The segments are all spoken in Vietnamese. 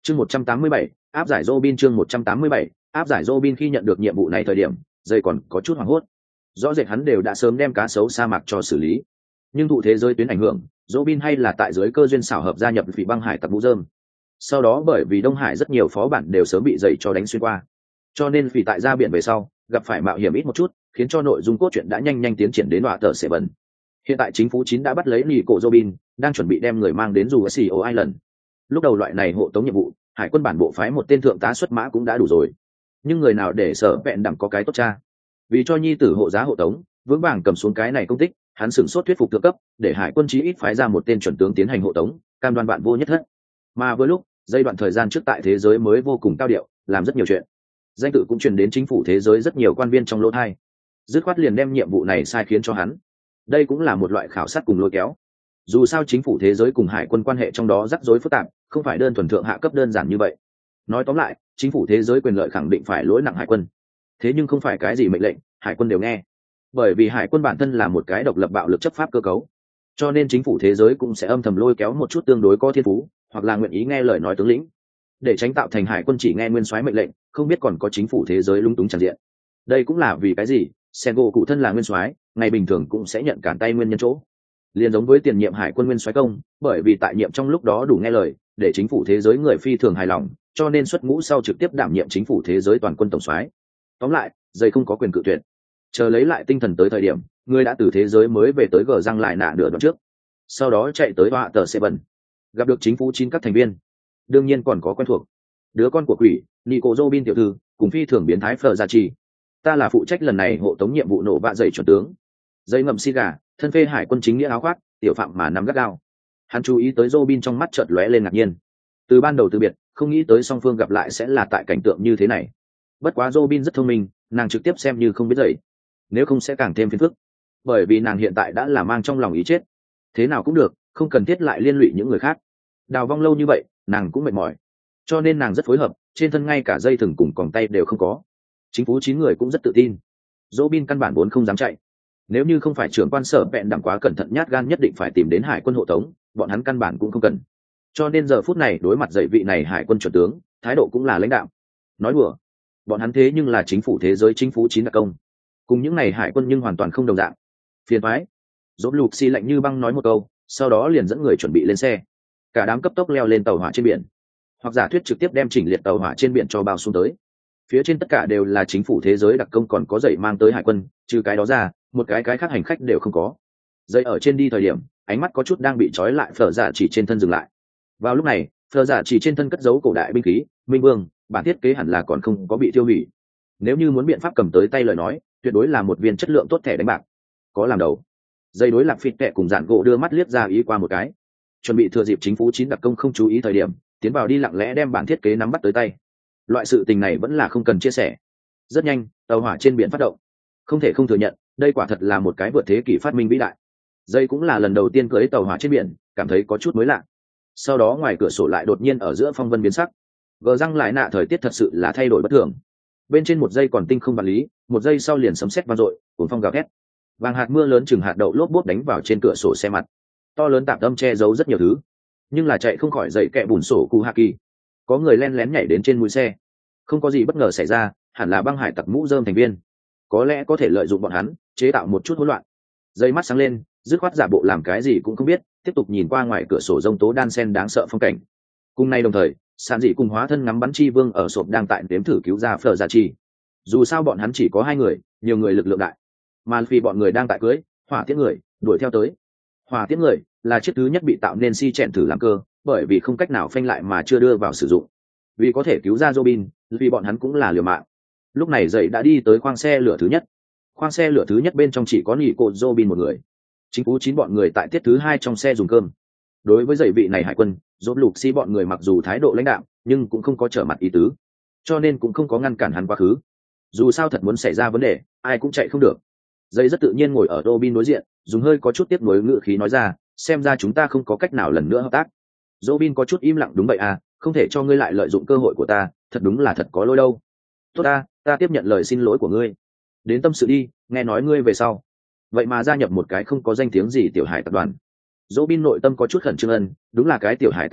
Chương 187, áp giải Robin chương 187, áp giải Robin khi nhận được nhiệm vụ này thời điểm, dây còn có chút hoảng hốt. Rõ rệt hắn đều đã sớm đem cá sấu sa mạc cho xử lý, nhưng thụ thế giới tuyến ảnh hưởng, Robin hay là tại dưới cơ duyên xảo hợp gia nhập Phỉ Băng Hải Tặc Mũ Rơm. Sau đó bởi vì Đông Hải rất nhiều phó bản đều sớm bị dậy cho đánh xuyên qua, cho nên Phỉ tại ra biển về sau, gặp phải mạo hiểm ít một chút, khiến cho nội dung cốt truyện đã nhanh tiến triển đến đọa tờ sẽ bẩn. Hiện tại chính phủ 9 đã bắt lấy Nico Robin, đang chuẩn bị đem người mang đến Rufio Island. Lúc đầu loại này hộ tống nhiệm vụ, hải quân bản bộ phái một tên thượng tá xuất mã cũng đã đủ rồi, nhưng người nào để sở vẹn đẳng có cái tốt cha, vì cho nhi tử hộ giá hộ tống vững vàng cầm xuống cái này công tích, hắn sửng sốt thuyết phục thượng cấp để hải quân chí ít phái ra một tên chuẩn tướng tiến hành hộ tống, cam đoan bạn vô nhất thất. Mà với lúc giai đoạn thời gian trước tại thế giới mới vô cùng cao điệu, làm rất nhiều chuyện, danh tự cũng truyền đến chính phủ thế giới rất nhiều quan viên trong lỗ thai, dứt khoát liền đem nhiệm vụ này sai khiến cho hắn. Đây cũng là một loại khảo sát cùng lôi kéo, dù sao chính phủ thế giới cùng hải quân quan hệ trong đó rắc rối phức tạp, không phải đơn thuần thượng hạ cấp đơn giản như vậy. Nói tóm lại, chính phủ thế giới quyền lợi khẳng định phải lỗi nặng hải quân, thế nhưng không phải cái gì mệnh lệnh hải quân đều nghe, bởi vì hải quân bản thân là một cái độc lập bạo lực chấp pháp cơ cấu, cho nên chính phủ thế giới cũng sẽ âm thầm lôi kéo một chút tương đối có thiên phú hoặc là nguyện ý nghe lời nói tướng lĩnh, để tránh tạo thành hải quân chỉ nghe nguyên soái mệnh lệnh, không biết còn có chính phủ thế giới lung túng tràn diện. Đây cũng là vì cái gì Sengo cụ thân là nguyên soái, ngày bình thường cũng sẽ nhận cản tay nguyên nhân chỗ, liền giống với tiền nhiệm hải quân nguyên soái công, bởi vì tại nhiệm trong lúc đó đủ nghe lời, để chính phủ thế giới người phi thường hài lòng, cho nên xuất ngũ sau trực tiếp đảm nhiệm chính phủ thế giới toàn quân tổng soái. Tóm lại, dây không có quyền cự tuyệt, chờ lấy lại tinh thần tới thời điểm, người đã từ thế giới mới về tới gờ răng lại nạ nửa đoạn trước, sau đó chạy tới họa tờ xe bần, gặp được chính phủ 9 các thành viên, đương nhiên còn có quen thuộc đứa con của quỷ Nico Robin tiểu thư cùng phi thường biến thái Fleur Gia Trì. Ta là phụ trách lần này hộ tống nhiệm vụ nổ bạ dậy chuẩn tướng. Dây ngậm xì gà, thân phê hải quân chính nghĩa áo khoác, tiểu phạm mà nắm gắt gao. Hắn chú ý tới Robin trong mắt chợt lóe lên ngạc nhiên. Từ ban đầu từ biệt, không nghĩ tới song phương gặp lại sẽ là tại cảnh tượng như thế này. Bất quá Robin rất thông minh, nàng trực tiếp xem như không biết dậy, nếu không sẽ càng thêm phiền phức. Bởi vì nàng hiện tại đã là mang trong lòng ý chết, thế nào cũng được, không cần thiết lại liên lụy những người khác. Đào vong lâu như vậy, nàng cũng mệt mỏi, cho nên nàng rất phối hợp, trên thân ngay cả dây thừng cùng còng tay đều không có. Chính phủ 9 người cũng rất tự tin, Robin căn bản vốn không dám chạy. Nếu như không phải trưởng quan sở vẹn đẳng quá cẩn thận nhát gan nhất định phải tìm đến hải quân hộ tống, bọn hắn căn bản cũng không cần. Cho nên giờ phút này đối mặt dậy vị này hải quân chuẩn tướng, thái độ cũng là lãnh đạo. Nói đùa, bọn hắn thế nhưng là chính phủ thế giới chính phủ 9 đặc công, cùng những này hải quân nhưng hoàn toàn không đồng dạng. Phiền toái. Dỗ lục xi lạnh như băng nói một câu, sau đó liền dẫn người chuẩn bị lên xe. Cả đám cấp tốc leo lên tàu hỏa trên biển, hoặc giả thuyết trực tiếp đem chỉnh liệt tàu hỏa trên biển cho bao xuống tới. Phía trên tất cả đều là chính phủ thế giới đặc công, còn có dậy mang tới hải quân, trừ cái đó ra một cái khác hành khách đều không có. Dậy ở trên đi thời điểm, ánh mắt có chút đang bị trói lại Phở Dạ Chỉ trên thân dừng lại. Vào lúc này, Phở Dạ Chỉ trên thân cất giấu cổ đại binh khí Minh Vương, bản thiết kế hẳn là còn không có bị tiêu hủy. Nếu như muốn biện pháp cầm tới tay lời nói, tuyệt đối là một viên chất lượng tốt thẻ đánh bạc. Có làm đầu. Dây đối Lạc Phịt Tệ cùng Dạn Gỗ đưa mắt liếc ra ý qua một cái, chuẩn bị thừa dịp chính phủ 9 đặc công không chú ý thời điểm, tiến vào đi lặng lẽ đem bản thiết kế nắm bắt tới tay. Loại sự tình này vẫn là không cần chia sẻ. Rất nhanh, tàu hỏa trên biển phát động. Không thể không thừa nhận, đây quả thật là một cái vượt thế kỷ phát minh vĩ đại. Dây cũng là lần đầu tiên cưỡi tàu hỏa trên biển, cảm thấy có chút mới lạ. Sau đó ngoài cửa sổ lại đột nhiên ở giữa phong vân biến sắc. Gờ răng lại nạ thời tiết thật sự là thay đổi bất thường. Bên trên một giây còn tinh không vật lý, một giây sau liền sấm sét vang dội, cuồng phong gào thét. Vàng hạt mưa lớn chừng hạt đậu lốp bốp đánh vào trên cửa sổ xe mặt. To lớn tạm tâm che giấu rất nhiều thứ, nhưng là chạy không khỏi dậy kẹ bùn sổ cu haki. Có người len lén nhảy đến trên mũi xe, không có gì bất ngờ xảy ra, hẳn là băng hải tặc Mũ Rơm thành viên, có lẽ có thể lợi dụng bọn hắn chế tạo một chút hỗn loạn. Dây mắt sáng lên, dứt khoát giả bộ làm cái gì cũng không biết, tiếp tục nhìn qua ngoài cửa sổ rông tố đan sen đáng sợ phong cảnh. Cùng nay đồng thời, Sản Dị cùng hóa thân ngắm bắn chi vương ở sộp đang tại đếm thử cứu ra Phở Gia Chi. Dù sao bọn hắn chỉ có 2 người, nhiều người lực lượng đại, mà vì bọn người đang tại cưới hỏa tiễn người đuổi theo tới. Hỏa tiễn người là chiếc thứ nhất bị tạo nên si chẹn thử làm cơ, bởi vì không cách nào phanh lại mà chưa đưa vào sử dụng. Vì có thể cứu ra Robin, vì bọn hắn cũng là liều mạng. Lúc này dậy đã đi tới khoang xe lửa thứ nhất. Khoang xe lửa thứ nhất bên trong chỉ có Nico Robin một người. Chính phủ 9 bọn người tại tiết thứ 2 trong xe dùng cơm. Đối với dậy vị này hải quân, Dỗ lục xi bọn người mặc dù thái độ lãnh đạo, nhưng cũng không có trở mặt ý tứ, cho nên cũng không có ngăn cản hắn quá khứ. Dù sao thật muốn xảy ra vấn đề, ai cũng chạy không được. Dây rất tự nhiên ngồi ở Robin đối diện, dùng hơi có chút tiếc nuối ngữ khí nói ra, xem ra chúng ta không có cách nào lần nữa hợp tác. Robin có chút im lặng, đúng vậy à, không thể cho ngươi lại lợi dụng cơ hội của ta, thật đúng là thật có lỗi đâu. Tốt ta tiếp nhận lời xin lỗi của ngươi. Đến tâm sự đi, nghe nói ngươi về sau vậy mà gia nhập một cái không có danh tiếng gì tiểu hải tập đoàn. Robin nội tâm có chút khẩn trương, đúng là cái tiểu hải tập đoàn,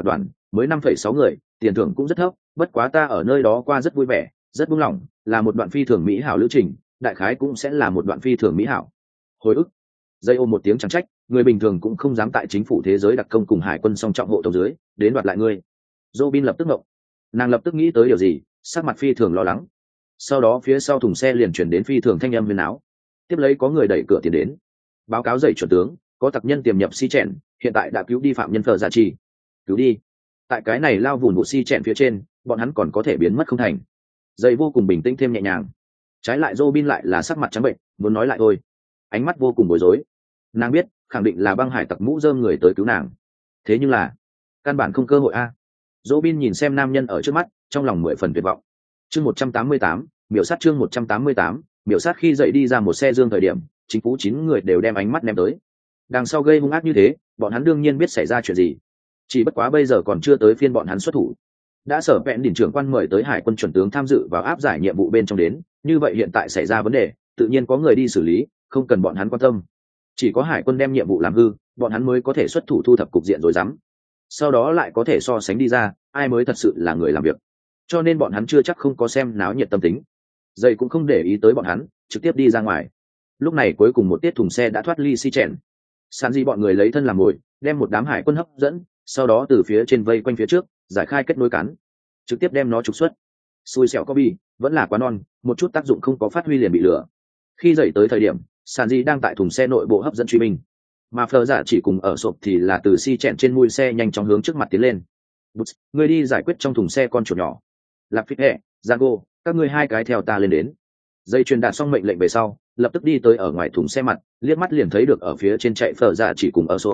mới 5,6 người, tiền thưởng cũng rất thấp, bất quá ta ở nơi đó qua rất vui vẻ, rất buông lỏng, là một đoạn phi thường mỹ hảo lữ trình, đại khái cũng sẽ là một đoạn phi thường mỹ hảo. Hồi ức. Dây ôm một tiếng chẳng trách, người bình thường cũng không dám tại chính phủ thế giới đặc công cùng hải quân song trọng hộ tống dưới, đến đoạt lại ngươi. Robin lập tức ngộng. Nàng lập tức nghĩ tới điều gì, sắc mặt phi thường lo lắng. Sau đó phía sau thùng xe liền chuyển đến phi thường thanh âm huyền áo. Tiếp lấy có người đẩy cửa tiến đến. Báo cáo dậy chuẩn tướng, có tặc nhân tiềm nhập si chèn, hiện tại đã cứu đi phạm nhân Phở Dạ Trì. Cứu đi. Tại cái này lao vùn vụ si chèn phía trên, bọn hắn còn có thể biến mất không thành. Dây vô cùng bình tĩnh thêm nhẹ nhàng. Trái lại Robin lại là sắc mặt trắng bệnh, muốn nói lại thôi. Ánh mắt vô cùng bối rối. Nàng biết, khẳng định là băng hải tặc mũ rơm người tới cứu nàng. Thế nhưng là, căn bản không cơ hội a. Robin nhìn xem nam nhân ở trước mắt, trong lòng 10 phần tuyệt vọng. Chương 188, miểu sát chương 188, miểu sát khi dậy đi ra một xe dương thời điểm, chính phủ 9 người đều đem ánh mắt ném tới. Đằng sau gây hung ác như thế, bọn hắn đương nhiên biết xảy ra chuyện gì. Chỉ bất quá bây giờ còn chưa tới phiên bọn hắn xuất thủ. Đã sở vẹn đỉnh trưởng quan mời tới hải quân chuẩn tướng tham dự vào áp giải nhiệm vụ bên trong đến, như vậy hiện tại xảy ra vấn đề, tự nhiên có người đi xử lý, không cần bọn hắn quan tâm. Chỉ có hải quân đem nhiệm vụ làm hư, bọn hắn mới có thể xuất thủ thu thập cục diện rồi dám. Sau đó lại có thể so sánh đi ra, ai mới thật sự là người làm việc. Cho nên bọn hắn chưa chắc không có xem náo nhiệt tâm tính. Dậy cũng không để ý tới bọn hắn, trực tiếp đi ra ngoài. Lúc này cuối cùng một tiết thùng xe đã thoát ly si chèn. Sàn di bọn người lấy thân làm mồi, đem một đám hải quân hấp dẫn, sau đó từ phía trên vây quanh phía trước, giải khai kết nối cắn, trực tiếp đem nó trục xuất. Xui xẻo Kobe, vẫn là quá non, một chút tác dụng không có phát huy liền bị lửa. Khi dậy tới thời điểm, sàn di đang tại thùng xe nội bộ hấp dẫn truy binh, mà Phở Dạ chỉ cùng ở sộp thì là từ si chèn trên mui xe nhanh chóng hướng trước mặt tiến lên. Boots, ngươi đi giải quyết trong thùng xe con chuột nhỏ. Lạc Phích Hệ, Zago, các ngươi hai cái theo ta lên đến. Dây truyền đạt xong mệnh lệnh về sau, lập tức đi tới ở ngoài thùng xe mặt, liếc mắt liền thấy được ở phía trên chạy Phở Dạ chỉ cùng ở sộp.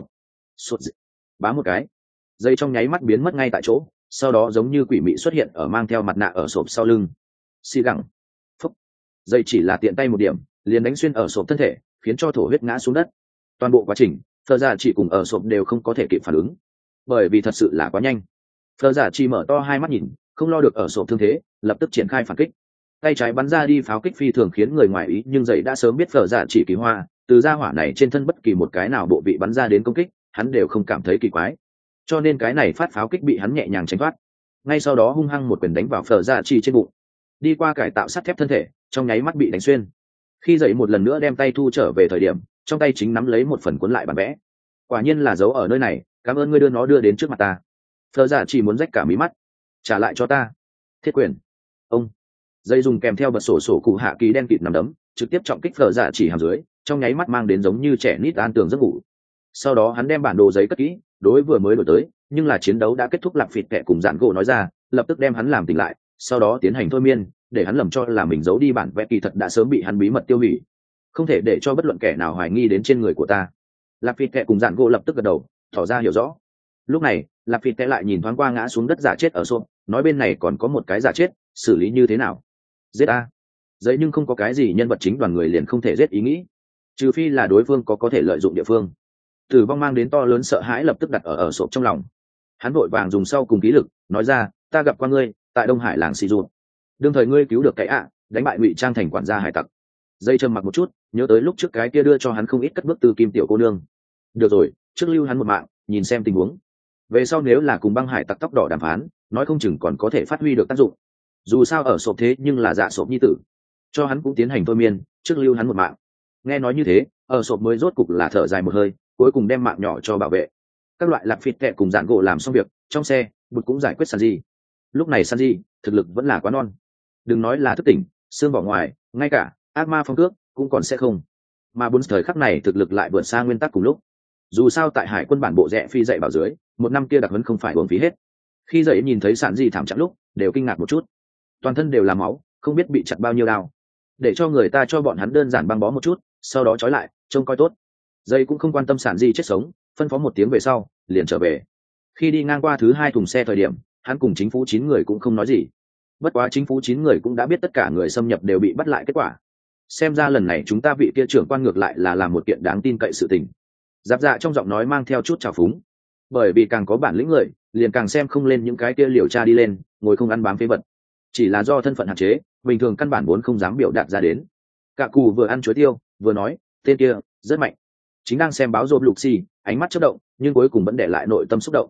Bá một cái, dây trong nháy mắt biến mất ngay tại chỗ, sau đó giống như quỷ mị xuất hiện ở mang theo mặt nạ ở sộp sau lưng. Xi gẳng. Phúc. Dây chỉ là tiện tay một điểm, liền đánh xuyên ở sộp thân thể, khiến cho thổ huyết ngã xuống đất. Toàn bộ quá trình, Phở Dạ chỉ cùng ở sộp đều không có thể kịp phản ứng, bởi vì thật sự là quá nhanh. Phở Dạ chỉ mở to hai mắt nhìn, không lo được ở sộp thương thế, lập tức triển khai phản kích. Tay trái bắn ra đi pháo kích phi thường khiến người ngoài ý, nhưng dậy đã sớm biết Phở Dạ chỉ kỳ hoa, từ gia hỏa này trên thân bất kỳ một cái nào bộ vị bắn ra đến công kích, hắn đều không cảm thấy kỳ quái. Cho nên cái này phát pháo kích bị hắn nhẹ nhàng tránh thoát. Ngay sau đó hung hăng một quyền đánh vào Phở Dạ chỉ trên bụng. Đi qua cải tạo sắt thép thân thể, trong nháy mắt bị đánh xuyên. Khi dậy một lần nữa đem tay thu trở về thời điểm, trong tay chính nắm lấy một phần cuốn lại bản vẽ. Quả nhiên là giấu ở nơi này, cảm ơn ngươi đưa nó đưa đến trước mặt ta. Phở Dạ chỉ muốn rách cả mí mắt. Trả lại cho ta. Thiết quyền. Ông. Dây dùng kèm theo bật sổ cụ hạ kỳ đen kịt nằm đấm, trực tiếp trọng kích Phở Dạ chỉ hàm dưới, trong nháy mắt mang đến giống như trẻ nít an tường giấc ngủ. Sau đó hắn đem bản đồ giấy cất kỹ, đối vừa mới đổi tới, nhưng là chiến đấu đã kết thúc Lạc Phịt Kệ cùng Dạn Gỗ nói ra, lập tức đem hắn làm tỉnh lại, sau đó tiến hành thôi miên, để hắn lầm cho là mình giấu đi bản vẽ kỳ thật đã sớm bị hắn bí mật tiêu hủy, không thể để cho bất luận kẻ nào hoài nghi đến trên người của ta. Lạc Phịt Kệ cùng Dạn Gỗ lập tức gật đầu, tỏ ra hiểu rõ. Lúc này, Lạc Phịt Kệ lại nhìn thoáng qua ngã xuống đất giả chết ở xô, nói bên này còn có một cái giả chết, xử lý như thế nào? Giết a. Giấy nhưng không có cái gì nhân vật chính đoàn người liền không thể giết ý nghĩ, trừ phi là đối phương có thể lợi dụng địa phương. Tử vong mang đến to lớn sợ hãi lập tức đặt ở sộp trong lòng. Hắn vội vàng dùng sau cùng ký lực, nói ra, ta gặp qua ngươi tại Đông Hải làng xì ruột, đương thời ngươi cứu được cái đánh bại Ngụy Trang thành quản gia hải tặc. Dây trầm mặc một chút, nhớ tới lúc trước cái kia đưa cho hắn không ít cất bước từ kim tiểu cô nương. Được rồi, trước lưu hắn một mạng, nhìn xem tình huống. Về sau nếu là cùng băng hải tặc tóc đỏ đàm phán, nói không chừng còn có thể phát huy được tác dụng. Dù sao ở sộp thế nhưng là dạ sộp nhi tử, cho hắn cũng tiến hành thôi miên, trước lưu hắn một mạng. Nghe nói như thế, ở sộp mới rốt cục là thở dài một hơi, cuối cùng đem mạng nhỏ cho bảo vệ. Các loại Lạc Phịt Kệ cùng Dạn Gỗ làm xong việc, trong xe Bụt cũng giải quyết Sanji. Lúc này Sanji thực lực vẫn là quá non, đừng nói là thức tỉnh, xương vỏ ngoài, ngay cả ác ma phong cước cũng còn sẽ không. Mà bốn thời khắc này thực lực lại vượt xa nguyên tắc cùng lúc. Dù sao tại hải quân bản bộ rẽ phi dạy bảo dưới, một năm kia đặc huấn không phải uổng phí hết. Khi dậy nhìn thấy Sanji thảm trạng lúc, đều kinh ngạc một chút. Toàn thân đều là máu, không biết bị chặt bao nhiêu đao. Để cho người ta cho bọn hắn đơn giản băng bó một chút, sau đó trói lại, trông coi tốt. Dây cũng không quan tâm Sanji chết sống, phân phó một tiếng về sau, liền trở về. Khi đi ngang qua thứ hai thùng xe thời điểm, hắn cùng chính phủ 9 người cũng không nói gì. Bất quá chính phủ 9 người cũng đã biết tất cả người xâm nhập đều bị bắt lại kết quả. Xem ra lần này chúng ta vị kia trưởng quan ngược lại là làm một kiện đáng tin cậy sự tình. Giáp dạ trong giọng nói mang theo chút trào phúng. Bởi vì càng có bản lĩnh người, liền càng xem không lên những cái kia liều tra đi lên, ngồi không ăn bám phế vật. Chỉ là do thân phận hạn chế, bình thường căn bản vốn không dám biểu đạt ra đến. Cả cù vừa ăn chuối tiêu, vừa nói, tên kia rất mạnh. Chính đang xem báo rộp lục xì, ánh mắt chớp động, nhưng cuối cùng vẫn để lại nội tâm xúc động.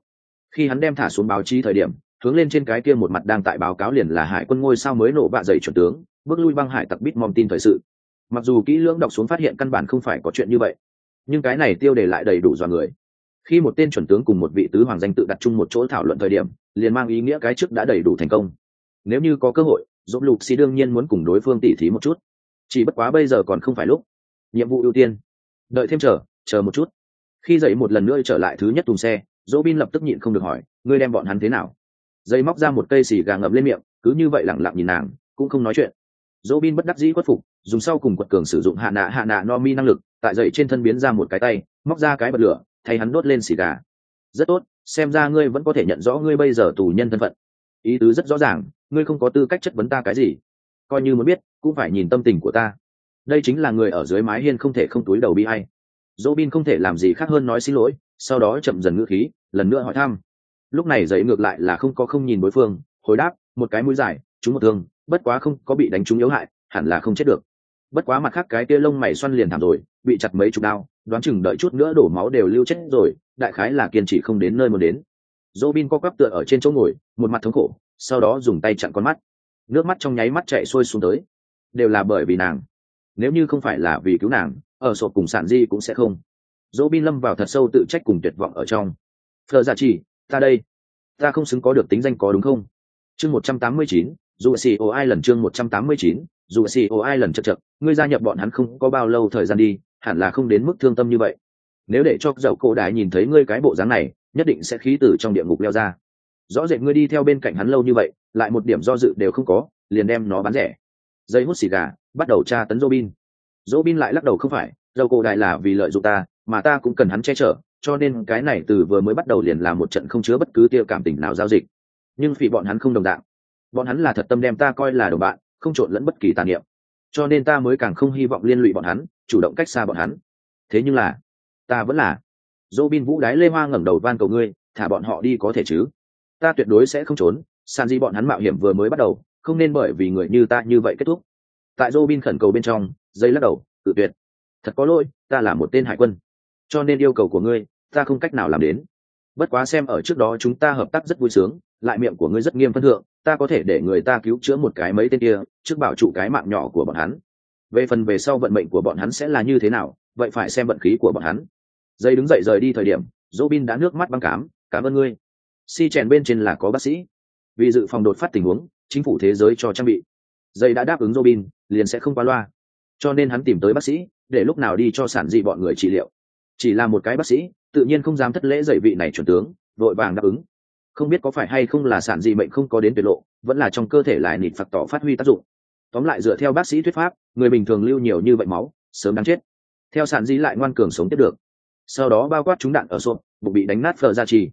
Khi hắn đem thả xuống báo chí thời điểm, hướng lên trên cái kia một mặt đang tại báo cáo liền là hải quân ngôi sao mới nổ bạ dày chuẩn tướng bước lui băng hải tặc Bitmom tin thời sự. Mặc dù kỹ lưỡng đọc xuống phát hiện căn bản không phải có chuyện như vậy, nhưng cái này tiêu đề lại đầy đủ dọa người. Khi một tên chuẩn tướng cùng một vị tứ hoàng danh tự đặt chung một chỗ thảo luận thời điểm, liền mang ý nghĩa cái trước đã đầy đủ thành công. Nếu như có cơ hội, dũng lục xì đương nhiên muốn cùng đối phương tỉ thí một chút, chỉ bất quá bây giờ còn không phải lúc. Nhiệm vụ ưu tiên, đợi thêm chờ một chút. Khi dậy một lần nữa trở lại thứ nhất thùng xe, Robin lập tức nhịn không được hỏi, ngươi đem bọn hắn thế nào? Dây móc ra một cây xì gà ngậm lên miệng, cứ như vậy lẳng lặng nhìn nàng, cũng không nói chuyện. Robin bất đắc dĩ khuất phục, dùng sau cùng quật cường sử dụng hạ nạ no mi năng lực, tại dậy trên thân biến ra một cái tay, móc ra cái bật lửa, thay hắn đốt lên xì gà. Rất tốt, xem ra ngươi vẫn có thể nhận rõ ngươi bây giờ tù nhân thân phận. Ý tứ rất rõ ràng, ngươi không có tư cách chất vấn ta cái gì. Coi như muốn biết, cũng phải nhìn tâm tình của ta. Đây chính là người ở dưới mái hiên không thể không túi đầu bi ai. Robin không thể làm gì khác hơn nói xin lỗi, sau đó chậm dần ngữ khí, lần nữa hỏi thăm. Lúc này dậy ngược lại là không nhìn đối phương, hồi đáp, một cái mũi dài, trúng một thương, bất quá không có bị đánh trúng yếu hại, hẳn là không chết được. Bất quá mặt khác cái kia lông mày xoăn liền thảm rồi, bị chặt mấy chục đao, đoán chừng đợi chút nữa đổ máu đều lưu chết rồi, đại khái là kiên trì không đến nơi muốn đến. Robin co quắp tựa ở trên chỗ ngồi, một mặt thống khổ, sau đó dùng tay chặn con mắt, nước mắt trong nháy mắt chảy xuôi xuống tới. Đều là bởi vì nàng. Nếu như không phải là vì cứu nàng, ở sộp cùng sản di cũng sẽ không. Robin lâm vào thật sâu tự trách cùng tuyệt vọng ở trong. Phờ giả chỉ, ta đây, ta không xứng có được tính danh có đúng không? Chương 189, dù CEO ai lần chương 189, dù CEO ai lần chật, ngươi gia nhập bọn hắn không có bao lâu thời gian đi, hẳn là không đến mức thương tâm như vậy. Nếu để cho dậu cổ đại nhìn thấy ngươi cái bộ dáng này, nhất định sẽ khí tử trong địa ngục leo ra. Rõ rệt ngươi đi theo bên cạnh hắn lâu như vậy, lại một điểm do dự đều không có, liền đem nó bán rẻ. Dây hút xì gà, bắt đầu tra tấn Robin. Robin lại lắc đầu, không phải, dậu cổ đại là vì lợi dụng ta, mà ta cũng cần hắn che chở, cho nên cái này từ vừa mới bắt đầu liền là một trận không chứa bất cứ tia cảm tình nào giao dịch. Nhưng vì bọn hắn không đồng dạng, bọn hắn là thật tâm đem ta coi là đồng bạn, không trộn lẫn bất kỳ tà niệm, cho nên ta mới càng không hy vọng liên lụy bọn hắn, chủ động cách xa bọn hắn. Thế nhưng là ta vẫn là. Robin vũ đái lê hoa ngẩng đầu van cầu ngươi, thả bọn họ đi có thể chứ? Ta tuyệt đối sẽ không trốn. San di bọn hắn mạo hiểm vừa mới bắt đầu, không nên bởi vì người như ta như vậy kết thúc. Tại Robin khẩn cầu bên trong, dây lắc đầu, tự tuyệt. Thật có lỗi, ta là một tên hải quân, cho nên yêu cầu của ngươi, ta không cách nào làm đến. Bất quá xem ở trước đó chúng ta hợp tác rất vui sướng, lại miệng của ngươi rất nghiêm phân thượng, ta có thể để người ta cứu chữa một cái mấy tên kia, trước bảo trụ cái mạng nhỏ của bọn hắn. Về phần về sau vận mệnh của bọn hắn sẽ là như thế nào, vậy phải xem vận khí của bọn hắn. Dây đứng dậy rời đi thời điểm, Robin đã nước mắt băng cảm ơn ngươi. Si chèn bên trên là có bác sĩ, vì dự phòng đột phát tình huống, chính phủ thế giới cho trang bị. Dây đã đáp ứng Robin, liền sẽ không qua loa, cho nên hắn tìm tới bác sĩ, để lúc nào đi cho sản dị bọn người trị liệu. Chỉ là một cái bác sĩ, tự nhiên không dám thất lễ dạy vị này chuẩn tướng, vội vàng đáp ứng. Không biết có phải hay không là sản dị mệnh không có đến tuyệt lộ, vẫn là trong cơ thể lại nịt phạt tỏ phát huy tác dụng. Tóm lại dựa theo bác sĩ thuyết pháp, người bình thường lưu nhiều như vậy máu, sớm đáng chết. Theo sản dị lại ngoan cường sống tiếp được. Sau đó bao quát trúng đạn ở sộp, bụng bị đánh nát phờ ra chỉ.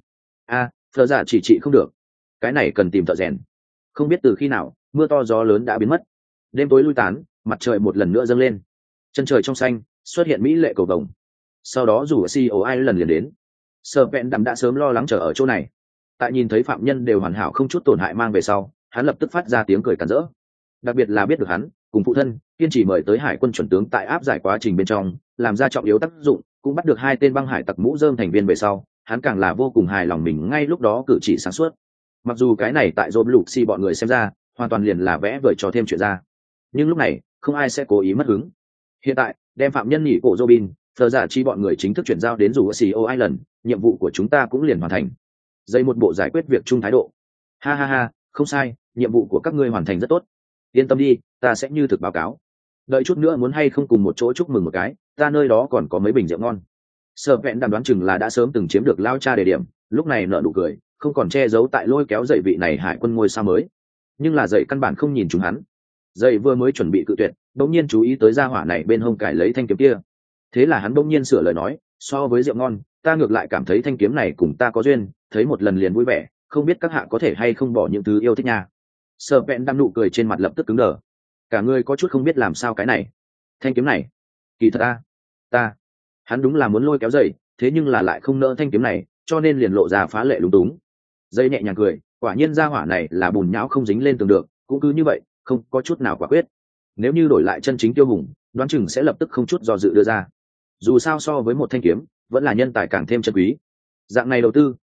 Phờ ra chỉ trị không được. Cái này cần tìm thợ rèn. Không biết từ khi nào, mưa to gió lớn đã biến mất. Đêm tối lui tán, mặt trời một lần nữa dâng lên. Chân trời trong xanh, xuất hiện mỹ lệ cầu vồng. Sau đó dù CEO ai lần liền đến. Sở Vẹn Đầm đã sớm lo lắng chờ ở chỗ này. Tại nhìn thấy phạm nhân đều hoàn hảo không chút tổn hại mang về sau, hắn lập tức phát ra tiếng cười càn rỡ. Đặc biệt là biết được hắn cùng phụ thân kiên trì mời tới hải quân chuẩn tướng tại áp giải quá trình bên trong làm ra trọng yếu tác dụng, cũng bắt được 2 tên băng hải tặc mũ rơm thành viên về sau, hắn càng là vô cùng hài lòng mình ngay lúc đó cử chỉ sáng suốt. Mặc dù cái này tại Rob Lục Si bọn người xem ra hoàn toàn liền là vẽ vời cho thêm chuyện ra, nhưng lúc này không ai sẽ cố ý mất hứng. Hiện tại đem phạm nhân nhị cổ Robin, thờ giả chi bọn người chính thức chuyển giao đến dù CEO Island, nhiệm vụ của chúng ta cũng liền hoàn thành. Dây một bộ giải quyết việc chung thái độ. Ha, không sai, nhiệm vụ của các ngươi hoàn thành rất tốt. Yên tâm đi, ta sẽ như thực báo cáo. Đợi chút nữa muốn hay không cùng một chỗ chúc mừng một cái, ta nơi đó còn có mấy bình rượu ngon. Sở Vẹn Đàm đoán chừng là đã sớm từng chiếm được lao cha đề điểm, lúc này nở nụ cười, không còn che giấu tại lôi kéo dậy vị này hải quân ngôi sao mới. Nhưng là dậy căn bản không nhìn chúng hắn. Dậy vừa mới chuẩn bị cự tuyệt, bỗng nhiên chú ý tới gia hỏa này bên hông cài lấy thanh kiếm kia. Thế là hắn bỗng nhiên sửa lời nói, so với rượu ngon, ta ngược lại cảm thấy thanh kiếm này cùng ta có duyên, thấy một lần liền vui vẻ, không biết các hạ có thể hay không bỏ những thứ yêu thích nha. Sở Vẹn Đàm nụ cười trên mặt lập tức cứng đờ. Cả người có chút không biết làm sao cái này. Thanh kiếm này, kỳ thật ta, hắn đúng là muốn lôi kéo dậy, thế nhưng là lại không nỡ thanh kiếm này, cho nên liền lộ ra phá lệ lúng túng. Dây nhẹ nhàng cười, quả nhiên gia hỏa này là bùn nhão không dính lên tường được, cũng cứ như vậy, không có chút nào quả quyết. Nếu như đổi lại chân chính Tiêu Hùng, đoán chừng sẽ lập tức không chút do dự đưa ra. Dù sao so với một thanh kiếm, vẫn là nhân tài càng thêm chân quý. Dạng này đầu tư,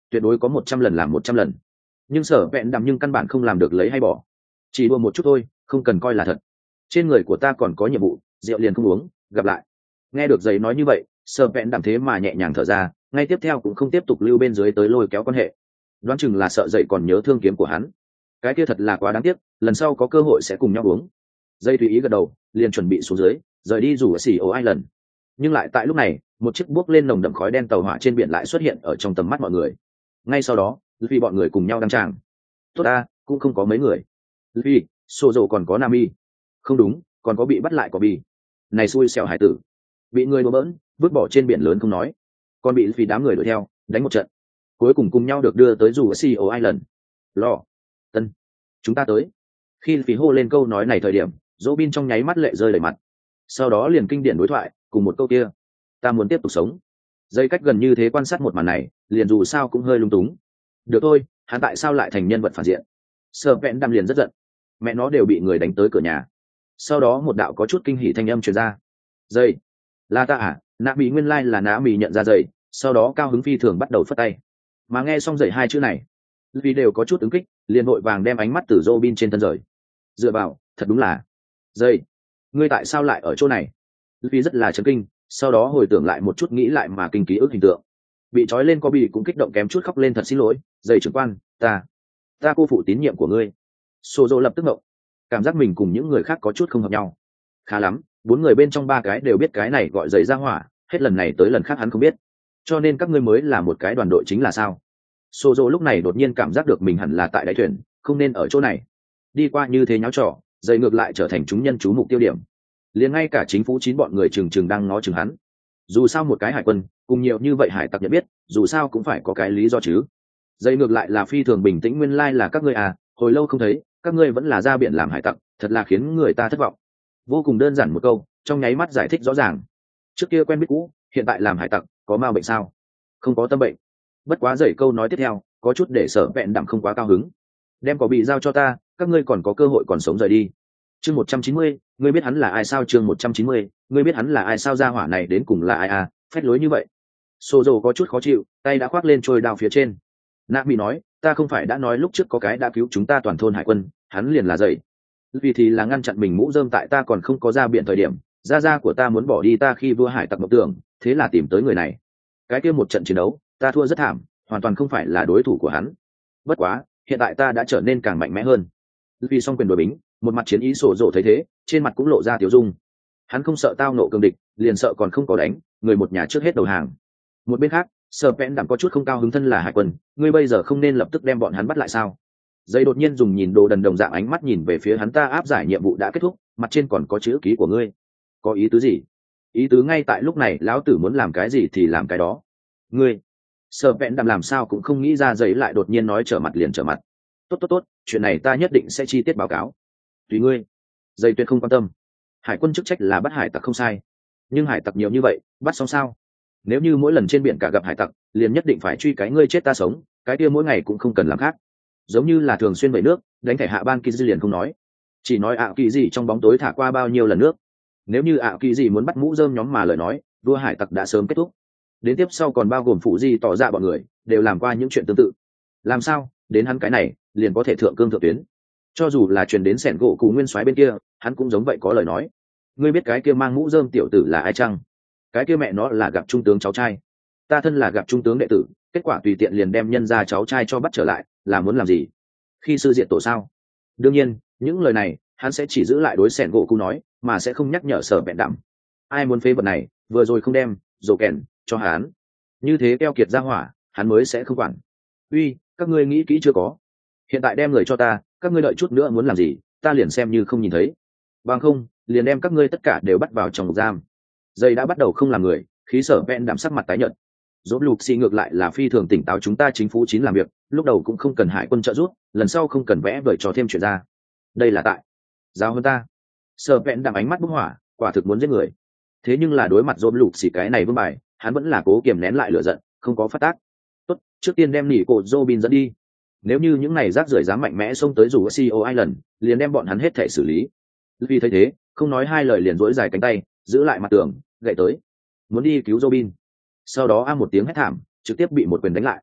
tuyệt đối có 100 lần làm 100 lần. Nhưng Sở Vẹn Đạm nhưng căn bản không làm được lấy hay bỏ, chỉ đùa một chút thôi, không cần coi là thật. Trên người của ta còn có nhiệm vụ, rượu liền không uống, gặp lại. Nghe được giấy nói như vậy, Sở Vẹn Đạm thế mà nhẹ nhàng thở ra, ngay tiếp theo cũng không tiếp tục lưu bên dưới tới lôi kéo quan hệ. Đoán chừng là sợ dậy còn nhớ thương kiếm của hắn, cái kia thật là quá đáng tiếc, lần sau có cơ hội sẽ cùng nhau uống. Dây tùy ý gật đầu, liền chuẩn bị xuống dưới rời đi rủ ở xỉ ổ Island. Nhưng lại tại lúc này, một chiếc buốc lên nồng đậm khói đen tàu hỏa trên biển lại xuất hiện ở trong tầm mắt mọi người. Ngay sau đó, vì bọn người cùng nhau đăng tràng. Tốt ta, cũng không có mấy người. Vì Sô Dầu còn có Nami. Không đúng, còn có bị bắt lại có Bi. Này xui xẻo hải tử, bị người đùa bỡn, vứt bỏ trên biển lớn không nói, còn bị vì đám người đuổi theo, đánh một trận. Cuối cùng cùng nhau được đưa tới rủ ở xỉ ổ Island. Lò, Tân, chúng ta tới. Khi phí hô lên câu nói này thời điểm, Robin trong nháy mắt lệ rơi đầy mặt. Sau đó liền kinh điển đối thoại cùng một câu kia, ta muốn tiếp tục sống. Dây cách gần như thế quan sát một màn này, liền dù sao cũng hơi lung túng. Được thôi, hắn tại sao lại thành nhân vật phản diện? Sở Vẹn Đạm liền rất giận, mẹ nó đều bị người đánh tới cửa nhà. Sau đó một đạo có chút kinh hỉ thanh âm truyền ra, dây, là ta à? Nã Mỹ nguyên lai là Nã Mỹ nhận ra dây, sau đó cao hứng phi thường bắt đầu phất tay. Mà nghe xong dậy hai chữ này, vì đều có chút ứng kích, liền vội vàng đem ánh mắt từ Robin trên thân rời. Dựa vào, thật đúng là dây, ngươi tại sao lại ở chỗ này? Vì rất là chấn kinh, sau đó hồi tưởng lại một chút nghĩ lại mà kinh ký ức hình tượng. Bị trói lên có bị cũng kích động kém chút khóc lên, thật xin lỗi, dây trưởng quan, ta cô phụ tín nhiệm của ngươi. Sô Dô lập tức ngộng, cảm giác mình cùng những người khác có chút không hợp nhau. Khá lắm, 4 người bên trong 3 cái đều biết cái này gọi dây ra hỏa, hết lần này tới lần khác hắn không biết. Cho nên các ngươi mới là một cái đoàn đội chính là sao? Sô Dô lúc này đột nhiên cảm giác được mình hẳn là tại đáy thuyền, không nên ở chỗ này. Đi qua như thế nháo trò, dây ngược lại trở thành chúng nhân chú mục tiêu điểm. Liền ngay cả chính phủ 9 bọn người trừng đang ngó chừng hắn. Dù sao một cái hải quân cùng nhiều như vậy hải tặc nhận biết, dù sao cũng phải có cái lý do chứ. Dây ngược lại là phi thường bình tĩnh, nguyên lai là các ngươi à, hồi lâu không thấy, các ngươi vẫn là ra biển làm hải tặc, thật là khiến người ta thất vọng. Vô cùng đơn giản một câu, trong nháy mắt giải thích rõ ràng. Trước kia quen biết cũ, hiện tại làm hải tặc, có ma bệnh sao? Không có tâm bệnh. Bất quá dậy câu nói tiếp theo, có chút để Sở Vẹn Đạm không quá cao hứng. Đem có bị giao cho ta, các ngươi còn có cơ hội còn sống rời đi. Chương 190, ngươi biết hắn là ai sao? Chương 190, ngươi biết hắn là ai sao? Gia hỏa này đến cùng là ai à, phách lối như vậy. Sô Dô có chút khó chịu, tay đã khoác lên trôi đao phía trên. Nạ Mỹ nói, ta không phải đã nói lúc trước có cái đã cứu chúng ta toàn thôn hải quân, hắn liền là dậy. Vì thì là ngăn chặn mình mũ rơm tại ta còn không có ra biển thời điểm, gia của ta muốn bỏ đi ta khi vua hải tặc mộng tưởng, thế là tìm tới người này. Cái kia một trận chiến đấu, ta thua rất thảm, hoàn toàn không phải là đối thủ của hắn. Bất quá, hiện tại ta đã trở nên càng mạnh mẽ hơn. Vì song quyền đối bính, một mặt chiến ý sổ rộ thấy thế, trên mặt cũng lộ ra tiểu dung. Hắn không sợ tao nộ cường địch, liền sợ còn không có đánh, người một nhà trước hết đầu hàng. Một bên khác, Sở Vẹn Đạm có chút không cao hứng, thân là hải quân, ngươi bây giờ không nên lập tức đem bọn hắn bắt lại sao? Dây đột nhiên dùng nhìn đồ đần đồng dạng ánh mắt nhìn về phía hắn, ta áp giải nhiệm vụ đã kết thúc, mặt trên còn có chữ ký của ngươi. Có ý tứ gì? Ý tứ ngay tại lúc này lão tử muốn làm cái gì thì làm cái đó. Ngươi, Sở Vẹn Đạm làm sao cũng không nghĩ ra, dây lại đột nhiên nói trở mặt liền trở mặt. Tốt, chuyện này ta nhất định sẽ chi tiết báo cáo. Tùy ngươi. Dây tuyệt không quan tâm. Hải quân chức trách là bắt hải tặc không sai, nhưng hải tặc nhiều như vậy, bắt xong sao? Nếu như mỗi lần trên biển cả gặp hải tặc, liền nhất định phải truy cái ngươi chết ta sống, cái kia mỗi ngày cũng không cần làm khác. Giống như là thường xuyên vẩy nước, đánh thẻ hạ ban kỳ dư liền không nói, chỉ nói ảo kỳ gì trong bóng tối thả qua bao nhiêu lần nước. Nếu như ảo kỳ gì muốn bắt mũ rơm nhóm mà lời nói, đua hải tặc đã sớm kết thúc. Đến tiếp sau còn bao gồm phụ di tỏ ra bọn người đều làm qua những chuyện tương tự. Làm sao đến hắn cái này liền có thể thượng cương thượng tuyến? Cho dù là truyền đến sẻn gỗ cù nguyên soái bên kia, hắn cũng giống vậy có lời nói. Ngươi biết cái kia mang mũ rơm tiểu tử là ai chăng? Cái kia mẹ nó là gặp trung tướng cháu trai. Ta thân là gặp trung tướng đệ tử, kết quả tùy tiện liền đem nhân ra cháu trai cho bắt trở lại, là muốn làm gì? Khi sư diện tổ sao? Đương nhiên, những lời này hắn sẽ chỉ giữ lại đối sẻn gỗ cù nói, mà sẽ không nhắc nhở Sở Vẹn Đạm. Ai muốn phế vật này, vừa rồi không đem rồ kèn cho hắn, như thế keo kiệt ra hỏa, hắn mới sẽ không quản. Uy, các ngươi nghĩ kỹ chưa có? Hiện tại đem người cho ta, các ngươi đợi chút nữa muốn làm gì, ta liền xem như không nhìn thấy. Bằng không, liền đem các ngươi tất cả đều bắt vào trong ngục giam. Dây đã bắt đầu không làm người, khí Sở Vẹn Đạm sắc mặt tái nhợt. Dỗ lục xì ngược lại là phi thường tỉnh táo, chúng ta chính phủ 9 làm việc, lúc đầu cũng không cần hải quân trợ giúp, lần sau không cần vẽ vời trò thêm chuyện ra. Đây là tại giao hơn ta. Sở Vẹn Đạm ánh mắt bốc hỏa, quả thực muốn giết người. Thế nhưng là đối mặt dỗ lục xì cái này vương bài, hắn vẫn là cố kiềm nén lại lửa giận, không có phát tác. Tốt, trước tiên đem nỉ cổ Robin dẫn đi. Nếu như những này rác rưởi dám mạnh mẽ xông tới rủ CEO Island, liền đem bọn hắn hết thể xử lý. Vì thấy thế, không nói hai lời liền duỗi dài cánh tay, giữ lại mặt tường, gậy tới, muốn đi cứu Robin. Sau đó một tiếng hét thảm, trực tiếp bị một quyền đánh lại.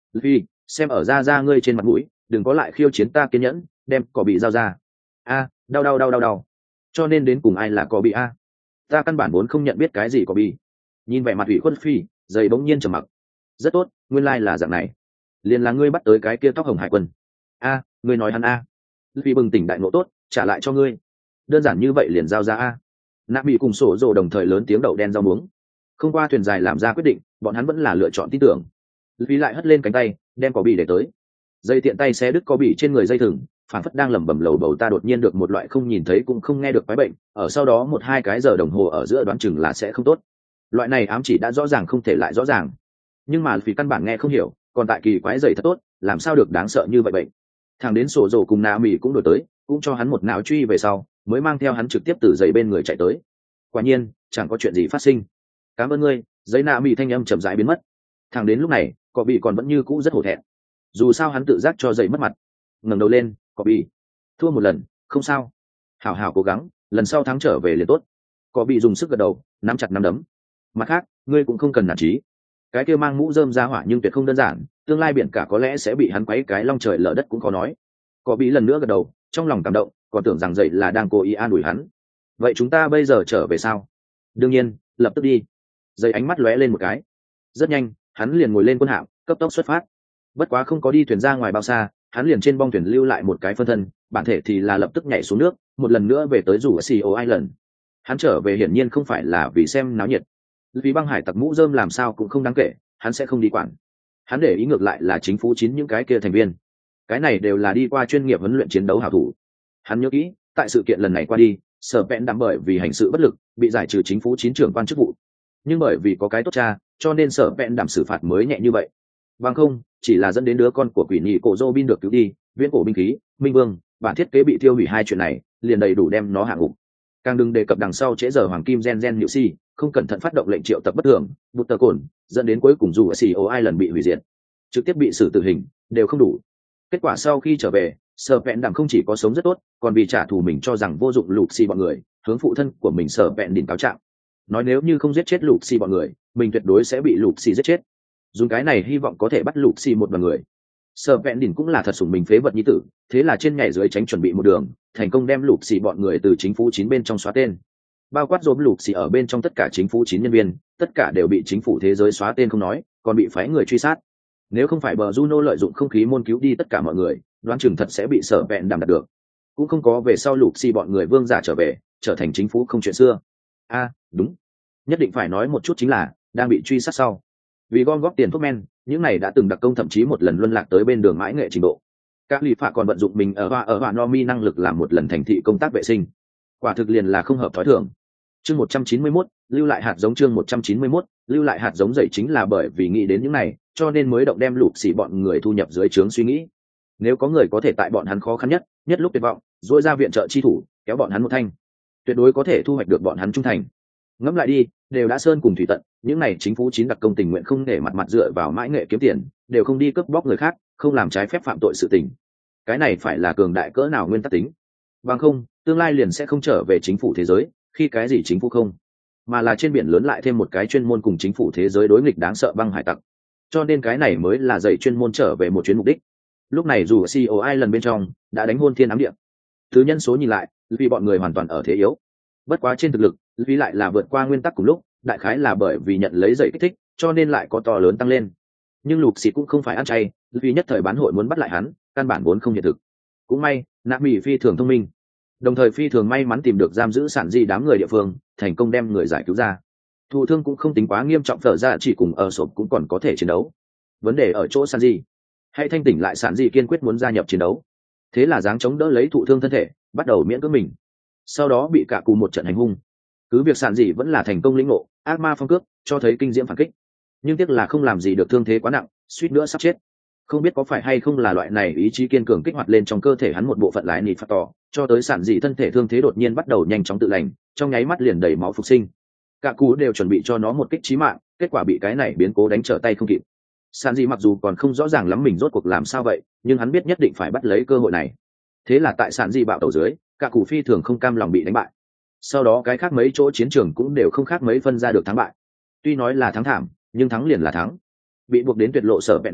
vì xem ở ra ngươi trên mặt mũi, đừng có lại khiêu chiến ta kiên nhẫn, đem cỏ bị giao ra. Đau. Cho nên đến cùng ai là cỏ bị a? Ta căn bản vốn không nhận biết cái gì cỏ bị. Nhìn vẻ mặt ủy khuất phi, dày bỗng nhiên trầm mặc. Rất tốt, nguyên lai là dạng này. Liền là ngươi bắt tới cái kia tóc hồng hải quân. Ngươi nói hắn a? Vì bừng tỉnh đại ngộ tốt, trả lại cho ngươi. Đơn giản như vậy liền giao ra a. Nạ bị cùng sổ rồ đồng thời lớn tiếng đậu đen rau muống. Không qua thuyền dài làm ra quyết định, bọn hắn vẫn là lựa chọn tin tưởng. Vì lại hất lên cánh tay, đem cỏ bị để tới. Dây tiện tay xé đứt cỏ bị trên người dây thừng, phản phất đang lẩm bẩm lầu bầu ta đột nhiên được một loại không nhìn thấy cũng không nghe được quái bệnh, ở sau đó 1-2 cái giờ đồng hồ ở giữa đoán chừng là sẽ không tốt. Loại này ám chỉ đã rõ ràng không thể lại rõ ràng. Nhưng mà vì căn bản nghe không hiểu, còn tại kỳ quái dày thật tốt, làm sao được đáng sợ như vậy bệnh. Thằng đến sổ rồ cùng Na Mị cũng đổi tới, cũng cho hắn một não truy về sau, mới mang theo hắn trực tiếp từ giày bên người chạy tới. Quả nhiên, chẳng có chuyện gì phát sinh. Cảm ơn ngươi, giấy Na Mị thanh âm chậm rãi biến mất. Thằng đến lúc này, cọ bị còn vẫn như cũ rất hổ thẹn. Dù sao hắn tự giác cho giày mất mặt. Ngẩng đầu lên, cọ bị thua một lần, không sao. Hảo hảo cố gắng, lần sau thắng trở về liền tốt. Cọ bị dùng sức gật đầu, nắm chặt nắm đấm. Mặt khác, ngươi cũng không cần nản chí. Cái kia mang mũ rơm ra hỏa nhưng tuyệt không đơn giản, tương lai biển cả có lẽ sẽ bị hắn quấy cái long trời lở đất cũng khó nói. Cọ bị lần nữa gật đầu, trong lòng cảm động, còn tưởng rằng dậy là đang cố ý an ủi hắn. Vậy chúng ta bây giờ trở về sao? Đương nhiên, lập tức đi. Dậy ánh mắt lóe lên một cái. Rất nhanh, hắn liền ngồi lên quân hạm, cấp tốc xuất phát. Bất quá không có đi thuyền ra ngoài bao xa, hắn liền trên bong thuyền lưu lại một cái phân thân, bản thể thì là lập tức nhảy xuống nước, một lần nữa về tới rủ ở CO Island. Hắn trở về hiển nhiên không phải là vì xem náo nhiệt, vì băng hải tặc mũ rơm làm sao cũng không đáng kể, hắn sẽ không đi quản. Hắn để ý ngược lại là chính phủ chín những cái kia thành viên, cái này đều là đi qua chuyên nghiệp huấn luyện chiến đấu hảo thủ. Hắn nhớ kỹ, tại sự kiện lần này qua đi, sở vẹn đắm bởi vì hành sự bất lực bị giải trừ chính phủ chín trưởng quan chức vụ, nhưng bởi vì có cái tốt cha, cho nên sở vẹn đắm xử phạt mới nhẹ như vậy. Bằng không, chỉ là dẫn đến đứa con của quỷ nhị cổ Robin được cứu đi, viễn cổ binh khí, minh vương, bản thiết kế bị tiêu hủy, hai chuyện này liền đầy đủ đem nó hạ ngục. Càng đừng đề cập đằng sau trễ giờ hoàng kim gen nhự si không cẩn thận phát động lệnh triệu tập bất thường, bụt tờ cồn, dẫn đến cuối cùng dù ở xì ai lần bị hủy diệt, trực tiếp bị xử tử hình đều không đủ. Kết quả sau khi trở về, sở vẹn đẳng không chỉ có sống rất tốt, còn vì trả thù mình cho rằng vô dụng lục xì bọn người, hướng phụ thân của mình sở vẹn đỉnh cáo trạng, nói nếu như không giết chết lục xì bọn người, mình tuyệt đối sẽ bị lục xì giết chết, dùng cái này hy vọng có thể bắt lục xì một đoàn người. Sở vẹn đỉnh cũng là thật sủng mình phế vật nhi tử, thế là trên nhảy dưới tránh chuẩn bị một đường, thành công đem lục xì bọn người từ chính phủ chín bên trong xóa tên, bao quát dồn lục xì ở bên trong tất cả chính phủ chín nhân viên, tất cả đều bị chính phủ thế giới xóa tên không nói, còn bị phái người truy sát. Nếu không phải bờ Juno lợi dụng không khí môn cứu đi tất cả mọi người, đoán chừng thật sẽ bị sở vẹn đảm đạt được. Cũng không có về sau lục xì bọn người vương giả trở về, trở thành chính phủ không chuyện xưa. Đúng, nhất định phải nói một chút chính là đang bị truy sát sau, vì gom góp tiền thuốc men, những này đã từng đặc công thậm chí một lần luân lạc tới bên đường mãi nghệ trình độ. Các lì phạ còn vận dụng mình ở hoa Nomi năng lực làm một lần thành thị công tác vệ sinh, quả thực liền là không hợp thói thường. Chương 191, lưu lại hạt giống. Chương 191, lưu lại hạt giống dậy chính là bởi vì nghĩ đến những này, cho nên mới động đem lục xỉ bọn người thu nhập dưới trướng suy nghĩ. Nếu có người có thể tại bọn hắn khó khăn nhất lúc tuyệt vọng, duỗi ra viện trợ chi thủ, kéo bọn hắn một thanh, tuyệt đối có thể thu hoạch được bọn hắn trung thành. Ngẫm lại đi, đều đã sơn cùng thủy tận, những này chính phủ chín đặc công tình nguyện không để mặt dựa vào mãi nghệ kiếm tiền, đều không đi cướp bóc người khác, không làm trái phép phạm tội sự tình. Cái này phải là cường đại cỡ nào nguyên tắc tính. Bằng không, tương lai liền sẽ không trở về chính phủ thế giới, khi cái gì chính phủ không, mà là trên biển lớn lại thêm một cái chuyên môn cùng chính phủ thế giới đối nghịch đáng sợ băng hải tặc. Cho nên cái này mới là dạy chuyên môn trở về một chuyến mục đích. Lúc này dù ở CO Island bên trong đã đánh hôn thiên ám địa, thứ nhân số nhìn lại, vì bọn người hoàn toàn ở thế yếu. Bất quá trên thực lực, vì lại là vượt qua nguyên tắc cùng lúc, đại khái là bởi vì nhận lấy dạy kích thích, cho nên lại có to lớn tăng lên. Nhưng lục xịt cũng không phải ăn chay, vì nhất thời bán hội muốn bắt lại hắn, căn bản vốn không hiện thực. Cũng may, nạ mỹ phi thường thông minh, đồng thời phi thường may mắn tìm được giam giữ sản di đám người địa phương, thành công đem người giải cứu ra. Thụ thương cũng không tính quá nghiêm trọng, thở ra chỉ cùng ở sộp cũng còn có thể chiến đấu. Vấn đề ở chỗ sản di, hãy thanh tỉnh lại, sản di kiên quyết muốn gia nhập chiến đấu. Thế là dáng chống đỡ lấy thụ thương thân thể, bắt đầu miễn cưỡng mình. Sau đó bị cả cù một trận hành hung. Cứ việc sản di vẫn là thành công lĩnh ngộ ác ma phong cước, cho thấy kinh diễm phản kích, nhưng tiếc là không làm gì được thương thế quá nặng, suýt nữa sắp chết. Không biết có phải hay không là loại này ý chí kiên cường kích hoạt lên trong cơ thể hắn một bộ phận lái nịt phát tỏ, cho tới sản dị thân thể thương thế đột nhiên bắt đầu nhanh chóng tự lành, trong nháy mắt liền đầy máu phục sinh. Cả cú đều chuẩn bị cho nó một kích chí mạng, kết quả bị cái này biến cố đánh trở tay không kịp. Sản dị mặc dù còn không rõ ràng lắm mình rốt cuộc làm sao vậy, nhưng hắn biết nhất định phải bắt lấy cơ hội này. Thế là tại sản dị bạo tẩu dưới, cả cú phi thường không cam lòng bị đánh bại. Sau đó cái khác mấy chỗ chiến trường cũng đều không khác mấy phân ra được thắng bại. Tuy nói là thắng thảm, nhưng thắng liền là thắng. Bị buộc đến tuyệt lộ sở vẹn đảm,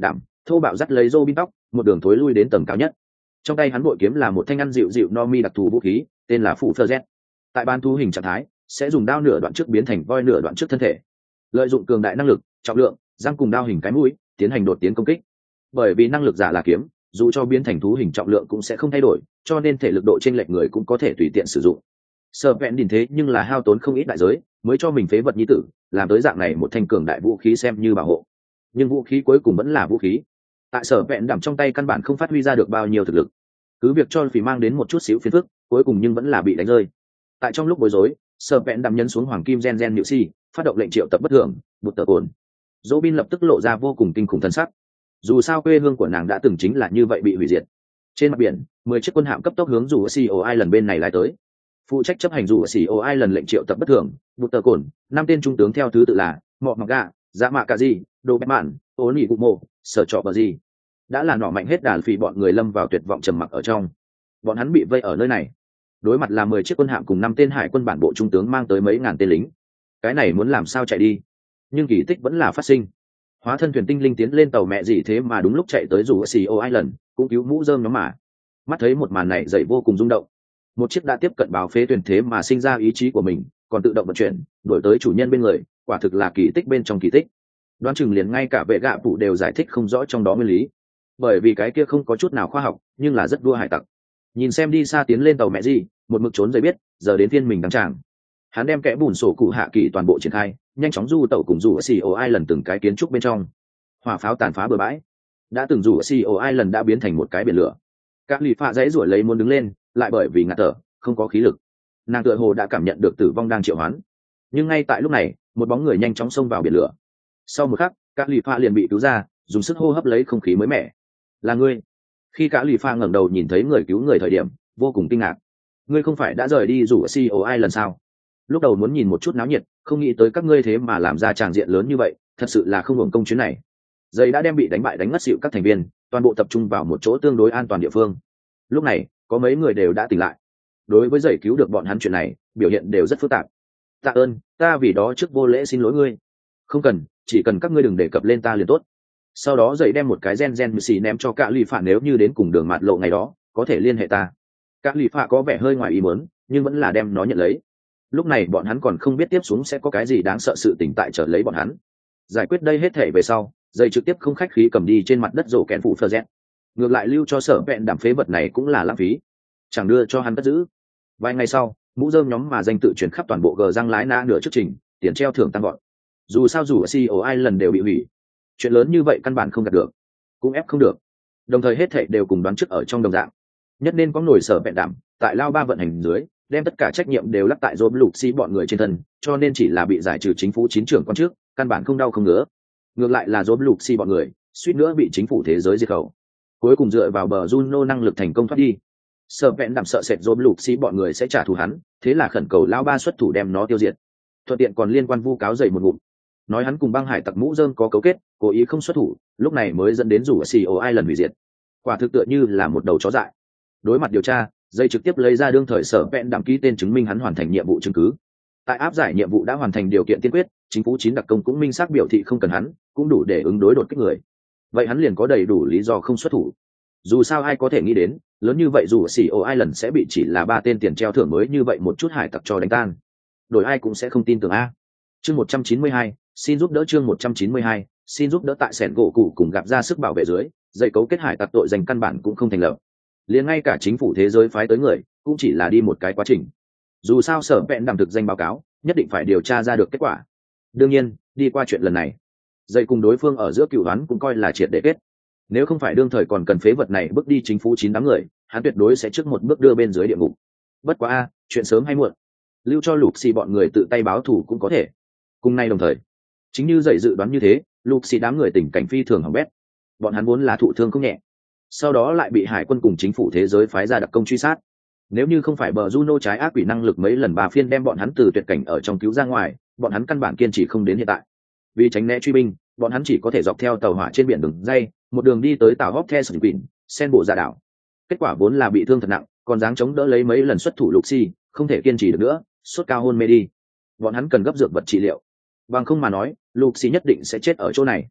thô bạo dắt lấy Robin tóc, một đường thối lui đến tầng cao nhất. Trong tay hắn bội kiếm là một thanh ăn dịu dịu no mi đặc thù vũ khí, tên là phụ phơ z. Tại ban thú hình trạng thái, sẽ dùng đao nửa đoạn trước biến thành voi nửa đoạn trước thân thể, lợi dụng cường đại năng lực, trọng lượng, răng cùng đao hình cái mũi, tiến hành đột tiến công kích. Bởi vì năng lực giả là kiếm, dù cho biến thành thú hình trọng lượng cũng sẽ không thay đổi, cho nên thể lực độ chênh lệch người cũng có thể tùy tiện sử dụng. Sở vẹn đỉnh thế nhưng là hao tốn không ít đại giới mới cho mình phế vật nhi tử làm tới dạng này một thanh cường đại vũ khí xem như bảo hộ, nhưng vũ khí cuối cùng vẫn là vũ khí. Tại Sở vẹn đđảm trong tay căn bản không phát huy ra được bao nhiêu thực lực, cứ việc cho phỉ mang đến một chút xíu phiền phức, cuối cùng nhưng vẫn là bị đánh rơi. Tại trong lúc bối rối, Sở vẹn đđảm nhấn xuống hoàng kim gen gen nhự si, phát động lệnh triệu tập bất thường, bụt tờ cồn. Robin lập tức lộ ra vô cùng kinh khủng thân sắc. Dù sao quê hương của nàng đã từng chính là như vậy bị hủy diệt. Trên mặt biển, 10 chiếc quân hạm cấp tốc hướng rủ CO Island bên này lái tới. Phụ trách chấp hành rủ CO Island lệnh triệu tập bất thường, bụt tờ cồn, 5 tên trung tướng theo thứ tự là Mọ Mặc Gà, Dạ Mạ Cà Di, Đồ Bẹt Mạn, Ô Nỉ Cụ Mộ, Sở Trọ Bờ Gì. Đã là nỏ mạnh hết đàn phì, bọn người lâm vào tuyệt vọng trầm mặc ở trong. Bọn hắn bị vây ở nơi này, đối mặt là 10 chiếc quân hạm cùng 5 tên hải quân bản bộ trung tướng mang tới mấy ngàn tên lính. Cái này muốn làm sao chạy đi? Nhưng kỳ tích vẫn là phát sinh. Hóa thân thuyền tinh linh tiến lên tàu mẹ gì thế mà đúng lúc chạy tới rủ CO Island, cũng cứu mũ rơm nhóm mà. Mắt thấy một màn này dậy vô cùng rung động. Một chiếc đã tiếp cận báo phế thuyền thế mà sinh ra ý chí của mình, còn tự động vận chuyển, đuổi tới chủ nhân bên người, quả thực là kỳ tích bên trong kỳ tích. Đoán chừng liền ngay cả vệ gạ phụ đều giải thích không rõ trong đó nguyên lý, bởi vì cái kia không có chút nào khoa học, nhưng là rất đua hải tặc. Nhìn xem đi xa tiến lên tàu mẹ gì, một mực trốn dậy biết, giờ đến phiên mình đăng tràng. Hắn đem kẽ bùn sổ cụ hạ kỳ toàn bộ triển khai, nhanh chóng du tàu cùng rủ CO Island từng cái kiến trúc bên trong. Hỏa pháo tàn phá bừa bãi, đã từng rủ CO Island đã biến thành một cái biển lửa. Các lì phạ dãy ruổi lấy muốn đứng lên, lại bởi vì ngạt thở, không có khí lực. Nàng tựa hồ đã cảm nhận được tử vong đang triệu hoán. Nhưng ngay tại lúc này, một bóng người nhanh chóng xông vào biển lửa. Sau một khắc, các lì phạ liền bị cứu ra, dùng sức hô hấp lấy không khí mới mẻ. Là ngươi? Khi các lì phạ ngẩng đầu nhìn thấy người cứu người thời điểm, vô cùng kinh ngạc. Ngươi không phải đã rời đi rủ CO Island sao? Lúc đầu muốn nhìn một chút náo nhiệt, không nghĩ tới các ngươi thế mà làm ra tràng diện lớn như vậy, thật sự là không hưởng công chuyến này. Dây đã đem bị đánh bại đánh ngất xỉu các thành viên, toàn bộ tập trung vào một chỗ tương đối an toàn địa phương. Lúc này, có mấy người đều đã tỉnh lại. Đối với dây cứu được bọn hắn chuyện này, biểu hiện đều rất phức tạp. Tạ ơn, ta vì đó trước vô lễ xin lỗi ngươi. Không cần, chỉ cần các ngươi đừng đề cập lên ta liền tốt. Sau đó dây đem một cái gen xì ném cho cả lì phạ, nếu như đến cùng đường mạt lộ ngày đó, có thể liên hệ ta. Cả lì phạ có vẻ hơi ngoài ý muốn, nhưng vẫn là đem nó nhận lấy. Lúc này bọn hắn còn không biết tiếp xuống sẽ có cái gì đáng sợ sự tình tại trở lấy bọn hắn. Giải quyết đây hết thể về sau, dây trực tiếp không khách khí cầm đi trên mặt đất rổ kẹn phụ phơ z. Ngược lại lưu cho Sở vẹn đảm phế vật này cũng là lãng phí, chẳng đưa cho hắn cất giữ. Vài ngày sau, mũ rơm nhóm mà danh tự chuyển khắp toàn bộ gờ răng lái na nửa trước trình, tiền treo thưởng tăng gọn. Dù sao dù CEO ai lần đều bị hủy, chuyện lớn như vậy căn bản không đạt được, cũng ép không được. Đồng thời hết thảy đều cùng đoán trước ở trong đồng dạng, nhất nên có nổi Sở vẹn đảm tại lao ba vận hành dưới, đem tất cả trách nhiệm đều lắc tại dồn lục xi bọn người trên thân, cho nên chỉ là bị giải trừ chính phủ chín trưởng quan trước, căn bản không đau không ngứa. Ngược lại là dồn lục xi bọn người, suýt nữa bị chính phủ thế giới diệt khẩu. Cuối cùng dựa vào bờ Juno năng lực thành công thoát đi. Sở vẹn đảm sợ sệt dồn lục xi bọn người sẽ trả thù hắn, thế là khẩn cầu lao ba xuất thủ đem nó tiêu diệt. Thuận tiện còn liên quan vu cáo dậy một ngụm, nói hắn cùng băng hải tặc mũ rơm có cấu kết, cố ý không xuất thủ, lúc này mới dẫn đến rủ CEO ai lần hủy diệt. Quả thực tựa như là một đầu chó dại. Đối mặt điều tra, dây trực tiếp lấy ra đương thời Sở vẹn đảm ký tên chứng minh hắn hoàn thành nhiệm vụ chứng cứ. Tại áp giải nhiệm vụ đã hoàn thành điều kiện tiên quyết, chính phủ chín đặc công cũng minh xác biểu thị không cần hắn, cũng đủ để ứng đối đột kích người. Vậy hắn liền có đầy đủ lý do không xuất thủ. Dù sao ai có thể nghĩ đến, lớn như vậy dù CEO Island sẽ bị chỉ là 3 tên tiền treo thưởng mới như vậy một chút hải tặc cho đánh tan. Đổi ai cũng sẽ không tin tưởng a. Chương 192, xin giúp đỡ chương 192, xin giúp đỡ tại sẻn gỗ cụ cùng gặp ra sức bảo vệ dưới, dây cấu kết hải tặc tội danh căn bản cũng không thành lập. Liền ngay cả chính phủ thế giới phái tới người, cũng chỉ là đi một cái quá trình. Dù sao Sở vẹn đảm thực danh báo cáo, nhất định phải điều tra ra được kết quả. Đương nhiên, đi qua chuyện lần này, dây cùng đối phương ở giữa cựu đoán cũng coi là triệt để kết. Nếu không phải đương thời còn cần phế vật này bước đi chính phủ chín đám người, hắn tuyệt đối sẽ trước một bước đưa bên dưới địa ngục. Bất quá a, chuyện sớm hay muộn, lưu cho lục xì bọn người tự tay báo thù cũng có thể. Cùng nay đồng thời, chính như dậy dự đoán như thế, lục xì đám người tình cảnh phi thường hỏng bét. Bọn hắn vốn là thụ thương không nhẹ, sau đó lại bị hải quân cùng chính phủ thế giới phái ra đặc công truy sát. Nếu như không phải bờ Juno trái ác quỷ năng lực mấy lần 3 phiên đem bọn hắn từ tuyệt cảnh ở trong cứu ra ngoài, bọn hắn căn bản kiên trì không đến hiện tại. Vì tránh né truy binh, bọn hắn chỉ có thể dọc theo tàu hỏa trên biển đường dây, một đường đi tới tàu Hóc The Spin, sen bộ ra đảo. Kết quả vốn là bị thương thật nặng, còn dáng chống đỡ lấy mấy lần xuất thủ lục xi, không thể kiên trì được nữa, sốt cao hôn mê đi. Bọn hắn cần gấp dược vật trị liệu. Bằng không mà nói, lục xi nhất định sẽ chết ở chỗ này.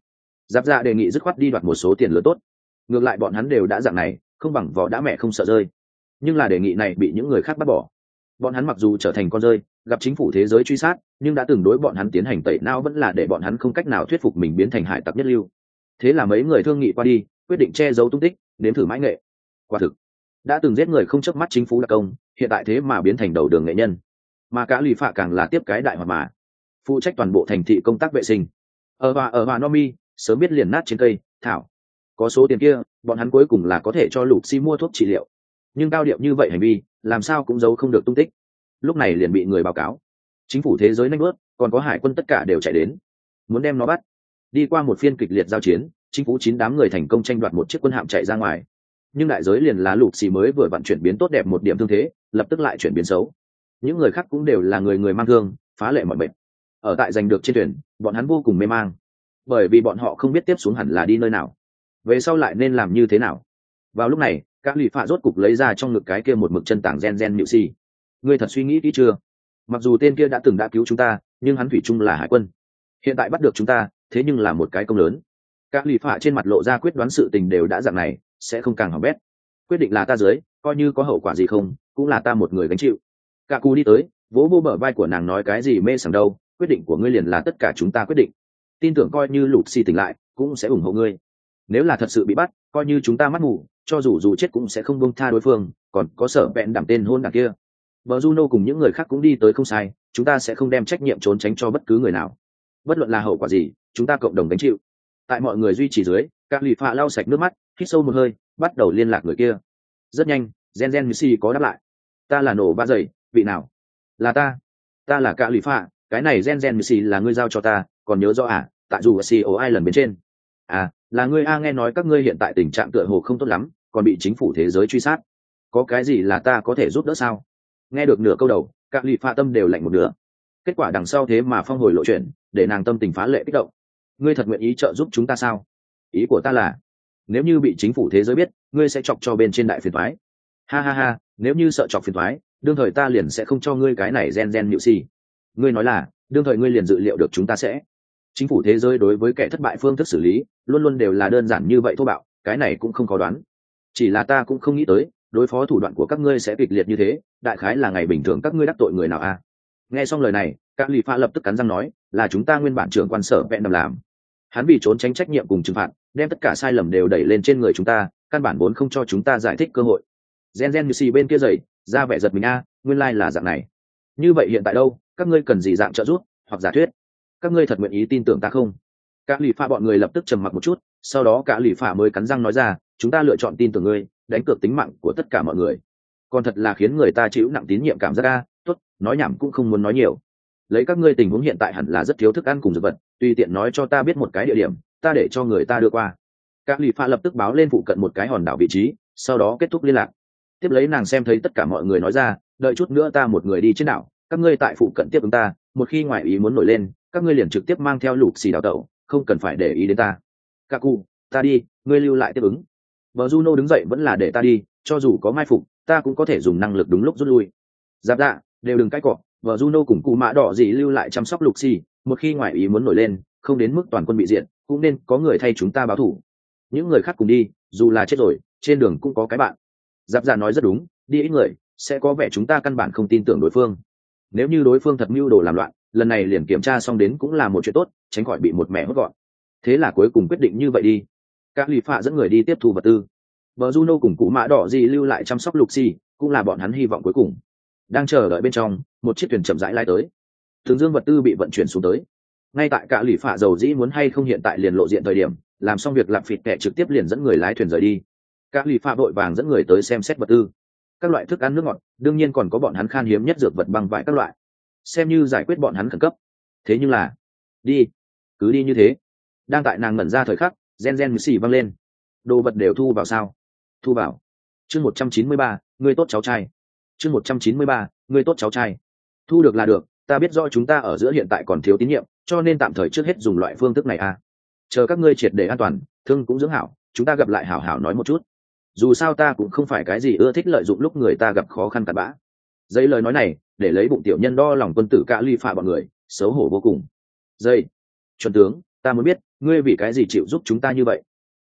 Giáp Dạ đề nghị dứt khoát đi đoạt một số tiền lớn tốt. Ngược lại bọn hắn đều đã dạng này, không bằng vỏ đã mẹ không sợ rơi. Nhưng là đề nghị này bị những người khác bắt bỏ. Bọn hắn mặc dù trở thành con rơi, gặp chính phủ thế giới truy sát, nhưng đã từng đối bọn hắn tiến hành tẩy não vẫn là để bọn hắn không cách nào thuyết phục mình biến thành hải tặc nhất lưu. Thế là mấy người thương nghị qua đi, quyết định che giấu tung tích, nếm thử mãi nghệ. Quả thực, đã từng giết người không chớp mắt chính phủ đặc công, hiện tại thế mà biến thành đầu đường nghệ nhân. Mà cả lì phạ càng là tiếp cái đại hoạt mà, phụ trách toàn bộ thành thị công tác vệ sinh. Ở Hòa Nomi, sớm biết liền nát trên cây, thảo. Có số tiền kia, bọn hắn cuối cùng là có thể cho Lục Xi mua thuốc trị liệu. Nhưng cao điệu như vậy hành vi, làm sao cũng giấu không được tung tích. Lúc này liền bị người báo cáo. Chính phủ thế giới nanh bớt, còn có hải quân tất cả đều chạy đến, muốn đem nó bắt. Đi qua một phiên kịch liệt giao chiến, chính phủ 9 đám người thành công tranh đoạt một chiếc quân hạm chạy ra ngoài. Nhưng đại giới liền là Lục Xi mới vừa vận chuyển biến tốt đẹp một điểm thương thế, lập tức lại chuyển biến xấu. Những người khác cũng đều là người mang thương, phá lệ mọi bệnh. Ở tại giành được trên thuyền, bọn hắn vô cùng mê mang, bởi vì bọn họ không biết tiếp xuống hẳn là đi nơi nào, về sau lại nên làm như thế nào. Vào lúc này, các lì phạ rốt cục lấy ra trong ngực cái kia một mực chân tảng gen nhự si. Ngươi thật suy nghĩ kỹ chưa? Mặc dù tên kia đã từng đã cứu chúng ta, nhưng hắn thủy chung là hải quân, hiện tại bắt được chúng ta, thế nhưng là một cái công lớn. Các lì phạ trên mặt lộ ra quyết đoán, sự tình đều đã dạng này, sẽ không càng hỏng bét. Quyết định là ta dưới, coi như có hậu quả gì không, cũng là ta một người gánh chịu. Cả cù đi tới, vỗ vô bờ vai của nàng nói cái gì mê sảng đâu, quyết định của ngươi liền là tất cả chúng ta quyết định. Tin tưởng coi như Lục Xi tỉnh lại, cũng sẽ ủng hộ ngươi. Nếu là thật sự bị bắt, coi như chúng ta mắt mù, cho dù chết cũng sẽ không buông tha đối phương, còn có Sở Vẹn đảm tên hôn đảng kia. Bờ Juno cùng những người khác cũng đi tới không sai, chúng ta sẽ không đem trách nhiệm trốn tránh cho bất cứ người nào. Bất luận là hậu quả gì, chúng ta cộng đồng gánh chịu. Tại mọi người duy trì dưới, các lì phạ lau sạch nước mắt, hít sâu một hơi, bắt đầu liên lạc người kia. Rất nhanh, Gen Missy có đáp lại. Ta là nổ ba giày, vị nào? Là ta. Ta là cả lì phạ, cái này Gen Missy là ngươi giao cho ta, còn nhớ rõ à? Tại dù CEO Island bên trên. À, là ngươi nghe nói các ngươi hiện tại tình trạng tựa hồ không tốt lắm, còn bị chính phủ thế giới truy sát. Có cái gì là ta có thể giúp đỡ sao? Nghe được nửa câu đầu, các lì phạ tâm đều lạnh một nửa. Kết quả đằng sau thế mà phong hồi lộ chuyện, để nàng tâm tình phá lệ kích động. Ngươi thật nguyện ý trợ giúp chúng ta sao? Ý của ta là, nếu như bị chính phủ thế giới biết, ngươi sẽ chọc cho bên trên đại phiền toái. Ha ha ha, nếu như sợ chọc phiền toái, đương thời ta liền sẽ không cho ngươi cái này gen nhự si. Ngươi nói là, đương thời ngươi liền dự liệu được chúng ta sẽ. Chính phủ thế giới đối với kẻ thất bại phương thức xử lý, luôn luôn đều là đơn giản như vậy thô bạo, cái này cũng không có đoán. Chỉ là ta cũng không nghĩ tới, đối phó thủ đoạn của các ngươi sẽ kịch liệt như thế, đại khái là ngày bình thường các ngươi đắc tội người nào a? Nghe xong lời này, các lì pha lập tức cắn răng nói, là chúng ta nguyên bản trưởng quan Sở Vẹn làm. Hắn vì trốn tránh trách nhiệm cùng trừng phạt, đem tất cả sai lầm đều đẩy lên trên người chúng ta, căn bản vốn không cho chúng ta giải thích cơ hội. Gen như xì bên kia dậy, ra vẻ giật mình a, nguyên lai là dạng này. Như vậy hiện tại đâu, các ngươi cần gì dạng trợ giúp hoặc giả thuyết? Các ngươi thật nguyện ý tin tưởng ta không? Cả lì pha bọn người lập tức trầm mặc một chút, sau đó cả lì pha mới cắn răng nói ra, chúng ta lựa chọn tin tưởng ngươi, đánh cược tính mạng của tất cả mọi người. Còn thật là khiến người ta chịu nặng tín nhiệm cảm giác a. Tốt, nói nhảm cũng không muốn nói nhiều. Lấy các ngươi tình huống hiện tại hẳn là rất thiếu thức ăn cùng dược vật, tùy tiện nói cho ta biết một cái địa điểm, ta để cho người ta đưa qua. Các lì pha lập tức báo lên phụ cận một cái hòn đảo vị trí, sau đó kết thúc liên lạc. Tiếp lấy nàng xem thấy tất cả mọi người nói ra, đợi chút nữa ta một người đi trên đảo, các ngươi tại phụ cận tiếp ứng ta, một khi ngoại ý muốn nổi lên, các ngươi liền trực tiếp mang theo Lục Xì đào tẩu, không cần phải để ý đến ta. Kaku, ta đi, ngươi lưu lại tiếp ứng. Bờ Juno đứng dậy vẫn là để ta đi, cho dù có mai phục, ta cũng có thể dùng năng lực đúng lúc rút lui. Giáp dạ, đều đừng cãi cọ, vợ Juno cùng cụ mã đỏ gì lưu lại chăm sóc Lục Xì, một khi ngoại ý muốn nổi lên, không đến mức toàn quân bị diệt, cũng nên có người thay chúng ta báo thủ. Những người khác cùng đi, dù là chết rồi, trên đường cũng có cái bạn. Giáp dạ nói rất đúng, đi ít người, sẽ có vẻ chúng ta căn bản không tin tưởng đối phương. Nếu như đối phương thật mưu đồ làm loạn, lần này liền kiểm tra xong đến cũng là một chuyện tốt, tránh khỏi bị một mẹ hốt gọn. Thế là cuối cùng quyết định như vậy đi. Các lì phạ dẫn người đi tiếp thu vật tư. Bờ Juno cùng cụ mã đỏ gì lưu lại chăm sóc Lục Xì, cũng là bọn hắn hy vọng cuối cùng. Đang chờ đợi bên trong, một chiếc thuyền chậm rãi lai tới. Thường dương vật tư bị vận chuyển xuống tới. Ngay tại cả lì phạ dầu dĩ muốn hay không hiện tại liền lộ diện thời điểm, làm xong việc lạp phịt kẹ trực tiếp liền dẫn người lái thuyền rời đi. Các lì phạ vội vàng dẫn người tới xem xét vật tư. Các loại thức ăn nước ngọt, đương nhiên còn có bọn hắn khan hiếm nhất dược vật băng vải các loại, xem như giải quyết bọn hắn khẩn cấp. Thế nhưng là, đi, cứ đi như thế. Đang tại nàng ngẩn ra thời khắc, gen xì văng lên. Đồ vật đều thu vào sao? Thu vào. Chương 193, người tốt cháu trai. Chương 193, người tốt cháu trai. Thu được là được, ta biết rõ chúng ta ở giữa hiện tại còn thiếu tín nhiệm, cho nên tạm thời trước hết dùng loại phương thức này à. Chờ các ngươi triệt để an toàn, thương cũng dưỡng hảo, chúng ta gặp lại hảo hảo nói một chút. Dù sao ta cũng không phải cái gì ưa thích lợi dụng lúc người ta gặp khó khăn cặn bã. Giấy lời nói này, để lấy bụng tiểu nhân đo lòng quân tử cả ly phạ bọn người, xấu hổ vô cùng. Dây, chuẩn tướng, ta muốn biết, ngươi vì cái gì chịu giúp chúng ta như vậy?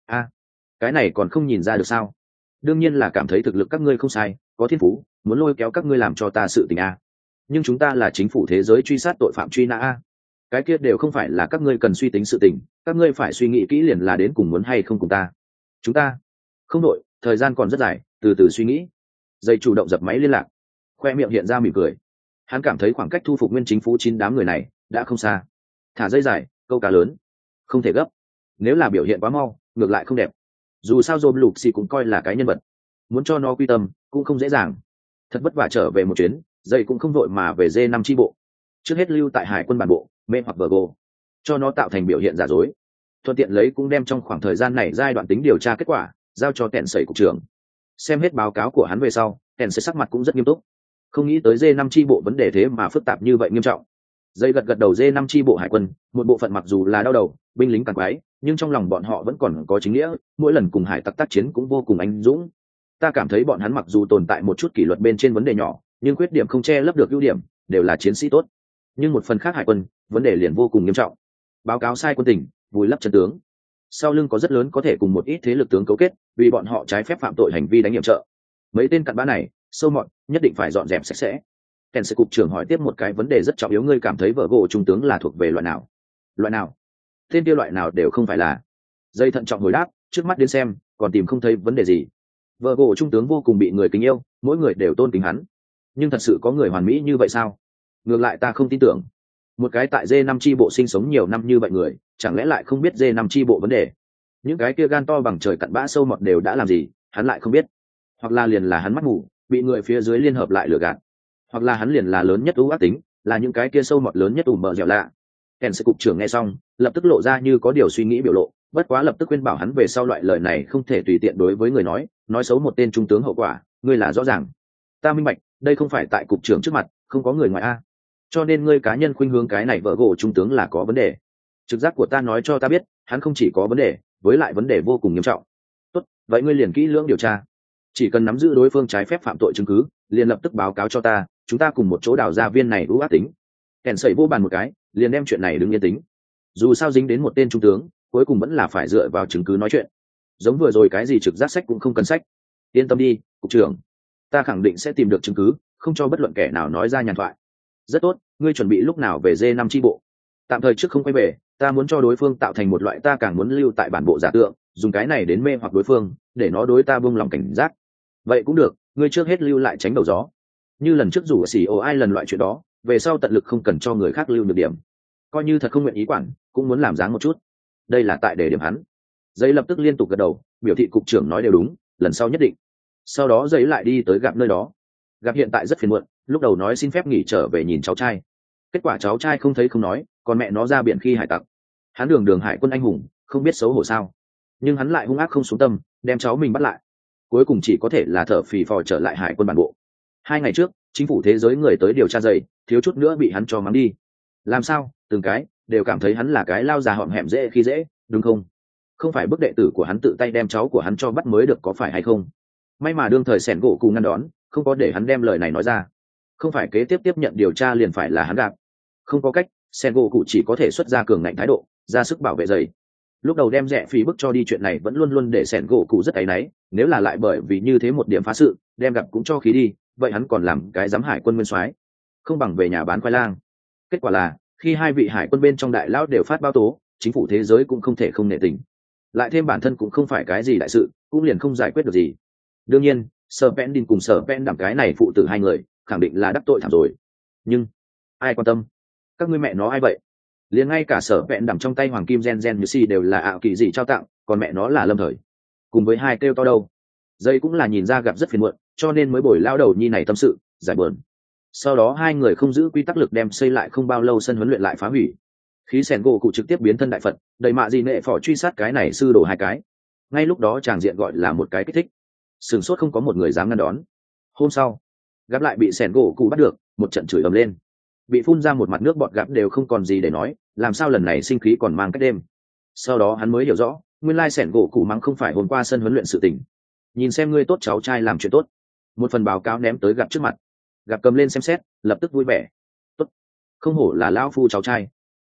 Cái này còn không nhìn ra được sao? Đương nhiên là cảm thấy thực lực các ngươi không sai, có thiên phú, muốn lôi kéo các ngươi làm cho ta sự tình nhưng chúng ta là chính phủ thế giới truy sát tội phạm truy nã cái kia đều không phải là các ngươi cần suy tính sự tình, các ngươi phải suy nghĩ kỹ liền là đến cùng muốn hay không cùng ta. Chúng ta không đội, thời gian còn rất dài, từ từ suy nghĩ. Dây chủ động dập máy liên lạc, khoe miệng hiện ra mỉm cười. Hắn cảm thấy khoảng cách thu phục nguyên chính phủ 9 đám người này đã không xa. Thả dây dài, câu cá lớn, không thể gấp. Nếu là biểu hiện quá mau, ngược lại không đẹp. Dù sao Dôm Lục Xì cũng coi là cái nhân vật, muốn cho nó quy tâm cũng không dễ dàng. Thật vất vả trở về một chuyến, dây cũng không vội mà về D5 chi bộ. Trước hết lưu tại hải quân bản bộ, mê hoặc Virgo, cho nó tạo thành biểu hiện giả dối. Thuận tiện lấy cũng đem trong khoảng thời gian này giai đoạn tính điều tra kết quả giao cho Tèn Sẩy cục trưởng. Xem hết báo cáo của hắn về sau, Tèn Sẩy sắc mặt cũng rất nghiêm túc. Không nghĩ tới D5 chi bộ vấn đề thế mà phức tạp như vậy nghiêm trọng. Dây gật gật đầu. D5 chi bộ hải quân, một bộ phận mặc dù là đau đầu, binh lính càng quái, nhưng trong lòng bọn họ vẫn còn có chính nghĩa, mỗi lần cùng hải tặc tác chiến cũng vô cùng anh dũng. Ta cảm thấy bọn hắn mặc dù tồn tại một chút kỷ luật bên trên vấn đề nhỏ, nhưng khuyết điểm không che lấp được ưu điểm, đều là chiến sĩ tốt. Nhưng một phần khác hải quân, vấn đề liền vô cùng nghiêm trọng. Báo cáo sai quân tình, vùi lấp chân tướng. Sau lưng có rất lớn có thể cùng một ít thế lực tướng cấu kết, vì bọn họ trái phép phạm tội hành vi đánh nhiệm trợ. Mấy tên cặn bã này, sâu mọt, nhất định phải dọn dẹp sạch sẽ. Kèn sẽ cục trưởng hỏi tiếp một cái vấn đề rất trọng yếu, ngươi cảm thấy vợ gỗ trung tướng là thuộc về loại nào? Loại nào? Tên kia loại nào đều không phải là. Dây thận trọng hồi đáp, trước mắt đến xem, còn tìm không thấy vấn đề gì. Vợ gỗ trung tướng vô cùng bị người kính yêu, mỗi người đều tôn kính hắn. Nhưng thật sự có người hoàn mỹ như vậy sao? Ngược lại ta không tin tưởng. Một cái tại D5 chi bộ sinh sống nhiều năm như vậy người, chẳng lẽ lại không biết D5 chi bộ vấn đề? Những cái kia gan to bằng trời cặn bã sâu mọt đều đã làm gì, hắn lại không biết. Hoặc là liền là hắn mắt mù, bị người phía dưới liên hợp lại lừa gạt. Hoặc là hắn liền là lớn nhất ác tính, là những cái kia sâu mọt lớn nhất bờ dẻo lạ. Kèn sẽ cục trưởng nghe xong, lập tức lộ ra như có điều suy nghĩ biểu lộ, bất quá lập tức khuyên bảo hắn về sau loại lời này không thể tùy tiện đối với người nói xấu một tên trung tướng hậu quả, ngươi là rõ ràng. Ta minh bạch, đây không phải tại cục trưởng trước mặt, không có người ngoài cho nên ngươi cá nhân khuynh hướng cái này vợ gỗ trung tướng là có vấn đề. Trực giác của ta nói cho ta biết, hắn không chỉ có vấn đề, với lại vấn đề vô cùng nghiêm trọng. Tốt, vậy ngươi liền kỹ lưỡng điều tra, chỉ cần nắm giữ đối phương trái phép phạm tội chứng cứ, liền lập tức báo cáo cho ta, chúng ta cùng một chỗ đào ra viên này ác tính. Kèn sẩy vô bàn một cái, liền đem chuyện này đứng yên tính. Dù sao dính đến một tên trung tướng, cuối cùng vẫn là phải dựa vào chứng cứ nói chuyện. Giống vừa rồi cái gì trực giác sách cũng không cần sách. Yên tâm đi, cục trưởng, ta khẳng định sẽ tìm được chứng cứ, không cho bất luận kẻ nào nói ra nhàn thoại. Rất tốt, ngươi chuẩn bị lúc nào về D5 chi bộ? Tạm thời trước không quay về, ta muốn cho đối phương tạo thành một loại ta càng muốn lưu tại bản bộ giả tượng, dùng cái này đến mê hoặc đối phương, để nó đối ta buông lòng cảnh giác. Vậy cũng được, ngươi trước hết lưu lại tránh đầu gió. Như lần trước rủ xỉ ồ ai lần loại chuyện đó, về sau tận lực không cần cho người khác lưu được điểm. Coi như thật không nguyện ý quản, cũng muốn làm dáng một chút. Đây là tại để điểm hắn. Giấy lập tức liên tục gật đầu, biểu thị cục trưởng nói đều đúng, lần sau nhất định. Sau đó giấy lại đi tới gặp nơi đó. Gặp hiện tại rất phiền muộn, lúc đầu nói xin phép nghỉ trở về nhìn cháu trai. Kết quả cháu trai không thấy không nói, còn mẹ nó ra biển khi hải tặc. Hắn đường đường hải quân anh hùng, không biết xấu hổ sao. Nhưng hắn lại hung ác không xuống tâm, đem cháu mình bắt lại. Cuối cùng chỉ có thể là thở phì phò trở lại hải quân bản bộ. 2 ngày trước, chính phủ thế giới người tới điều tra dày, thiếu chút nữa bị hắn cho mắng đi. Làm sao, từng cái đều cảm thấy hắn là cái lao già họm hẹm dễ khi dễ, đúng không? Không phải bức đệ tử của hắn tự tay đem cháu của hắn cho bắt mới được, có phải hay không? May mà đương thời sẻn gỗ cụ ngăn đón, không có để hắn đem lời này nói ra. Không phải kế tiếp nhận điều tra liền phải là hắn gặp. Không có cách, sẻn gỗ cụ chỉ có thể xuất ra cường ngạnh thái độ, ra sức bảo vệ dày. Lúc đầu đem rẻ phí bức cho đi chuyện này vẫn luôn luôn để sẻn gỗ cụ rất áy náy, nếu là lại bởi vì như thế một điểm phá sự, đem gặp cũng cho khí đi, vậy hắn còn làm cái giám hải quân nguyên soái, không bằng về nhà bán khoai lang. Kết quả là khi 2 vị hải quân bên trong đại lão đều phát báo tố, chính phủ thế giới cũng không thể không nể tình. Lại thêm bản thân cũng không phải cái gì đại sự, cũng liền không giải quyết được gì. Đương nhiên, Sở Pen Đin cùng Sở Pen đảm cái này phụ tử 2 người, khẳng định là đắc tội thảm rồi. Nhưng ai quan tâm? Các ngươi mẹ nó ai vậy? Liền ngay cả Sở Pen đảm trong tay hoàng kim gen như si đều là ảo kỳ gì trao tặng, còn mẹ nó là lâm thời. Cùng với 2 kêu to đâu. Dây cũng là nhìn ra gặp rất phiền muộn, cho nên mới bồi lao đầu nhi này tâm sự, giải bờn. Sau đó 2 người không giữ quy tắc lực đem xây lại không bao lâu sân huấn luyện lại phá hủy. Khí sẻn gỗ cụ trực tiếp biến thân đại phật, đầy mạ gì nệ phỏ truy sát cái này sư đổ 2 cái. Ngay lúc đó tràng diện gọi là một cái kích thích. Sừng sốt không có một người dám ngăn đón. Hôm sau, gặp lại bị sẻn gỗ cụ bắt được, một trận chửi ầm lên. Bị phun ra một mặt nước bọt, gặp đều không còn gì để nói, làm sao lần này sinh khí còn mang cách đêm. Sau đó hắn mới hiểu rõ, nguyên lai sẻn gỗ cụ mắng không phải hôm qua sân huấn luyện sự tình. Nhìn xem ngươi tốt cháu trai làm chuyện tốt. Một phần báo cáo ném tới gặp trước mặt. Gặp cầm lên xem xét, lập tức vui vẻ. Tốt, không hổ là lão phu cháu trai.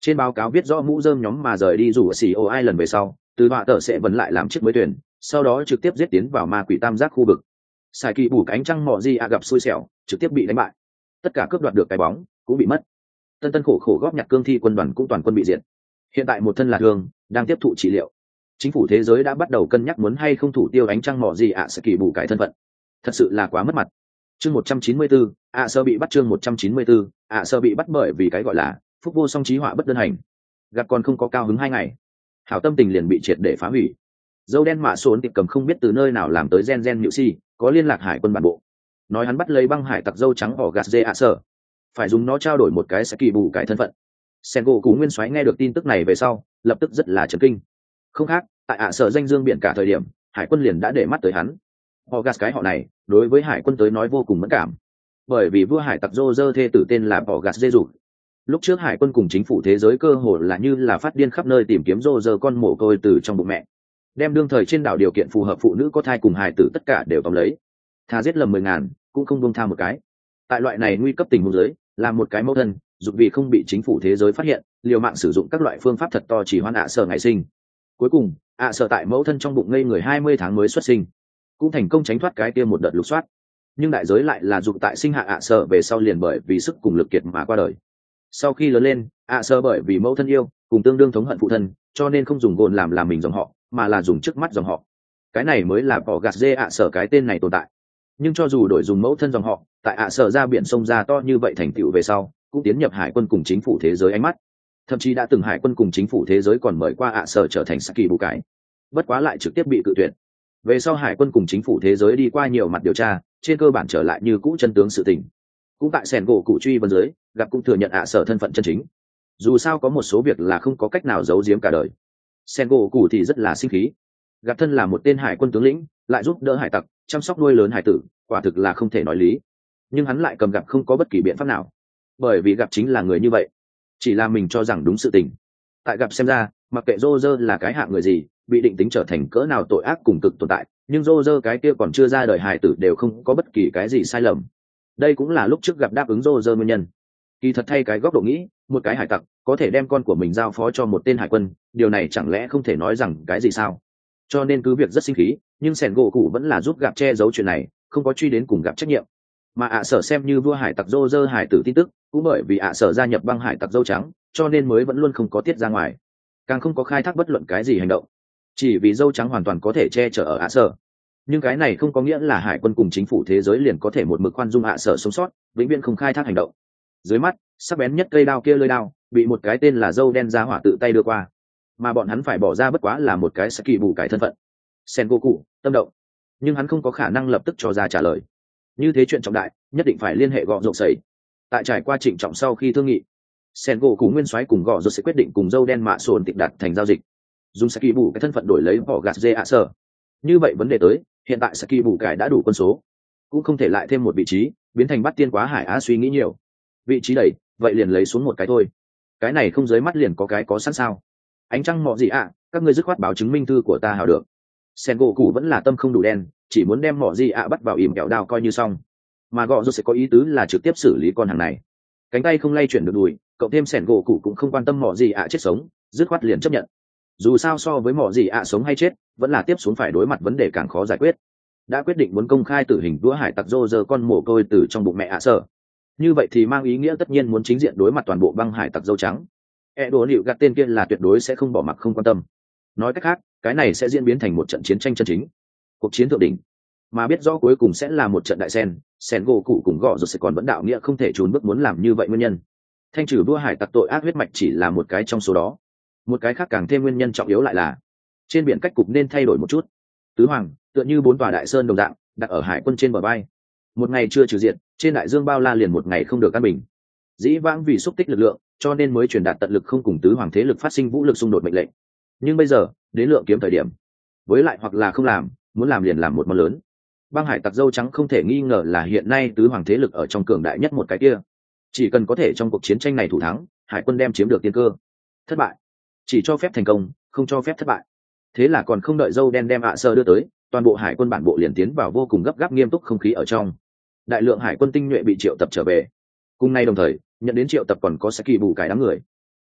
Trên báo cáo viết rõ mũ rơm nhóm mà rời đi dù ở xì ô ai lần về sau, từ họa tờ sẽ vẫn lại làm chiếc mới thuyền, sau đó trực tiếp giết tiến vào ma quỷ tam giác khu vực. Sai kỳ bù cánh trăng mọ gì gặp xui xẻo, trực tiếp bị đánh bại. Tất cả cướp đoạt được cái bóng cũng bị mất. Tân tân khổ khổ góp nhặt cương thi quân đoàn cũng toàn quân bị diệt. Hiện tại một thân là thương, đang tiếp thụ trị liệu. Chính phủ thế giới đã bắt đầu cân nhắc muốn hay không thủ tiêu ánh trăng mọ gì Sai kỳ bù cải thân phận. Thật sự là quá mất mặt. Chương 194, sơ bị bắt. Chương 194, sơ bị bắt bởi vì cái gọi là phúc vô song trí họa bất đơn hành. Gặp còn không có cao hứng 2 ngày, hảo tâm tình liền bị triệt để phá hủy. Dâu đen mạ sốn tiệp cầm không biết từ nơi nào làm tới gen nhự si, có liên lạc hải quân bản bộ, nói hắn bắt lấy băng hải tặc dâu trắng họ gạt dê sở, phải dùng nó trao đổi một cái sẽ kỳ bù cải thân phận. Sengo cú nguyên soái nghe được tin tức này về sau, lập tức rất là chấn kinh. Không khác, tại sở danh dương biển cả thời điểm, hải quân liền đã để mắt tới hắn. Họ gạt cái họ này, đối với hải quân tới nói vô cùng mẫn cảm, bởi vì vua hải tặc Roger thê tử tên là họ gạt dê dục. Lúc trước hải quân cùng chính phủ thế giới cơ hồ là như là phát điên khắp nơi tìm kiếm Roger con mồ côi từ trong bụng mẹ, đem đương thời trên đảo điều kiện phù hợp phụ nữ có thai cùng hài tử tất cả đều tóm lấy, thà giết lầm 10.000 cũng không buông tha một cái. Tại loại này nguy cấp tình huống dưới, làm một cái mẫu thân, dục vì không bị chính phủ thế giới phát hiện, liều mạng sử dụng các loại phương pháp thật to chỉ hoãn sở ngày sinh. Cuối cùng sở tại mẫu thân trong bụng ngây người 20 tháng mới xuất sinh, cũng thành công tránh thoát cái kia một đợt lục soát. Nhưng đại giới lại là dục tại sinh hạ sở về sau liền bởi vì sức cùng lực kiệt mà qua đời. Sau khi lớn lên, sở bởi vì mẫu thân yêu cùng tương đương thống hận phụ thân, cho nên không dùng gồn làm mình dòng họ, mà là dùng trước mắt dòng họ. Cái này mới là bỏ gạt dê sở cái tên này tồn tại. Nhưng cho dù đổi dùng mẫu thân dòng họ, tại sở ra biển sông ra to như vậy thành tựu về sau, cũng tiến nhập hải quân cùng chính phủ thế giới ánh mắt. Thậm chí đã từng hải quân cùng chính phủ thế giới còn mời qua sở trở thành Saki bù cái, bất quá lại trực tiếp bị cự tuyệt. Về sau hải quân cùng chính phủ thế giới đi qua nhiều mặt điều tra, trên cơ bản trở lại như cũ chân tướng sự tình. Cũng tại sẻn gỗ cụ truy vấn dưới, gặp cũng thừa nhận sở thân phận chân chính. Dù sao có một số việc là không có cách nào giấu giếm cả đời. Sen gỗ cụ thì rất là sinh khí. Gặp thân là một tên hải quân tướng lĩnh, lại giúp đỡ hải tặc chăm sóc nuôi lớn hải tử, quả thực là không thể nói lý. Nhưng hắn lại cầm gặp không có bất kỳ biện pháp nào, bởi vì gặp chính là người như vậy, chỉ là mình cho rằng đúng sự tình. Tại gặp xem ra, mặc kệ Roger là cái hạng người gì, bị định tính trở thành cỡ nào tội ác cùng cực tồn tại, nhưng Roger cái kia còn chưa ra đời hải tử đều không có bất kỳ cái gì sai lầm. Đây cũng là lúc trước gặp đáp ứng Roger nguyên nhân. Kỳ thật thay cái góc độ nghĩ, một cái hải tặc có thể đem con của mình giao phó cho một tên hải quân, điều này chẳng lẽ không thể nói rằng cái gì sao? Cho nên cứ việc rất sinh khí, nhưng sẻn gỗ cụ vẫn là giúp gặp che giấu chuyện này, không có truy đến cùng gặp trách nhiệm. Mà sở xem như vua hải tặc Roger hải tử tin tức, cũng bởi vì sở gia nhập băng hải tặc dâu trắng, cho nên mới vẫn luôn không có tiết ra ngoài, càng không có khai thác bất luận cái gì hành động, chỉ vì dâu trắng hoàn toàn có thể che chở ở sở. Nhưng cái này không có nghĩa là hải quân cùng chính phủ thế giới liền có thể một mực khoan dung sở sống sót, vĩnh viễn không khai thác hành động. Dưới mắt sắc bén nhất cây đao kia lưỡi đao bị một cái tên là dâu đen ra hỏa tự tay đưa qua, mà bọn hắn phải bỏ ra bất quá là một cái Saki bù cải thân phận. Sen Goku tâm động, nhưng hắn không có khả năng lập tức cho ra trả lời. Như thế chuyện trọng đại, nhất định phải liên hệ gọ rộng sẩy. Tại trải qua trịnh trọng sau khi thương nghị, Sen Goku nguyên soái cùng gọ rộng sẽ quyết định cùng dâu đen mạ sồn tịnh đặt thành giao dịch, dùng Saki bù cái thân phận đổi lấy bỏ gạt dê sở. Như vậy vấn đề tới, hiện tại Saki bù cải đã đủ quân số, cũng không thể lại thêm một vị trí, biến thành bắt tiên quá hải suy nghĩ nhiều. Vị trí đầy, vậy liền lấy xuống một cái thôi. Cái này không dưới mắt liền có cái có sẵn sao? Ánh trăng mọ gì các ngươi dứt khoát báo chứng minh thư của ta hào được. Sen gỗ cụ vẫn là tâm không đủ đen, chỉ muốn đem mọ gì bắt vào ỉm kẹo đao coi như xong. Mà gọ rốt sẽ có ý tứ là trực tiếp xử lý con hàng này. Cánh tay không lay chuyển được đùi, cộng thêm Sen gỗ cụ cũng không quan tâm mọ gì chết sống, dứt khoát liền chấp nhận. Dù sao so với mọ gì sống hay chết, vẫn là tiếp xuống phải đối mặt vấn đề càng khó giải quyết. Đã quyết định muốn công khai tử hình đũa hải tặc Roger con mồ côi từ trong bụng mẹ sở. Như vậy thì mang ý nghĩa tất nhiên muốn chính diện đối mặt toàn bộ băng hải tặc dâu trắng. Đồ liệu gạt tên kia là tuyệt đối sẽ không bỏ mặc không quan tâm. Nói cách khác, cái này sẽ diễn biến thành một trận chiến tranh chân chính, cuộc chiến thượng đỉnh. Mà biết rõ cuối cùng sẽ là một trận đại sen gỗ cụ cùng gọ rồi sẽ còn vẫn đạo nghĩa không thể trốn bước muốn làm như vậy nguyên nhân. Thanh trừ vua hải tặc tội ác huyết mạch chỉ là một cái trong số đó. Một cái khác càng thêm nguyên nhân trọng yếu lại là trên biển cách cục nên thay đổi một chút. Tứ hoàng tựa như 4 tòa đại sơn đồng dạng đặt ở hải quân trên bờ vai. Một ngày chưa trừ diệt, trên đại dương bao la liền một ngày không được an bình. Dĩ vãng vì xúc tích lực lượng, cho nên mới truyền đạt tận lực không cùng tứ hoàng thế lực phát sinh vũ lực xung đột mệnh lệnh. Nhưng bây giờ đến lượng kiếm thời điểm, với lại hoặc là không làm, muốn làm liền làm một món lớn. Băng hải tặc dâu trắng không thể nghi ngờ là hiện nay tứ hoàng thế lực ở trong cường đại nhất một cái kia. Chỉ cần có thể trong cuộc chiến tranh này thủ thắng, hải quân đem chiếm được tiên cơ. Thất bại chỉ cho phép thành công, không cho phép thất bại. Thế là còn không đợi dâu đen đem sơ đưa tới, toàn bộ hải quân bản bộ liền tiến vào vô cùng gấp gáp nghiêm túc không khí ở trong. Đại lượng hải quân tinh nhuệ bị triệu tập trở về. Cùng nay đồng thời, nhận đến triệu tập còn có Saki bù cải đám người.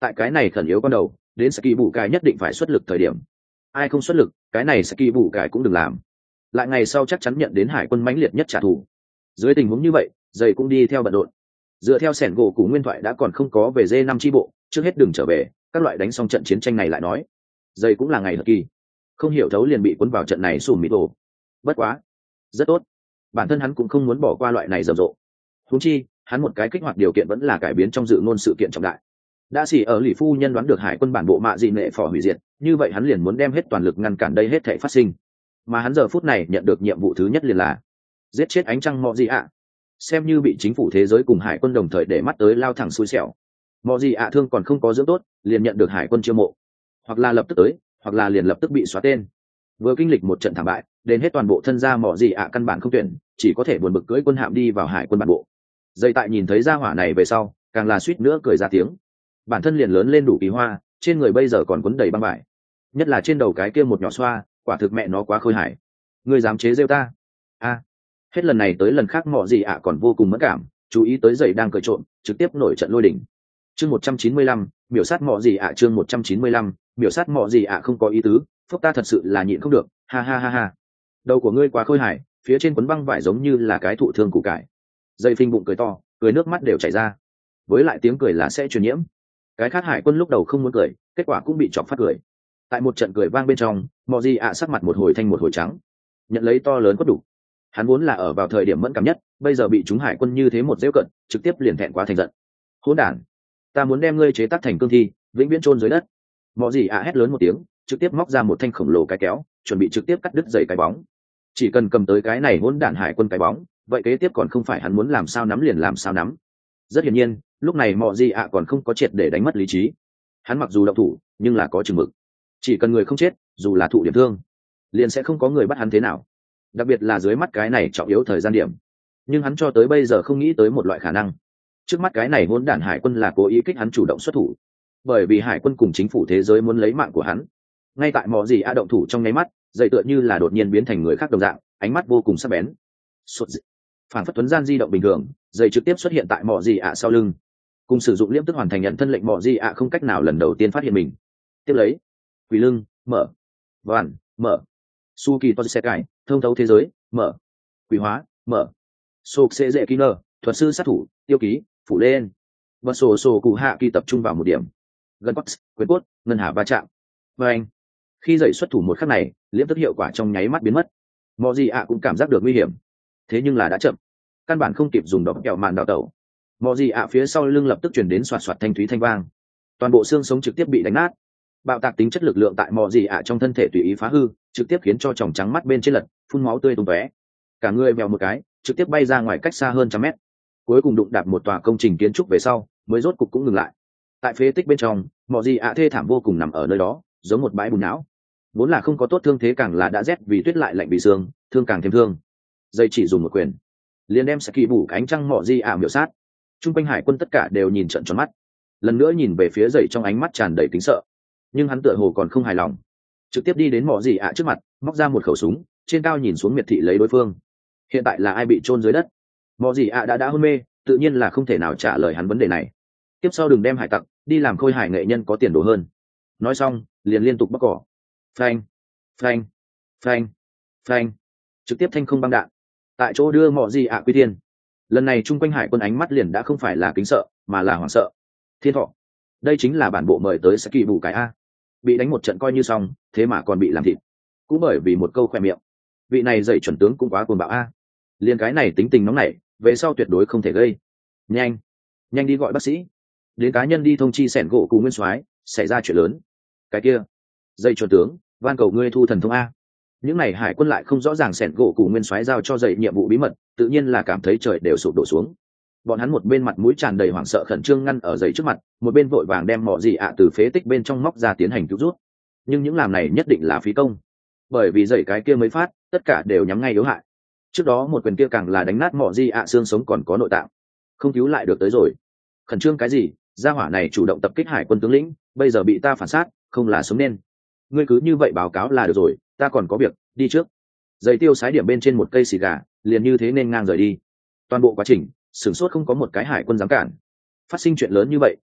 Tại cái này khẩn yếu con đầu, đến Saki bù cải nhất định phải xuất lực thời điểm. Ai không xuất lực, cái này Saki bù cải cũng đừng làm. Lại ngày sau chắc chắn nhận đến hải quân mãnh liệt nhất trả thù. Dưới tình huống như vậy, dây cũng đi theo bận rộn. Dựa theo sẻn gỗ cũ nguyên thoại đã còn không có về D5 chi bộ, trước hết đừng trở về, các loại đánh xong trận chiến tranh này lại nói. Dây cũng là ngày hợp kỳ, không hiểu thấu liền bị cuốn vào trận này sùn mịt ổ. Bất quá, rất tốt. Bản thân hắn cũng không muốn bỏ qua loại này rầm rộ. Huống chi, hắn một cái kích hoạt điều kiện vẫn là cải biến trong dự ngôn sự kiện trọng đại. Đã xỉ ở lì phu nhân đoán được hải quân bản bộ mạ dị nệ phò hủy diệt, như vậy hắn liền muốn đem hết toàn lực ngăn cản đây hết thảy phát sinh. Mà hắn giờ phút này nhận được nhiệm vụ thứ nhất liền là giết chết ánh trăng mọ gì ạ. Xem như bị chính phủ thế giới cùng hải quân đồng thời để mắt tới lao thẳng xui xẻo. Mọ gì ạ thương còn không có dưỡng tốt, liền nhận được hải quân chiêu mộ, hoặc là lập tức tới, hoặc là liền lập tức bị xóa tên. Vừa kinh lịch một trận thảm bại, đến hết toàn bộ thân gia mọ gì ạ căn bản không tuyển, chỉ có thể buồn bực cưỡi quân hạm đi vào hải quân bản bộ. Dây tại nhìn thấy gia hỏa này về sau, càng là suýt nữa cười ra tiếng. Bản thân liền lớn lên đủ kỳ hoa, trên người bây giờ còn quấn đầy băng vải, nhất là trên đầu cái kia một nhỏ xoa, quả thực mẹ nó quá khôi hài. Ngươi dám chế rêu ta? A. Hết lần này tới lần khác mọ gì ạ còn vô cùng mất cảm, chú ý tới giày đang cởi trộn, trực tiếp nổi trận lôi đỉnh. Chương 195, miểu sát mọ gì ạ. Chương 195, miểu sát mọ gì ạ. Không có ý tứ, phúc ta thật sự là nhịn không được, ha ha ha ha. Đầu của ngươi quá khôi hài, phía trên quấn băng vải giống như là cái thụ thương củ cải. Dây phình bụng cười to, cười nước mắt đều chảy ra. Với lại tiếng cười là sẽ truyền nhiễm. Cái khác hải quân lúc đầu không muốn cười, kết quả cũng bị chọc phát cười. Tại một trận cười vang bên trong, mọ gì ạ sắc mặt một hồi thanh một hồi trắng, nhận lấy to lớn có đủ. Hắn vốn là ở vào thời điểm mẫn cảm nhất, bây giờ bị chúng hải quân như thế một giễu cận, trực tiếp liền thẹn quá thành giận. Hỗn đản, ta muốn đem ngươi chế tác thành cương thi, vĩnh viễn chôn dưới đất. Mọ gì ạ hét lớn một tiếng, trực tiếp móc ra một thanh khổng lồ cái kéo, chuẩn bị trực tiếp cắt đứt dây cái bóng. Chỉ cần cầm tới cái này hỗn đản hải quân cái bóng, vậy kế tiếp còn không phải hắn muốn làm sao nắm liền làm sao nắm. Rất hiển nhiên, lúc này mọ gì ạ còn không có triệt để đánh mất lý trí. Hắn mặc dù động thủ, nhưng là có chừng mực. Chỉ cần người không chết, dù là thụ điểm thương, liền sẽ không có người bắt hắn thế nào. Đặc biệt là dưới mắt cái này trọng yếu thời gian điểm. Nhưng hắn cho tới bây giờ không nghĩ tới một loại khả năng. Trước mắt cái này hỗn đản hải quân là cố ý kích hắn chủ động xuất thủ. Bởi vì hải quân cùng chính phủ thế giới muốn lấy mạng của hắn. Ngay tại mọ gì ạ động thủ trong nháy mắt, dậy tựa như là đột nhiên biến thành người khác đồng dạng, ánh mắt vô cùng sắc bén. Phản phất tuấn gian di động bình thường, dậy trực tiếp xuất hiện tại mọ gì ạ sau lưng. Cùng sử dụng liễm tức hoàn thành nhận thân lệnh mọ gì ạ không cách nào lần đầu tiên phát hiện mình. Tiếp lấy, quỷ lưng mở, vạn mở, su kỳ to xe cải thông thấu thế giới mở, quỷ hóa mở, sộp xê dễ kỹ nơ thuật sư sát thủ tiêu ký phủ lên, và sổ cụ hạ kỳ tập trung vào một điểm, gần cốt quyền cốt ngân hà va chạm. Và anh khi dậy xuất thủ một khắc này, liễm tức hiệu quả trong nháy mắt biến mất. Mọ gì ạ cũng cảm giác được nguy hiểm, thế nhưng là đã chậm, căn bản không kịp dùng độc kẹo màn đào tẩu. Mọ gì ạ phía sau lưng lập tức chuyển đến xoạt xoạt thanh thúy thanh vang, toàn bộ xương sống trực tiếp bị đánh nát. Bạo tạc tính chất lực lượng tại mọ gì ạ trong thân thể tùy ý phá hư, trực tiếp khiến cho tròng trắng mắt bên trên lật, phun máu tươi tung tóe. Cả người vèo một cái, trực tiếp bay ra ngoài cách xa hơn 100 mét. Cuối cùng đụng đạp một tòa công trình kiến trúc về sau, mới rốt cục cũng ngừng lại. Tại phế tích bên trong, mọ gì ạ thê thảm vô cùng nằm ở nơi đó, giống một bãi bùn não. Vốn là không có tốt thương thế càng là đã rét vì tuyết lại lạnh vì sương, thương càng thêm thương. Dây chỉ dùng một quyền, liền đem Saki bù cánh trăng mọ gì ạ miểu sát. Trung quanh hải quân tất cả đều nhìn trợn tròn mắt, lần nữa nhìn về phía dậy trong ánh mắt tràn đầy kính sợ. Nhưng hắn tựa hồ còn không hài lòng, trực tiếp đi đến mọ gì ạ trước mặt, móc ra một khẩu súng, trên cao nhìn xuống miệt thị lấy đối phương. Hiện tại là ai bị chôn dưới đất? Mọ gì ạ đã hôn mê, tự nhiên là không thể nào trả lời hắn vấn đề này. Tiếp sau đừng đem hải tặc đi làm khôi hài nghệ nhân có tiền đồ hơn. Nói xong liền liên tục bóc cỏ. Phanh phanh phanh phanh, trực tiếp thanh không băng đạn tại chỗ đưa mọ gì ạ quy tiên. Lần này chung quanh hải quân ánh mắt liền đã không phải là kính sợ mà là hoảng sợ. Thiên thọ, đây chính là bản bộ mời tới Saki bù cái a, bị đánh một trận coi như xong, thế mà còn bị làm thịt, cũng bởi vì một câu khoe miệng. Vị này dạy chuẩn tướng cũng quá cuồng bạo a, liền cái này tính tình nóng nảy, về sau tuyệt đối không thể gây. Nhanh nhanh đi gọi bác sĩ, đến cá nhân đi thông chi sẻn gỗ cù nguyên soái xảy ra chuyện lớn. Cái kia dạy chuẩn tướng, van cầu ngươi thu thần thông a. Những này hải quân lại không rõ ràng sẻn gỗ cù nguyên soái giao cho dạy nhiệm vụ bí mật, tự nhiên là cảm thấy trời đều sụp đổ xuống. Bọn hắn một bên mặt mũi tràn đầy hoảng sợ khẩn trương ngăn ở dậy trước mặt, một bên vội vàng đem mọ gì ạ từ phế tích bên trong móc ra tiến hành cứu rút. Nhưng những làm này nhất định là phí công, bởi vì dậy cái kia mới phát, tất cả đều nhắm ngay yếu hại. Trước đó một quyền kia càng là đánh nát mọ gì ạ xương sống còn có nội tạng, không cứu lại được tới rồi. Khẩn trương cái gì, gia hỏa này chủ động tập kích hải quân tướng lĩnh, bây giờ bị ta phản sát, không là sống nên. Ngươi cứ như vậy báo cáo là được rồi, ta còn có việc, đi trước. Dậy tiêu sái điểm bên trên một cây xì gà, liền như thế nên ngang rời đi. Toàn bộ quá trình sửng sốt không có một cái hải quân dám cản. Phát sinh chuyện lớn như vậy,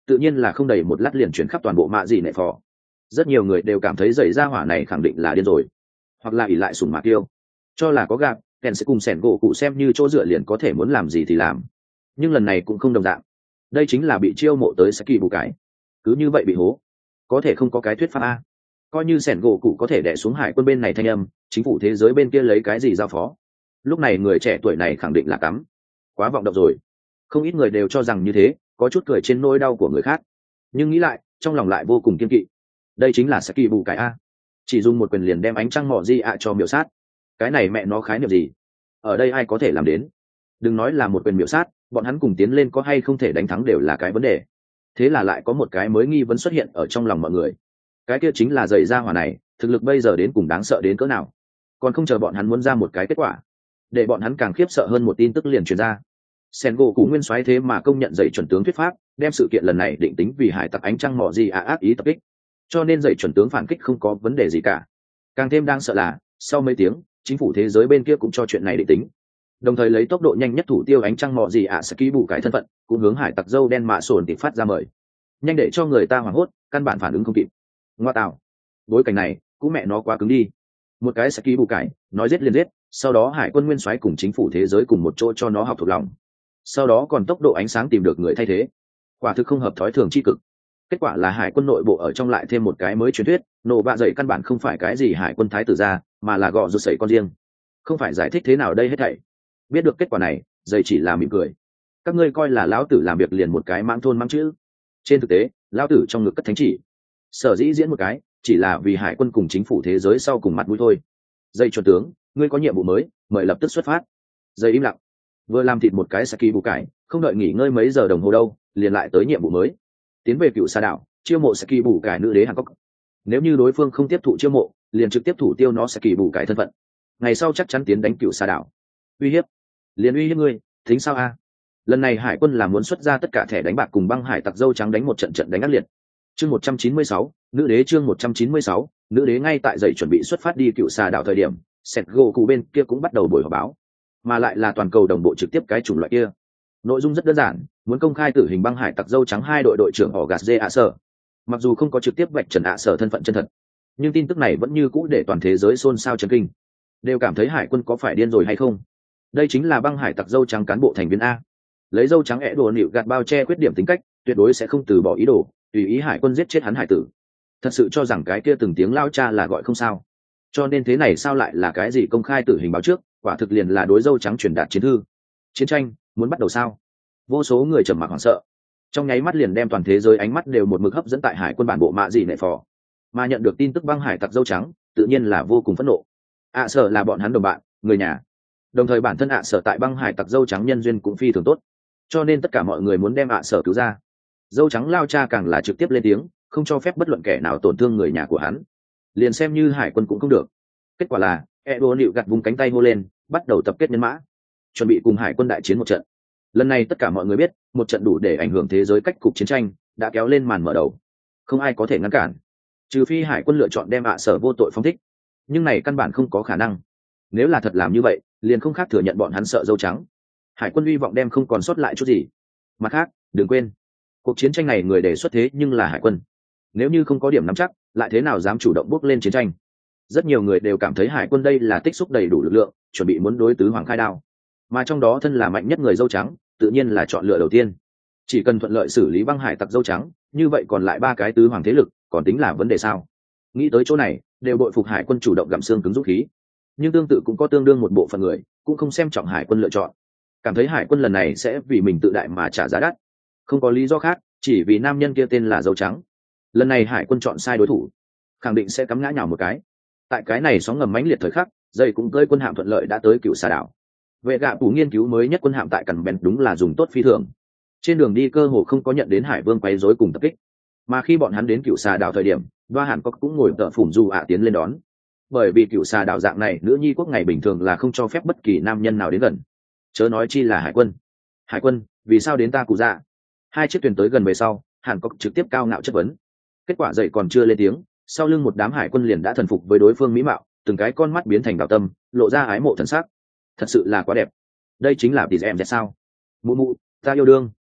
tự nhiên là không đầy một lát liền chuyển khắp toàn bộ mạ dị nệ phò. Rất nhiều người đều cảm thấy dậy ra hỏa này khẳng định là điên rồi, hoặc là ỉ lại sùng mạc yêu, cho là có gạp kèn sẽ cùng sẻn gỗ cụ xem như chỗ dựa liền có thể muốn làm gì thì làm. Nhưng lần này cũng không đồng dạng, đây chính là bị chiêu mộ tới Saki bù cái, cứ như vậy bị hố, có thể không có cái thuyết pháp a. Coi như sẻn gỗ cụ có thể đè xuống hải quân bên này thanh âm, chính phủ thế giới bên kia lấy cái gì giao phó? Lúc này người trẻ tuổi này khẳng định là cắm, quá vọng động rồi. Không ít người đều cho rằng như thế, có chút cười trên nỗi đau của người khác, nhưng nghĩ lại trong lòng lại vô cùng kiên kỵ. Đây chính là Saki bù cái a, chỉ dùng một quyền liền đem ánh trăng mỏ di ạ cho miểu sát, cái này mẹ nó khái niệm gì? Ở đây ai có thể làm đến? Đừng nói là một quyền miểu sát, bọn hắn cùng tiến lên có hay không thể đánh thắng đều là cái vấn đề. Thế là lại có một cái mới nghi vấn xuất hiện ở trong lòng mọi người, cái kia chính là dậy ra hỏa này thực lực bây giờ đến cùng đáng sợ đến cỡ nào. Còn không chờ bọn hắn muốn ra một cái kết quả, để bọn hắn càng khiếp sợ hơn một tin tức liền truyền ra. Sen gỗ cú nguyên soái thế mà công nhận dậy chuẩn tướng thuyết pháp, đem sự kiện lần này định tính vì hải tặc ánh trăng mỏ gì ác ý tập kích, cho nên dậy chuẩn tướng phản kích không có vấn đề gì cả. Càng thêm đang sợ là sau mấy tiếng chính phủ thế giới bên kia cũng cho chuyện này định tính, đồng thời lấy tốc độ nhanh nhất thủ tiêu ánh trăng mỏ gì Saki bù cái thân phận, cũng hướng hải tặc dâu đen mạ sồn tìm phát ra mời, nhanh để cho người ta hoảng hốt, căn bản phản ứng không kịp. Ngoa tạo, bối cảnh này cũng mẹ nó quá cứng đi. Một cái Saki bù cái nói giết liền giết, sau đó hải quân nguyên soái cùng chính phủ thế giới cùng một chỗ cho nó học thuộc lòng, sau đó còn tốc độ ánh sáng tìm được người thay thế, quả thực không hợp thói thường chi cực. Kết quả là hải quân nội bộ ở trong lại thêm một cái mới truyền thuyết, nổ bạ dậy căn bản không phải cái gì hải quân thái tử ra, mà là gọ rụt sẩy con riêng. Không phải giải thích thế nào đây hết thảy. Biết được kết quả này, dậy chỉ là mỉm cười. Các ngươi coi là lão tử làm việc liền một cái mãng thôn mãng chữ. Trên thực tế lão tử trong ngực cất thánh chỉ, sở dĩ diễn một cái chỉ là vì hải quân cùng chính phủ thế giới sau cùng mặt mũi thôi. Dậy chuẩn tướng, ngươi có nhiệm vụ mới, mời lập tức xuất phát. Dậy im lặng, vừa làm thịt một cái Saki bù cải, không đợi nghỉ ngơi mấy giờ đồng hồ đâu, liền lại tới nhiệm vụ mới, tiến về cựu sa đảo chiêu mộ Saki bù cải nữ đế Hàn Quốc. Nếu như đối phương không tiếp thụ chiêu mộ, liền trực tiếp thủ tiêu nó Saki bù cải thân phận, ngày sau chắc chắn tiến đánh cựu sa đảo. Uy hiếp, liền uy hiếp ngươi, tính sao a? Lần này hải quân là muốn xuất ra tất cả thẻ đánh bạc cùng băng hải tặc dâu trắng đánh một trận trận đánh ác liệt. Chương 196, nữ đế. Chương 196, nữ đế. Ngay tại dậy chuẩn bị xuất phát đi cựu sa đảo thời điểm, Sẹt gỗ cụ bên kia cũng bắt đầu buổi họp báo, mà lại là toàn cầu đồng bộ trực tiếp cái chủng loại kia. Nội dung rất đơn giản, muốn công khai tử hình băng hải tặc dâu trắng hai đội đội trưởng họ gạt dê ạ sở. Mặc dù không có trực tiếp vạch trần ạ sở thân phận chân thật, nhưng tin tức này vẫn như cũ để toàn thế giới xôn xao chấn kinh, đều cảm thấy hải quân có phải điên rồi hay không. Đây chính là băng hải tặc dâu trắng cán bộ thành viên a, lấy dâu trắng ẻ đồ nịu gạt bao che khuyết điểm tính cách, tuyệt đối sẽ không từ bỏ ý đồ tùy ý hải quân giết chết hắn hải tử. Thật sự cho rằng cái kia từng tiếng lao cha là gọi không sao, cho nên thế này sao lại là cái gì công khai tử hình báo trước, quả thực liền là đối dâu trắng truyền đạt chiến thư. Chiến tranh muốn bắt đầu sao? Vô số người trầm mặc hoảng sợ, trong nháy mắt liền đem toàn thế giới ánh mắt đều một mực hấp dẫn tại hải quân bản bộ mạ dị nệ phò. Mà nhận được tin tức băng hải tặc dâu trắng, tự nhiên là vô cùng phẫn nộ. ạ sở là bọn hắn đồng bạn, người nhà, đồng thời bản thân ạ sở tại băng hải tặc dâu trắng nhân duyên cũng phi thường tốt, cho nên tất cả mọi người muốn đem ạ sở cứu ra. Dâu trắng lao cha càng là trực tiếp lên tiếng, không cho phép bất luận kẻ nào tổn thương người nhà của hắn, liền xem như hải quân cũng không được. Kết quả là Edo nịu gặt vùng cánh tay hô lên, bắt đầu tập kết nhân mã, chuẩn bị cùng hải quân đại chiến một trận. Lần này tất cả mọi người biết, một trận đủ để ảnh hưởng thế giới cách cục chiến tranh đã kéo lên màn mở đầu, không ai có thể ngăn cản, trừ phi hải quân lựa chọn đem ạ sở vô tội phóng thích, nhưng này căn bản không có khả năng. Nếu là thật làm như vậy, liền không khác thừa nhận bọn hắn sợ dâu trắng, hải quân hy vọng đem không còn sót lại chút gì. Mặt khác, đừng quên, cuộc chiến tranh này người đề xuất thế nhưng là hải quân, nếu như không có điểm nắm chắc, lại thế nào dám chủ động bước lên chiến tranh. Rất nhiều người đều cảm thấy hải quân đây là tích xúc đầy đủ lực lượng, chuẩn bị muốn đối tứ hoàng khai đao, mà trong đó thân là mạnh nhất người dâu trắng tự nhiên là chọn lựa đầu tiên. Chỉ cần thuận lợi xử lý băng hải tặc dâu trắng, như vậy còn lại ba cái tứ hoàng thế lực còn tính là vấn đề sao? Nghĩ tới chỗ này, đều bội phục hải quân chủ động gặm xương cứng dũng khí. Nhưng tương tự cũng có tương đương một bộ phận người cũng không xem trọng hải quân lựa chọn, cảm thấy hải quân lần này sẽ vì mình tự đại mà trả giá đắt. Không có lý do khác, chỉ vì nam nhân kia tên là dâu trắng. Lần này hải quân chọn sai đối thủ, khẳng định sẽ cắm ngã nhào một cái. Tại cái này sóng ngầm mãnh liệt thời khắc, dây cũng cơi quân hạm thuận lợi đã tới cựu xà đảo. Vệ gạ phủ nghiên cứu mới nhất quân hạm tại cằn bèn đúng là dùng tốt phi thường, trên đường đi cơ hồ không có nhận đến hải vương quấy rối cùng tập kích. Mà khi bọn hắn đến cựu xà đảo thời điểm, Đoa Hàn Cốc cũng ngồi tợ phủm dù tiến lên đón, bởi vì cựu xà đảo dạng này nữ nhi quốc ngày bình thường là không cho phép bất kỳ nam nhân nào đến gần, chớ nói chi là hải quân. Hải quân, vì sao đến ta cụ dạ? Hai chiếc thuyền tới gần về sau, Hàn Cốc trực tiếp cao ngạo chất vấn. Kết quả dậy còn chưa lên tiếng, sau lưng một đám hải quân liền đã thần phục với đối phương mỹ mạo, từng cái con mắt biến thành đào tâm, lộ ra ái mộ thần sắc. Thật sự là quá đẹp, đây chính là tỷ em sao? Mụ mụ, ta yêu đương.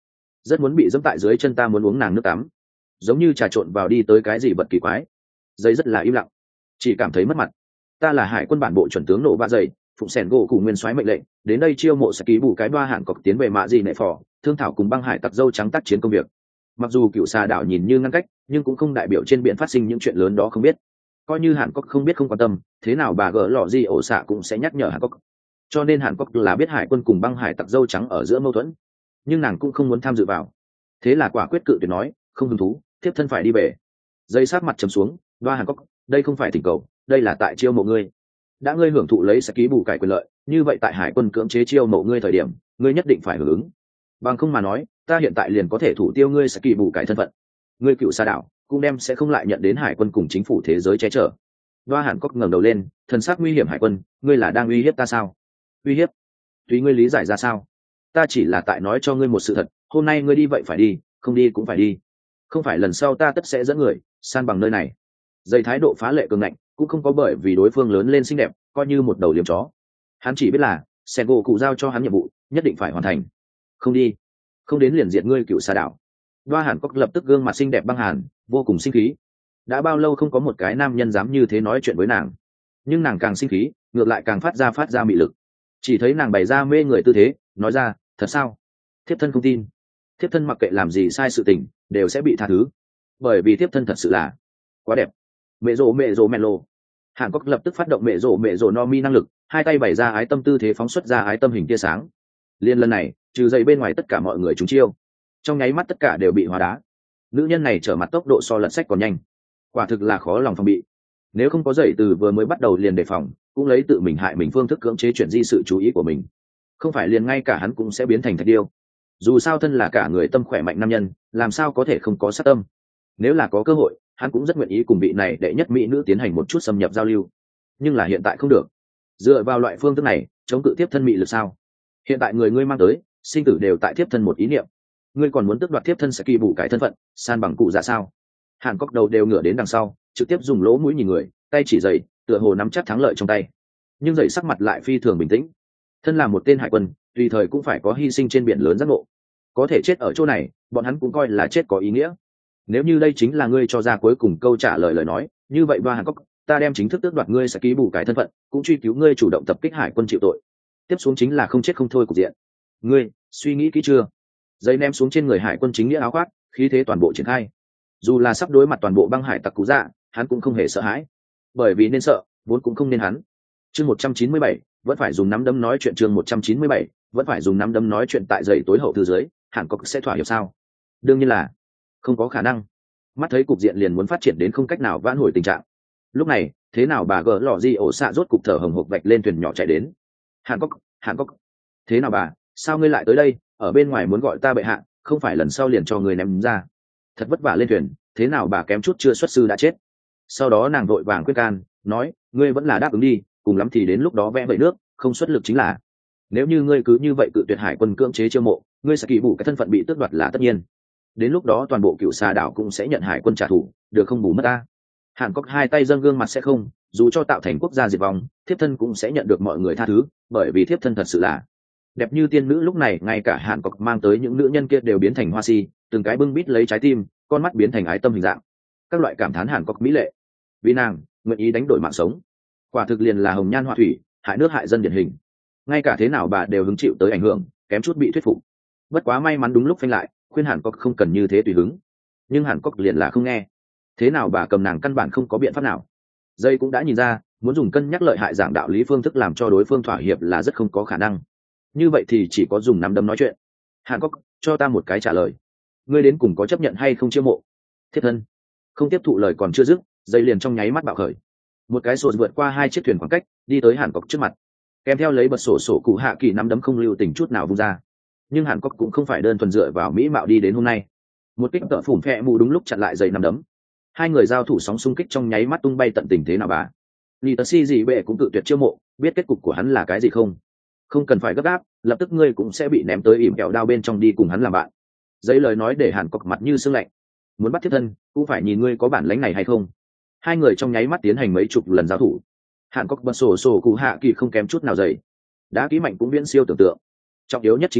rất muốn bị dẫm tại dưới chân ta, muốn uống nàng nước tắm, giống như trà trộn vào đi tới cái gì vật kỳ quái. Dây rất là im lặng, chỉ cảm thấy mất mặt. Ta là hải quân bản bộ chuẩn tướng nổ ba dày, phụng sẻn gỗ cụ nguyên soái mệnh lệnh đến đây chiêu mộ sẽ ký bù cái đoa hạn cọc tiến về mạ gì nệ phò thương thảo cùng băng hải tặc dâu trắng tác chiến công việc. Mặc dù cựu xà đảo nhìn như ngăn cách, nhưng cũng không đại biểu trên biển phát sinh những chuyện lớn đó không biết. Coi như Hàn Quốc không biết không quan tâm, thế nào bà gỡ lọ gì ổ xạ cũng sẽ nhắc nhở Hàn Quốc. Cho nên Hàn Quốc là biết hải quân cùng băng hải tặc dâu trắng ở giữa mâu thuẫn, nhưng nàng cũng không muốn tham dự vào. Thế là quả quyết cự tuyệt nói, không hứng thú, tiếp thân phải đi về. Dây sát mặt trầm xuống, đoa Hàn Quốc, đây không phải thỉnh cầu, đây là tại chiêu mộ ngươi. Đã ngươi hưởng thụ lấy sẽ ký bù cải quyền lợi, như vậy tại hải quân cưỡng chế chiêu mộ ngươi thời điểm, ngươi nhất định phải hưởng ứng. Bằng không mà nói, ta hiện tại liền có thể thủ tiêu ngươi sẽ kỳ bù cải thân phận. Ngươi cựu sa đảo cũng đem sẽ không lại nhận đến hải quân cùng chính phủ thế giới che chở. Đoa Hàn Quốc ngẩng đầu lên, thần sắc nguy hiểm. Hải quân, ngươi là đang uy hiếp ta sao? Uy hiếp? Tùy ngươi lý giải ra sao. Ta chỉ là tại nói cho ngươi một sự thật, hôm nay ngươi đi vậy phải đi, không đi cũng phải đi. Không phải lần sau ta tất sẽ dẫn người san bằng nơi này. Dây thái độ phá lệ cường ngạnh, cũng không có bởi vì đối phương lớn lên xinh đẹp coi như một đầu liếm chó. Hắn chỉ biết là sen gỗ cụ giao cho hắn nhiệm vụ nhất định phải hoàn thành. Không đi, không đến liền diệt ngươi cựu xà đảo. Đoa Hàn Quốc lập tức gương mặt xinh đẹp băng hàn, vô cùng sinh khí. Đã bao lâu không có một cái nam nhân dám như thế nói chuyện với nàng, nhưng nàng càng sinh khí ngược lại càng phát ra mị lực. Chỉ thấy nàng bày ra mê người tư thế, nói ra, thật sao? Thiếp thân không tin. Thiếp thân mặc kệ làm gì sai sự tình đều sẽ bị tha thứ, bởi vì thiếp thân thật sự là quá đẹp. Mẹ rồ mẹ lô. Hàn Quốc lập tức phát động mẹ rồ no mi năng lực, hai tay bày ra ái tâm tư thế, phóng xuất ra ái tâm hình tia sáng. Liên lần này trừ dậy bên ngoài tất cả mọi người trúng chiêu, trong nháy mắt tất cả đều bị hóa đá. Nữ nhân này trở mặt tốc độ so lật sách còn nhanh, quả thực là khó lòng phòng bị. Nếu không có dậy từ vừa mới bắt đầu liền đề phòng, cũng lấy tự mình hại mình phương thức cưỡng chế chuyển di sự chú ý của mình, không phải liền ngay cả hắn cũng sẽ biến thành thạch điêu. Dù sao thân là cả người tâm khỏe mạnh nam nhân, làm sao có thể không có sát tâm. Nếu là có cơ hội, hắn cũng rất nguyện ý cùng vị này đệ nhất mỹ nữ tiến hành một chút xâm nhập giao lưu, nhưng là hiện tại không được. Dựa vào loại phương thức này chống cự tiếp thân mị lực sao? Hiện tại người ngươi mang tới sinh tử đều tại tiếp thân một ý niệm, ngươi còn muốn tước đoạt tiếp thân sẽ kỳ bù cái thân phận san bằng cụ dạ sao? Hàn Quốc đầu đều ngửa đến đằng sau, trực tiếp dùng lỗ mũi nhìn người, tay chỉ dậy, tựa hồ nắm chắc thắng lợi trong tay. Nhưng dậy sắc mặt lại phi thường bình tĩnh. Thân là một tên hải quân, tùy thời cũng phải có hy sinh trên biển lớn giác ngộ. Có thể chết ở chỗ này, bọn hắn cũng coi là chết có ý nghĩa. Nếu như đây chính là ngươi cho ra cuối cùng câu trả lời nói, như vậy Đoa Hàn Quốc, ta đem chính thức tước đoạt ngươi sẽ ký bù cái thân phận, cũng truy cứu ngươi chủ động tập kích hải quân chịu tội. Tiếp xuống chính là không chết không thôi cục diện. Ngươi suy nghĩ kỹ chưa? Giấy ném xuống trên người hải quân chính nghĩa áo khoác, khí thế toàn bộ triển khai. Dù là sắp đối mặt toàn bộ băng hải tặc cú dạ, hắn cũng không hề sợ hãi, bởi vì nên sợ vốn cũng không nên hắn. Chương 197, vẫn phải dùng nắm đấm nói chuyện. Chương 197, vẫn phải dùng nắm đấm nói chuyện. Tại dãy tối hậu thư dưới, Hàn Quốc sẽ thỏa hiệp sao? Đương nhiên là không có khả năng. Mắt thấy cục diện liền muốn phát triển đến không cách nào vãn hồi tình trạng. Lúc này, thế nào bà gỡ lọ gì ổ xạ rốt cục thở hồng hộc vạch lên thuyền nhỏ chạy đến. Hàn Quốc, thế nào bà, sao ngươi lại tới đây? Ở bên ngoài muốn gọi ta bệ hạ, không phải lần sau liền cho người ném ra. Thật vất vả lên thuyền, thế nào bà kém chút chưa xuất sư đã chết. Sau đó nàng vội vàng quyết can, nói, ngươi vẫn là đáp ứng đi, cùng lắm thì đến lúc đó vẽ vẩy nước, không xuất lực chính là. Nếu như ngươi cứ như vậy cự tuyệt hải quân cưỡng chế chiêu mộ, ngươi sẽ kỳ bù cái thân phận bị tước đoạt là tất nhiên. Đến lúc đó toàn bộ cựu xà đảo cũng sẽ nhận hải quân trả thù, được không bù mất ta. Hàn Quốc hai tay dâng gương mặt sẽ không, dù cho tạo thành quốc gia diệt vong, thiếp thân cũng sẽ nhận được mọi người tha thứ, bởi vì thiếp thân thật sự là đẹp như tiên nữ. Lúc này ngay cả Hàn Quốc mang tới những nữ nhân kia đều biến thành hoa si, từng cái bưng bít lấy trái tim, con mắt biến thành ái tâm hình dạng. Các loại cảm thán Hàn Quốc mỹ lệ, vì nàng nguyện ý đánh đổi mạng sống. Quả thực liền là hồng nhan họa thủy, hại nước hại dân điển hình. Ngay cả thế nào bà đều hứng chịu tới ảnh hưởng, kém chút bị thuyết phục. Bất quá may mắn đúng lúc phanh lại, khuyên Hàn Quốc không cần như thế tùy hứng. Nhưng Hàn Quốc liền là không nghe. Thế nào bà cầm nàng căn bản không có biện pháp nào. Dây cũng đã nhìn ra, muốn dùng cân nhắc lợi hại giảng đạo lý phương thức làm cho đối phương thỏa hiệp là rất không có khả năng. Như vậy thì chỉ có dùng nắm đấm nói chuyện. Hàn Quốc, cho ta một cái trả lời. Ngươi đến cùng có chấp nhận hay không chiêu mộ? Thiết thân không tiếp thụ lời còn chưa dứt, dây liền trong nháy mắt bạo khởi. Một cái sổ vượt qua hai chiếc thuyền khoảng cách, đi tới Hàn Quốc trước mặt, kèm theo lấy bật sổ cụ hạ kỳ nắm đấm không lưu tình chút nào vung ra. Nhưng Hàn Quốc cũng không phải đơn thuần dựa vào mỹ mạo đi đến hôm nay. Một kích tợ phủm phẹ mù đúng lúc chặn lại dây nắm đấm. Hai người giao thủ sóng xung kích trong nháy mắt tung bay tận tình. Thế nào bà? Lì tờ si gì bệ cũng cự tuyệt chiêu mộ, biết kết cục của hắn là cái gì không? Không cần phải gấp gáp, lập tức ngươi cũng sẽ bị ném tới ỉm kẹo đao bên trong đi cùng hắn làm bạn. Giấy lời nói để Hàn Quốc mặt như sương lạnh. Muốn bắt thiết thân, cũng phải nhìn ngươi có bản lĩnh này hay không. Hai người trong nháy mắt tiến hành mấy chục lần giao thủ. Hàn Quốc bật sổ cụ hạ kỳ không kém chút nào dày, đá ký mạnh cũng viễn siêu tưởng tượng. Trọng yếu nhất chính là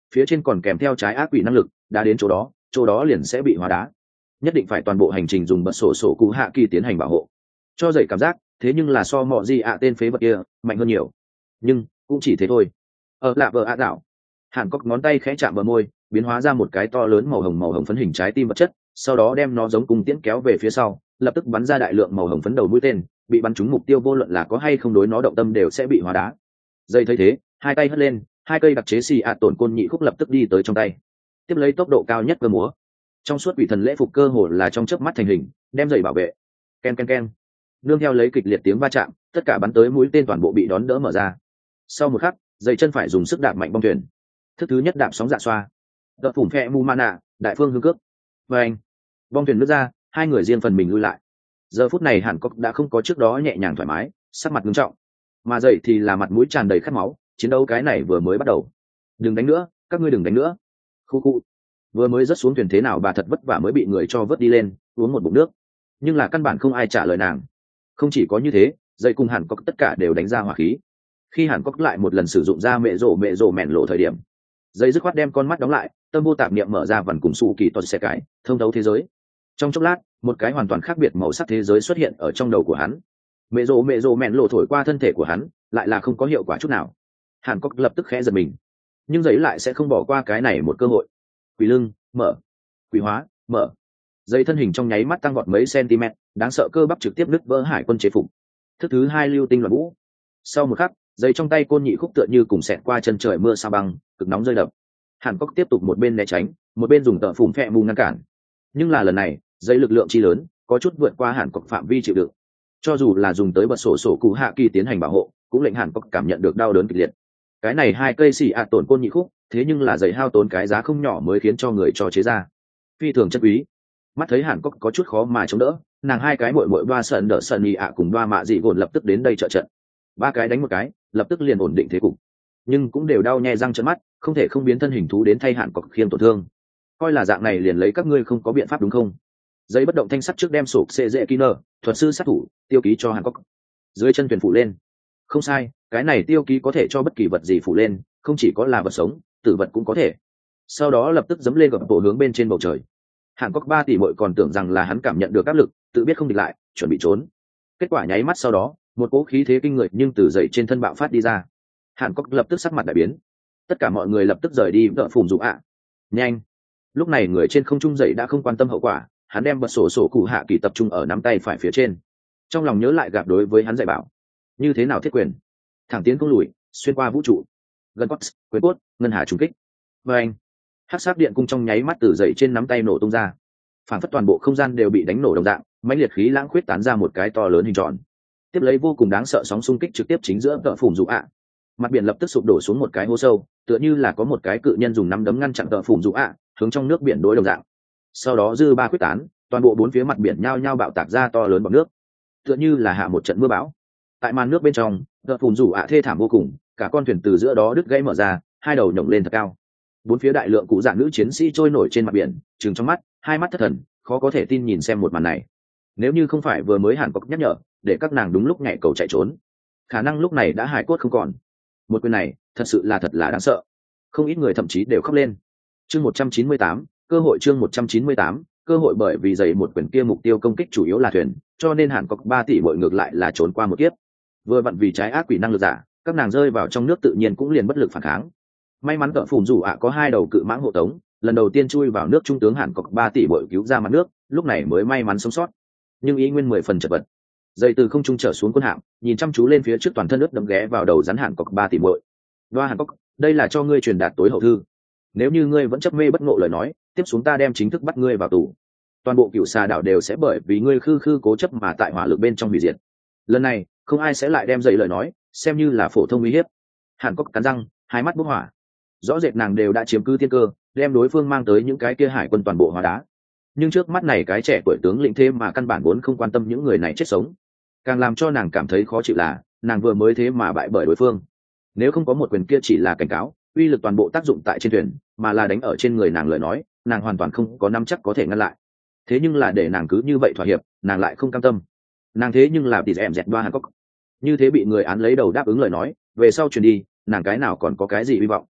phía trên còn kèm theo trái ác quỷ năng lực, đã đến chỗ đó liền sẽ bị hóa đá. Nhất định phải toàn bộ hành trình dùng bật sổ sổ cụ hạ kỳ tiến hành bảo hộ, cho dậy cảm giác thế nhưng là so mọ gì tên phế vật kia mạnh hơn nhiều, nhưng cũng chỉ thế thôi. Ở lạ vợ đảo, Hàn Cốc ngón tay khẽ chạm vào môi, biến hóa ra một cái to lớn màu hồng phấn hình trái tim vật chất, sau đó đem nó giống cung tiễn kéo về phía sau, lập tức bắn ra đại lượng màu hồng phấn đầu mũi tên, bị bắn trúng mục tiêu vô luận là có hay không đối nó động tâm đều sẽ bị hóa đá. Dây thấy thế, hai tay hất lên, hai cây đặc chế xì tổn côn nhị khúc lập tức đi tới trong tay, tiếp lấy tốc độ cao nhất cơ múa. Trong suốt quỷ thần lễ phục cơ hồ là trong chớp mắt thành hình, đem dây bảo vệ. Ken ken ken, nương theo lấy kịch liệt tiếng va chạm, tất cả bắn tới mũi tên toàn bộ bị đón đỡ mở ra. Sau một khắc, dây chân phải dùng sức đạp mạnh bong thuyền. Thức thứ nhất đạp sóng dạ xoa, đợt phủng phe mu mana đại phương hương cước, và anh bong thuyền nước ra, hai người riêng phần mình lui lại. Giờ phút này Hàn Cốc đã không có trước đó nhẹ nhàng thoải mái, sắc mặt nghiêm trọng, mà dậy thì là mặt mũi tràn đầy khát máu. Chiến đấu cái này vừa mới bắt đầu. Đừng đánh nữa, các ngươi đừng đánh nữa. Khu khu, vừa mới rớt xuống thuyền thế nào bà thật vất vả mới bị người cho vớt đi lên, uống một bụng nước, nhưng là căn bản không ai trả lời nàng. Không chỉ có như thế, dậy cùng Hàn Cốc tất cả đều đánh ra hỏa khí. Khi Hàn Cốc lại một lần sử dụng ra mẹ rổ mẹn lộ thời điểm, dây dứt khoát đem con mắt đóng lại, tâm vô tạp niệm mở ra vằn cùng sụ kỳ toàn xe cái thông thấu thế giới. Trong chốc lát, một cái hoàn toàn khác biệt màu sắc thế giới xuất hiện ở trong đầu của hắn. Mẹ rổ mẹn lộ thổi qua thân thể của hắn, lại là không có hiệu quả chút nào. Hàn Cốc lập tức khẽ giật mình, nhưng giấy lại sẽ không bỏ qua cái này một cơ hội. Quỷ lưng mở, quỷ hóa mở. Dây thân hình trong nháy mắt tăng vọt mấy cm, đáng sợ cơ bắp trực tiếp nứt vỡ hải quân chế phục. Thức thứ hai lưu tinh loạn vũ. Sau một khắc, dây trong tay côn nhị khúc tựa như cùng xẹt qua chân trời mưa sa băng, cực nóng rơi đập. Hàn Cốc tiếp tục một bên né tránh, một bên dùng tợ phủm phẹ mù ngăn cản. Nhưng là lần này, dây lực lượng chi lớn, có chút vượt qua Hàn Cốc phạm vi chịu đựng. Cho dù là dùng tới bật sổ cụ hạ kỳ tiến hành bảo hộ, cũng lệnh Hàn Cốc cảm nhận được đau đớn kịch liệt. Cái này hai cây xì tổn côn nhị khúc, thế nhưng là dây hao tốn cái giá không nhỏ mới khiến cho người cho chế ra. Phi thường chất quý. Mắt thấy Hàn Cốc có chút khó mà chống đỡ, nàng hai cái muội đoa sần đỡ sần cùng đoa mạ dị gồn lập tức đến đây trợ trận. Ba cái đánh một cái, lập tức liền ổn định thế cục, nhưng cũng đều đau nhè răng trợn mắt, không thể không biến thân hình thú đến thay Hàn Cốc khiêng tổn thương. Coi là dạng này liền lấy các ngươi không có biện pháp đúng không? Giấy bất động thanh sắt trước đem sổ xê dễ kỹ nơ, thuật sư sát thủ tiêu ký cho Hàn Cốc. Dưới chân thuyền phụ lên. Không sai, cái này tiêu ký có thể cho bất kỳ vật gì phụ lên, không chỉ có là vật sống, tử vật cũng có thể. Sau đó lập tức giẫm lên gập bộ hướng bên trên bầu trời. Hàn Cốc 3 tỷ muội còn tưởng rằng là hắn cảm nhận được áp lực, tự biết không địch lại, chuẩn bị trốn. Kết quả nháy mắt sau đó, một cỗ khí thế kinh người nhưng từ dậy trên thân bạo phát đi ra. Hàn Cốc lập tức sắc mặt đại biến. Tất cả mọi người lập tức rời đi đỡ phùm dụ ạ. Nhanh! Lúc này người trên không trung dậy đã không quan tâm hậu quả, hắn đem bật sổ cụ hạ kỳ tập trung ở nắm tay phải phía trên. Trong lòng nhớ lại gặp đối với hắn dạy bảo, như thế nào thiết quyền, thẳng tiến không lùi, xuyên qua vũ trụ, gần cốt, quyền cốt, ngân hà trùng kích. Và anh, hắc sát điện cung trong nháy mắt từ dậy trên nắm tay nổ tung ra, phản phất toàn bộ không gian đều bị đánh nổ đồng dạng, mãnh liệt khí lãng khuyết tán ra một cái to lớn hình tròn. Tiếp lấy vô cùng đáng sợ sóng xung kích trực tiếp chính giữa tợ phùm dụ ạ. Mặt biển lập tức sụp đổ xuống một cái hố sâu, tựa như là có một cái cự nhân dùng nắm đấm ngăn chặn tợ phùm dụ ạ, hướng trong nước biển đối đồng dạng. Sau đó dư ba khuyết tán, toàn bộ bốn phía mặt biển nhao nhao bạo tạc ra to lớn bọt nước, tựa như là hạ một trận mưa bão. Tại màn nước bên trong, tợ phùm dụ ạ thê thảm vô cùng, cả con thuyền từ giữa đó đứt gãy mở ra, hai đầu nhổng lên thật cao. Bốn phía đại lượng cụ dạng nữ chiến sĩ trôi nổi trên mặt biển, trừng trong mắt, hai mắt thất thần, khó có thể tin nhìn xem một màn này. Nếu như không phải vừa mới Hàn Cốc nhắc nhở, để các nàng đúng lúc nhảy cầu chạy trốn, khả năng lúc này đã hải cốt không còn. Một quyền này, thật sự là thật là đáng sợ. Không ít người thậm chí đều khóc lên. Chương 198, cơ hội chương 198, cơ hội bởi vì dày một quyền kia mục tiêu công kích chủ yếu là thuyền, cho nên Hàn Cốc 3 tỷ bội ngược lại là trốn qua một kiếp. Vừa vặn vì trái ác quỷ năng lực giả, các nàng rơi vào trong nước tự nhiên cũng liền bất lực phản kháng. May mắn cỡ phùm rủ ạ có hai đầu cự mãng hộ tống, lần đầu tiên chui vào nước trung tướng Hàn Cốc 3 tỷ bội cứu ra mặt nước, lúc này mới may mắn sống sót. Nhưng ý nguyên 10 phần chật vật. Dây từ không trung trở xuống quân hạm, nhìn chăm chú lên phía trước toàn thân ướt đẫm ghé vào đầu rắn Hàn Cốc 3 tỷ bội. Đoa Hàn Cốc, đây là cho ngươi truyền đạt tối hậu thư. Nếu như ngươi vẫn chấp mê bất ngộ lời nói, tiếp xuống ta đem chính thức bắt ngươi vào tù. Toàn bộ cựu xà đảo đều sẽ bởi vì ngươi khư cố chấp mà tại hỏa lực bên trong hủy diệt. Lần này, không ai sẽ lại đem dậy lời nói xem như là phổ thông uy hiếp. Hàn Cốc cắn răng, hai mắt bốc hỏa. Rõ rệt nàng đều đã chiếm cứ thiên cơ, đem đối phương mang tới những cái kia hải quân toàn bộ hóa đá. Nhưng trước mắt này cái trẻ tuổi tướng lĩnh thêm mà căn bản vốn không quan tâm những người này chết sống. Càng làm cho nàng cảm thấy khó chịu là, nàng vừa mới thế mà bại bởi đối phương. Nếu không có một quyền kia chỉ là cảnh cáo, uy lực toàn bộ tác dụng tại trên thuyền, mà là đánh ở trên người nàng lời nói, nàng hoàn toàn không có nắm chắc có thể ngăn lại. Thế nhưng là để nàng cứ như vậy thỏa hiệp, nàng lại không cam tâm. Nàng thế nhưng là tỷ em dẹt Đoa Hàn Cốc, như thế bị người án lấy đầu đáp ứng lời nói, về sau truyền đi, nàng cái nào còn có cái gì hy vọng.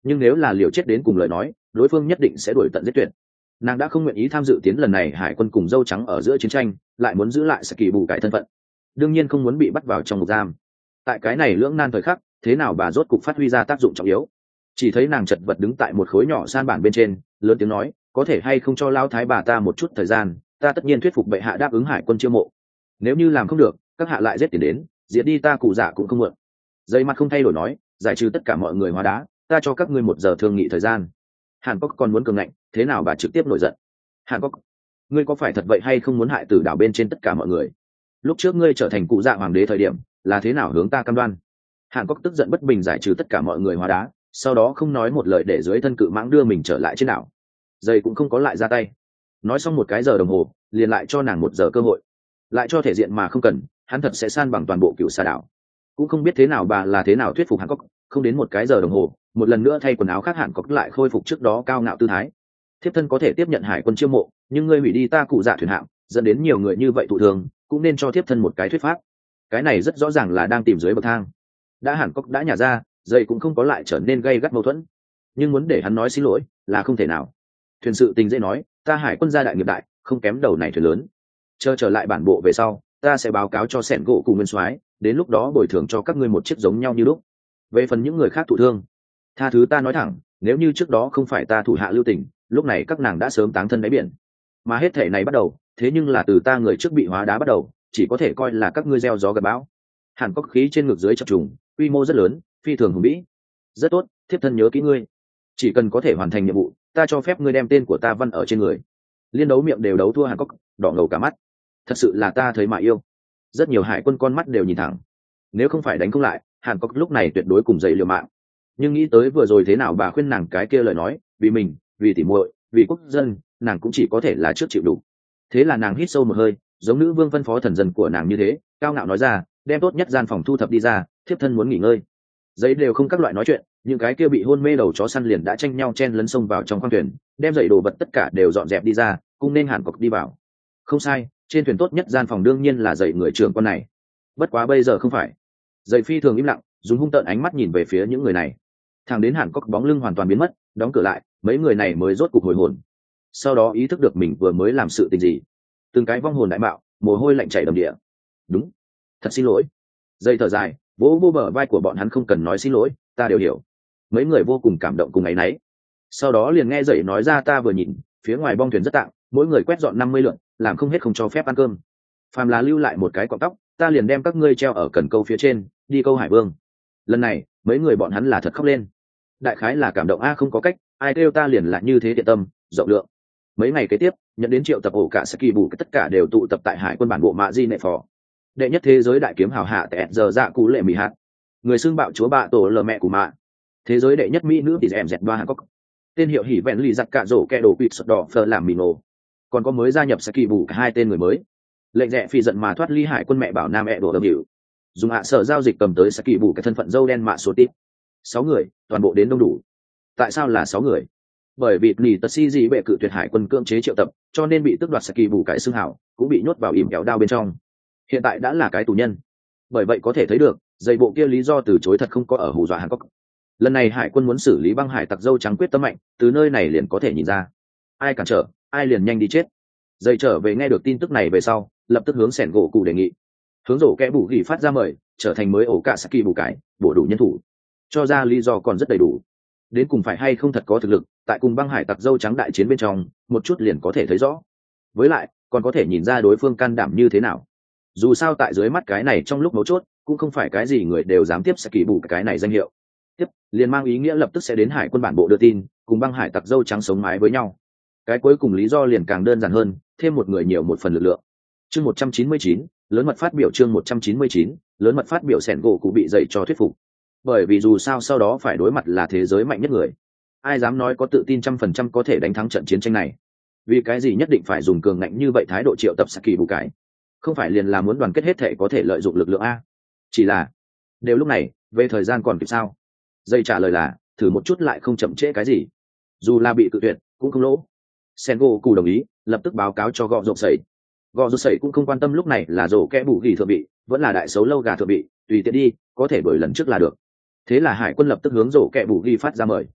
nhưng nếu là liều chết đến cùng lời nói đối phương nhất định sẽ đuổi tận giết tuyệt. Nàng đã không nguyện ý tham dự tiến lần này hải quân cùng dâu trắng ở giữa chiến tranh, lại muốn giữ lại Saki bù cải thân phận, đương nhiên không muốn bị bắt vào trong ngục giam. Tại cái này lưỡng nan thời khắc, thế nào bà rốt cục phát huy ra tác dụng trọng yếu. Chỉ thấy nàng chật vật đứng tại một khối nhỏ san bản bên trên, lớn tiếng nói, có thể hay không cho lão thái bà ta một chút thời gian, ta tất nhiên thuyết phục bệ hạ đáp ứng hải quân chiêu mộ. Nếu như làm không được, các hạ lại giết tiền đến, diệt đi ta cụ dạ cũng không muộn. Dây mặt không thay đổi nói, giải trừ tất cả mọi người hóa đá, ta cho các ngươi 1 giờ thương nghị thời gian. Hàn Quốc còn muốn cường ngạnh, thế nào bà trực tiếp nổi giận. Hàn Quốc, ngươi có phải thật vậy hay không muốn hại tử đảo bên trên tất cả mọi người? Lúc trước ngươi trở thành cụ dạ hoàng đế thời điểm, là thế nào hướng ta cam đoan? Hàn Quốc tức giận bất bình giải trừ tất cả mọi người hóa đá, sau đó không nói một lời để dưới thân cự mãng đưa mình trở lại trên đảo. Dây cũng không có lại ra tay. Nói xong 1 cái giờ đồng hồ, liền lại cho nàng 1 giờ cơ hội. Lại cho thể diện mà không cần, hắn thật sẽ san bằng toàn bộ cựu xa đảo. Cũng không biết thế nào bà là thế nào thuyết phục Hàn Quốc, không đến 1 cái giờ đồng hồ, một lần nữa thay quần áo khác Hàn Quốc lại khôi phục trước đó cao ngạo tư thái. Thiếp thân có thể tiếp nhận hải quân chiêu mộ, nhưng ngươi hủy đi ta cụ dạ thuyền hạm, dẫn đến nhiều người như vậy thụ thương, cũng nên cho thiếp thân một cái thuyết pháp. Cái này rất rõ ràng là đang tìm dưới bậc thang. Đã Hàn Quốc đã nhả ra, dây cũng không có lại trở nên gay gắt mâu thuẫn, nhưng muốn để hắn nói xin lỗi là không thể nào. Thuyền sự tình dễ nói, ta hải quân gia đại nghiệp đại, không kém đầu này thuyền lớn. Chờ trở lại bản bộ về sau, ta sẽ báo cáo cho sẻn gỗ cùng nguyên soái, đến lúc đó bồi thường cho các ngươi một chiếc giống nhau như lúc. Về phần những người khác thụ thương, tha thứ ta nói thẳng, nếu như trước đó không phải ta thủ hạ lưu tình, lúc này các nàng đã sớm táng thân đáy biển. Mà hết thể này bắt đầu, thế nhưng là từ ta người trước bị hóa đá bắt đầu, chỉ có thể coi là các ngươi gieo gió gặt bão. Hàn Quốc khí trên ngực dưới chập trùng, quy mô rất lớn, phi thường hùng vĩ. Rất tốt, thiếp thân nhớ kỹ ngươi. Chỉ cần có thể hoàn thành nhiệm vụ, ta cho phép ngươi đem tên của ta văn ở trên người. Liên đấu miệng đều đấu thua Hàn Quốc, đỏ ngầu cả mắt. Thật sự là ta thấy mà yêu. Rất nhiều hải quân con mắt đều nhìn thẳng. Nếu không phải đánh không lại, Hàn Quốc lúc này tuyệt đối cùng dậy liều mạng. Nhưng nghĩ tới vừa rồi thế nào bà khuyên nàng cái kia lời nói, vì mình, vì tỉ muội, vì quốc dân, nàng cũng chỉ có thể là trước chịu đủ. Thế là nàng hít sâu một hơi, giống nữ vương phân phó thần dân của nàng như thế, cao ngạo nói ra, đem tốt nhất gian phòng thu thập đi ra, thiếp thân muốn nghỉ ngơi. Giấy đều không các loại nói chuyện, những cái kia bị hôn mê đầu chó săn liền đã tranh nhau chen lấn sông vào trong khoang thuyền, đem dậy đồ vật tất cả đều dọn dẹp đi ra, cùng nên Hàn Quốc đi vào. Không sai, trên thuyền tốt nhất gian phòng đương nhiên là dậy người trưởng con này. Bất quá bây giờ không phải. Dậy phi thường im lặng, dùng hung tợn ánh mắt nhìn về phía những người này. Thằng đến Hàn Quốc bóng lưng hoàn toàn biến mất, đóng cửa lại, mấy người này mới rốt cục hồi hồn. Sau đó ý thức được mình vừa mới làm sự tình gì, từng cái vong hồn đại mạo, mồ hôi lạnh chảy đầm địa. Đúng, thật xin lỗi. Dậy thở dài, vỗ vô bờ vai của bọn hắn, không cần nói xin lỗi, ta đều hiểu. Mấy người vô cùng cảm động cùng áy náy. Sau đó liền nghe dậy nói ra, ta vừa nhìn, phía ngoài bong thuyền rất tạng, mỗi người quét dọn 50 lượt, làm không hết không cho phép ăn cơm. Phàm là lưu lại một cái cọng tóc, ta liền đem các ngươi treo ở cần câu phía trên, đi câu hải vương. Lần này, mấy người bọn hắn là thật khóc lên. Đại khái là cảm động a, không có cách, ai kêu ta liền lại như thế thiện tâm, rộng lượng. Mấy ngày kế tiếp, nhận đến triệu tập ổ cả Saki bù tất cả đều tụ tập tại hải quân bản bộ Mạ Di Nệ Phò. Đệ nhất thế giới đại kiếm hào hạ tẹt giờ dạ cú lệ mì hạt, người xưng bạo chúa bạ tổ lờ mẹ của mạ. Thế giới đệ nhất mỹ nữ tỷ em dẹt ba Hàn Quốc, tên hiệu hỉ vẹn lì giặt cả rổ kẹ đồ quỵt sọt đỏ phờ làm mì nổ. Còn có mới gia nhập Saki bù cả 2 tên người mới. Lệnh rẽ phi giận mà thoát ly hải quân mẹ bảo nam mẹ đổ đầm hiệu, dùng hạ sở giao dịch cầm tới Saki bù cái thân phận dâu đen mạ số tít. 6 người, toàn bộ đến đông đủ. Tại sao là 6 người? Bởi vì nỉ tật si gì bệ cự tuyệt hải quân cưỡng chế triệu tập, cho nên bị tước đoạt Saki bù cái xương hảo, cũng bị nhốt vào ỉm kéo đao bên trong. Hiện tại đã là cái tù nhân. Bởi vậy có thể thấy được, dây bộ kia lý do từ chối thật không có ở hù dọa Hàn Quốc. Lần này hải quân muốn xử lý băng hải tặc dâu trắng quyết tâm mạnh, từ nơi này liền có thể nhìn ra. Ai cản trở, ai liền nhanh đi chết. Dây trở về nghe được tin tức này về sau, lập tức hướng sẻn gỗ cụ đề nghị, hướng rổ kẽ bù ghi phát ra mời, trở thành mới ổ cả Saki bù cái, bổ đủ nhân thủ. Cho ra lý do còn rất đầy đủ. Đến cùng phải hay không thật có thực lực, tại cùng băng hải tặc dâu trắng đại chiến bên trong, một chút liền có thể thấy rõ. Với lại, còn có thể nhìn ra đối phương can đảm như thế nào. Dù sao tại dưới mắt cái này trong lúc mấu chốt, cũng không phải cái gì người đều dám tiếp Saki bù cái này danh hiệu. Tiếp, liền mang ý nghĩa lập tức sẽ đến hải quân bản bộ đưa tin, cùng băng hải tặc dâu trắng sống mái với nhau. Cái cuối cùng lý do liền càng đơn giản hơn, thêm một người nhiều một phần lực lượng. Chương 199, lớn mật phát biểu. Chương 199, lớn mật phát biểu. Sẻn gỗ cụ bị dậy cho thuyết phục. Bởi vì dù sao sau đó phải đối mặt là thế giới mạnh nhất người. Ai dám nói có tự tin 100% có thể đánh thắng trận chiến tranh này? Vì cái gì nhất định phải dùng cường ngạnh như vậy thái độ triệu tập Saki bù cái? Không phải liền là muốn đoàn kết hết thể có thể lợi dụng lực lượng a? Chỉ là đều lúc này, về thời gian còn kịp sao? Dây trả lời là, thử một chút lại không chậm trễ cái gì. Dù là bị cự tuyệt, cũng không lỗ. Sengo cụ đồng ý, lập tức báo cáo cho gọ rộp sẩy. Gọ rộp sẩy cũng không quan tâm lúc này là rổ kẽ bù ghi thượng vị, vẫn là đại xấu lâu gà thượng vị, tùy tiện đi, có thể đổi lần trước là được. Thế là hải quân lập tức hướng rổ kẽ bù ghi phát ra mời.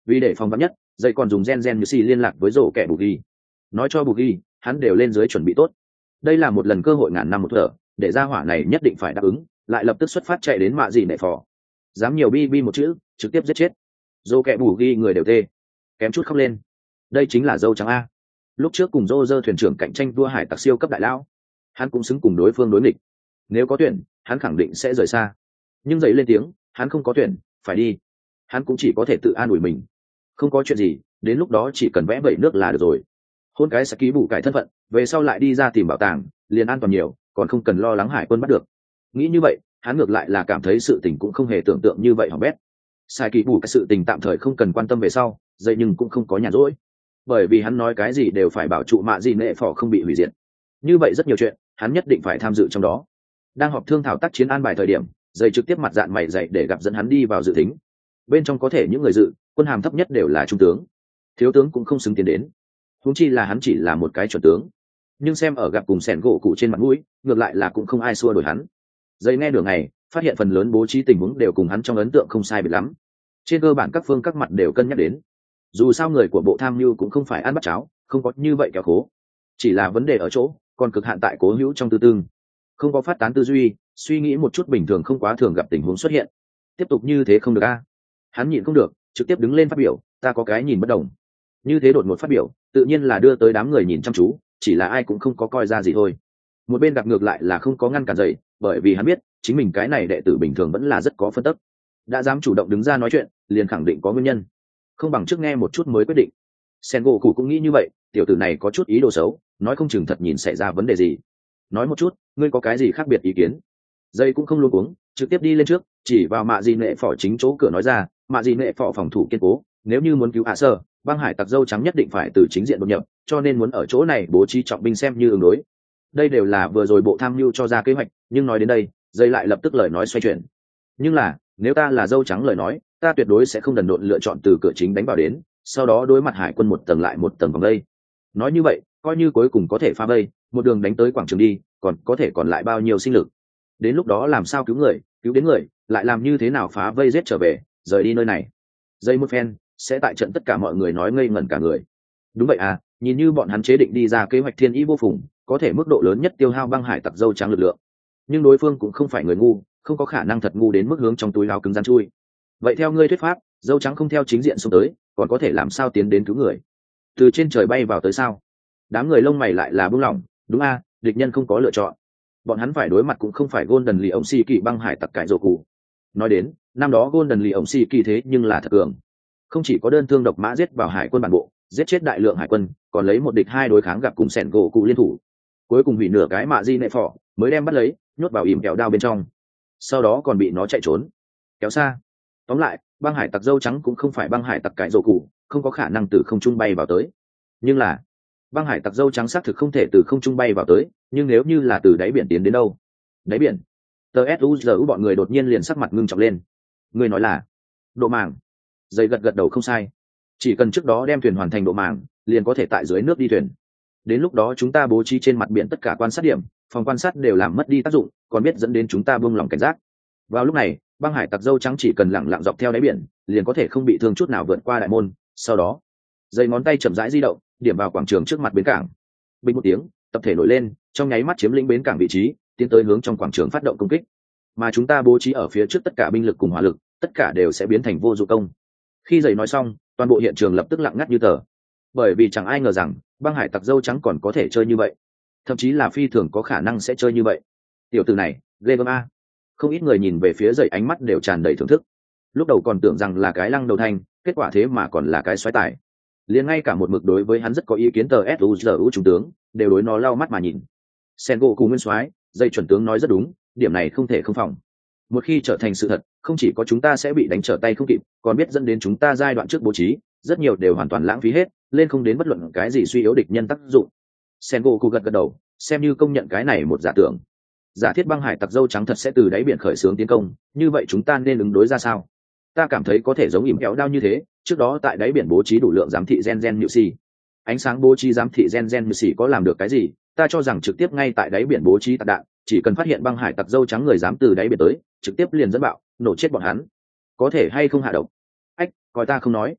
Vì để phòng vắn nhất, dây còn dùng gen như xì liên lạc với rổ kẻ bù ghi, nói cho bù ghi hắn đều lên dưới chuẩn bị tốt. Đây là một lần cơ hội ngàn năm một thở, để ra hỏa này nhất định phải đáp ứng, lại lập tức xuất phát chạy đến mạ gì nệ phò. Dám nhiều bi một chữ, trực tiếp giết chết. Rổ kẻ bù ghi người đều tê, kém chút khóc lên. Đây chính là dâu trắng a. Lúc trước cùng Rô Rơ thuyền trưởng cạnh tranh vua hải tặc siêu cấp đại lão, hắn cũng xứng cùng đối phương đối nghịch. Nếu có tuyển, hắn khẳng định sẽ rời xa. Nhưng dậy lên tiếng, hắn không có tuyển, phải đi. Hắn cũng chỉ có thể tự an ủi mình. Không có chuyện gì, đến lúc đó chỉ cần vẽ vẩy nước là được rồi. Hôn cái sẽ ký bù cải thân phận, về sau lại đi ra tìm bảo tàng, liền an toàn nhiều, còn không cần lo lắng hải quân bắt được. Nghĩ như vậy, hắn ngược lại là cảm thấy sự tình cũng không hề tưởng tượng như vậy hỏng bét. Sai ký bù cái sự tình tạm thời không cần quan tâm về sau, dậy nhưng cũng không có nhàn rỗi. Bởi vì hắn nói cái gì đều phải bảo trụ mạ gì nệ phỏ không bị hủy diệt. Như vậy rất nhiều chuyện, hắn nhất định phải tham dự trong đó. Đang họp thương thảo tác chiến an bài thời điểm, dậy trực tiếp mặt dạng mày dậy để gặp dẫn hắn đi vào dự tính. Bên trong có thể những người dự, quân hàm thấp nhất đều là trung tướng, thiếu tướng cũng không xứng tiến đến. Huống chi là hắn chỉ là một cái chuẩn tướng. Nhưng xem ở gặp cùng sẻn gỗ cụ trên mặt mũi, ngược lại là cũng không ai xua đuổi hắn. Dậy nghe đường này, phát hiện phần lớn bố trí tình huống đều cùng hắn trong ấn tượng không sai biệt lắm. Trên cơ bản các phương các mặt đều cân nhắc đến. Dù sao người của bộ tham mưu cũng không phải ăn bắt cháo, không có như vậy kéo khố. Chỉ là vấn đề ở chỗ, còn cực hạn tại cố hữu trong tư tương, không có phát tán tư duy, suy nghĩ một chút bình thường không quá thường gặp tình huống xuất hiện. Tiếp tục như thế không được a. Hắn nhịn không được, trực tiếp đứng lên phát biểu, ta có cái nhìn bất đồng. Như thế đột ngột phát biểu, tự nhiên là đưa tới đám người nhìn chăm chú, chỉ là ai cũng không có coi ra gì thôi. Một bên gặp ngược lại là không có ngăn cản dậy, bởi vì hắn biết chính mình cái này đệ tử bình thường vẫn là rất có phân tích, đã dám chủ động đứng ra nói chuyện, liền khẳng định có nguyên nhân, không bằng trước nghe một chút mới quyết định. Sengoku cũng nghĩ như vậy, tiểu tử này có chút ý đồ xấu, nói không chừng thật nhìn xảy ra vấn đề gì. Nói một chút, ngươi có cái gì khác biệt ý kiến? Dây cũng không luôn uống, trực tiếp đi lên trước, chỉ vào mạ gì nệ phỏ chính chỗ cửa nói ra, mạ gì nệ phỏ phòng thủ kiên cố, nếu như muốn cứu hạ sơ, băng hải tặc dâu trắng nhất định phải từ chính diện đột nhập, cho nên muốn ở chỗ này bố trí trọng binh xem như ứng đối. Đây đều là vừa rồi bộ tham mưu cho ra kế hoạch, nhưng nói đến đây, dây lại lập tức lời nói xoay chuyển. Nhưng là, nếu ta là dâu trắng lời nói, ta tuyệt đối sẽ không đần độn lựa chọn từ cửa chính đánh vào đến, sau đó đối mặt hải quân một tầng lại một tầng vòng đây. Nói như vậy, coi như cuối cùng có thể phá vây, một đường đánh tới quảng trường đi, còn có thể còn lại bao nhiêu sinh lực. Đến lúc đó làm sao cứu người, cứu đến người, lại làm như thế nào phá vây giết trở về, rời đi nơi này. Dây một phen, sẽ tại trận tất cả mọi người nói ngây ngẩn cả người. Đúng vậy à, nhìn như bọn hắn chế định đi ra kế hoạch thiên ý vô phùng, có thể mức độ lớn nhất tiêu hao băng hải tặc dâu trắng lực lượng. Nhưng đối phương cũng không phải người ngu, không có khả năng thật ngu đến mức hướng trong túi áo cứng rắn chui. Vậy theo ngươi thuyết pháp, dâu trắng không theo chính diện xông tới, còn có thể làm sao tiến đến cứu người? Từ trên trời bay vào tới sao? Đám người lông mày lại là buông lỏng, đúng a, địch nhân không có lựa chọn. Bọn hắn phải đối mặt cũng không phải Golden Lee ổng xì kỳ băng hải tặc cải rồ cụ. Nói đến, năm đó Golden Lee ổng xì kỳ thế nhưng là thật cường. Không chỉ có đơn thương độc mã giết vào hải quân bản bộ, giết chết đại lượng hải quân, còn lấy một địch hai đối kháng gặp cùng sẻn gỗ cụ liên thủ. Cuối cùng hủy nửa cái mạ di nệ phỏ, mới đem bắt lấy, nhốt vào ỉm kẹo đao bên trong. Sau đó còn bị nó chạy trốn, kéo xa. Tóm lại, băng hải tặc dâu trắng cũng không phải băng hải tặc cải rồ cụ, không có khả năng từ không trung bay vào tới. Nhưng là, băng hải tặc dâu trắng xác thực không thể từ không trung bay vào tới, nhưng nếu như là từ đáy biển tiến đến đâu? Đáy biển? TSUZU bọn người đột nhiên liền sắc mặt ngưng trọng lên. Người nói là độ màng. Dây gật gật đầu không sai. Chỉ cần trước đó đem thuyền hoàn thành độ màng, liền có thể tại dưới nước đi thuyền. Đến lúc đó chúng ta bố trí trên mặt biển tất cả quan sát điểm, phòng quan sát đều làm mất đi tác dụng, còn biết dẫn đến chúng ta buông lỏng cảnh giác. Vào lúc này, băng hải tặc dâu trắng chỉ cần lẳng lặng dọc theo đáy biển, liền có thể không bị thương chút nào vượt qua đại môn. Sau đó, dây ngón tay chậm rãi di động, điểm vào quảng trường trước mặt bến cảng. Bình một tiếng, tập thể nổi lên, trong nháy mắt chiếm lĩnh bến cảng vị trí, tiến tới hướng trong quảng trường phát động công kích. Mà chúng ta bố trí ở phía trước tất cả binh lực cùng hỏa lực, tất cả đều sẽ biến thành vô dụng công. Khi dây nói xong, toàn bộ hiện trường lập tức lặng ngắt như tờ, bởi vì chẳng ai ngờ rằng băng hải tặc dâu trắng còn có thể chơi như vậy, thậm chí là phi thường có khả năng sẽ chơi như vậy. Tiểu tử này ghê gớm a. Không ít người nhìn về phía dậy ánh mắt đều tràn đầy thưởng thức. Lúc đầu còn tưởng rằng là cái lăng đầu thanh, kết quả thế mà còn là cái xoáy tài. Liền ngay cả một mực đối với hắn rất có ý kiến TSUZU trung tướng đều đối nó lau mắt mà nhìn. Sengoku nguyên soái, dây chuẩn tướng nói rất đúng, điểm này không thể không phòng. Một khi trở thành sự thật, không chỉ có chúng ta sẽ bị đánh trở tay không kịp, còn biết dẫn đến chúng ta giai đoạn trước bố trí rất nhiều đều hoàn toàn lãng phí hết, lên không đến bất luận cái gì suy yếu địch nhân tác dụng. Sengoku gật gật đầu, xem như công nhận cái này một giả tưởng. Giả thiết băng hải tặc dâu trắng thật sẽ từ đáy biển khởi xướng tiến công, như vậy chúng ta nên ứng đối ra sao? Ta cảm thấy có thể giống ỉm kéo đao như thế, trước đó tại đáy biển bố trí đủ lượng giám thị gen nhự xì. Ánh sáng bố trí giám thị gen nhự xì có làm được cái gì? Ta cho rằng trực tiếp ngay tại đáy biển bố trí tạc đạn, chỉ cần phát hiện băng hải tặc dâu trắng người dám từ đáy biển tới, trực tiếp liền dẫn bạo, nổ chết bọn hắn. Có thể hay không hạ độc? Ách, coi ta không nói.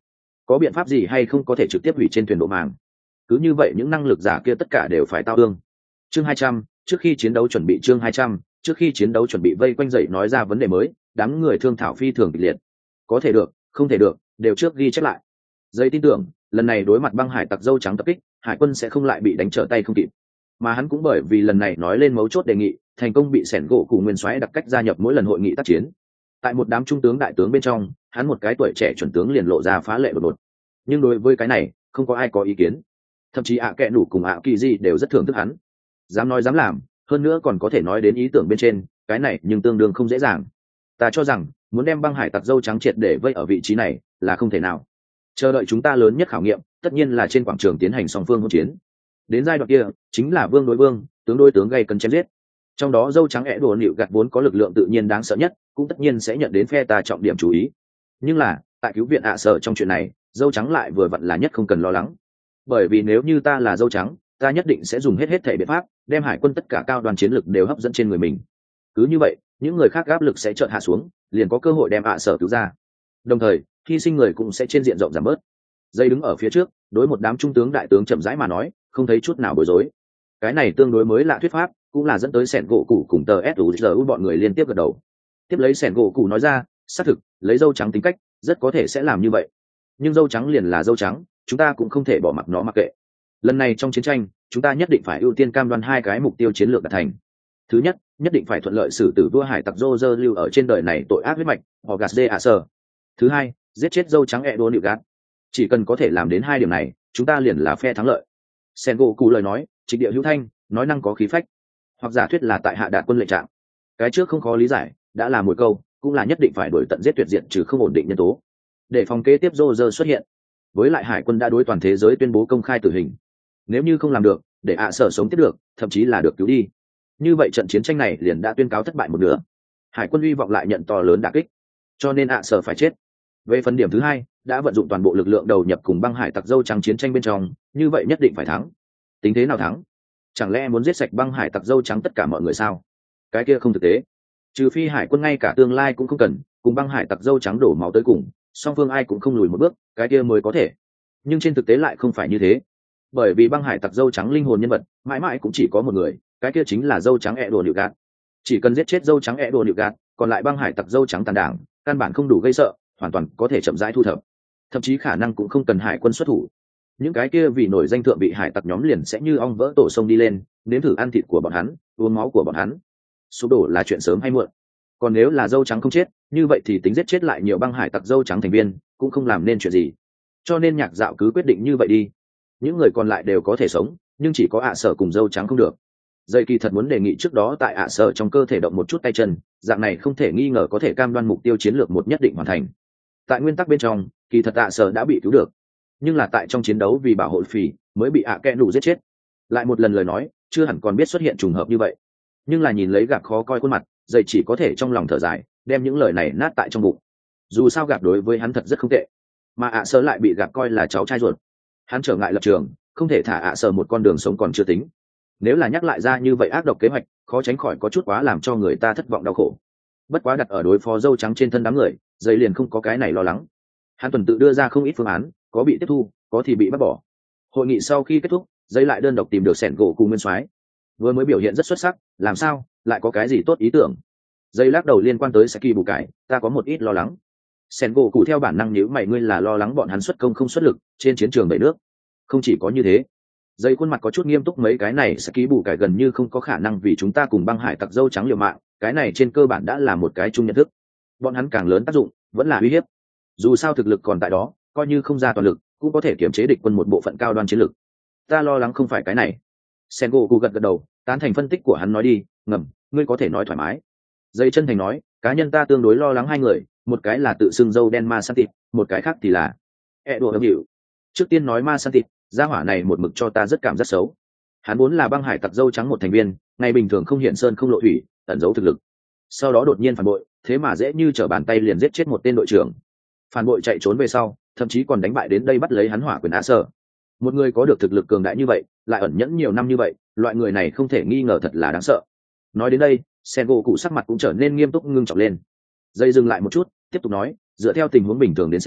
có biện pháp gì hay không có thể trực tiếp hủy trên thuyền độ màng. Cứ như vậy những năng lực giả kia tất cả đều phải tao ương. Chương 200, trước khi chiến đấu chuẩn bị. Chương 200, trước khi chiến đấu chuẩn bị. Vây quanh dậy nói ra vấn đề mới, đám người thương thảo phi thường kịch liệt. Có thể được, không thể được, đều trước ghi chép lại. Dây tin tưởng lần này đối mặt băng hải tặc dâu trắng tập kích, hải quân sẽ không lại bị đánh trở tay không kịp. Mà hắn cũng bởi vì lần này nói lên mấu chốt đề nghị, thành công bị sẻn gỗ cụ nguyên soái đặc cách gia nhập mỗi lần hội nghị tác chiến. Tại một đám trung tướng đại tướng bên trong, hắn một cái tuổi trẻ chuẩn tướng liền lộ ra phá lệ đột ngột. Nhưng đối với cái này, không có ai có ý kiến. Thậm chí kẹ nủ cùng kỳ di đều rất thưởng thức hắn. Dám nói dám làm, hơn nữa còn có thể nói đến ý tưởng bên trên, cái này nhưng tương đương không dễ dàng. Ta cho rằng, muốn đem băng hải tặc dâu trắng triệt để vây ở vị trí này là không thể nào. Chờ đợi chúng ta lớn nhất khảo nghiệm, tất nhiên là trên quảng trường tiến hành song phương hỗn chiến. Đến giai đoạn kia, chính là vương đối vương, tướng đối tướng gây cấn chém giết. Trong đó dâu trắng đồ nịu gạt vốn có lực lượng tự nhiên đáng sợ nhất, cũng tất nhiên sẽ nhận đến phe ta trọng điểm chú ý. Nhưng là, tại cứu viện sở trong chuyện này, dâu trắng lại vừa vặn là nhất không cần lo lắng. Bởi vì nếu như ta là dâu trắng, ta nhất định sẽ dùng hết thể biện pháp, đem hải quân tất cả cao đoàn chiến lực đều hấp dẫn trên người mình. Cứ như vậy, những người khác áp lực sẽ chợt hạ xuống, liền có cơ hội đem sở cứu ra. Đồng thời, hy sinh người cũng sẽ trên diện rộng giảm bớt. Dây đứng ở phía trước, đối một đám trung tướng đại tướng chậm rãi mà nói, không thấy chút nào bối rối. Cái này tương đối mới lạ thuyết pháp, cũng là dẫn tới sẻn gỗ cụ cùng tờ SUZU bọn người liên tiếp gật đầu. Tiếp lấy sẻn gỗ cụ nói ra, xác thực, lấy dâu trắng tính cách, rất có thể sẽ làm như vậy. Nhưng dâu trắng liền là dâu trắng, chúng ta cũng không thể bỏ mặc nó mặc kệ. Lần này trong chiến tranh, chúng ta nhất định phải ưu tiên cam đoan hai cái mục tiêu chiến lược đạt thành. Thứ nhất, nhất định phải thuận lợi xử tử vua hải tặc Roger lưu ở trên đời này tội ác huyết mạch, Hogarth de Acer. Thứ hai, giết chết dâu trắng Edo Newgard. Chỉ cần có thể làm đến hai điểm này, chúng ta liền là phe thắng lợi. Sengoku lời nói, trịch địa hữu thanh, nói năng có khí phách. Hoặc giả thuyết là tại hạ đạt quân lệnh trạng. Cái trước không khó lý giải, đã là một câu, cũng là nhất định phải đuổi tận giết tuyệt diệt trừ không ổn định nhân tố. Để phòng kế tiếp Roger xuất hiện. Với lại hải quân đã đối toàn thế giới tuyên bố công khai tử hình. Nếu như không làm được, để sở sống tiếp được, thậm chí là được cứu đi. Như vậy trận chiến tranh này liền đã tuyên cáo thất bại một nửa. Hải quân hy vọng lại nhận to lớn đả kích. Cho nên sở phải chết. Về phần điểm thứ hai, đã vận dụng toàn bộ lực lượng đầu nhập cùng băng hải tặc dâu trắng chiến tranh bên trong, như vậy nhất định phải thắng. Tính thế nào thắng? Chẳng lẽ muốn giết sạch băng hải tặc dâu trắng tất cả mọi người sao? Cái kia không thực tế. Trừ phi hải quân ngay cả tương lai cũng không cần, cùng băng hải tặc dâu trắng đổ máu tới cùng, song phương ai cũng không lùi một bước, cái kia mới có thể. Nhưng trên thực tế lại không phải như thế. Bởi vì băng hải tặc dâu trắng linh hồn nhân vật, mãi mãi cũng chỉ có một người, cái kia chính là dâu trắng Edo Newgard. Chỉ cần giết chết dâu trắng Edo Newgard, còn lại băng hải tặc dâu trắng tàn đảng, căn bản không đủ gây sợ, hoàn toàn có thể chậm rãi thu thập. Thậm chí khả năng cũng không cần hải quân xuất thủ. Những cái kia vì nổi danh thượng bị hải tặc nhóm liền sẽ như ong vỡ tổ sông đi lên, nếm thử ăn thịt của bọn hắn, uống máu của bọn hắn. Sụp đổ là chuyện sớm hay muộn. Còn nếu là dâu trắng không chết, như vậy thì tính giết chết lại nhiều băng hải tặc dâu trắng thành viên, cũng không làm nên chuyện gì. Cho nên Nhạc Dạo cứ quyết định như vậy đi. Những người còn lại đều có thể sống, nhưng chỉ có sở cùng dâu trắng không được. Dây kỳ thật muốn đề nghị trước đó tại sở trong cơ thể động một chút tay chân, dạng này không thể nghi ngờ có thể cam đoan mục tiêu chiến lược một nhất định hoàn thành. Tại nguyên tắc bên trong, kỳ thật sở đã bị cứu được, nhưng là tại trong chiến đấu vì bảo hộ phỉ mới bị kẽ nủ giết chết. Lại một lần lời nói, chưa hẳn còn biết xuất hiện trùng hợp như vậy. Nhưng là nhìn lấy Gạp khó coi khuôn mặt, dây chỉ có thể trong lòng thở dài, đem những lời này nát tại trong bụng. Dù sao Gạp đối với hắn thật rất không tệ, mà sở lại bị Gạp coi là cháu trai ruột. Hắn trở ngại lập trường, không thể thả sở một con đường sống còn chưa tính. Nếu là nhắc lại ra như vậy ác độc kế hoạch, khó tránh khỏi có chút quá làm cho người ta thất vọng đau khổ. Bất quá đặt ở đối phó dâu trắng trên thân đám người, dây liền không có cái này lo lắng. Hắn tuần tự đưa ra không ít phương án, có bị tiếp thu, có thì bị bắt bỏ. Hội nghị sau khi kết thúc, dây lại đơn độc tìm được sẻn gỗ cùng nguyên soái. Vừa mới biểu hiện rất xuất sắc, làm sao lại có cái gì tốt ý tưởng? Dây lắc đầu liên quan tới Saki bù cải, ta có một ít lo lắng. Sẻn gỗ cụ theo bản năng nhíu mày, ngươi là lo lắng bọn hắn xuất công không xuất lực trên chiến trường đẩy nước. Không chỉ có như thế, dây khuôn mặt có chút nghiêm túc, mấy cái này Saki bù cải gần như không có khả năng vì chúng ta cùng băng hải tặc dâu trắng liều mạng, cái này trên cơ bản đã là một cái chung nhận thức. Bọn hắn càng lớn tác dụng vẫn là uy hiếp. Dù sao thực lực còn tại đó, coi như không ra toàn lực cũng có thể kiểm chế địch quân một bộ phận cao đoan chiến lực. Ta lo lắng không phải cái này. Sengoku gật gật đầu, tán thành phân tích của hắn, nói đi, ngầm, ngươi có thể nói thoải mái. Dây chân thành nói, cá nhân ta tương đối lo lắng hai người, một cái là tự xưng dâu đen ma san tịt, một cái khác thì là đùa hợp hiệu. Trước tiên nói ma san tịt, gia hỏa này một mực cho ta rất cảm giác xấu. Hắn vốn là băng hải tặc dâu trắng một thành viên, ngày bình thường không hiện sơn không lộ thủy, ẩn giấu thực lực. Sau đó đột nhiên phản bội, thế mà dễ như trở bàn tay liền giết chết một tên đội trưởng. Phản bội chạy trốn về sau, thậm chí còn đánh bại đến đây bắt lấy hắn hỏa quyền sở. Một người có được thực lực cường đại như vậy, lại ẩn nhẫn nhiều năm như vậy, loại người này không thể nghi ngờ thật là đáng sợ. Nói đến đây, Sengoku sắc mặt cũng trở nên nghiêm túc ngưng trọng lên. Dây dừng lại một chút, tiếp tục nói, dựa theo tình huống bình thường đến xem,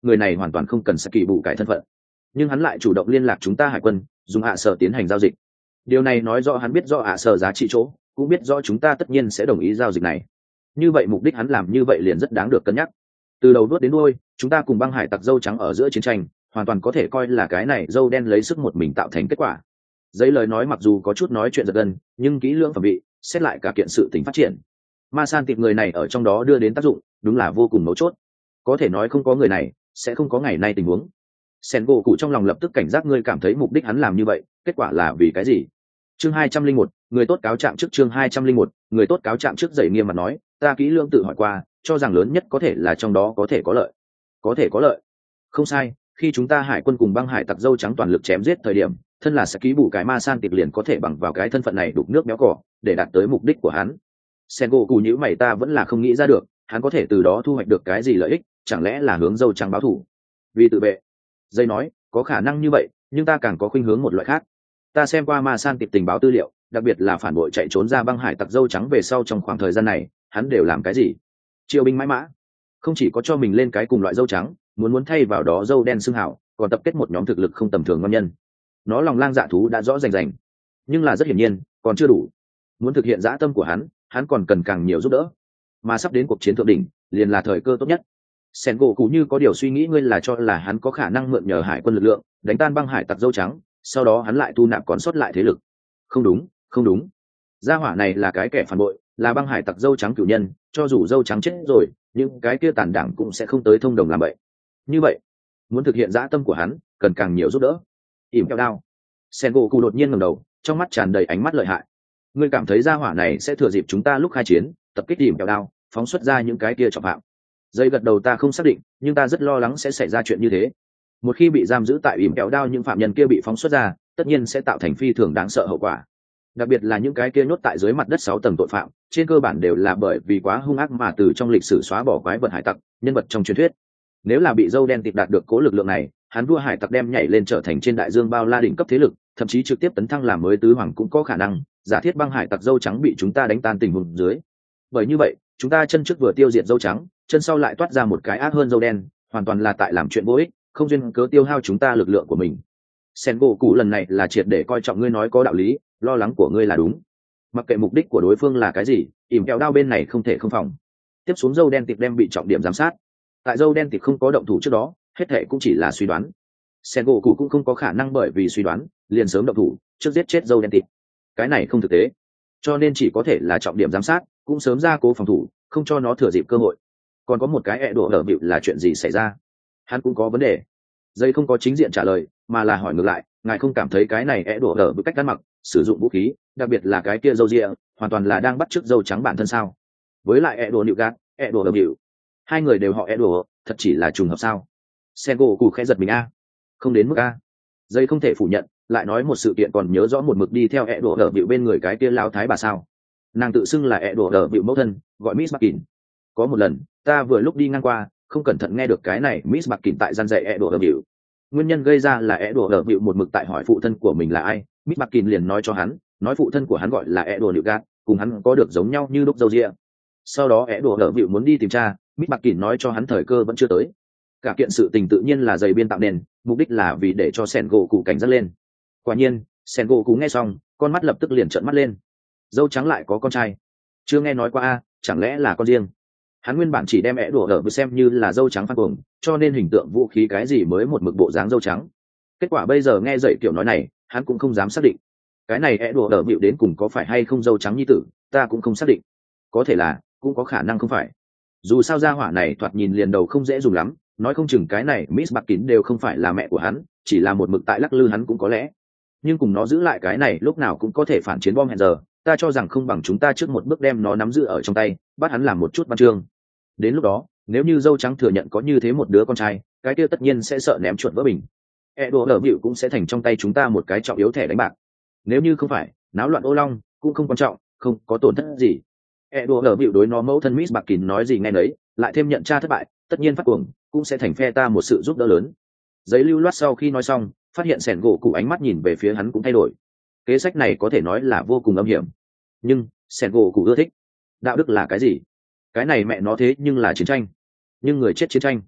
người này hoàn toàn không cần sẽ kỳ bù cải thân phận, nhưng hắn lại chủ động liên lạc chúng ta hải quân, dùng ạ sở tiến hành giao dịch. Điều này nói rõ hắn biết rõ ạ sở giá trị chỗ, cũng biết rõ chúng ta tất nhiên sẽ đồng ý giao dịch này. Như vậy mục đích hắn làm như vậy liền rất đáng được cân nhắc. Từ đầu đuốt đến đuôi, chúng ta cùng băng hải tặc dâu trắng ở giữa chiến tranh, hoàn toàn có thể coi là cái này dâu đen lấy sức một mình tạo thành kết quả. Giấy lời nói mặc dù có chút nói chuyện giật gân, nhưng kỹ lưỡng phẩm vị, xét lại cả kiện sự tình phát triển. Ma San tìm người này ở trong đó đưa đến tác dụng, đúng là vô cùng mấu chốt. Có thể nói không có người này, sẽ không có ngày nay tình huống. Sen gỗ cụ trong lòng lập tức cảnh giác, ngươi cảm thấy mục đích hắn làm như vậy, kết quả là vì cái gì? Chương 201, người tốt cáo trạng trước. Chương 201, người tốt cáo trạng trước. Dậy nghiêm mặt nói, ta kỹ lưỡng tự hỏi qua, cho rằng lớn nhất có thể là trong đó có thể có lợi. Có thể có lợi? Không sai, khi chúng ta hải quân cùng băng hải tặc dâu trắng toàn lực chém giết thời điểm, thân là sẽ ký bù cái Ma San tiệp liền có thể bằng vào cái thân phận này đục nước béo cỏ để đạt tới mục đích của hắn. Sen gỗ cụ nhíu mày, ta vẫn là không nghĩ ra được, hắn có thể từ đó thu hoạch được cái gì lợi ích, chẳng lẽ là hướng dâu trắng báo thù vì tự vệ? Dây nói, có khả năng như vậy, nhưng ta càng có khuynh hướng một loại khác. Ta xem qua Ma San tiệp tình báo tư liệu, đặc biệt là phản bội chạy trốn ra băng hải tặc dâu trắng về sau trong khoảng thời gian này, hắn đều làm cái gì? Triều binh mãi mã, không chỉ có cho mình lên cái cùng loại dâu trắng, muốn thay vào đó dâu đen xưng hảo, còn tập kết một nhóm thực lực không tầm thường ngon nhân. Nó lòng lang dạ thú đã rõ rành rành, nhưng là rất hiển nhiên còn chưa đủ. Muốn thực hiện dã tâm của hắn còn cần càng nhiều giúp đỡ, mà sắp đến cuộc chiến thượng đỉnh liền là thời cơ tốt nhất. Sen gỗ cụ như có điều suy nghĩ, ngươi là cho là hắn có khả năng mượn nhờ hải quân lực lượng đánh tan băng hải tặc dâu trắng, sau đó hắn lại thu nạp còn sót lại thế lực? Không đúng, không đúng. Gia hỏa này là cái kẻ phản bội, là băng hải tặc dâu trắng cửu nhân, cho dù dâu trắng chết rồi, nhưng cái kia tàn đảng cũng sẽ không tới thông đồng làm vậy. Như vậy, muốn thực hiện dã tâm của hắn, cần càng nhiều giúp đỡ. Ỉm kẹo đao. Sen gỗ cụ đột nhiên ngẩng đầu, trong mắt tràn đầy ánh mắt lợi hại. Ngươi cảm thấy gia hỏa này sẽ thừa dịp chúng ta lúc khai chiến, tập kích ỉm kẹo đao, phóng xuất ra những cái kia trọng phạm? Dây gật đầu, ta không xác định, nhưng ta rất lo lắng sẽ xảy ra chuyện như thế. Một khi bị giam giữ tại ỉm kẹo đao, những phạm nhân kia bị phóng xuất ra, tất nhiên sẽ tạo thành phi thường đáng sợ hậu quả. Đặc biệt là những cái kia nhốt tại dưới mặt đất 6 tầng tội phạm, trên cơ bản đều là bởi vì quá hung ác mà từ trong lịch sử xóa bỏ quái vật hải tặc, nhân vật trong truyền thuyết. Nếu là bị dâu đen tịp đạt được cố lực lượng này, hắn vua hải tặc đem nhảy lên trở thành trên đại dương bao la đỉnh cấp thế lực, thậm chí trực tiếp tấn thăng làm mới tứ hoàng cũng có khả năng. Giả thiết băng hải tặc dâu trắng bị chúng ta đánh tan tình huống dưới, bởi như vậy chúng ta chân trước vừa tiêu diệt dâu trắng, chân sau lại toát ra một cái ác hơn dâu đen, hoàn toàn là tại làm chuyện vô ích, không duyên cớ tiêu hao chúng ta lực lượng của mình. Sen gỗ cụ lần này là triệt để coi trọng ngươi nói có đạo lý, lo lắng của ngươi là đúng. Mặc kệ mục đích của đối phương là cái gì, ỉm kẹo đao bên này không thể không phòng. Tiếp xuống dâu đen tịp đem bị trọng điểm giám sát. Tại dâu đen tịp không có động thủ trước đó, hết thệ cũng chỉ là suy đoán. Sen gỗ cụ cũng không có khả năng bởi vì suy đoán liền sớm động thủ trước giết chết dâu đen tịp, cái này không thực tế. Cho nên chỉ có thể là trọng điểm giám sát, cũng sớm ra cố phòng thủ, không cho nó thừa dịp cơ hội. Còn có một cái đổ ở bịu là chuyện gì xảy ra? Hắn cũng có vấn đề. Dây không có chính diện trả lời, mà là hỏi ngược lại, ngài không cảm thấy cái này đổ ở bịu cách ăn mặc, sử dụng vũ khí, đặc biệt là cái kia dâu ria, hoàn toàn là đang bắt chước dâu trắng bản thân sao? Với lại đổ nịu gạt, đổ ở bịu, hai người đều họ đổ, thật chỉ là trùng hợp sao? Sen gỗ cụ khẽ giật mình a. Không đến mức a. Dây không thể phủ nhận, lại nói một sự kiện còn nhớ rõ một mực đi theo đổ ở bịu bên người cái kia lão thái bà sao? Nàng tự xưng là đổ ở bịu mẫu thân, gọi Miss Barkin. Có một lần ta vừa lúc đi ngang qua, không cẩn thận nghe được cái này Miss Barkin tại gian dạy đổ ở bịu. Nguyên nhân gây ra là đổ ở bịu một mực tại hỏi phụ thân của mình là ai, Miss Barkin liền nói cho hắn, nói phụ thân của hắn gọi là đổ nịu gạt, cùng hắn có được giống nhau như đúc dâu ria. Sau đó đổ ở bịu muốn đi tìm cha, Miss Barkin nói cho hắn thời cơ vẫn chưa tới. Cả kiện sự tình tự nhiên là dày biên tạo nền, mục đích là vì để cho Sen gỗ cụ cảnh giác lên. Quả nhiên Sen gỗ cụ nghe xong, con mắt lập tức liền trợn mắt lên. Dâu trắng lại có con trai? Chưa nghe nói qua a, chẳng lẽ là con riêng? Hắn nguyên bản chỉ đem đổ ở xem như là dâu trắng phan cuồng, cho nên hình tượng vũ khí cái gì mới một mực bộ dáng dâu trắng. Kết quả bây giờ nghe dậy kiểu nói này, hắn cũng không dám xác định. Cái này đổ ở đến cùng có phải hay không dâu trắng nhi tử, ta cũng không xác định. Có thể là, cũng có khả năng không phải. Dù sao gia hỏa này thoạt nhìn liền đầu không dễ dùng lắm, nói không chừng cái này Miss Barkin đều không phải là mẹ của hắn, chỉ là một mực tại lắc lư hắn cũng có lẽ. Nhưng cùng nó giữ lại cái này lúc nào cũng có thể phản chiến bom hẹn giờ, ta cho rằng không bằng chúng ta trước một bước đem nó nắm giữ ở trong tay, bắt hắn làm một chút văn chương. Đến lúc đó, nếu như dâu trắng thừa nhận có như thế một đứa con trai, cái kia tất nhiên sẽ sợ ném chuột vỡ bình. Đổ ở bịu cũng sẽ thành trong tay chúng ta một cái trọng yếu thẻ đánh bạc. Nếu như không phải, náo loạn ô long cũng không quan trọng, không có tổn thất gì. Đổ ở bịu đối nó mẫu thân Miss Barkin nói gì nghe nấy, lại thêm nhận cha thất bại, tất nhiên phát cuồng, cũng sẽ thành phe ta một sự giúp đỡ lớn. Giấy lưu loát sau khi nói xong, phát hiện Sen gỗ cụ ánh mắt nhìn về phía hắn cũng thay đổi. Kế sách này có thể nói là vô cùng âm hiểm, nhưng Sen gỗ cụ ưa thích. Đạo đức là cái gì? Cái này mẹ nó thế nhưng là chiến tranh, nhưng người chết chiến tranh.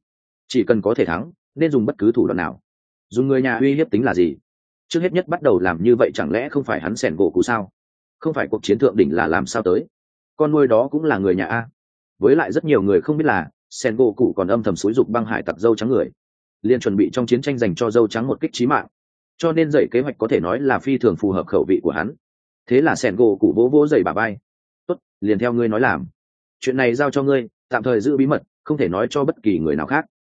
chỉ cần có thể thắng nên dùng bất cứ thủ đoạn nào. Dùng người nhà uy hiếp tính là gì? Trước hết nhất bắt đầu làm như vậy chẳng lẽ không phải hắn sẻn gỗ cụ sao? Không phải cuộc chiến thượng đỉnh là làm sao tới? Con nuôi đó cũng là người nhà a. Với lại rất nhiều người không biết là sẻn gỗ cụ còn âm thầm xúi dục băng hải tặc dâu trắng người, liền chuẩn bị trong chiến tranh dành cho dâu trắng một kích chí mạng. Cho nên dậy kế hoạch có thể nói là phi thường phù hợp khẩu vị của hắn. Thế là sẻn gỗ cụ vỗ vỗ dậy bả vai. Tốt, liền theo ngươi nói làm. Chuyện này giao cho ngươi, tạm thời giữ bí mật, không thể nói cho bất kỳ người nào khác.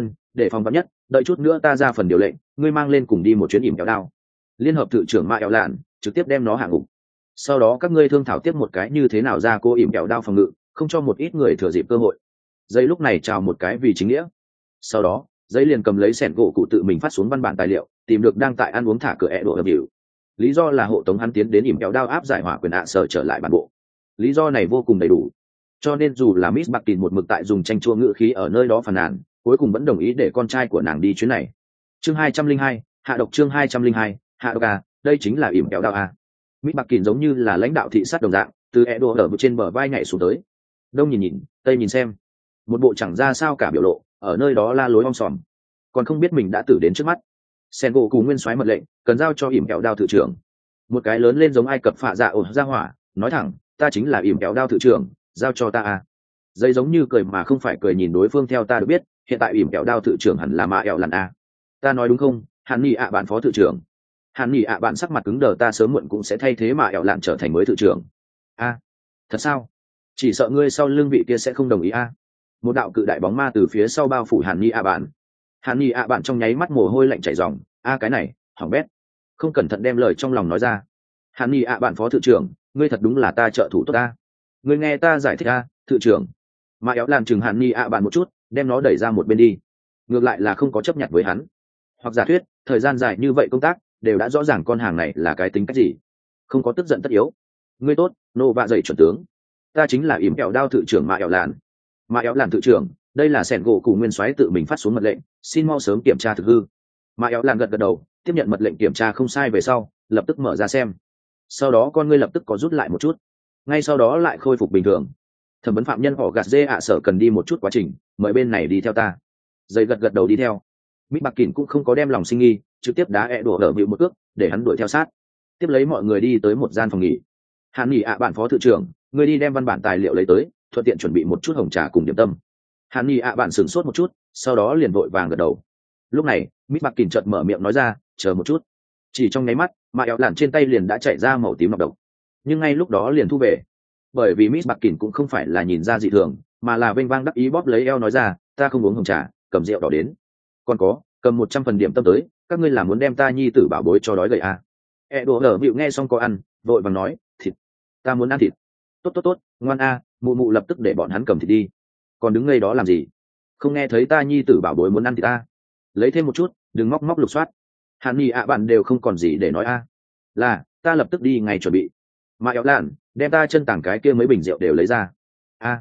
Để phòng vắn nhất, đợi chút nữa ta ra phần điều lệnh, ngươi mang lên cùng đi một chuyến ỉm kéo đao. Liên hợp thự trưởng mạ eo lạn trực tiếp đem nó hạ ngục. Sau đó các ngươi thương thảo tiếp một cái như thế nào ra cô ỉm kéo đao phòng ngự, không cho một ít người thừa dịp cơ hội. Giấy lúc này chào một cái vì chính nghĩa. Sau đó giấy liền cầm lấy sẻn gỗ cụ tự mình phát xuống văn bản tài liệu, tìm được đang tại ăn uống thả cửa độ ập hiệu. Lý do là hộ tống hắn tiến đến ỉm kéo đao áp giải hỏa quyền sở trở lại bản bộ. Lý do này vô cùng đầy đủ, cho nên dù là Miss Buckin một mực tại dùng tranh chua ngữ khí ở nơi đó phàn nàn, cuối cùng vẫn đồng ý để con trai của nàng đi chuyến này. Chương 202, hạ độc. Chương 202, hạ độc a, đây chính là ỉm kéo đao a. Miss Buckin giống như là lãnh đạo thị sát đồng dạng, từ Edo ở trên bờ vai nhảy xuống tới. Đông nhìn, tây nhìn xem, một bộ chẳng ra sao cả biểu lộ, ở nơi đó la lối om sòm, còn không biết mình đã tử đến trước mắt. Sengoku nguyên soái mật lệnh, cần giao cho ỉm kéo đao thự trưởng. Một cái lớn lên giống ai cập phạ dạ ổ ra hỏa, nói thẳng, ta chính là ỉm kéo đao thự trưởng, giao cho ta a. Dây giống như cười mà không phải cười nhìn đối phương. Theo ta được biết, hiện tại ỉm kéo đao thự trưởng hẳn là mạ eo lần a. Ta nói đúng không, Hàn Nghị ạ bạn phó thự trưởng? Hàn Nghị ạ bạn sắc mặt cứng đờ, ta sớm muộn cũng sẽ thay thế mạ eo lần trở thành mới thự trưởng. A, thật sao? Chỉ sợ ngươi sau lưng vị kia sẽ không đồng ý a. Một đạo cự đại bóng ma từ phía sau bao phủ Hàn Nghị ạ bạn. Hàn Nghị ạ bạn trong nháy mắt mồ hôi lạnh chảy ròng. A, cái này hỏng bét, không cẩn thận đem lời trong lòng nói ra. Hàn Nghị ạ bạn phó thự trưởng, ngươi thật đúng là ta trợ thủ tốt ta. Ngươi nghe ta giải thích a, thự trưởng. Mà éo làm chừng Hàn Nghị ạ bạn một chút, đem nó đẩy ra một bên đi. Ngược lại là không có chấp nhận với hắn, hoặc giả thuyết thời gian dài như vậy công tác đều đã rõ ràng con hàng này là cái tính cách gì, không có tức giận tất yếu. Ngươi tốt, nô vạ dậy chuẩn tướng, ta chính là ỉm kẹo đao thự trưởng Mạ éo làn. Mạ éo làn thự trưởng, đây là sẻn gỗ cụ nguyên soái tự mình phát xuống mật lệnh, xin mau sớm kiểm tra thực hư. Mạ éo làn gật gật đầu, tiếp nhận mật lệnh kiểm tra không sai về sau, lập tức mở ra xem. Sau đó con ngươi lập tức có rút lại một chút, ngay sau đó lại khôi phục bình thường. Thẩm vấn phạm nhân họ gạt dê ạ sở cần đi một chút quá trình, mời bên này đi theo ta. Dây gật gật đầu đi theo. Mỹ Bạc Kỳn cũng không có đem lòng sinh nghi, trực tiếp đá đổ ở vịu một cước để hắn đuổi theo sát. Tiếp lấy mọi người đi tới một gian phòng nghỉ. Hàn Nghị ạ bạn phó thự trưởng, người đi đem văn bản tài liệu lấy tới, thuận tiện chuẩn bị một chút hồng trà cùng điểm tâm. Hàn Nghị ạ bạn sửng sốt một chút, sau đó liền vội vàng gật đầu. Lúc này Mỹ Bạc Kỳn chợt mở miệng nói ra, chờ một chút. Chỉ trong nháy mắt mà éo làn trên tay liền đã chảy ra màu tím nọc độc, nhưng ngay lúc đó liền thu về, bởi vì Miss Bạc Kỳn cũng không phải là nhìn ra dị thường, mà là vênh vang đắc ý bóp lấy eo nói ra, ta không uống hồng trà, cầm rượu đỏ đến. Còn có, cầm 100 phần điểm tâm tới, các ngươi là muốn đem ta nhi tử bảo bối cho đói gầy à? Đồ hở vịu nghe xong có ăn, vội vàng nói, thịt, ta muốn ăn thịt. Tốt, ngoan a, mụ mụ lập tức để bọn hắn cầm thịt đi. Còn đứng ngay đó làm gì? Không nghe thấy ta nhi tử bảo bối muốn ăn thịt ta? Lấy thêm một chút, đừng móc móc lục soát. Hàn Nghị ạ bạn đều không còn gì để nói a. Là, ta lập tức đi ngay chuẩn bị. Mà éo lạn, đem ta chân tảng cái kia mấy bình rượu đều lấy ra. A,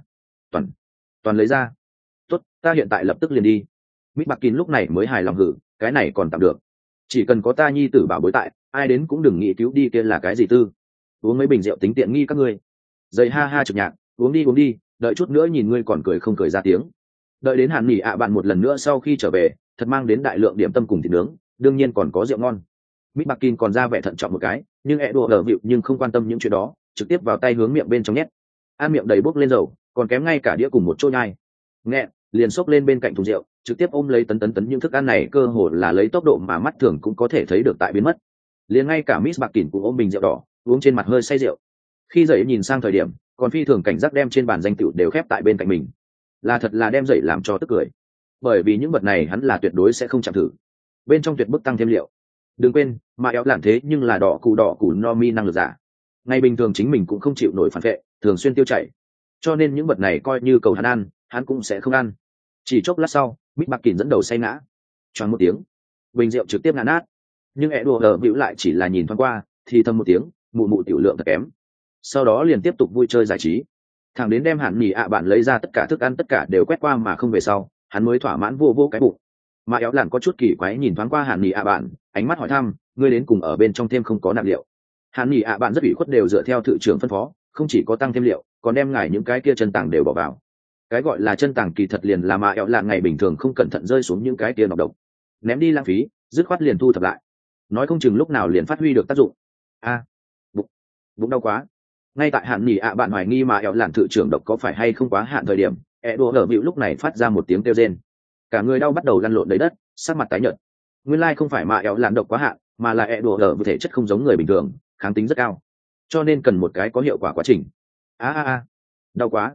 toàn lấy ra. Tốt, ta hiện tại lập tức liền đi. Mít Bạc Kín lúc này mới hài lòng hử, cái này còn tạm được. Chỉ cần có ta nhi tử bảo bối tại, ai đến cũng đừng nghĩ cứu đi kia là cái gì tư. Uống mấy bình rượu tính tiện nghi các ngươi. Dậy ha ha trực nhạc, uống đi, đợi chút nữa nhìn ngươi còn cười không cười ra tiếng. Đợi đến Hàn Nghị ạ bạn một lần nữa sau khi trở về, thật mang đến đại lượng điểm tâm cùng thịt nướng, đương nhiên còn có rượu ngon. Mít Bạc Kín còn ra vẻ thận trọng một cái, nhưng Edo ở vịu nhưng không quan tâm những chuyện đó, trực tiếp vào tay hướng miệng bên trong nhét. Ăn miệng đầy bốc lên dầu, còn kém ngay cả đĩa cùng một chỗ nhai. Nghẹn, liền xốc lên bên cạnh thùng rượu, trực tiếp ôm lấy tấn những thức ăn này, cơ hồ là lấy tốc độ mà mắt thường cũng có thể thấy được tại biến mất. Liền ngay cả Miss Bạc Kín cũng ôm bình rượu đỏ, uống trên mặt hơi say rượu. Khi dậy nhìn sang thời điểm, còn phi thường cảnh giác đem trên bàn danh tựu đều khép tại bên cạnh mình. Là thật là đem dậy làm cho tức cười. Bởi vì những vật này hắn là tuyệt đối sẽ không chạm thử. Bên trong tuyệt bức tăng thêm liệu. Đừng quên, mà éo lạn thế nhưng là đỏ củ no mi năng lực giả. Ngày bình thường chính mình cũng không chịu nổi phản vệ, thường xuyên tiêu chảy. Cho nên những vật này coi như cầu hắn ăn, hắn cũng sẽ không ăn. Chỉ chốc lát sau, Mít Bạc Kín dẫn đầu say ngã. Choáng một tiếng, bình rượu trực tiếp ngã nát. Nhưng Edo ở vĩu lại chỉ là nhìn thoáng qua, thì thầm một tiếng, mụ tiểu lượng thật kém. Sau đó liền tiếp tục vui chơi giải trí. Thằng đến đem Hàn Nghị ạ bạn lấy ra tất cả thức ăn tất cả đều quét qua mà không về sau, hắn mới thỏa mãn vô cái bụng. Mà éo lạn có chút kỳ quái nhìn thoáng qua Hàn Nghị ạ bạn, ánh mắt hỏi thăm, ngươi đến cùng ở bên trong thêm không có nạp liệu. Hàn Nghị ạ bạn rất ủy khuất đều dựa theo thự trưởng phân phó, không chỉ có tăng thêm liệu, còn đem ngài những cái kia chân tảng đều bỏ vào. cái gọi là chân tàng kỳ thật liền là mà ẹo lạn ngày bình thường không cẩn thận rơi xuống những cái tia nọc độc, ném đi lãng phí, dứt khoát liền thu thập lại, nói không chừng lúc nào liền phát huy được tác dụng. A, bụng đau quá. Ngay tại hạn nghỉ bạn hoài nghi mà ẹo lạn thự trưởng độc có phải hay không quá hạn thời điểm, đùa hở bịu lúc này phát ra một tiếng kêu rên, cả người đau bắt đầu lăn lộn đầy đất, sắc mặt tái nhợt. Nguyên lai không phải mà ẹo lạn độc quá hạn, mà là đùa hở thể chất không giống người bình thường, kháng tính rất cao, cho nên cần một cái có hiệu quả quá trình. Đau quá,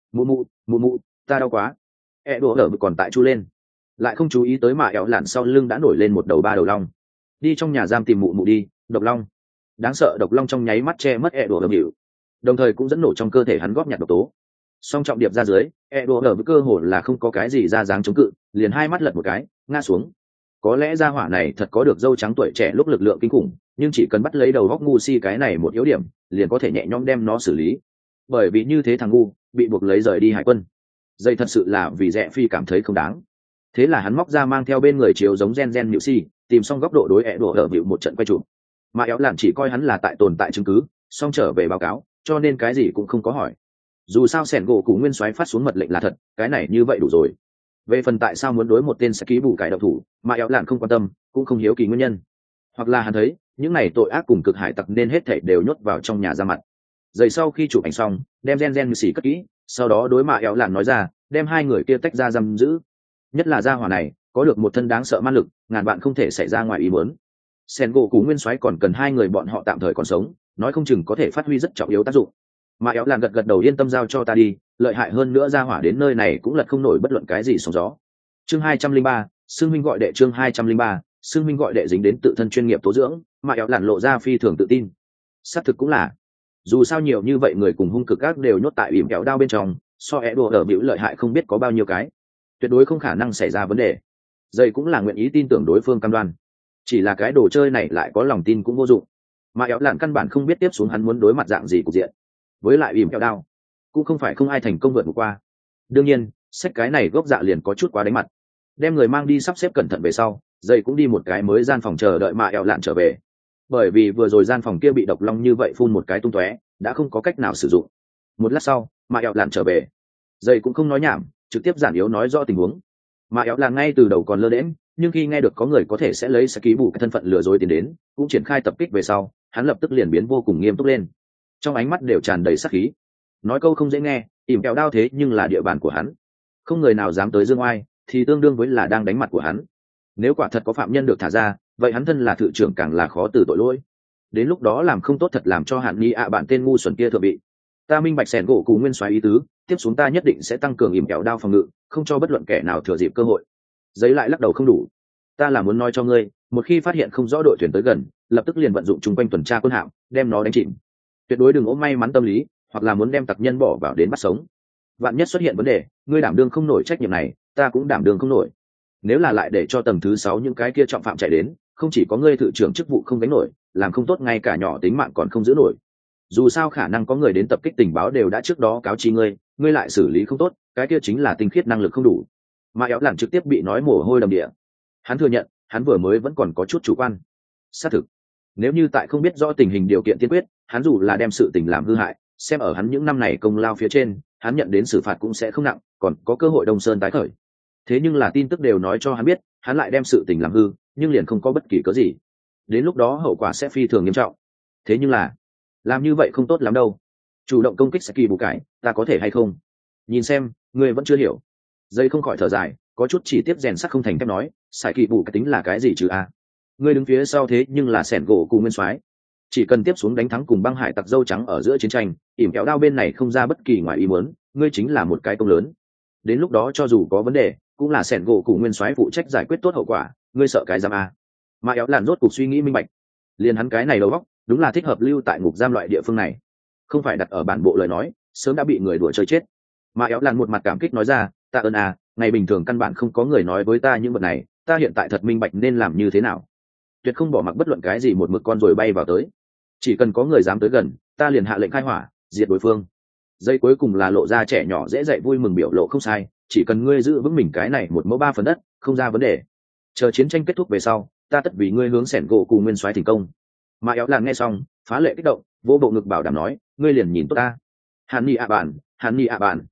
mụ, ta đau quá. Đùa hở còn tại chu lên, lại không chú ý tới mà ẹo lạn sau lưng đã nổi lên một đầu ba đầu long. Đi trong nhà giam tìm mụ đi, độc long. Đáng sợ độc long trong nháy mắt che mất đùa hở bịu, đồng thời cũng dẫn nổ trong cơ thể hắn góp nhặt độc tố. Song trọng điệp ra dưới, đùa hở với cơ hồ là không có cái gì ra dáng chống cự, liền hai mắt lật một cái ngã xuống. Có lẽ gia hỏa này thật có được râu trắng tuổi trẻ lúc lực lượng kinh khủng, nhưng chỉ cần bắt lấy đầu góc ngu si cái này một yếu điểm, liền có thể nhẹ nhõm đem nó xử lý. Bởi vì như thế thằng ngu bị buộc lấy rời đi hải quân, dây thật sự là vì Rẽ Phi cảm thấy không đáng. Thế là hắn móc ra mang theo bên người chiếu giống gen nhự si, tìm xong góc độ đối đùa hở bịu một trận quay chụp. Mà éo lạn chỉ coi hắn là tại tồn tại chứng cứ, xong trở về báo cáo, cho nên cái gì cũng không có hỏi. Dù sao sẻn gỗ cũ nguyên soái phát xuống mật lệnh là thật, cái này như vậy đủ rồi. Về phần tại sao muốn đối một tên sẽ ký bù cải độc thủ, mà éo lạn không quan tâm, cũng không hiếu kỳ nguyên nhân, hoặc là hắn thấy những này tội ác cùng cực hải tặc nên hết thảy đều nhốt vào trong nhà ra mặt. Dậy sau khi chụp ảnh xong, đem gen xỉ cất kỹ, sau đó đối mà éo lạn nói ra, đem hai người kia tách ra giam giữ. Nhất là gia hỏa này có được một thân đáng sợ ma lực, ngàn bạn không thể xảy ra ngoài ý muốn. Sen gỗ cú nguyên soái còn cần hai người bọn họ tạm thời còn sống, nói không chừng có thể phát huy rất trọng yếu tác dụng. Mà éo lạn gật đầu yên tâm giao cho ta đi, lợi hại hơn nữa gia hỏa đến nơi này cũng lật không nổi bất luận cái gì sóng gió. Chương 203, Sương Minh gọi đệ. Chương 203, Sương Minh gọi đệ dính đến tự thân chuyên nghiệp tố dưỡng, mà éo lạn lộ ra phi thường tự tin. Xác thực cũng là, dù sao nhiều như vậy người cùng hung cực ác đều nhốt tại ỉm kéo đao bên trong, so đùa ở biểu lợi hại không biết có bao nhiêu cái, tuyệt đối không khả năng xảy ra vấn đề. Dây cũng là nguyện ý tin tưởng đối phương cam đoan, chỉ là cái đồ chơi này lại có lòng tin cũng vô dụng, mà éo lạn căn bản không biết tiếp xuống hắn muốn đối mặt dạng gì cục diện. Với lại ỉm kéo đao cũng không phải không ai thành công vượt qua. Đương nhiên sách cái này gốc dạ liền có chút quá đánh mặt. Đem người mang đi sắp xếp cẩn thận về sau, dây cũng đi một cái mới gian phòng chờ đợi mà éo lạn trở về, bởi vì vừa rồi gian phòng kia bị độc long như vậy phun một cái tung tóe, đã không có cách nào sử dụng. Một lát sau mà éo lạn trở về, dây cũng không nói nhảm, trực tiếp giản yếu nói rõ tình huống. Mà éo lạn ngay từ đầu còn lơ đễm, nhưng khi nghe được có người có thể sẽ lấy sẽ ký bù cái thân phận lừa dối tiền đến, cũng triển khai tập kích về sau, hắn lập tức liền biến vô cùng nghiêm túc lên, trong ánh mắt đều tràn đầy sát khí. Nói câu không dễ nghe, ỉm kẹo đao thế nhưng là địa bàn của hắn, không người nào dám tới dương oai, thì tương đương với là đang đánh mặt của hắn. Nếu quả thật có phạm nhân được thả ra, vậy hắn thân là thự trưởng càng là khó từ tội lỗi. Đến lúc đó làm không tốt thật làm cho hạn nghi bạn tên ngu xuẩn kia thừa bị. Ta minh bạch sẻn gỗ cù nguyên soái ý tứ, tiếp xuống ta nhất định sẽ tăng cường ỉm kẹo đao phòng ngự, không cho bất luận kẻ nào thừa dịp cơ hội. Giấy lại lắc đầu không đủ, ta là muốn nói cho ngươi, một khi phát hiện không rõ đội thuyền tới gần, lập tức liền vận dụng chung quanh tuần tra quân hạm, đem nó đánh chìm. Tuyệt đối đừng ôm may mắn tâm lý, hoặc là muốn đem tặc nhân bỏ vào đến bắt sống. Vạn nhất xuất hiện vấn đề, ngươi đảm đương không nổi trách nhiệm này, ta cũng đảm đương không nổi. Nếu là lại để cho tầng thứ 6 những cái kia trọng phạm chạy đến, không chỉ có ngươi thự trưởng chức vụ không gánh nổi, làm không tốt ngay cả nhỏ tính mạng còn không giữ nổi. Dù sao khả năng có người đến tập kích tình báo đều đã trước đó cáo chi ngươi, ngươi lại xử lý không tốt, cái kia chính là tinh khiết năng lực không đủ. Mà éo lạn trực tiếp bị nói mồ hôi đầm địa. Hắn thừa nhận, hắn vừa mới vẫn còn có chút chủ quan. Xác thực, nếu như tại không biết rõ tình hình điều kiện tiên quyết, hắn dù là đem sự tình làm hư hại, xem ở hắn những năm này công lao phía trên, hắn nhận đến xử phạt cũng sẽ không nặng, còn có cơ hội Đông Sơn tái khởi. Thế nhưng là tin tức đều nói cho hắn biết, hắn lại đem sự tình làm hư, nhưng liền không có bất kỳ cớ gì. Đến lúc đó hậu quả sẽ phi thường nghiêm trọng. Thế nhưng là, làm như vậy không tốt lắm đâu. Chủ động công kích Saki bù cải, ta có thể hay không? Nhìn xem, ngươi vẫn chưa hiểu. Dây không khỏi thở dài, có chút chỉ tiếp rèn sắt không thành thép nói, Saki bù cái tính là cái gì chứ a? Ngươi đứng phía sau thế nhưng là sẻn gỗ cù nguyên soái, chỉ cần tiếp xuống đánh thắng cùng băng hải tặc dâu trắng ở giữa chiến tranh, ỉm kéo đao bên này không ra bất kỳ ngoài ý muốn, ngươi chính là một cái công lớn. Đến lúc đó cho dù có vấn đề, cũng là sẻn gỗ cù nguyên soái phụ trách giải quyết tốt hậu quả, ngươi sợ cái giam a? Mà éo lạn rốt cuộc suy nghĩ minh bạch, liền hắn cái này đầu óc, đúng là thích hợp lưu tại ngục giam loại địa phương này, không phải đặt ở bản bộ lời nói, sớm đã bị người đùa chơi chết. Mà éo lạn một mặt cảm kích nói ra, ta ơn à, ngày bình thường căn bản không có người nói với ta những vật này, ta hiện tại thật minh bạch nên làm như thế nào. Tuyệt không bỏ mặc bất luận cái gì một mực con rồi bay vào tới, chỉ cần có người dám tới gần, ta liền hạ lệnh khai hỏa, diệt đối phương. Dây cuối cùng là lộ ra trẻ nhỏ dễ dạy vui mừng biểu lộ không sai, chỉ cần ngươi giữ vững mình cái này 1/3 đất, không ra vấn đề. Chờ chiến tranh kết thúc về sau, ta tất vì ngươi hướng sẻn gỗ cù nguyên soái thành công. Mà éo lạn nghe xong, phá lệ kích động, vỗ bộ ngực bảo đảm nói, ngươi liền nhìn tốt ta. Hàn Nhi ạ bạn.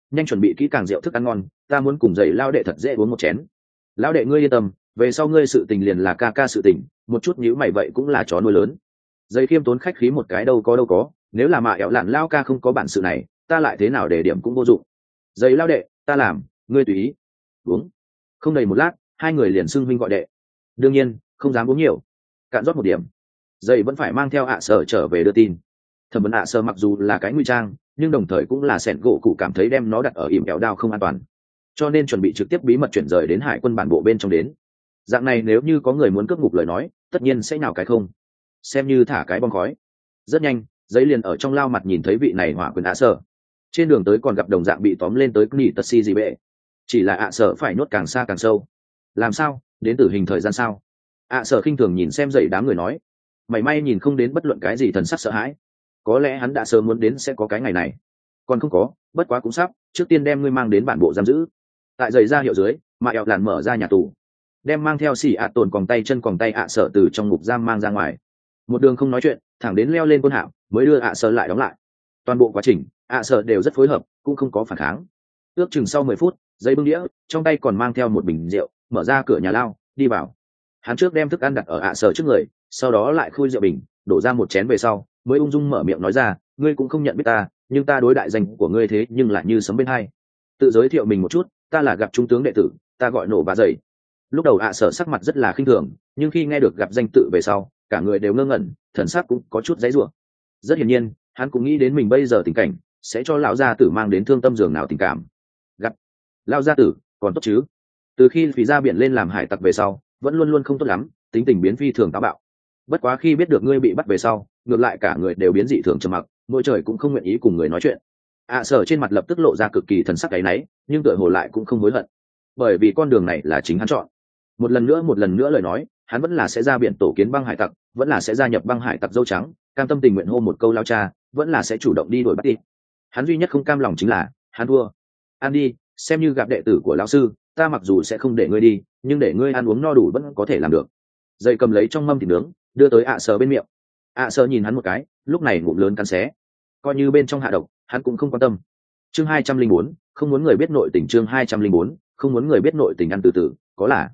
nhanh chuẩn bị kỹ càng rượu thức ăn ngon, ta muốn cùng dậy lao đệ thật dễ uống một chén. Lao đệ ngươi yên tâm, về sau ngươi sự tình liền là ca ca sự tình, một chút nhíu mày vậy cũng là chó nuôi lớn. Dây khiêm tốn khách khí một cái đâu có, nếu là mạ ẹo lạn lao ca không có bản sự này, ta lại thế nào để điểm cũng vô dụng. Dây lao đệ, ta làm, ngươi tùy ý. Uống. Không đầy một lát, hai người liền xưng huynh gọi đệ. Đương nhiên, không dám uống nhiều. Cạn rót một điểm. Dây vẫn phải mang theo ạ sở trở về đưa tin. Thẩm vấn ạ sở mặc dù là cái nguy trang, nhưng đồng thời cũng là sẻn gỗ cụ cảm thấy đem nó đặt ở ỉm kẹo đao không an toàn, cho nên chuẩn bị trực tiếp bí mật chuyển rời đến hải quân bản bộ bên trong đến. Dạng này nếu như có người muốn cướp ngục lời nói, tất nhiên sẽ nhào cái không, xem như thả cái bom khói. Rất nhanh, giấy liền ở trong lao mặt nhìn thấy vị này hỏa quyền ạ sở. Trên đường tới còn gặp đồng dạng bị tóm lên tới nghỉ tật si gì bệ, chỉ là ạ sở phải nuốt càng xa càng sâu. Làm sao, đến tử hình thời gian sao? ạ sở khinh thường nhìn xem dậy đám người nói, mảy may nhìn không đến bất luận cái gì thần sắc sợ hãi. Có lẽ hắn đã sớm muốn đến sẽ có cái ngày này, còn không có, bất quá cũng sắp. Trước tiên đem ngươi mang đến bản bộ giam giữ. Tại giày ra hiệu dưới, mà ẹo làn mở ra nhà tù, đem mang theo xỉ ạ tồn còng tay chân còng tay ạ sở từ trong ngục giam mang ra ngoài. Một đường không nói chuyện, thẳng đến leo lên côn hạm mới đưa ạ sở lại đóng lại. Toàn bộ quá trình ạ sở đều rất phối hợp, cũng không có phản kháng. Ước chừng sau 10 phút, giấy bưng đĩa trong tay còn mang theo một bình rượu, mở ra cửa nhà lao đi vào. Hắn trước đem thức ăn đặt ở ạ sở trước người, sau đó lại khui rượu bình đổ ra một chén về sau mới ung dung mở miệng nói ra, ngươi cũng không nhận biết ta, nhưng ta đối đại danh của ngươi thế nhưng lại như sấm bên hai. Tự giới thiệu mình một chút, ta là gặp trung tướng đệ tử, ta gọi nổ bà dày. Lúc đầu ạ sở sắc mặt rất là khinh thường, nhưng khi nghe được gặp danh tự về sau cả người đều ngơ ngẩn, thần sắc cũng có chút dãy rủa. Rất hiển nhiên hắn cũng nghĩ đến mình bây giờ tình cảnh sẽ cho lão gia tử mang đến thương tâm giường nào tình cảm. Gặp lão gia tử còn tốt chứ? Từ khi phí ra biển lên làm hải tặc về sau vẫn luôn luôn không tốt lắm, tính tình biến phi thường táo bạo. Bất quá khi biết được ngươi bị bắt về sau ngược lại cả người đều biến dị thường trầm mặc, mỗi trời cũng không nguyện ý cùng người nói chuyện. ạ sở trên mặt lập tức lộ ra cực kỳ thần sắc áy náy, nhưng tựa hồ lại cũng không hối hận, bởi vì con đường này là chính hắn chọn. Một lần nữa lời nói, hắn vẫn là sẽ ra biển tổ kiến băng hải tặc, vẫn là sẽ gia nhập băng hải tặc dâu trắng, cam tâm tình nguyện hô một câu lao cha, vẫn là sẽ chủ động đi đuổi bắt đi. Hắn duy nhất không cam lòng chính là hắn thua. Ăn đi, xem như gặp đệ tử của lão sư, ta mặc dù sẽ không để ngươi đi, nhưng để ngươi ăn uống no đủ vẫn có thể làm được. Dây cầm lấy trong mâm thịt nướng đưa tới ạ sở bên miệng. ạ sở nhìn hắn một cái, lúc này ngụm lớn cắn xé, coi như bên trong hạ độc hắn cũng không quan tâm. Chương 204, không muốn người biết nội tình. Chương 204, không muốn người biết nội tình. Ăn từ từ, có là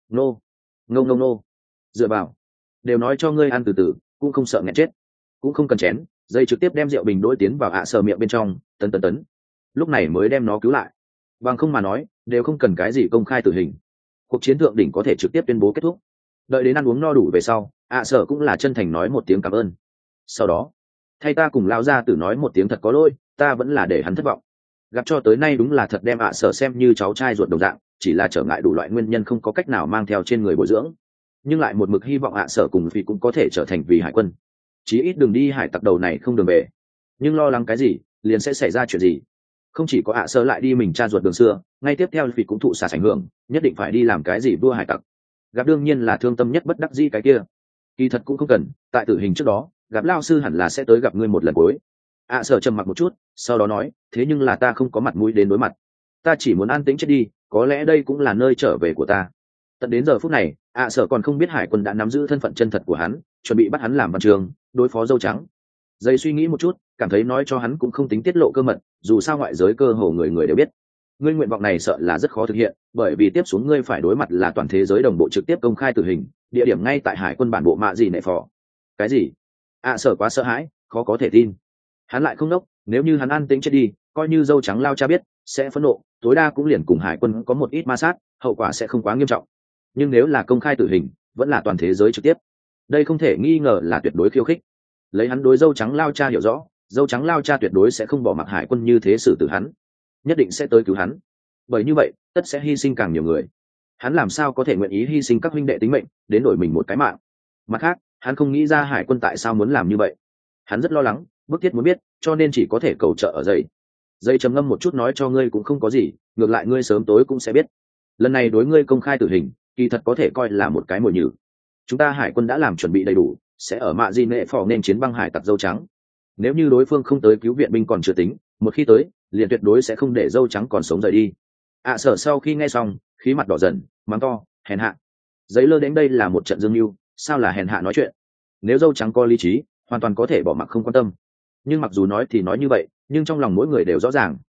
nô dựa vào, đều nói cho ngươi ăn từ từ, cũng không sợ nghẹn chết, cũng không cần chén. Dây trực tiếp đem rượu bình đỗi tiến vào ạ sở miệng bên trong, tấn lúc này mới đem nó cứu lại. Bằng không mà nói đều không cần cái gì công khai tử hình, cuộc chiến thượng đỉnh có thể trực tiếp tuyên bố kết thúc. Đợi đến ăn uống no đủ về sau, ạ sở cũng là chân thành nói một tiếng cảm ơn, sau đó thay ta cùng lao ra tử nói một tiếng thật có lỗi, ta vẫn là để hắn thất vọng. Gặp cho tới nay đúng là thật đem ạ sở xem như cháu trai ruột đồng dạng, chỉ là trở ngại đủ loại nguyên nhân không có cách nào mang theo trên người bồi dưỡng, nhưng lại một mực hy vọng ạ sở cùng vì cũng có thể trở thành vì hải quân, chí ít đừng đi hải tặc đầu này không đường về. Nhưng lo lắng cái gì, liền sẽ xảy ra chuyện gì. Không chỉ có ạ sở lại đi mình cha ruột đường xưa, ngay tiếp theo vì cũng thụ sạt ảnh hưởng, nhất định phải đi làm cái gì vua hải tặc. Gặp đương nhiên là thương tâm nhất bất đắc dĩ cái kia. Kỳ thật cũng không cần, tại tử hình trước đó gặp lao sư hẳn là sẽ tới gặp ngươi một lần cuối. ạ sở trầm mặc một chút, sau đó nói, thế nhưng là ta không có mặt mũi đến đối mặt, ta chỉ muốn an tĩnh chết đi, có lẽ đây cũng là nơi trở về của ta. Tận đến giờ phút này ạ sở còn không biết hải quân đã nắm giữ thân phận chân thật của hắn, chuẩn bị bắt hắn làm văn trường đối phó dâu trắng. Dây suy nghĩ một chút, cảm thấy nói cho hắn cũng không tính tiết lộ cơ mật, dù sao ngoại giới cơ hồ người người đều biết. Ngươi nguyện vọng này sợ là rất khó thực hiện, bởi vì tiếp xuống ngươi phải đối mặt là toàn thế giới đồng bộ trực tiếp công khai tử hình, địa điểm ngay tại hải quân bản bộ mạ gì nệ phò. Cái gì? ạ sở quá sợ hãi, khó có thể tin. Hắn lại không nốc, nếu như hắn an tĩnh chết đi, coi như dâu trắng lao cha biết sẽ phẫn nộ, tối đa cũng liền cùng hải quân có một ít ma sát, hậu quả sẽ không quá nghiêm trọng. Nhưng nếu là công khai tử hình, vẫn là toàn thế giới trực tiếp, đây không thể nghi ngờ là tuyệt đối khiêu khích. Lấy hắn đối dâu trắng lao cha hiểu rõ, dâu trắng lao cha tuyệt đối sẽ không bỏ mặc hải quân như thế xử tử hắn, nhất định sẽ tới cứu hắn. Bởi như vậy tất sẽ hy sinh càng nhiều người, hắn làm sao có thể nguyện ý hy sinh các huynh đệ tính mệnh đến đổi mình một cái mạng. Mặt khác hắn không nghĩ ra hải quân tại sao muốn làm như vậy, hắn rất lo lắng, bức thiết muốn biết, cho nên chỉ có thể cầu trợ ở dây trầm ngâm một chút nói, cho ngươi cũng không có gì, ngược lại ngươi sớm tối cũng sẽ biết, lần này đối ngươi công khai tử hình kỳ thật có thể coi là một cái mồi nhử. Chúng ta hải quân đã làm chuẩn bị đầy đủ, sẽ ở mạ di nệ phò nên chiến băng hải tặc dâu trắng. Nếu như đối phương không tới cứu viện binh còn chưa tính, một khi tới liền tuyệt đối sẽ không để dâu trắng còn sống rời đi. ạ sở sau khi nghe xong khí mặt đỏ dần, mắng to, hèn hạ. Giấy lơ đến đây là một trận dương mưu, sao là hèn hạ nói chuyện. Nếu dâu trắng có lý trí hoàn toàn có thể bỏ mặc không quan tâm, nhưng mặc dù nói thì nói như vậy, nhưng trong lòng mỗi người đều rõ ràng,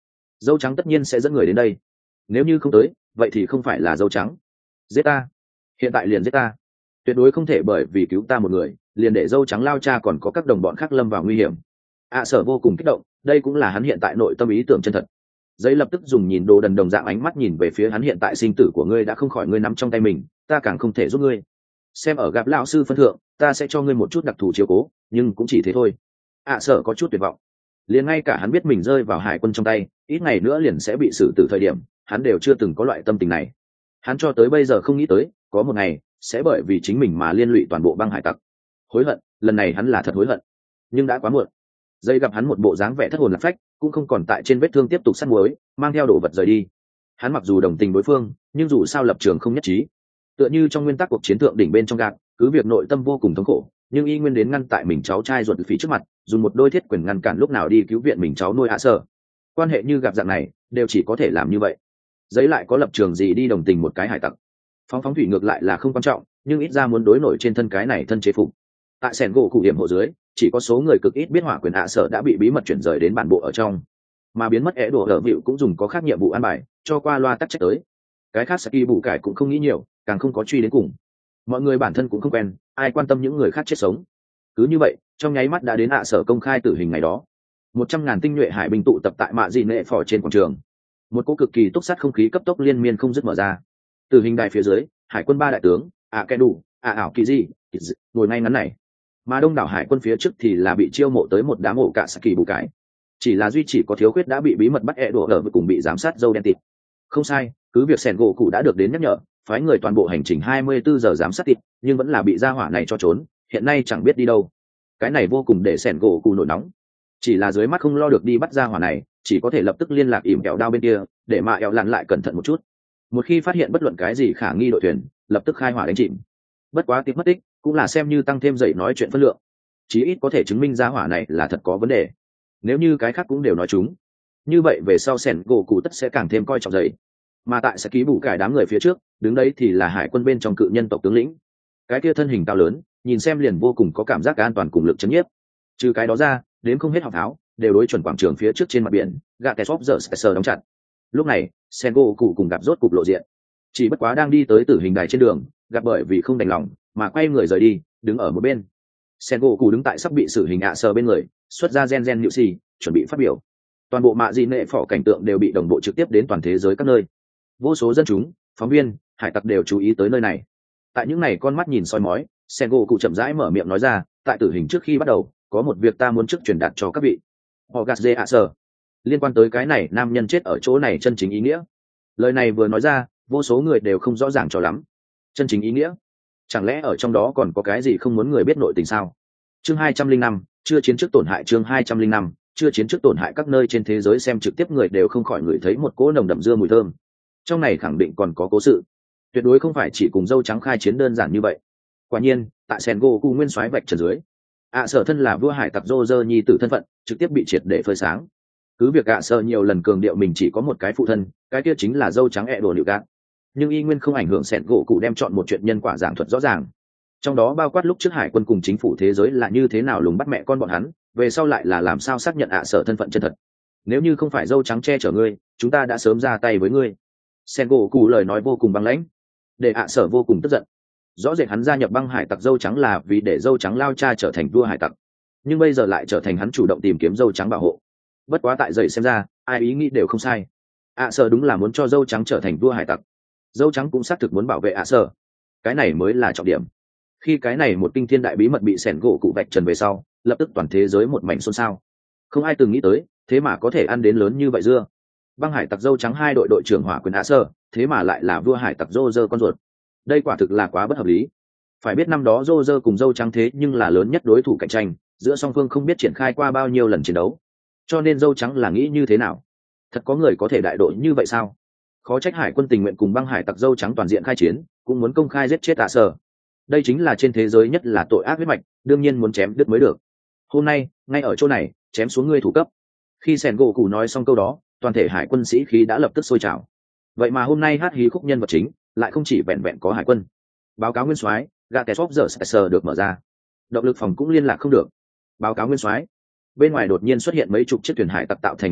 Dâu trắng tất nhiên sẽ dẫn người đến đây, nếu như không tới vậy thì không phải là dâu trắng. Giết ta, hiện tại liền giết ta, tuyệt đối không thể bởi vì cứu ta một người liền để dâu trắng lao cha còn có các đồng bọn khác lâm vào nguy hiểm. Sở vô cùng kích động, đây cũng là hắn hiện tại nội tâm ý tưởng chân thật. Giấy lập tức dùng nhìn đồ đần đồng dạng ánh mắt nhìn về phía hắn, hiện tại sinh tử của ngươi đã không khỏi ngươi nắm trong tay mình, ta càng không thể giúp ngươi. Xem ở gặp lão sư phân thượng, ta sẽ cho ngươi một chút đặc thù chiếu cố, nhưng cũng chỉ thế thôi. Sở có chút tuyệt vọng, liền ngay cả hắn biết mình rơi vào hải quân trong tay, ít ngày nữa liền sẽ bị xử tử thời điểm, hắn đều chưa từng có loại tâm tình này. Hắn cho tới bây giờ không nghĩ tới có một ngày sẽ bởi vì chính mình mà liên lụy toàn bộ băng hải tặc. Hối hận, lần này hắn là thật hối hận, nhưng đã quá muộn. Dây gặp hắn một bộ dáng vẻ thất hồn lạc phách, cũng không còn tại trên vết thương tiếp tục sắt muối, mang theo đồ vật rời đi. Hắn mặc dù đồng tình đối phương, nhưng dù sao lập trường không nhất trí. Tựa như trong nguyên tắc cuộc chiến thượng đỉnh bên trong gạt, cứ việc nội tâm vô cùng thống khổ, nhưng y nguyên đến ngăn tại mình cháu trai ruột phỉ trước mặt, dùng một đôi thiết quyền ngăn cản lúc nào đi cứu viện mình cháu nuôi Sở. Quan hệ như gặp dạng này, đều chỉ có thể làm như vậy. Giấy lại có lập trường gì đi đồng tình một cái hải tặc? Phóng thủy ngược lại là không quan trọng, nhưng ít ra muốn đối nổi trên thân cái này thân chế phục. Tại sẻn gỗ cụ hiểm hộ dưới, chỉ có số người cực ít biết hỏa quyền Sở đã bị bí mật chuyển rời đến bản bộ ở trong, mà biến mất é đổ ở vịu cũng dùng có khác nhiệm vụ an bài cho qua loa tắc trách tới. Cái khác Saki bù cải cũng không nghĩ nhiều, càng không có truy đến cùng. Mọi người bản thân cũng không quen, ai quan tâm những người khác chết sống. Cứ như vậy, trong nháy mắt đã đến Sở công khai tử hình ngày đó. 100.000 tinh nhuệ hải binh tụ tập tại mạ dị nệ phò trên quảng trường. Một cỗ cực kỳ túc sát không khí cấp tốc liên miên không dứt mở ra. Tử hình đài phía dưới, hải quân ba đại tướng kẻ đủ ảo kỳ gì ngồi ngay ngắn này, mà đông đảo hải quân phía trước thì là bị chiêu mộ tới một đám ổ cả Saki bù cải. Chỉ là duy chỉ có thiếu khuyết đã bị bí mật bắt đổ ở cùng bị giám sát dâu đen tịt. Không sai, cứ việc sẻn gỗ cụ đã được đến nhắc nhở, phái người toàn bộ hành trình 24 giờ giám sát tịt, nhưng vẫn là bị gia hỏa này cho trốn, hiện nay chẳng biết đi đâu. Cái này vô cùng để sẻn gỗ cụ nổi nóng. Chỉ là dưới mắt không lo được đi bắt gia hỏa này, chỉ có thể lập tức liên lạc ỉm kẹo đao bên kia, để mà eo lặn lại cẩn thận một chút. Một khi phát hiện bất luận cái gì khả nghi đội thuyền, lập tức khai hỏa đánh chìm. Bất quá tiếp mất tích, cũng là xem như tăng thêm dậy nói chuyện phân lượng. Chí ít có thể chứng minh gia hỏa này là thật có vấn đề. Nếu như cái khác cũng đều nói chúng, như vậy về sau sẻn gỗ cụ tất sẽ càng thêm coi trọng dậy. Mà tại sẽ ký bù cải đám người phía trước, đứng đấy thì là hải quân bên trong cự nhân tộc tướng lĩnh. Cái kia thân hình cao lớn, nhìn xem liền vô cùng có cảm giác an toàn cùng lực chấn nhiếp. Trừ cái đó ra, đến không hết học tháo, đều đối chuẩn quảng trường phía trước trên mặt biển, gạ kẻ shop giờ sờ đóng chặt. Lúc này, sẻn gỗ cụ cùng gặp rốt cục lộ diện. Chỉ bất quá đang đi tới tử hình đài trên đường, gặp bởi vì không đành lòng mà quay người rời đi, đứng ở một bên. Sẻn gỗ cụ đứng tại sắp bị xử hình sờ bên người, xuất ra gen nhự xì, chuẩn bị phát biểu. Toàn bộ mạ dị nệ phỏ cảnh tượng đều bị đồng bộ trực tiếp đến toàn thế giới các nơi. Vô số dân chúng, phóng viên, hải tặc đều chú ý tới nơi này. Tại những này con mắt nhìn soi mói, sẻn gỗ cụ chậm rãi mở miệng nói ra, tại tử hình trước khi bắt đầu, có một việc ta muốn trước truyền đạt cho các vị. Ogatze Sờ, liên quan tới cái này nam nhân chết ở chỗ này chân chính ý nghĩa. Lời này vừa nói ra, vô số người đều không rõ ràng cho lắm. Chân chính ý nghĩa? Chẳng lẽ ở trong đó còn có cái gì không muốn người biết nội tình sao? Chương 205, chưa chiến trước tổn hại. Chương 205, chưa chiến trước tổn hại. Các nơi trên thế giới xem trực tiếp người đều không khỏi ngửi thấy một cỗ nồng đậm dưa mùi thơm. Trong này khẳng định còn có cố sự, tuyệt đối không phải chỉ cùng dâu trắng khai chiến đơn giản như vậy. Quả nhiên, tại Sengoku nguyên soái vạch trần dưới, Sở thân là vua hải tặc Roger nhi tử thân phận, trực tiếp bị triệt để phơi sáng. Cứ việc Sở nhiều lần cường điệu mình chỉ có một cái phụ thân, cái kia chính là dâu trắng đồ liệu gạt, nhưng y nguyên không ảnh hưởng Sengoku đem chọn một chuyện nhân quả giảng thuật rõ ràng. Trong đó bao quát lúc trước hải quân cùng chính phủ thế giới là như thế nào lùng bắt mẹ con bọn hắn, về sau lại là làm sao xác nhận Sở thân phận chân thật. Nếu như không phải dâu trắng che chở ngươi, chúng ta đã sớm ra tay với ngươi. Sengoku lời nói vô cùng băng lãnh, để Sở vô cùng tức giận. Rõ rệt hắn gia nhập băng hải tặc dâu trắng là vì để dâu trắng lao cha trở thành vua hải tặc, nhưng bây giờ lại trở thành hắn chủ động tìm kiếm dâu trắng bảo hộ. Bất quá tại dậy xem ra, ai ý nghĩ đều không sai. Sở đúng là muốn cho dâu trắng trở thành vua hải tặc, dâu trắng cũng xác thực muốn bảo vệ Sở. Cái này mới là trọng điểm. Khi cái này một kinh thiên đại bí mật bị sẻn gỗ cụ vạch trần về sau, lập tức toàn thế giới một mảnh xôn xao. Không ai từng nghĩ tới, thế mà có thể ăn đến lớn như vậy dưa. Băng hải tặc dâu trắng hai đội đội trưởng hỏa quyền Sở, thế mà lại là vua hải tặc Roger con ruột. Đây quả thực là quá bất hợp lý. Phải biết năm đó Roger cùng dâu trắng thế nhưng là lớn nhất đối thủ cạnh tranh, giữa song phương không biết triển khai qua bao nhiêu lần chiến đấu. Cho nên dâu trắng là nghĩ như thế nào? Thật có người có thể đại đội như vậy sao? Khó trách hải quân tình nguyện cùng băng hải tặc dâu trắng toàn diện khai chiến, cũng muốn công khai giết chết Sở. Đây chính là trên thế giới nhất là tội ác huyết mạch, đương nhiên muốn chém đứt mới được. Hôm nay, ngay ở chỗ này, chém xuống ngươi thủ cấp. Khi Sengoku nói xong câu đó, toàn thể hải quân sĩ khí đã lập tức sôi trào. Vậy mà hôm nay hát hí khúc nhân vật chính lại không chỉ vẹn vẹn có hải quân. Báo cáo nguyên soái, gạ kẻ shop giờ sờ được mở ra. Động lực phòng cũng liên lạc không được. Báo cáo nguyên soái, bên ngoài đột nhiên xuất hiện mấy chục chiếc thuyền hải tặc tạo thành hạm đội,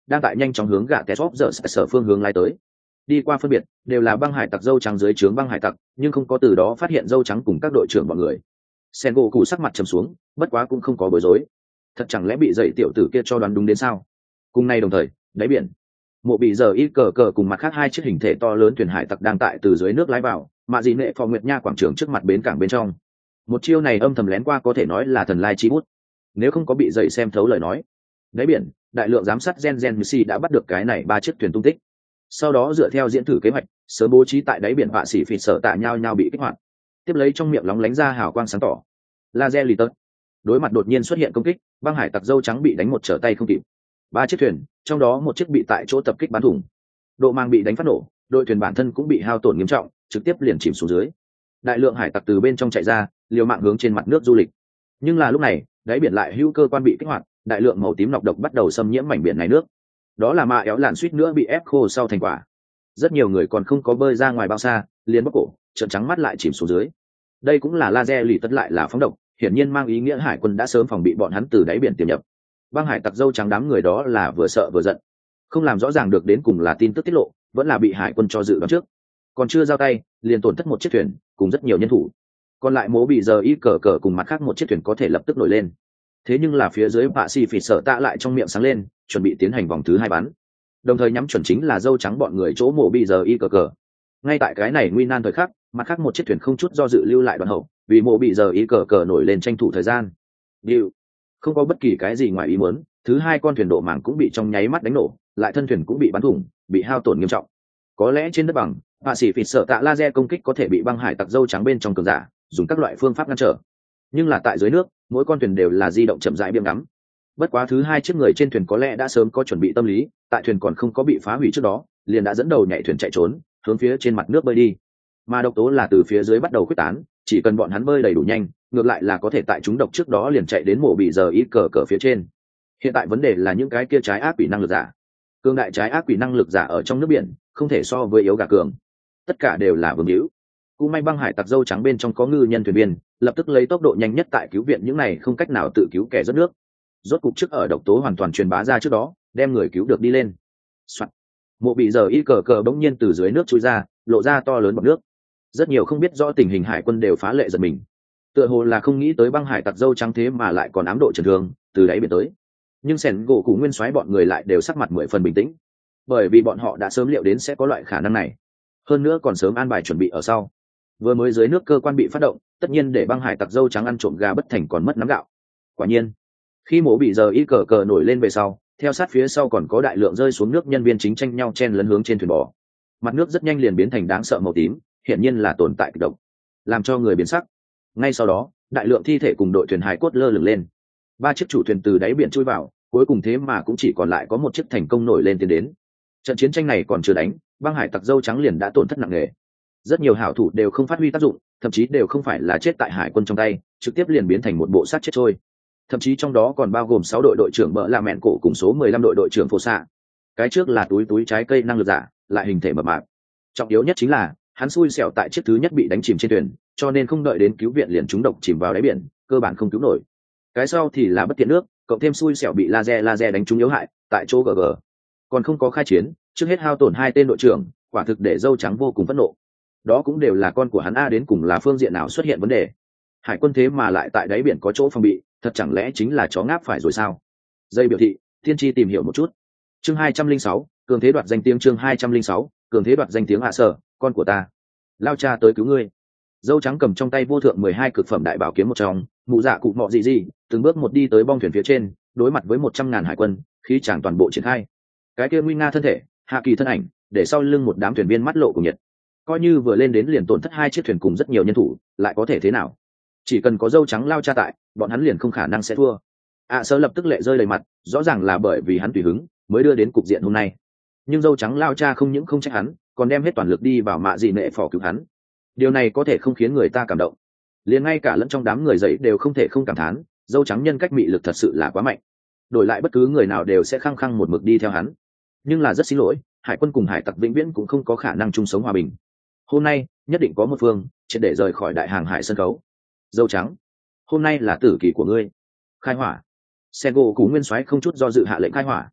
đang tại nhanh chóng hướng gạ té sóp dở sở phương hướng lái tới. Đi qua phân biệt đều là băng hải tặc dâu trắng dưới trướng băng hải tặc, nhưng không có từ đó phát hiện dâu trắng cùng các đội trưởng bọn người. Sen gỗ cụ sắc mặt trầm xuống, bất quá cũng không có bối rối. Thật chẳng lẽ bị dậy tiểu tử kia cho đoán đúng đến sao? Cùng nay đồng thời, đáy biển, mộ bị giờ ít cờ cờ cùng mặt khác hai chiếc hình thể to lớn thuyền hải tặc đang tại từ dưới nước lái vào, mạ dị nệ phò nguyệt nha quảng trường trước mặt bến cảng bên trong. Một chiêu này âm thầm lén qua có thể nói là thần lai chi bút. Nếu không có bị dậy xem thấu lời nói, đáy biển, đại lượng giám sát gen Missy đã bắt được cái này ba chiếc thuyền tung tích. Sau đó dựa theo diễn thử kế hoạch, sớm bố trí tại đáy biển họa sĩ phỉ sở tạ nhau bị kích hoạt. Tiếp lấy trong miệng lóng lánh ra hào quang sáng tỏ. Laser lì tớt. Đối mặt đột nhiên xuất hiện công kích, băng hải tặc dâu trắng bị đánh một trở tay không kịp. Ba chiếc thuyền, trong đó một chiếc bị tại chỗ tập kích bắn thủng. Độ mang bị đánh phát nổ, đội thuyền bản thân cũng bị hao tổn nghiêm trọng, trực tiếp liền chìm xuống dưới. Đại lượng hải tặc từ bên trong chạy ra, liều mạng hướng trên mặt nước du lịch. Nhưng là lúc này, đáy biển lại hữu cơ quan bị kích hoạt, đại lượng màu tím nọc độc bắt đầu xâm nhiễm mảnh biển này nước. Đó là mạ éo lạn suýt nữa bị ép khô sau thành quả. Rất nhiều người còn không có bơi ra ngoài bao xa, liền bóc cổ, trợn trắng mắt lại chìm xuống dưới. Đây cũng là laser lì tất lại là phóng độc, hiển nhiên mang ý nghĩa hải quân đã sớm phòng bị bọn hắn từ đáy biển tiềm nhập. Băng hải tặc dâu trắng đám người đó là vừa sợ vừa giận, không làm rõ ràng được đến cùng là tin tức tiết lộ, vẫn là bị hải quân cho dự đoán trước. Còn chưa giao tay, liền tổn thất một chiếc thuyền, cùng rất nhiều nhân thủ. Còn lại mố bị giờ ít cờ cờ cùng mặt khác một chiếc thuyền có thể lập tức nổi lên. Thế nhưng là phía dưới bạ xì phỉ sợ tạ lại trong miệng sáng lên, chuẩn bị tiến hành vòng thứ 2 bắn, đồng thời nhắm chuẩn chính là dâu trắng bọn người chỗ mộ bị giờ y cờ cờ. Ngay tại cái này nguy nan thời khắc, mặt khác một chiếc thuyền không chút do dự lưu lại đoạn hậu, vì mộ bị giờ y cờ cờ nổi lên tranh thủ thời gian. Điều không có bất kỳ cái gì ngoài ý muốn, thứ 2 con thuyền độ mảng cũng bị trong nháy mắt đánh nổ, lại thân thuyền cũng bị bắn thủng, bị hao tổn nghiêm trọng. Có lẽ trên đất bằng, bạ sĩ phỉ sợ tạ laser công kích có thể bị băng hải tặc dâu trắng bên trong cường giả dùng các loại phương pháp ngăn trở, nhưng là tại dưới nước, mỗi con thuyền đều là di động chậm rãi biếm ngắm. Bất quá thứ 2 chiếc người trên thuyền có lẽ đã sớm có chuẩn bị tâm lý, tại thuyền còn không có bị phá hủy trước đó, liền đã dẫn đầu nhảy thuyền chạy trốn, hướng phía trên mặt nước bơi đi. Mà độc tố là từ phía dưới bắt đầu khuếch tán, chỉ cần bọn hắn bơi đầy đủ nhanh, ngược lại là có thể tại chúng độc trước đó liền chạy đến mộ bị giờ ít cờ cờ phía trên. Hiện tại vấn đề là những cái kia trái ác quỷ năng lực giả. Cường đại trái ác quỷ năng lực giả ở trong nước biển, không thể so với yếu gà cường. Tất cả đều là vương hữu. Cũng may băng hải tặc dâu trắng bên trong có ngư nhân thuyền viên, lập tức lấy tốc độ nhanh nhất tại cứu viện những này không cách nào tự cứu kẻ rớt nước. Rốt cục trước ở độc tố hoàn toàn truyền bá ra trước đó, đem người cứu được đi lên. Soạn. Mộ bị giờ y cờ cờ bỗng nhiên từ dưới nước chui ra, lộ ra to lớn bọt nước. Rất nhiều không biết rõ tình hình hải quân đều phá lệ giật mình. Tựa hồ là không nghĩ tới băng hải tặc dâu trắng thế mà lại còn ám độ trần thương từ đáy biển tới. Nhưng sẻn gỗ cụ nguyên soái bọn người lại đều sắc mặt 10 phần bình tĩnh, bởi vì bọn họ đã sớm liệu đến sẽ có loại khả năng này, hơn nữa còn sớm an bài chuẩn bị ở sau. Vừa mới dưới nước cơ quan bị phát động, tất nhiên để băng hải tặc dâu trắng ăn trộm gà bất thành còn mất nắm gạo. Quả nhiên, khi mổ bị giờ y cờ cờ nổi lên về sau, theo sát phía sau còn có đại lượng rơi xuống nước nhân viên chính tranh nhau chen lấn hướng trên thuyền bò. Mặt nước rất nhanh liền biến thành đáng sợ màu tím, hiển nhiên là tồn tại kịch độc, làm cho người biến sắc. Ngay sau đó, đại lượng thi thể cùng đội thuyền hải cốt lơ lửng lên. 3 chiếc chủ thuyền từ đáy biển chui vào, cuối cùng thế mà cũng chỉ còn lại có một chiếc thành công nổi lên tiến đến. Trận chiến tranh này còn chưa đánh, băng hải tặc dâu trắng liền đã tổn thất nặng nề. Rất nhiều hảo thủ đều không phát huy tác dụng, thậm chí đều không phải là chết tại hải quân trong tay, trực tiếp liền biến thành một bộ xác chết trôi. Thậm chí trong đó còn bao gồm 6 đội đội trưởng bợ lạ mẹn cổ cùng số 15 đội đội trưởng phổ xạ. Cái trước là túi trái cây năng lực giả, lại hình thể mập mạp. Trọng yếu nhất chính là hắn xui xẻo tại chiếc thứ nhất bị đánh chìm trên thuyền, cho nên không đợi đến cứu viện liền trúng độc chìm vào đáy biển, cơ bản không cứu nổi. Cái sau thì là bất tiện nước, cộng thêm xui xẻo bị laser đánh trúng yếu hại, tại chỗ GG. Còn không có khai chiến, trước hết hao tổn 2 tên đội trưởng, quả thực để dâu trắng vô cùng phẫn nộ. Đó cũng đều là con của hắn a, đến cùng là phương diện nào xuất hiện vấn đề. Hải quân thế mà lại tại đáy biển có chỗ phòng bị, thật chẳng lẽ chính là chó ngáp phải rồi sao? Dây biểu thị, thiên tri tìm hiểu một chút. Chương 206, cường thế đoạt danh tiếng. Chương 206, cường thế đoạt danh tiếng. Hạ sở, con của ta, lao cha tới cứu ngươi. Dâu trắng cầm trong tay vô thượng 12 cực phẩm đại bảo kiếm một trong, mụ dạ cụ mọ gì, từng bước một đi tới bong thuyền phía trên, đối mặt với 100.000 hải quân, khí chàng toàn bộ triển khai. Cái kia nguy nga thân thể, hạ kỳ thân ảnh, để sau lưng một đám thuyền viên mắt lộ cùng nhiệt. Coi như vừa lên đến liền tổn thất 2 chiếc thuyền cùng rất nhiều nhân thủ, lại có thể thế nào? Chỉ cần có dâu trắng lao cha tại, bọn hắn liền không khả năng sẽ thua. Sơ lập tức lệ rơi đầy mặt, rõ ràng là bởi vì hắn tùy hứng mới đưa đến cục diện hôm nay. Nhưng dâu trắng lao cha không những không trách hắn, còn đem hết toàn lực đi vào mạ dị nệ phò cứu hắn. Điều này có thể không khiến người ta cảm động. Liền ngay cả lẫn trong đám người dậy đều không thể không cảm thán, dâu trắng nhân cách mị lực thật sự là quá mạnh. Đổi lại bất cứ người nào đều sẽ khăng khăng một mực đi theo hắn. Nhưng là rất xin lỗi, hải quân cùng hải tặc vĩnh viễn cũng không có khả năng chung sống hòa bình. Hôm nay nhất định có một phương triệt để rời khỏi đại hàng hải sân khấu. Dâu trắng, hôm nay là tử kỳ của ngươi. Khai hỏa. Sengo Cú Nguyên Soái không chút do dự hạ lệnh khai hỏa.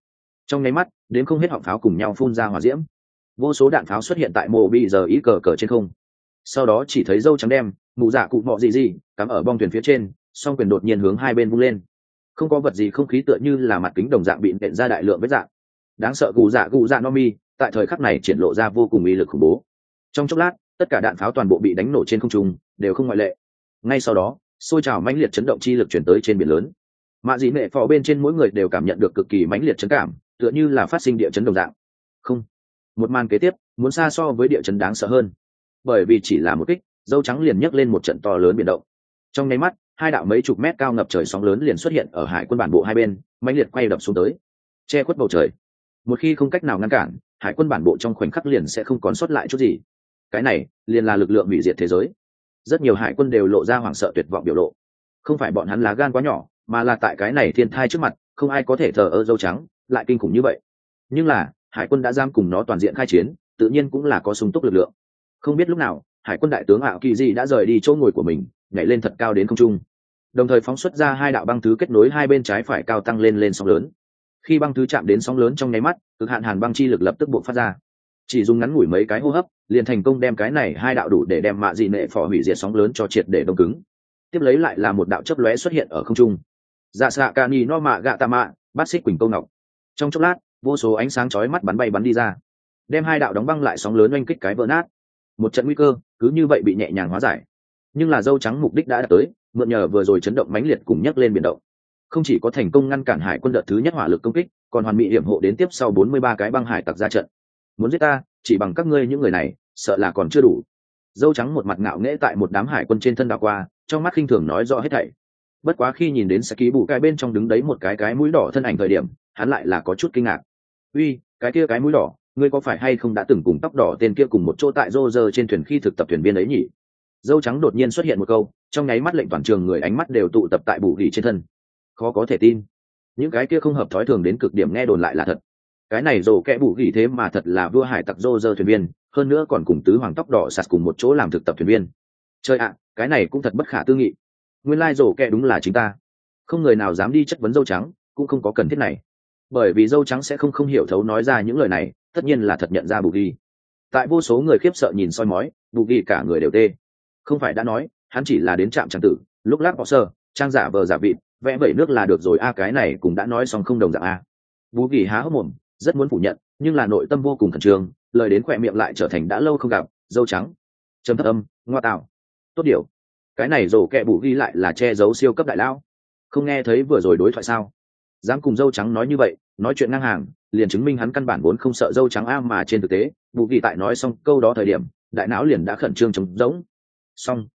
Trong nháy mắt đến không hết họng pháo cùng nhau phun ra hỏa diễm, vô số đạn pháo xuất hiện tại mộ bị giờ ý cờ cờ trên không. Sau đó chỉ thấy dâu trắng đem mụ dạ cụ mọ gì cắm ở bong thuyền phía trên, song quyền đột nhiên hướng hai bên vung lên, không có vật gì không khí tựa như là mặt kính đồng dạng bị nện ra đại lượng vết dạng. Đáng sợ gù dạ no mi tại thời khắc này triển lộ ra vô cùng uy lực khủng bố. Trong chốc lát tất cả đạn pháo toàn bộ bị đánh nổ trên không trung, đều không ngoại lệ. Ngay sau đó xôi trào mãnh liệt chấn động chi lực chuyển tới trên biển lớn. Mạ dị nệ phò bên trên mỗi người đều cảm nhận được cực kỳ mãnh liệt chấn cảm, tựa như là phát sinh địa chấn đồng dạng. Không, một màn kế tiếp muốn xa so với địa chấn đáng sợ hơn, bởi vì chỉ là một kích, dâu trắng liền nhấc lên một trận to lớn biển động. Trong nháy mắt hai đạo mấy chục mét cao ngập trời sóng lớn liền xuất hiện ở hải quân bản bộ hai bên, mãnh liệt quay đập xuống tới, che khuất bầu trời. Một khi không cách nào ngăn cản, hải quân bản bộ trong khoảnh khắc liền sẽ không còn sót lại chút gì. Cái này liền là lực lượng hủy diệt thế giới. Rất nhiều hải quân đều lộ ra hoảng sợ tuyệt vọng biểu lộ. Không phải bọn hắn lá gan quá nhỏ, mà là tại cái này thiên thai trước mặt, không ai có thể thờ ơ dâu trắng lại kinh khủng như vậy. Nhưng là hải quân đã giam cùng nó toàn diện khai chiến, tự nhiên cũng là có sung túc lực lượng. Không biết lúc nào hải quân đại tướng ảo kỳ dị đã rời đi chỗ ngồi của mình, nhảy lên thật cao đến không trung, đồng thời phóng xuất ra hai đạo băng thứ kết nối hai bên trái phải cao tăng lên sóng lớn. Khi băng thứ chạm đến sóng lớn trong nháy mắt, cực hạn hàn băng chi lực lập tức buộc phát ra, chỉ dùng ngắn ngủi mấy cái hô hấp liền thành công đem cái này hai đạo đủ để đem mạ dị nệ phò hủy diệt sóng lớn cho triệt để đông cứng. Tiếp lấy lại là một đạo chớp lóe xuất hiện ở không trung. Dạ xạ ca ni no mạ gạ tạ mạ, bát xích quỳnh câu ngọc. Trong chốc lát vô số ánh sáng chói mắt bắn bay bắn đi ra, đem hai đạo đóng băng lại sóng lớn oanh kích cái vỡ nát. Một trận nguy cơ cứ như vậy bị nhẹ nhàng hóa giải. Nhưng là dâu trắng mục đích đã đạt tới, mượn nhờ vừa rồi chấn động mãnh liệt cùng nhấc lên biển động, không chỉ có thành công ngăn cản hải quân đợt thứ nhất hỏa lực công kích, còn hoàn mỹ hiểm hộ đến tiếp sau 43 cái băng hải tặc ra trận. Muốn giết ta, chỉ bằng các ngươi những người này, sợ là còn chưa đủ. Dâu trắng một mặt ngạo nghễ tại một đám hải quân trên thân đảo qua, trong mắt khinh thường nói rõ hết thảy. Bất quá khi nhìn đến Saki bù cái bên trong đứng đấy một cái mũi đỏ thân ảnh thời điểm, hắn lại là có chút kinh ngạc. Uy, cái kia cái mũi đỏ, ngươi có phải hay không đã từng cùng tóc đỏ tên kia cùng một chỗ tại Roger trên thuyền khi thực tập thuyền viên ấy nhỉ? Dâu trắng đột nhiên xuất hiện một câu, trong nháy mắt lệnh toàn trường người ánh mắt đều tụ tập tại bù gỉ trên thân. Khó có thể tin, những cái kia không hợp thói thường đến cực điểm nghe đồn lại là thật. Cái này rồ kẽ bù gỉ thế mà thật là vua hải tặc Roger thuyền viên, hơn nữa còn cùng tứ hoàng tóc đỏ sạt cùng một chỗ làm thực tập thuyền viên. Chơi ạ, cái này cũng thật bất khả tư nghị. Nguyên lai rồ kẽ đúng là chính ta. Không người nào dám đi chất vấn dâu trắng, cũng không có cần thiết này, bởi vì dâu trắng sẽ không hiểu thấu nói ra những lời này, tất nhiên là thật nhận ra bù gỉ. Tại vô số người khiếp sợ nhìn soi mói, bù gỉ cả người đều tê. Không phải đã nói hắn chỉ là đến trạm trang tử, lúc lắc bỏ sơ trang giả vờ giả vịt vẽ vẩy nước là được rồi a, cái này cũng đã nói xong không đồng dạng a. Bú Kỳ há hốc mồm, rất muốn phủ nhận, nhưng là nội tâm vô cùng khẩn trương, lời đến khỏe miệng lại trở thành đã lâu không gặp. Dâu trắng chấm thấp âm ngoa tạo tốt điều, cái này rổ kẹ Bú Kỳ lại là che giấu siêu cấp đại lão, không nghe thấy vừa rồi đối thoại sao? Dám cùng dâu trắng nói như vậy, nói chuyện ngang hàng, liền chứng minh hắn căn bản vốn không sợ dâu trắng a. Mà trên thực tế Bú Kỳ tại nói xong câu đó thời điểm, đại não liền đã khẩn trương trống rỗng. Xong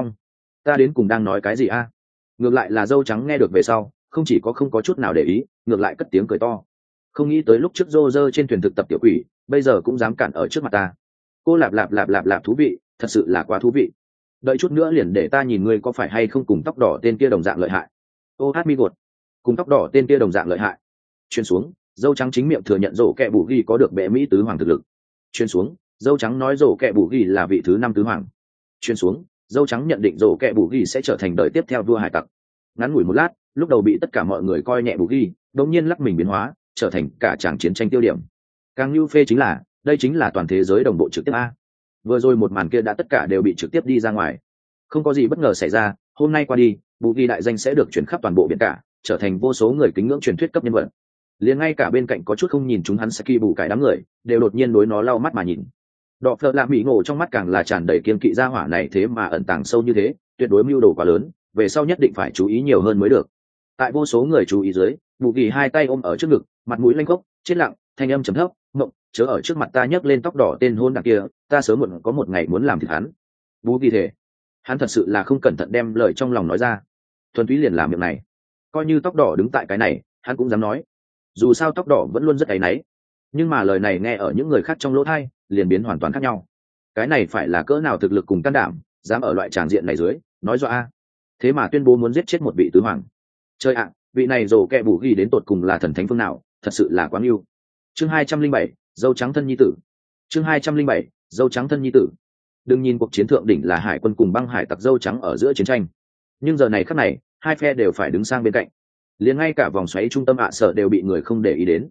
ta đến cùng đang nói cái gì a? Ngược lại là dâu trắng nghe được về sau, không chỉ có không có chút nào để ý, ngược lại cất tiếng cười to. Không nghĩ tới lúc trước rô rơ trên thuyền thực tập tiểu quỷ, bây giờ cũng dám cản ở trước mặt ta. Cô lạp lạp thú vị, thật sự là quá thú vị. Đợi chút nữa liền để ta nhìn ngươi có phải hay không cùng tóc đỏ tên kia đồng dạng lợi hại. Ô hát mi gột, cùng tóc đỏ tên kia đồng dạng lợi hại. Chuyên xuống, dâu trắng chính miệng thừa nhận rổ kẹ bù ghi có được bệ mỹ tứ hoàng thực lực. Chuyên xuống, dâu trắng nói rổ kẹ bù ghi là vị thứ 5 tứ hoàng. Chuyên xuống, dâu trắng nhận định rổ kẹ bù ghi sẽ trở thành đời tiếp theo vua hải tặc. Ngắn ngủi một lát, lúc đầu bị tất cả mọi người coi nhẹ bù ghi, đột nhiên lắc mình biến hóa, trở thành cả tràng chiến tranh tiêu điểm. Càng lưu phê chính là, đây chính là toàn thế giới đồng bộ trực tiếp a. Vừa rồi một màn kia đã tất cả đều bị trực tiếp đi ra ngoài, không có gì bất ngờ xảy ra, hôm nay qua đi, bù ghi đại danh sẽ được chuyển khắp toàn bộ biển cả, trở thành vô số người kính ngưỡng truyền thuyết cấp nhân vật. Liền ngay cả bên cạnh có chút không nhìn chúng hắn Saki bù cải đám người, đều đột nhiên đối nó lau mắt mà nhìn. Đọ phợ lạ mỹ ngộ trong mắt càng là tràn đầy kiên kỵ, gia hỏa này thế mà ẩn tàng sâu như thế, tuyệt đối mưu đồ quá lớn, về sau nhất định phải chú ý nhiều hơn mới được. Tại vô số người chú ý dưới, bù kỳ hai tay ôm ở trước ngực, mặt mũi lanh khốc, chết lặng, thanh âm trầm thấp, mộng chớ ở trước mặt ta nhấc lên tóc đỏ tên hôn đằng kia, ta sớm muộn có một ngày muốn làm thịt hắn. Bù kỳ thể, hắn thật sự là không cẩn thận đem lời trong lòng nói ra, thuần túy liền làm miệng này. Coi như tóc đỏ đứng tại cái này, hắn cũng dám nói. Dù sao tóc đỏ vẫn luôn rất áy náy, nhưng mà lời này nghe ở những người khác trong lỗ tai liền biến hoàn toàn khác nhau. Cái này phải là cỡ nào thực lực cùng can đảm, dám ở loại tràng diện này dưới nói dọa a, thế mà tuyên bố muốn giết chết một vị tứ hoàng. Chơi ạ, vị này rồ kẹ bù ghi đến tột cùng là thần thánh phương nào, thật sự là quá yêu. Chương 207, dâu trắng thân nhi tử. Chương 207, dâu trắng thân nhi tử. Đừng nhìn cuộc chiến thượng đỉnh là hải quân cùng băng hải tặc dâu trắng ở giữa chiến tranh, nhưng giờ này khắc này hai phe đều phải đứng sang bên cạnh, liền ngay cả vòng xoáy trung tâm ạ sở đều bị người không để ý đến.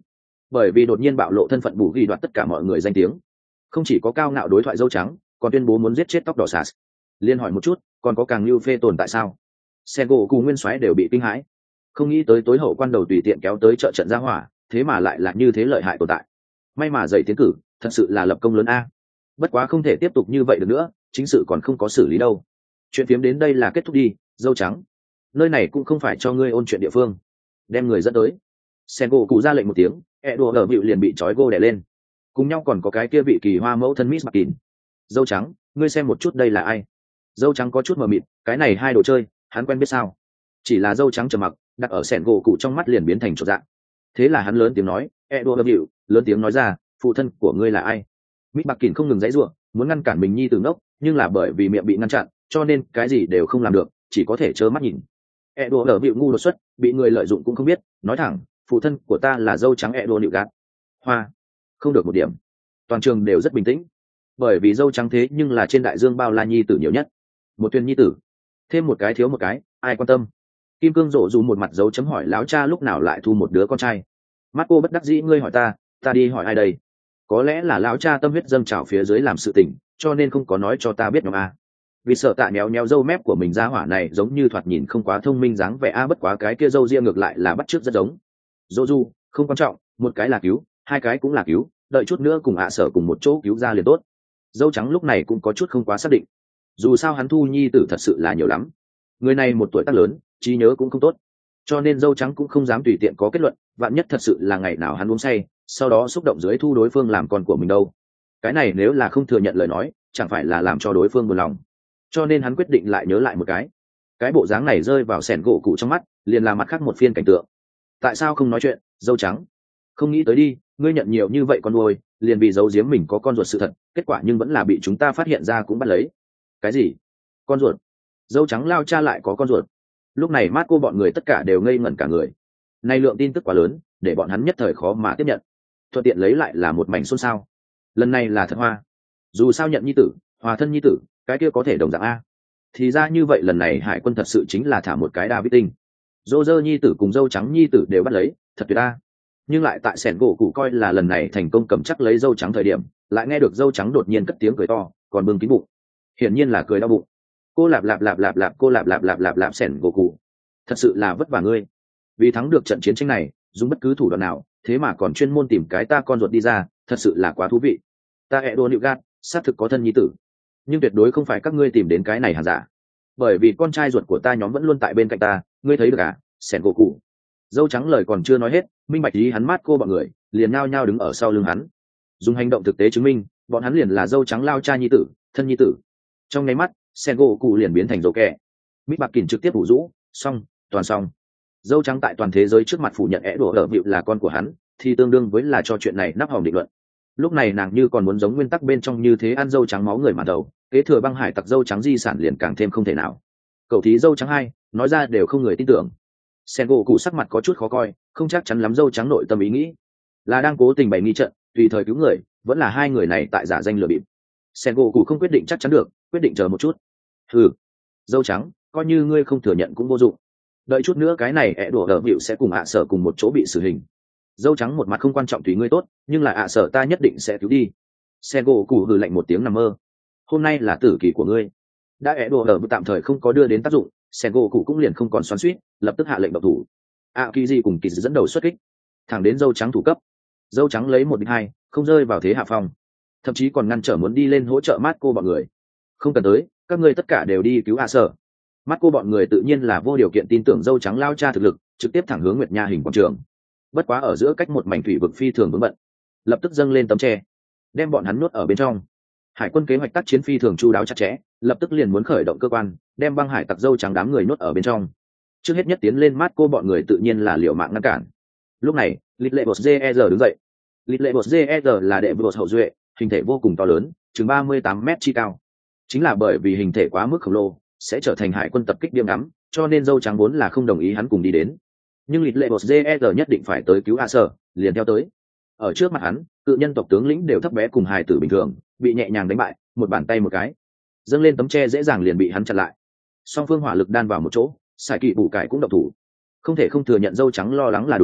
bởi vì đột nhiên bạo lộ thân phận bù ghi đoạt tất cả mọi người danh tiếng, không chỉ có cao ngạo đối thoại dâu trắng, còn tuyên bố muốn giết chết tóc đỏ sas. Liên hỏi một chút, còn có càng lưu phê tồn tại sao? Sengoku nguyên soái đều bị kinh hãi, không nghĩ tới tối hậu quan đầu tùy tiện kéo tới trợ trận ra hỏa, thế mà lại là như thế lợi hại tồn tại. May mà dậy tiến cử, thật sự là lập công lớn a. Bất quá không thể tiếp tục như vậy được nữa, chính sự còn không có xử lý đâu. Chuyện phiếm đến đây là kết thúc đi, dâu trắng. Nơi này cũng không phải cho ngươi ôn chuyện địa phương. Đem người dẫn tới. Sengoku ra lệnh một tiếng, Edo ở bịu liền bị trói gô đè lên. Cùng nhau còn có cái kia vị kỳ hoa mẫu thân Miss Martin. Dâu trắng, ngươi xem một chút đây là ai? Dâu trắng có chút mờ mịt, cái này hai đồ chơi, hắn quen biết sao? Chỉ là dâu trắng trầm mặc, đặt ở Sengoku trong mắt liền biến thành chột dạ. Thế là hắn lớn tiếng nói, Edo ở bịu, lớn tiếng nói ra, phụ thân của ngươi là ai? Miss Martin không ngừng giãy giụa, muốn ngăn cản mình nhi tử ngốc, nhưng là bởi vì miệng bị ngăn chặn, cho nên cái gì đều không làm được, chỉ có thể trơ mắt nhìn. Edo ở bịu ngu đột xuất, bị người lợi dụng cũng không biết, nói thẳng, phụ thân của ta là dâu trắng Edo nịu gạt. Hoa, không được một điểm. Toàn trường đều rất bình tĩnh, bởi vì dâu trắng thế nhưng là trên đại dương bao la nhi tử nhiều nhất, một tuyên nhi tử, thêm một cái thiếu một cái, ai quan tâm? Kim cương rộ dù một mặt dấu chấm hỏi láo cha lúc nào lại thu một đứa con trai. Mắt cô bất đắc dĩ, ngươi hỏi ta đi hỏi ai đây? Có lẽ là lão cha tâm huyết dâng trào phía dưới làm sự tình, cho nên không có nói cho ta biết nhóm a. Vì sợ tạ nhéo nhéo râu mép của mình ra hỏa này giống như thoạt nhìn không quá thông minh dáng vẻ a, bất quá cái kia râu ria ngược lại là bắt chước rất giống. Dô du, không quan trọng, một cái là cứu, hai cái cũng là cứu, đợi chút nữa cùng sở cùng một chỗ cứu ra liền tốt. Dâu trắng lúc này cũng có chút không quá xác định, dù sao hắn thu nhi tử thật sự là nhiều lắm, người này một tuổi tác lớn, trí nhớ cũng không tốt, cho nên dâu trắng cũng không dám tùy tiện có kết luận, vạn nhất thật sự là ngày nào hắn uống say, sau đó xúc động dưới thu đối phương làm con của mình đâu. Cái này nếu là không thừa nhận lời nói, chẳng phải là làm cho đối phương buồn lòng, cho nên hắn quyết định lại nhớ lại một cái bộ dáng này rơi vào sẻn gỗ cụ trong mắt, liền là mặt khác một phiên cảnh tượng. Tại sao không nói chuyện, dâu trắng? Không nghĩ tới đi, ngươi nhận nhiều như vậy con nuôi, liền vì giấu giếm mình có con ruột sự thật, kết quả nhưng vẫn là bị chúng ta phát hiện ra cũng bắt lấy. Cái gì? Con ruột? Dâu trắng lao cha lại có con ruột? Lúc này mát cô bọn người tất cả đều ngây ngẩn cả người. Nay lượng tin tức quá lớn, để bọn hắn nhất thời khó mà tiếp nhận. Thuận tiện lấy lại là một mảnh xôn xao. Lần này là thật hoa. Dù sao nhận nhi tử, hòa thân nhi tử, cái kia có thể đồng dạng a. Thì ra như vậy, lần này hải quân thật sự chính là thả một cái David tinh. Dô dơ nhi tử cùng dâu trắng nhi tử đều bắt lấy, thật tuyệt a. Nhưng lại tại sẻn gỗ cụ coi là lần này thành công cầm chắc lấy dâu trắng thời điểm, lại nghe được dâu trắng đột nhiên cất tiếng cười to, còn bưng kín bụng, hiển nhiên là cười đau bụng. Cô lạp lạp lạp lạp lạp, cô lạp lạp lạp lạp lạp, sẻn gỗ cụ, thật sự là vất vả ngươi, vì thắng được trận chiến tranh này dùng bất cứ thủ đoạn nào, thế mà còn chuyên môn tìm cái ta con ruột đi ra, thật sự là quá thú vị. Ta Edo nịu gạt xác thực có thân nhi tử, nhưng tuyệt đối không phải các ngươi tìm đến cái này hàng giả, bởi vì con trai ruột của ta nhóm vẫn luôn tại bên cạnh ta, ngươi thấy được à, sẻn gỗ cụ. Dâu trắng lời còn chưa nói hết, minh bạch ý hắn mát cô bọn người liền nhao nhao đứng ở sau lưng hắn, dùng hành động thực tế chứng minh bọn hắn liền là dâu trắng lao cha nhi tử, thân nhi tử. Trong nháy mắt, sen gỗ cụ liền biến thành dấu kẹ. Mít bạc kìm trực tiếp phủ rũ, xong, toàn xong. Dâu trắng tại toàn thế giới trước mặt phủ nhận đổ ở bịu là con của hắn, thì tương đương với là cho chuyện này nắp hòm định luận. Lúc này nàng như còn muốn giống nguyên tắc bên trong như thế ăn dâu trắng máu người mà đầu, kế thừa băng hải tặc dâu trắng di sản liền càng thêm không thể nào. Cậu thí dâu trắng hai nói ra đều không người tin tưởng. Sen gỗ cụ sắc mặt có chút khó coi, không chắc chắn lắm dâu trắng nội tâm ý nghĩ là đang cố tình bày nghi trận, tùy thời cứu người, vẫn là hai người này tại giả danh lừa bịp. Sen gỗ cụ không quyết định chắc chắn được, quyết định chờ một chút. Dâu trắng, coi như ngươi không thừa nhận cũng vô dụng, đợi chút nữa cái này ẹ đổ ở hiệu sẽ cùng sở cùng một chỗ bị xử hình. Dâu trắng một mặt không quan trọng tùy ngươi tốt, nhưng là sở ta nhất định sẽ cứu đi. Sen gỗ cụ hừ lạnh một tiếng nằm mơ, hôm nay là tử kỳ của ngươi. Đã ẹ đổ ở tạm thời không có đưa đến tác dụng, sen gỗ cụ cũng liền không còn xoắn xuýt, lập tức hạ lệnh độc thủ. Kỳ gì cùng kỳ dẫn đầu xuất kích, thẳng đến dâu trắng thủ cấp. Dâu trắng lấy 1-2, không rơi vào thế hạ phong, thậm chí còn ngăn trở muốn đi lên hỗ trợ mát cô bọn người. Không cần tới, các ngươi tất cả đều đi cứu sở. Mắt cô bọn người tự nhiên là vô điều kiện tin tưởng dâu trắng lao cha thực lực, trực tiếp thẳng hướng Nguyệt Nha hình quảng trường. Bất quá ở giữa cách một mảnh thủy vực phi thường vướng bận, lập tức dâng lên tấm tre, đem bọn hắn nuốt ở bên trong. Hải quân kế hoạch tác chiến phi thường chu đáo chặt chẽ, lập tức liền muốn khởi động cơ quan, đem băng hải tặc dâu trắng đám người nuốt ở bên trong. Trước hết nhất tiến lên mát cô bọn người tự nhiên là liều mạng ngăn cản. Lúc này, Lịch Lệ Bột Zer đứng dậy. Lịch Lệ Bột Zer là đệ bột hậu duệ, hình thể vô cùng to lớn, chừng 38 mét chi cao. Chính là bởi vì hình thể quá mức khổng lồ, sẽ trở thành hải quân tập kích điểm ngắm, cho nên dâu trắng vốn là không đồng ý hắn cùng đi đến. Nhưng Lịch Lệ Bột Zer nhất định phải tới cứu sở, liền theo tới. Ở trước mặt hắn, cự nhân tộc tướng lĩnh đều thấp bé cùng hài tử bình thường, bị nhẹ nhàng đánh bại, một bàn tay một cái, dâng lên tấm tre dễ dàng liền bị hắn chặn lại. Song phương hỏa lực đan vào một chỗ, Sải Kỵ bù cải cũng động thủ. Không thể không thừa nhận dâu trắng lo lắng là đúng,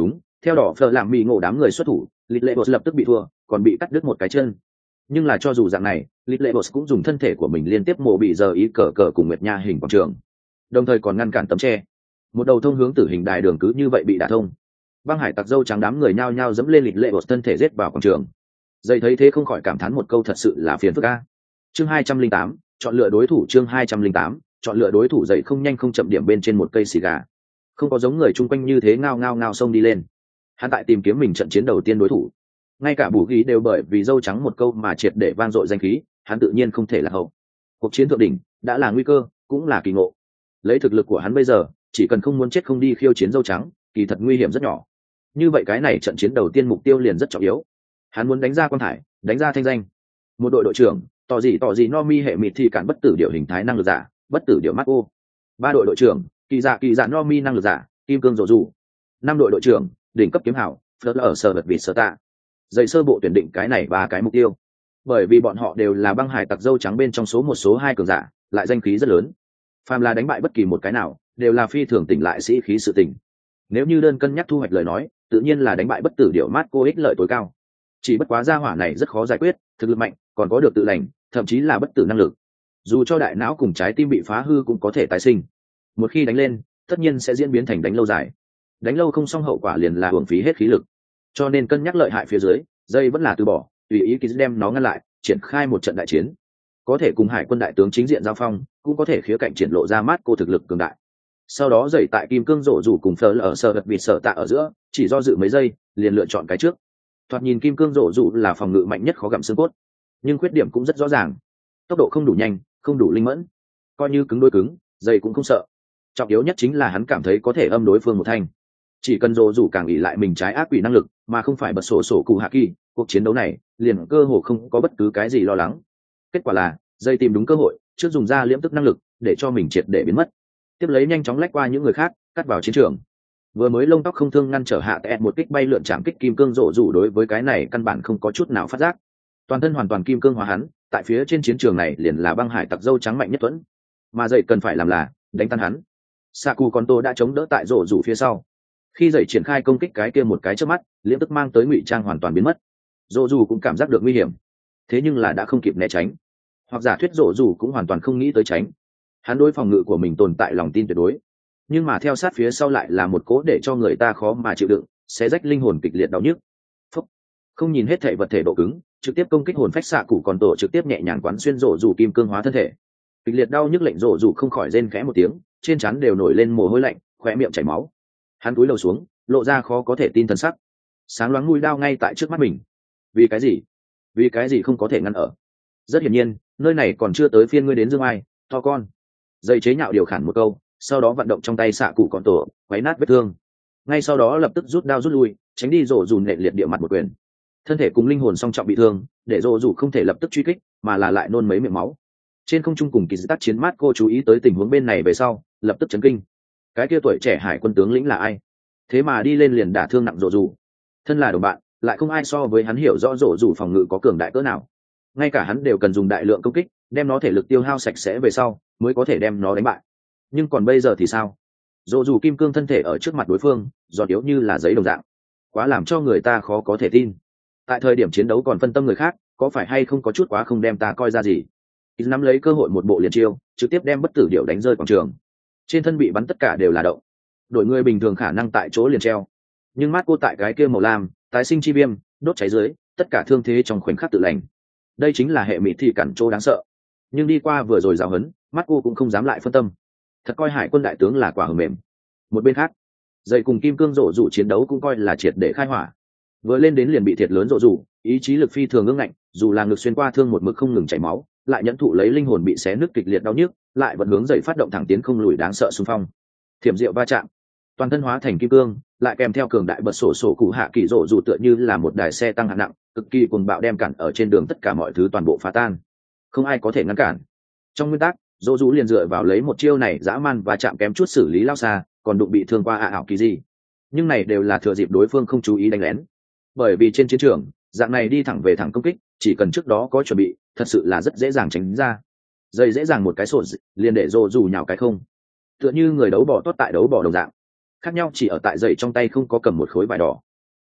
Theo đỏ phở làm mì ngộ đám người xuất thủ, Lịch Lệ Boss lập tức bị thua, còn bị cắt đứt một cái chân. Nhưng là cho dù dạng này, Lịch Lệ Boss cũng dùng thân thể của mình liên tiếp mổ bị giờ ý cờ cờ cùng Nguyệt Nha hình quảng trường, đồng thời còn ngăn cản tấm tre. Một đầu thông hướng tử hình đài đường cứ như vậy bị đả thông. Băng Hải Tặc dâu trắng đám người nhao nhao dẫm lên Lịch Lệ Boss thân thể giết vào quảng trường. Dây thấy thế không khỏi cảm thán một câu thật sự là phiền phức a. Chương 208, chọn lựa đối thủ. Chương 208, chọn lựa đối thủ. Dậy không nhanh không chậm điểm bên trên một cây xì gà, không có giống người chung quanh như thế ngao ngao ngao xông đi lên. Hắn tại tìm kiếm mình trận chiến đầu tiên đối thủ, ngay cả bù ghi đều bởi vì dâu trắng một câu mà triệt để vang dội danh khí, hắn tự nhiên không thể là hậu. Cuộc chiến thượng đỉnh đã là nguy cơ, cũng là kỳ ngộ. Lấy thực lực của hắn bây giờ, chỉ cần không muốn chết không đi khiêu chiến dâu trắng, kỳ thật nguy hiểm rất nhỏ. Như vậy cái này trận chiến đầu tiên mục tiêu liền rất trọng yếu. Hắn muốn đánh ra quan thải, đánh ra thanh danh. Một đội đội trưởng, tỏ gì no mi hệ mịt thì cản bất tử điệu hình thái năng lực giả, bất tử điệu Marco. Ba đội đội trưởng, kỳ dạ no mi năng lực giả, kim cương rồ dù. Năm đội đội trưởng, đỉnh cấp kiếm hảo, phớt ở sở vật vịt sở tạ. Dậy sơ bộ tuyển định cái này ba cái mục tiêu, bởi vì bọn họ đều là băng hải tặc dâu trắng bên trong số một số hai cường giả, lại danh khí rất lớn. Phàm là đánh bại bất kỳ một cái nào, đều là phi thường tỉnh lại sĩ khí sự tỉnh. Nếu như đơn cân nhắc thu hoạch lời nói, tự nhiên là đánh bại bất tử điệu Marco ích lợi tối cao. Chỉ bất quá gia hỏa này rất khó giải quyết, thực lực mạnh, còn có được tự lành, thậm chí là bất tử năng lực. Dù cho đại não cùng trái tim bị phá hư cũng có thể tái sinh. Một khi đánh lên, tất nhiên sẽ diễn biến thành đánh lâu dài. Đánh lâu không xong hậu quả liền là hưởng phí hết khí lực. Cho nên cân nhắc lợi hại phía dưới, dây vẫn là từ bỏ, tùy ý ký đem nó ngăn lại, triển khai một trận đại chiến. Có thể cùng hải quân đại tướng chính diện giao phong, cũng có thể khía cạnh triển lộ ra mát cô thực lực cường đại. Sau đó dậy tại kim cương rổ rủ cùng phở ở sờ vật vịt sở tạ ở giữa, chỉ do dự mấy giây, liền lựa chọn cái trước. Thoạt nhìn kim cương rổ rủ là phòng ngự mạnh nhất khó gặm xương cốt, nhưng khuyết điểm cũng rất rõ ràng. Tốc độ không đủ nhanh, không đủ linh mẫn. Coi như cứng đối cứng, dây cũng không sợ. Trọng yếu nhất chính là hắn cảm thấy có thể âm đối phương một thanh. Chỉ cần rổ rủ càng ỷ lại mình trái ác quỷ năng lực, mà không phải bật sổ cụ hạ kỳ, cuộc chiến đấu này liền cơ hồ không có bất cứ cái gì lo lắng. Kết quả là dây tìm đúng cơ hội, trước dùng ra liễm tức năng lực để cho mình triệt để biến mất, tiếp lấy nhanh chóng lách qua những người khác, cắt vào chiến trường. Vừa mới lông tóc không thương ngăn trở hạ tẹt một kích bay lượn chạm kích kim cương rổ rủ, đối với cái này căn bản không có chút nào phát giác. Toàn thân hoàn toàn kim cương hóa hắn, tại phía trên chiến trường này liền là băng hải tặc dâu trắng mạnh nhất tuấn, mà dậy cần phải làm là đánh tan hắn. Saku Konto đã chống đỡ tại rổ rủ phía sau. Khi dậy triển khai công kích cái kia một cái trước mắt, liễm tức mang tới ngụy trang hoàn toàn biến mất. Rổ rủ cũng cảm giác được nguy hiểm, thế nhưng là đã không kịp né tránh, hoặc giả thuyết rổ rủ cũng hoàn toàn không nghĩ tới tránh. Hắn đối phòng ngự của mình tồn tại lòng tin tuyệt đối, nhưng mà theo sát phía sau lại là một cỗ để cho người ta khó mà chịu đựng, xé rách linh hồn kịch liệt đau nhức. Phúc. Không nhìn hết thể vật thể độ cứng, trực tiếp công kích hồn phách xạ cụ còn tổ trực tiếp nhẹ nhàng quán xuyên rổ rủ kim cương hóa thân thể. Kịch liệt đau nhức lệnh rổ rủ không khỏi rên khẽ một tiếng, trên trán đều nổi lên mồ hôi lạnh, khóe miệng chảy máu. Hắn cúi đầu xuống, lộ ra khó có thể tin thần sắc. Sáng loáng mũi đao ngay tại trước mắt mình. Vì cái gì? Vì cái gì không có thể ngăn ở? Rất hiển nhiên, nơi này còn chưa tới phiên ngươi đến dương ai, to con. Dây chế nhạo điều khản một câu, sau đó vận động trong tay xạ cụ còn tổ, quấy nát vết thương. Ngay sau đó lập tức rút đao rút lui, tránh đi rổ rủ nện liệt địa mặt một quyền. Thân thể cùng linh hồn song trọng bị thương, để rổ rủ không thể lập tức truy kích, mà là lại nôn mấy miệng máu. Trên không trung cùng kỳ tác chiến mát cô chú ý tới tình huống bên này về sau, lập tức chấn kinh. Cái kia tuổi trẻ hải quân tướng lĩnh là ai? Thế mà đi lên liền đả thương nặng rổ rủ. Thân là đồng bạn, lại không ai so với hắn hiểu rõ rổ rủ phòng ngự có cường đại cỡ nào. Ngay cả hắn đều cần dùng đại lượng công kích, đem nó thể lực tiêu hao sạch sẽ về sau, mới có thể đem nó đánh bại. Nhưng còn bây giờ thì sao? Rổ rủ kim cương thân thể ở trước mặt đối phương, giọt yếu như là giấy đồng dạng, quá làm cho người ta khó có thể tin. Tại thời điểm chiến đấu còn phân tâm người khác, có phải hay không có chút quá không đem ta coi ra gì? Ít nắm lấy cơ hội một bộ liền chiêu, trực tiếp đem bất tử điệu đánh rơi quảng trường. Trên thân bị bắn tất cả đều là đậu. Đội người bình thường khả năng tại chỗ liền treo, nhưng mắt cô tại cái kia màu lam, tái sinh chi viêm, đốt cháy dưới, tất cả thương thế trong khoảnh khắc tự lành. Đây chính là hệ mịt thì cản chỗ đáng sợ. Nhưng đi qua vừa rồi giáo huấn, mắt cô cũng không dám lại phân tâm. Thật coi hải quân đại tướng là quả hờ mềm. Một bên khác, dậy cùng kim cương rổ rủ chiến đấu cũng coi là triệt để khai hỏa. Vừa lên đến liền bị thiệt lớn rổ rủ, ý chí lực phi thường ương ngạnh, dù là ngực xuyên qua thương một mực không ngừng chảy máu, lại nhẫn thụ lấy linh hồn bị xé nứt kịch liệt đau nhức, lại vẫn hướng dậy phát động thẳng tiến không lùi đáng sợ xung phong. Thiểm diệu va chạm, toàn thân hóa thành kim cương, lại kèm theo cường đại bật sổ cụ hạ kỳ rổ rủ tựa như là một đài xe tăng hạng nặng, cực kỳ cuồng bạo đem cản ở trên đường tất cả mọi thứ toàn bộ phá tan. Không ai có thể ngăn cản. Trong nguyên tắc, rổ rủ liền dựa vào lấy một chiêu này dã man và chạm kém chút xử lý lao xa, còn đụng bị thương qua ảo kỳ gì. Nhưng này đều là thừa dịp đối phương không chú ý đánh lén. Bởi vì trên chiến trường, dạng này đi thẳng về thẳng công kích, chỉ cần trước đó có chuẩn bị, thật sự là rất dễ dàng tránh ra. Dây dễ dàng một cái sột liền để rổ rủ nhào cái không. Tựa như người đấu bỏ tốt tại đấu bỏ đồng dạng. Khác nhau chỉ ở tại dậy trong tay không có cầm một khối vải đỏ,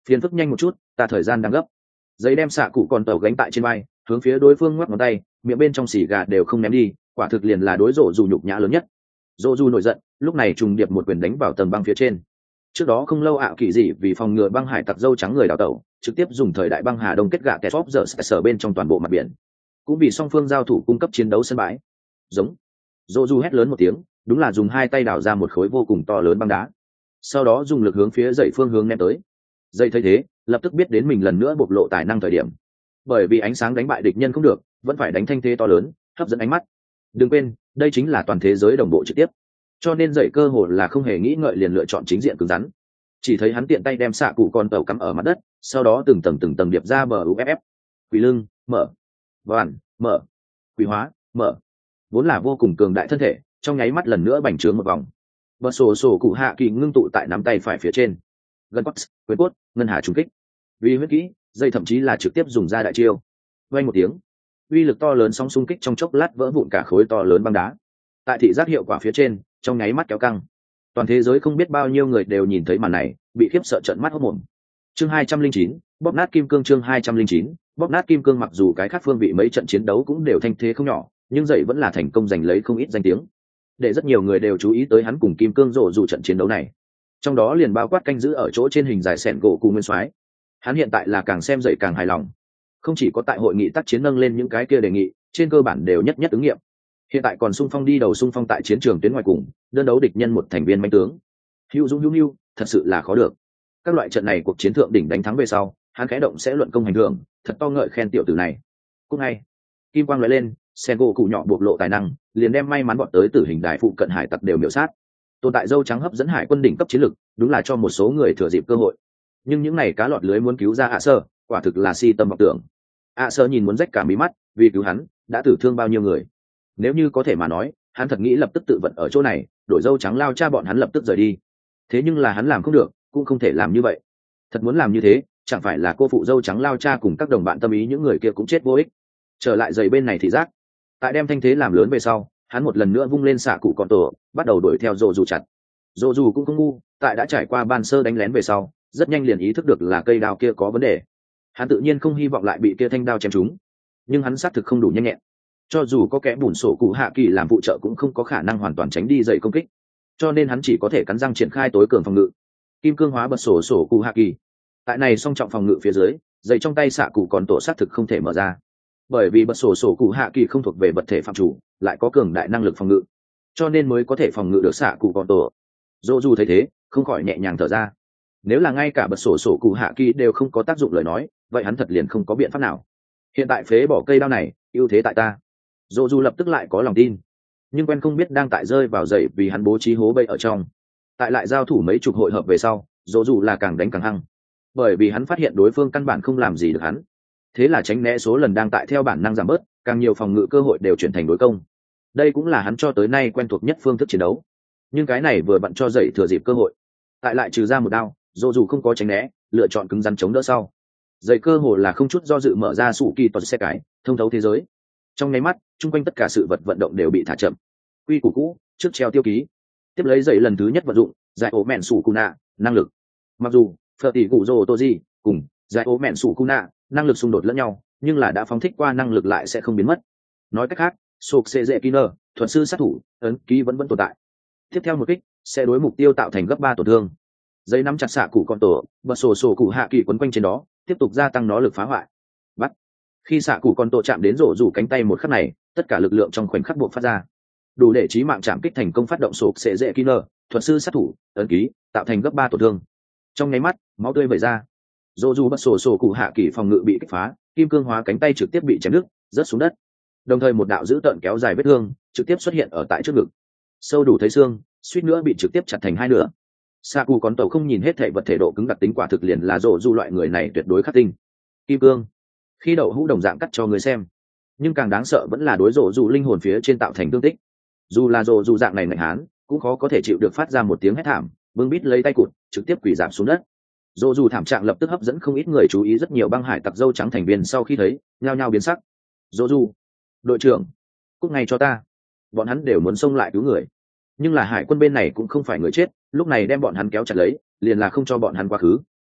phiền phức nhanh một chút, ta thời gian đang gấp. Giấy đem xạ cụ còn tàu gánh tại trên vai, hướng phía đối phương ngoắc ngón tay, miệng bên trong xì gà đều không ném đi, quả thực liền là đối rộ dù nhục nhã lớn nhất. Rộ dù nổi giận, lúc này trùng điệp một quyền đánh vào tầng băng phía trên. Trước đó không lâu ạ kỳ dị vì phòng ngừa băng hải tặc dâu trắng người đào tẩu, trực tiếp dùng thời đại băng hà đông kết gạ kẹt sóp giờ sở bên trong toàn bộ mặt biển, cũng vì song phương giao thủ cung cấp chiến đấu sân bãi. Giống. Rộ dù hét lớn một tiếng, đúng là dùng hai tay đào ra một khối vô cùng to lớn băng đá, sau đó dùng lực hướng phía dậy phương hướng ném tới. Dậy thấy thế, lập tức biết đến mình lần nữa bộc lộ tài năng thời điểm, bởi vì ánh sáng đánh bại địch nhân không được, vẫn phải đánh thanh thế to lớn, hấp dẫn ánh mắt. Đừng quên, đây chính là toàn thế giới đồng bộ trực tiếp, cho nên dậy cơ hội là không hề nghĩ ngợi liền lựa chọn chính diện cứng rắn. Chỉ thấy hắn tiện tay đem xạ cụ con tàu cắm ở mặt đất, sau đó từng tầng điệp ra bờ uff, quỷ lưng mở, vàn mở, quỷ hóa mở, vốn là vô cùng cường đại thân thể, trong nháy mắt lần nữa bành trướng một vòng. Bật sổ cụ hạ kỳ ngưng tụ tại nắm tay phải phía trên, gần cốt quyền cốt ngân hà trùng kích, vì huyết kỹ dây thậm chí là trực tiếp dùng ra đại chiêu. Vang một tiếng, uy lực to lớn sóng xung kích trong chốc lát vỡ vụn cả khối to lớn băng đá. Tại thị giác hiệu quả phía trên, trong nháy mắt kéo căng. Toàn thế giới không biết bao nhiêu người đều nhìn thấy màn này, bị khiếp sợ trợn mắt hốt mồm. Chương 209, bóp nát kim cương. Chương 209, bóp nát kim cương. Mặc dù cái khác phương vị mấy trận chiến đấu cũng đều thanh thế không nhỏ, nhưng dậy vẫn là thành công giành lấy không ít danh tiếng, để rất nhiều người đều chú ý tới hắn cùng kim cương rộ dù trận chiến đấu này. Trong đó liền bao quát canh giữ ở chỗ trên hình dài sẹn gỗ cùng nguyên soái. Hắn hiện tại là càng xem dậy càng hài lòng, không chỉ có tại hội nghị tác chiến nâng lên những cái kia đề nghị, trên cơ bản đều nhất nhất ứng nghiệm. Hiện tại còn xung phong đi đầu xung phong tại chiến trường tuyến ngoài cùng, đơn đấu địch nhân một thành viên manh tướng. Hữu dũng hữu, thật sự là khó được. Các loại trận này cuộc chiến thượng đỉnh đánh thắng về sau, hắn khẽ động sẽ luận công hành thưởng, thật to ngợi khen tiểu tử này. Cũng ngay, kim quang lóe lên, sen gỗ cụ nhỏ bộc lộ tài năng, liền đem may mắn bọn tới tử hình đại phụ cận hải tặc đều miểu sát. Tồn tại dâu trắng hấp dẫn hải quân đỉnh cấp chiến lực, đúng là cho một số người thừa dịp cơ hội. Nhưng những này cá lọt lưới muốn cứu ra ạ sơ, quả thực là si tâm vọng tưởng. ạ sơ nhìn muốn rách cả mí mắt, vì cứu hắn đã tử thương bao nhiêu người. Nếu như có thể mà nói, hắn thật nghĩ lập tức tự vận ở chỗ này, đổi dâu trắng lao cha bọn hắn lập tức rời đi. Thế nhưng là hắn làm không được, cũng không thể làm như vậy. Thật muốn làm như thế, chẳng phải là cô phụ dâu trắng lao cha cùng các đồng bạn tâm ý những người kia cũng chết vô ích. Trở lại giày bên này thì giác, tại đem thanh thế làm lớn về sau, hắn một lần nữa vung lên xạ cụ con tổ, bắt đầu đuổi theo rộ dù chặt. Rộ dù cũng không ngu, tại đã trải qua ban sơ đánh lén về sau, rất nhanh liền ý thức được là cây đao kia có vấn đề. Hắn tự nhiên không hy vọng lại bị kia thanh đao chém trúng, nhưng hắn xác thực không đủ nhanh nhẹn, cho dù có kẻ bùn sổ cụ hạ kỳ làm phụ trợ cũng không có khả năng hoàn toàn tránh đi dậy công kích, cho nên hắn chỉ có thể cắn răng triển khai tối cường phòng ngự, kim cương hóa bật sổ cụ hạ kỳ. Tại này song trọng phòng ngự phía dưới, dậy trong tay xạ cụ còn tổ xác thực không thể mở ra, bởi vì bật sổ cụ hạ kỳ không thuộc về vật thể phạm chủ, lại có cường đại năng lực phòng ngự, cho nên mới có thể phòng ngự được xạ cụ còn tổ. Dô dù thấy thế, không khỏi nhẹ nhàng thở ra. Nếu là ngay cả bật sổ cụ hạ kỳ đều không có tác dụng lời nói, vậy hắn thật liền không có biện pháp nào. Hiện tại phế bỏ cây đao này, ưu thế tại ta. Dô dù lập tức lại có lòng tin, nhưng quen không biết đang tại rơi vào dậy vì hắn bố trí hố bẫy ở trong. Tại lại giao thủ mấy chục hội hợp về sau, dô dù là càng đánh càng hăng, bởi vì hắn phát hiện đối phương căn bản không làm gì được hắn. Thế là tránh né số lần đang tại theo bản năng giảm bớt, càng nhiều phòng ngự cơ hội đều chuyển thành đối công. Đây cũng là hắn cho tới nay quen thuộc nhất phương thức chiến đấu, nhưng cái này vừa bận cho dậy thừa dịp cơ hội, tại lại trừ ra một đao, dô dù không có tránh né, lựa chọn cứng rắn chống đỡ sau. Dậy cơ hồ là không chút do dự mở ra sủ kỳ toàn xe cái thông thấu thế giới. Trong nháy mắt, chung quanh tất cả sự vật vận động đều bị thả chậm. Quy củ cũ, trước treo tiêu ký. Tiếp lấy dậy lần thứ nhất vận dụng giải ố mẹn sủ cuna năng lực. Mặc dù phở tỷ cụ rô toji cùng giải ố mẹn sủ cuna năng lực xung đột lẫn nhau, nhưng là đã phóng thích qua năng lực lại sẽ không biến mất. Nói cách khác, sục xê dễ kiner thuật sư sát thủ ấn ký vẫn tồn tại. Tiếp theo một kích sẽ đối mục tiêu tạo thành gấp 3 tổn thương. Dây nắm chặt xạ cụ con tổ, bật sổ cụ hạ kỳ quấn quanh trên đó, tiếp tục gia tăng nó lực phá hoại. Bắt. Khi xạ cụ con tổ chạm đến rổ rủ cánh tay một khắc này, tất cả lực lượng trong khoảnh khắc buộc phát ra, đủ để chí mạng chạm kích thành công, phát động sục xê dễ kiner thuật sư sát thủ ấn ký, tạo thành gấp 3 tổn thương. Trong nháy mắt, máu tươi vẩy ra. Rổ rủ bật sổ cụ hạ kỳ phòng ngự bị kích phá, kim cương hóa cánh tay trực tiếp bị chém đứt, rớt xuống đất. Đồng thời một đạo dữ tợn kéo dài vết thương trực tiếp xuất hiện ở tại trước ngực, sâu đủ thấy xương, suýt nữa bị trực tiếp chặt thành hai nửa. Sa Cụ con tàu không nhìn hết thể vật thể độ cứng đặc tính, quả thực liền là rộ du loại người này tuyệt đối khắc tinh. Kim cương khi đậu hũ đồng dạng cắt cho người xem, nhưng càng đáng sợ vẫn là đối rộ du linh hồn phía trên tạo thành thương tích. Dù là rộ du dạng này mạnh hán cũng khó có thể chịu được phát ra một tiếng hét thảm, bưng bít lấy tay cụt trực tiếp quỳ giảm xuống đất. Rộ du thảm trạng lập tức hấp dẫn không ít người chú ý, rất nhiều băng hải tặc dâu trắng thành viên sau khi thấy nhao nhao biến sắc. Rộ du đội trưởng, cúc ngay cho ta. Bọn hắn đều muốn xông lại cứu người, nhưng là hải quân bên này cũng không phải người chết, lúc này đem bọn hắn kéo chặt lấy liền là không cho bọn hắn quá khứ.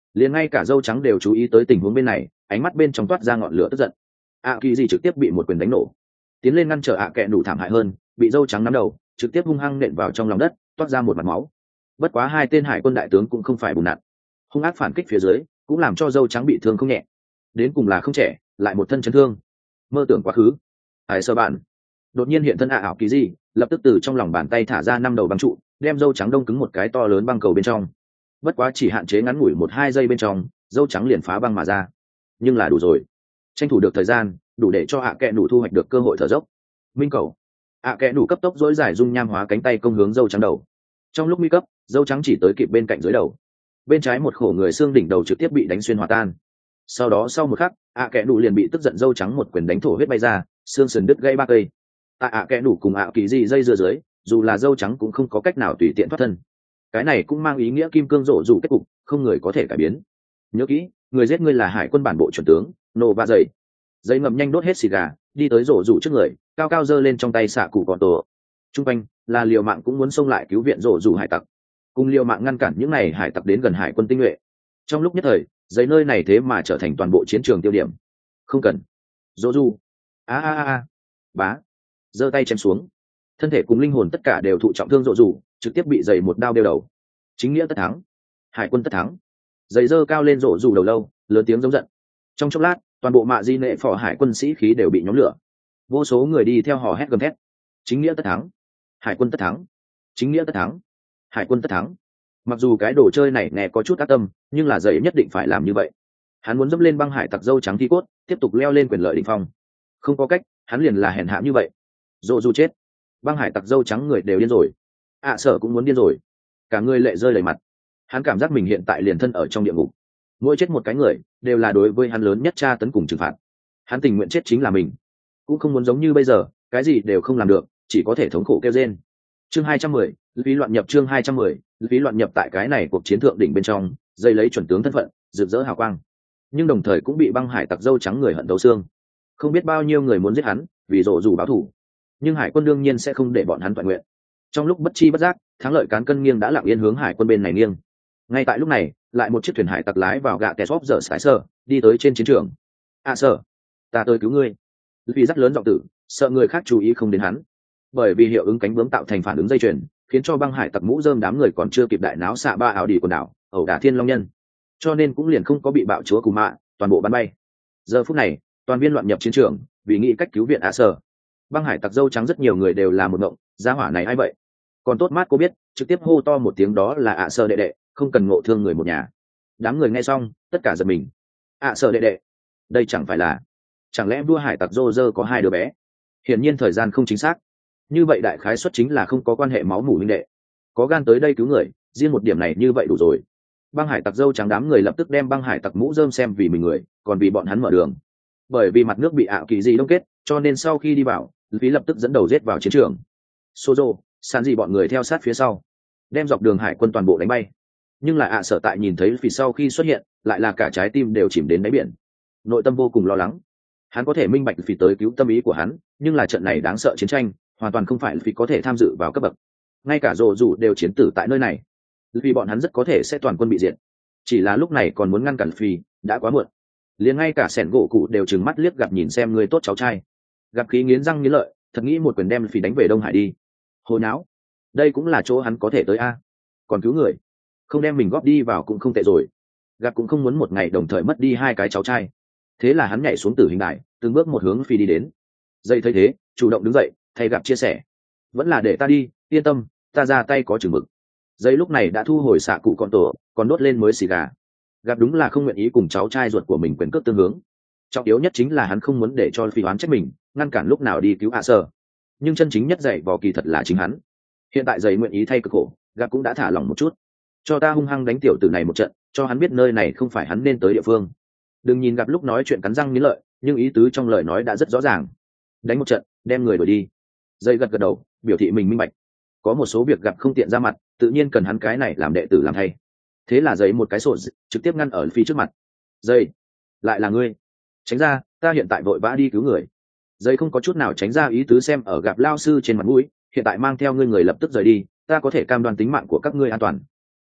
liền ngay cả dâu trắng đều chú ý tới tình huống bên này, ánh mắt bên trong toát ra ngọn lửa tức giận. Kỳ gì trực tiếp bị một quyền đánh nổ, tiến lên ngăn trở kẹ đủ thảm hại hơn, bị dâu trắng nắm đầu trực tiếp hung hăng nện vào trong lòng đất, toát ra một mặt máu. Bất quá hai tên hải quân đại tướng cũng không phải bùn nặn, hung ác phản kích phía dưới cũng làm cho dâu trắng bị thương không nhẹ, đến cùng là không trẻ lại một thân chấn thương. Mơ tưởng quá khứ, hải sơ bạn đột nhiên hiện thân ảo kỳ gì, lập tức từ trong lòng bàn tay thả ra 5 đầu băng trụ, đem dâu trắng đông cứng một cái to lớn băng cầu bên trong. Bất quá chỉ hạn chế ngắn ngủi 1-2 giây bên trong, dâu trắng liền phá băng mà ra. Nhưng là đủ rồi, tranh thủ được thời gian đủ để cho kẹ đủ thu hoạch được cơ hội thở dốc. Minh cầu, kẹ đủ cấp tốc dỗi dài dung nham hóa cánh tay công hướng dâu trắng đầu. Trong lúc nguy cấp, dâu trắng chỉ tới kịp bên cạnh dưới đầu, bên trái một khổ người xương đỉnh đầu trực tiếp bị đánh xuyên hòa tan. Sau đó sau một khắc, kẹ đủ liền bị tức giận dâu trắng một quyền đánh thổ huyết bay ra, xương sườn đứt gãy 3 cây. Tại kẹ đủ cùng kỳ gì dây dưa dưới, dù là dâu trắng cũng không có cách nào tùy tiện thoát thân. Cái này cũng mang ý nghĩa kim cương rổ rủ kết cục không người có thể cải biến. Nhớ kỹ, người giết ngươi là hải quân bản bộ chuẩn tướng nổ ba dày. Dây ngậm nhanh đốt hết xì gà, đi tới rổ rủ trước người, cao cao giơ lên trong tay xạ cụ cọ tổ. Trung quanh là liều mạng cũng muốn xông lại cứu viện rổ rủ hải tặc, cùng liều mạng ngăn cản những này hải tặc đến gần hải quân tinh nhuệ. Trong lúc nhất thời, giấy nơi này thế mà trở thành toàn bộ chiến trường tiêu điểm. Không cần. Rổ rủ. Bá. Giơ tay chém xuống, thân thể cùng linh hồn tất cả đều thụ trọng thương rộ rủ, trực tiếp bị giày một đao đeo đầu. Chính nghĩa tất thắng, hải quân tất thắng. Giày giơ cao lên rộ rủ đầu lâu, lớn tiếng giống giận. Trong chốc lát, toàn bộ mạ di nệ phò hải quân sĩ khí đều bị nhóm lửa, vô số người đi theo hò hét gầm thét: chính nghĩa tất thắng, hải quân tất thắng, chính nghĩa tất thắng, hải quân tất thắng. Mặc dù cái đồ chơi này nghe có chút ác tâm, nhưng là giày nhất định phải làm như vậy. Hắn muốn dẫm lên băng hải tặc dâu trắng thi cốt, tiếp tục leo lên quyền lợi đỉnh phong. Không có cách, hắn liền là hèn hạ như vậy. Dỗ dù chết, băng hải tặc dâu trắng người đều điên rồi. Sở cũng muốn điên rồi, cả người lệ rơi đầy mặt. Hắn cảm giác mình hiện tại liền thân ở trong địa ngục, mỗi chết một cái người đều là đối với hắn lớn nhất tra tấn cùng trừng phạt. Hắn tình nguyện chết chính là mình, cũng không muốn giống như bây giờ cái gì đều không làm được, chỉ có thể thống khổ kêu rên. Chương 210, phí loạn nhập. Chương 210, phí loạn nhập. Tại cái này cuộc chiến thượng đỉnh bên trong, dây lấy chuẩn tướng thân phận rực rỡ hào quang, nhưng đồng thời cũng bị băng hải tặc dâu trắng người hận thấu xương. Không biết bao nhiêu người muốn giết hắn vì rộ dù báo thù, nhưng hải quân đương nhiên sẽ không để bọn hắn toàn nguyện. Trong lúc bất chi bất giác, thắng lợi cán cân nghiêng đã lặng yên hướng hải quân bên này nghiêng. Ngay tại lúc này, lại một chiếc thuyền hải tặc lái vào gạ tè xóp giờ sải sơ, đi tới trên chiến trường. Sở, ta tới cứu ngươi. Vì rất lớn giọng tử, sợ người khác chú ý không đến hắn. Bởi vì hiệu ứng cánh bướm tạo thành phản ứng dây chuyền, khiến cho băng hải tặc mũ rơm đám người còn chưa kịp đại náo xạ ba ảo đi quần đảo, ẩu đả thiên long nhân, cho nên cũng liền không có bị bạo chúa cù mạ toàn bộ bắn bay. Giờ phút này, toàn viên loạn nhập chiến trường, vì nghĩ cách cứu viện Sở. Băng hải tặc dâu trắng rất nhiều người đều là một ngộng, gia hỏa này ai vậy? Còn tốt mát cô biết, trực tiếp hô to một tiếng đó là Sở đệ đệ, không cần ngộ thương người một nhà. Đám người nghe xong, tất cả giật mình. Sở đệ đệ, đây chẳng phải là, chẳng lẽ vua hải tặc Roger có 2 đứa bé? Hiển nhiên thời gian không chính xác. Như vậy đại khái suất chính là không có quan hệ máu mủ huynh đệ. Có gan tới đây cứu người, riêng một điểm này như vậy đủ rồi. Băng hải tặc dâu trắng đám người lập tức đem băng hải tặc mũ rơm xem vì mình người, còn vì bọn hắn mở đường. Bởi vì mặt nước bị kỳ dị đông kết, cho nên sau khi đi vào, phí lập tức dẫn đầu giết vào chiến trường. Sozo, san gì bọn người theo sát phía sau, đem dọc đường hải quân toàn bộ đánh bay. Nhưng là Sở tại nhìn thấy phí sau khi xuất hiện, lại là cả trái tim đều chìm đến đáy biển, nội tâm vô cùng lo lắng. Hắn có thể minh bạch phí tới cứu tâm ý của hắn, nhưng là trận này đáng sợ chiến tranh hoàn toàn không phải phí có thể tham dự vào cấp bậc. Ngay cả rồ rủ đều chiến tử tại nơi này, vì bọn hắn rất có thể sẽ toàn quân bị diệt. Chỉ là lúc này còn muốn ngăn cản phí đã quá muộn. Liền ngay cả sẻn gỗ cụ đều trừng mắt liếc gặp nhìn xem người tốt cháu trai, gặp khí nghiến răng nghiến lợi, thật nghĩ một quyền đem phí đánh về Đông Hải đi. Hồi não, đây cũng là chỗ hắn có thể tới a. Còn cứu người, không đem mình góp đi vào cũng không tệ rồi. Gặp cũng không muốn một ngày đồng thời mất đi 2 cái cháu trai, thế là hắn nhảy xuống tử hình đài, từng bước một hướng phi đi đến. Dây thấy thế, chủ động đứng dậy, thay gặp chia sẻ: vẫn là để ta đi, yên tâm, ta ra tay có chừng mực. Dây lúc này đã thu hồi xạ cụ con tổ, còn đốt lên mới xì gà. Gặp đúng là không nguyện ý cùng cháu trai ruột của mình quyền cước tương hướng. Trọng yếu nhất chính là hắn không muốn để cho phi oán trách mình, ngăn cản lúc nào đi cứu Sở. Nhưng chân chính nhất dạy vò kỳ thật là chính hắn. Hiện tại dây nguyện ý thay cực khổ, gặp cũng đã thả lỏng một chút. Cho ta hung hăng đánh tiểu tử này một trận, cho hắn biết nơi này không phải hắn nên tới địa phương. Đừng nhìn gặp lúc nói chuyện cắn răng nghiến lợi, nhưng ý tứ trong lời nói đã rất rõ ràng. Đánh một trận, đem người đuổi đi. Dây gật gật đầu, biểu thị mình minh bạch. Có một số việc gặp không tiện ra mặt, tự nhiên cần hắn cái này làm đệ tử làm thay. Thế là giấy một cái sổ trực tiếp ngăn ở phi trước mặt. Dây, lại là ngươi? Tránh ra, ta hiện tại vội vã đi cứu người. Dây không có chút nào tránh ra ý tứ xem ở gặp lao sư trên mặt mũi, hiện tại mang theo ngươi người lập tức rời đi, ta có thể cam đoan tính mạng của các ngươi an toàn.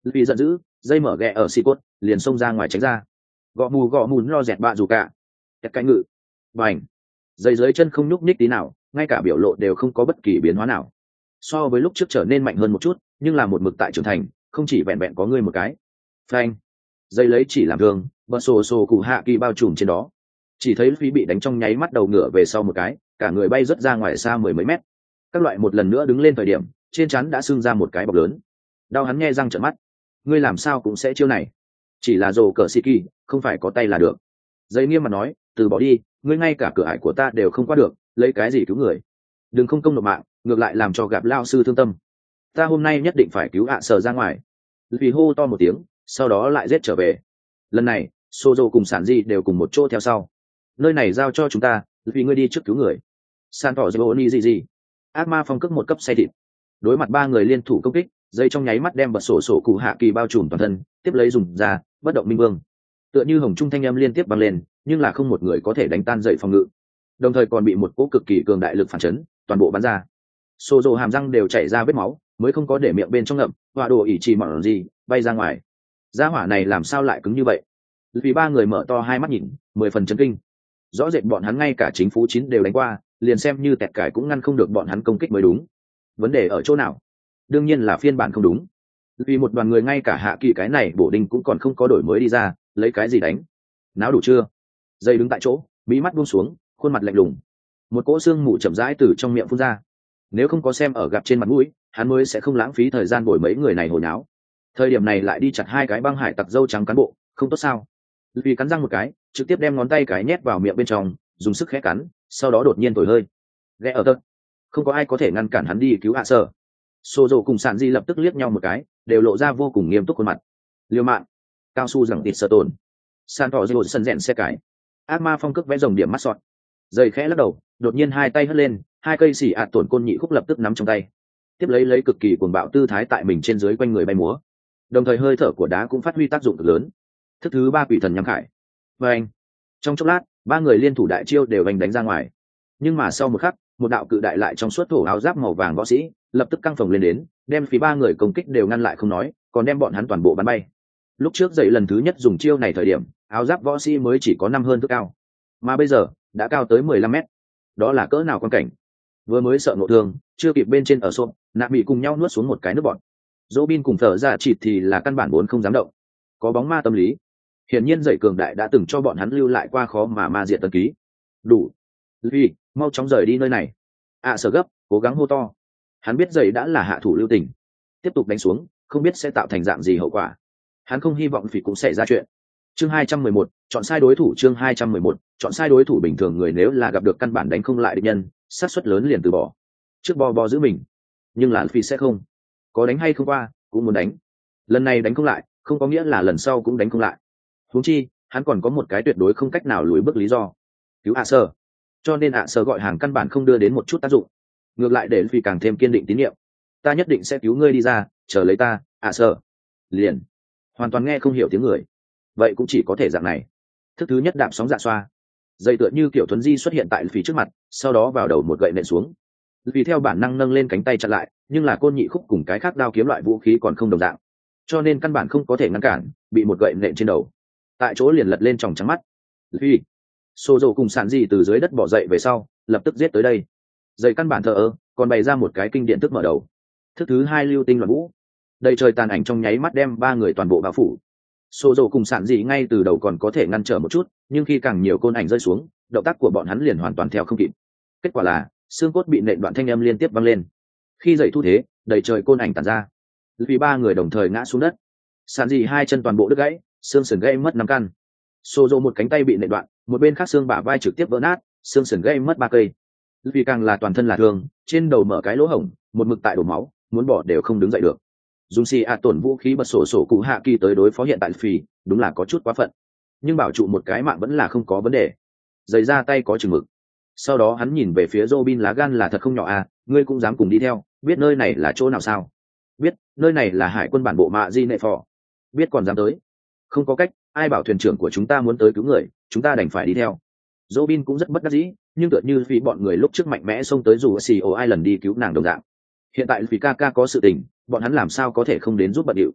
vì giận dữ dây mở ghẹ ở xì cốt liền xông ra ngoài tránh ra, gõ mù lo dẹt bạ dù cả kẹt cái ngự và ảnh dây dưới chân không nhúc nhích tí nào, ngay cả biểu lộ đều không có bất kỳ biến hóa nào. So với lúc trước trở nên mạnh hơn một chút, nhưng là một mực tại trưởng thành, không chỉ vẹn vẹn có ngươi một cái. Phanh, dây lấy chỉ làm thương, bật sổ cụ hạ kỳ bao trùm trên đó, chỉ thấy phí bị đánh trong nháy mắt đầu ngựa về sau một cái, cả người bay rớt ra ngoài xa mười mấy mét. Các loại một lần nữa đứng lên thời điểm, trên trán đã sưng ra một cái bọc lớn, đau hắn nghe răng trợn mắt. Ngươi làm sao cũng sẽ chiêu này, chỉ là rồ cờ xì kỳ, không phải có tay là được. Dây nghiêm mặt nói, từ bỏ đi, ngươi ngay cả cửa ải của ta đều không qua được, lấy cái gì cứu người? Đừng không công nộp mạng, ngược lại làm cho gặp lao sư thương tâm. Ta hôm nay nhất định phải cứu ạ sở ra ngoài. Vì hô to một tiếng, sau đó lại giết trở về. Lần này Sozo cùng sản di đều cùng một chỗ theo sau. Nơi này giao cho chúng ta, vì ngươi đi trước cứu người. San tỏ gì ác ma phong cước một cấp say thịt. Đối mặt ba người liên thủ công kích, dây trong nháy mắt đem bật sổ cụ hạ kỳ bao trùm toàn thân, tiếp lấy dùng ra bất động minh vương. Tựa như hồng trung thanh âm liên tiếp vang lên, nhưng là không một người có thể đánh tan dậy phòng ngự, đồng thời còn bị một cỗ cực kỳ cường đại lực phản chấn toàn bộ bắn ra. Sozo hàm răng đều chảy ra vết máu, mới không có để miệng bên trong ngậm, hỏa đồ ỉ trì mỏng gì bay ra ngoài. Gia hỏa này làm sao lại cứng như vậy? Vì ba người mở to hai mắt nhìn, 10 phần chấn kinh. Rõ rệt bọn hắn ngay cả chính phủ 9 đều đánh qua, liền xem như tẹt cải cũng ngăn không được bọn hắn công kích mới đúng. Vấn đề ở chỗ nào? Đương nhiên là phiên bản không đúng. Vì một đoàn người ngay cả hạ kỳ cái này bổ đinh cũng còn không có đổi mới đi ra, lấy cái gì đánh? Náo đủ chưa? Dây đứng tại chỗ, mí mắt buông xuống, khuôn mặt lạnh lùng. Một cỗ xương mù chậm rãi từ trong miệng phun ra. Nếu không có xem ở gặp trên mặt mũi, hắn mới sẽ không lãng phí thời gian bồi mấy người này hồi náo. Thời điểm này lại đi chặt hai cái băng hải tặc dâu trắng cán bộ, không tốt sao? Vì cắn răng một cái, trực tiếp đem ngón tay cái nhét vào miệng bên trong, dùng sức khẽ cắn, sau đó đột nhiên thổi hơi. Ghé ở tơ, không có ai có thể ngăn cản hắn đi cứu hạ sở. Sozo cùng Sản Di lập tức liếc nhau một cái, đều lộ ra vô cùng nghiêm túc khuôn mặt. Liêu mạng, cao su rằng tịt sơ tồn. San tỏ rồi sân rèn xe cái. Ác ma phong cước vẽ rồng điểm mắt sọt. Dây khẽ lắc đầu, đột nhiên hai tay hất lên, hai cây xỉ ạt tổn côn nhị khúc lập tức nắm trong tay. Tiếp lấy cực kỳ cuồng bạo tư thái tại mình trên dưới quanh người bay múa. Đồng thời hơi thở của đá cũng phát huy tác dụng cực lớn. Thức thứ ba quỷ thần nhắm khải. Và anh, trong chốc lát, ba người liên thủ đại chiêu đều đánh ra ngoài. Nhưng mà sau một khắc, một đạo cự đại lại trong suốt thổ áo giáp màu vàng võ sĩ lập tức căng phồng lên đến, đem phía ba người công kích đều ngăn lại không nói, còn đem bọn hắn toàn bộ bắn bay. Lúc trước dậy lần thứ nhất dùng chiêu này thời điểm, áo giáp võ sĩ mới chỉ có 5 hơn thước cao, mà bây giờ đã cao tới 15 mét. Đó là cỡ nào quan cảnh? Vừa mới sợ ngộ thương, chưa kịp bên trên ở xôm, nạ bị cùng nhau nuốt xuống một cái nước bọt. Robin cùng thở ra chịt thì là căn bản vốn không dám động. Có bóng ma tâm lý. Hiển nhiên dậy cường đại đã từng cho bọn hắn lưu lại qua khó mà ma diệt tân ký. Đủ. Vì, mau chóng rời đi nơi này. Sở gấp, cố gắng hô to. Hắn biết dậy đã là hạ thủ lưu tình. Tiếp tục đánh xuống, không biết sẽ tạo thành dạng gì hậu quả. Hắn không hy vọng Phỉ cũng xảy ra chuyện. Chương 211, chọn sai đối thủ. Chương 211, chọn sai đối thủ. Bình thường người nếu là gặp được căn bản đánh không lại địch nhân, xác suất lớn liền từ bỏ. Trước bo giữ mình. Nhưng là Phỉ sẽ không. Có đánh hay không qua, cũng muốn đánh. Lần này đánh không lại, không có nghĩa là lần sau cũng đánh không lại. Huống chi, hắn còn có một cái tuyệt đối không cách nào lùi bước lý do. Cứu Sơ. Cho nên Sơ gọi hàng căn bản không đưa đến một chút tác dụng. Ngược lại để Phỉ càng thêm kiên định tín nhiệm. Ta nhất định sẽ cứu ngươi đi ra, chờ lấy ta, Sơ. Liền. Hoàn toàn nghe không hiểu tiếng người. Vậy cũng chỉ có thể dạng này. Thức thứ nhất đạp sóng dạ xoa. Dây tựa như kiểu thuấn di xuất hiện tại Phỉ trước mặt, sau đó vào đầu một gậy nện xuống. Vì theo bản năng nâng lên cánh tay chặn lại, nhưng là côn nhị khúc cùng cái khác đao kiếm loại vũ khí còn không đồng dạng, cho nên căn bản không có thể ngăn cản, bị một gậy nện trên đầu, tại chỗ liền lật lên tròng trắng mắt. Vì Sozo cùng Sản Di từ dưới đất bỏ dậy về sau, lập tức giết tới đây. Dây căn bản thờ ơ, còn bày ra một cái kinh điện thức mở đầu. Thức thứ hai lưu tinh loạn vũ. Đầy trời tàn ảnh trong nháy mắt đem ba người toàn bộ bao phủ. Sozo cùng Sản Di ngay từ đầu còn có thể ngăn trở một chút, nhưng khi càng nhiều côn ảnh rơi xuống, động tác của bọn hắn liền hoàn toàn theo không kịp. Kết quả là xương cốt bị nện đoạn thanh âm liên tiếp vang lên. Khi dậy thu thế, đầy trời côn ảnh tàn ra. Vì ba người đồng thời ngã xuống đất. Sản Di hai chân toàn bộ đứt gãy, xương sườn gãy mất 5 căn. Sozo một cánh tay bị nện đoạn, một bên khác xương bả vai trực tiếp vỡ nát, xương sườn gãy mất 3 cây. Vì càng là toàn thân là thương, trên đầu mở cái lỗ hổng, một mực tại đổ máu, muốn bỏ đều không đứng dậy được. Dùng xì tổn vũ khí bật sổ cụ hạ kỳ tới đối phó hiện tại Phỉ, đúng là có chút quá phận. Nhưng bảo trụ một cái mạng vẫn là không có vấn đề. Giày ra tay có chừng mực. Sau đó hắn nhìn về phía Robin, lá gan là thật không nhỏ à, ngươi cũng dám cùng đi theo, biết nơi này là chỗ nào sao? Biết, nơi này là hải quân bản bộ mạ di nệ phò. Biết còn dám tới? Không có cách, ai bảo thuyền trưởng của chúng ta muốn tới cứu người, chúng ta đành phải đi theo. Robin cũng rất bất đắc dĩ, nhưng tựa như vì bọn người lúc trước mạnh mẽ xông tới dù xì ai lần đi cứu nàng đồng dạng. Hiện tại vì ca có sự tình, bọn hắn làm sao có thể không đến giúp bận điệu.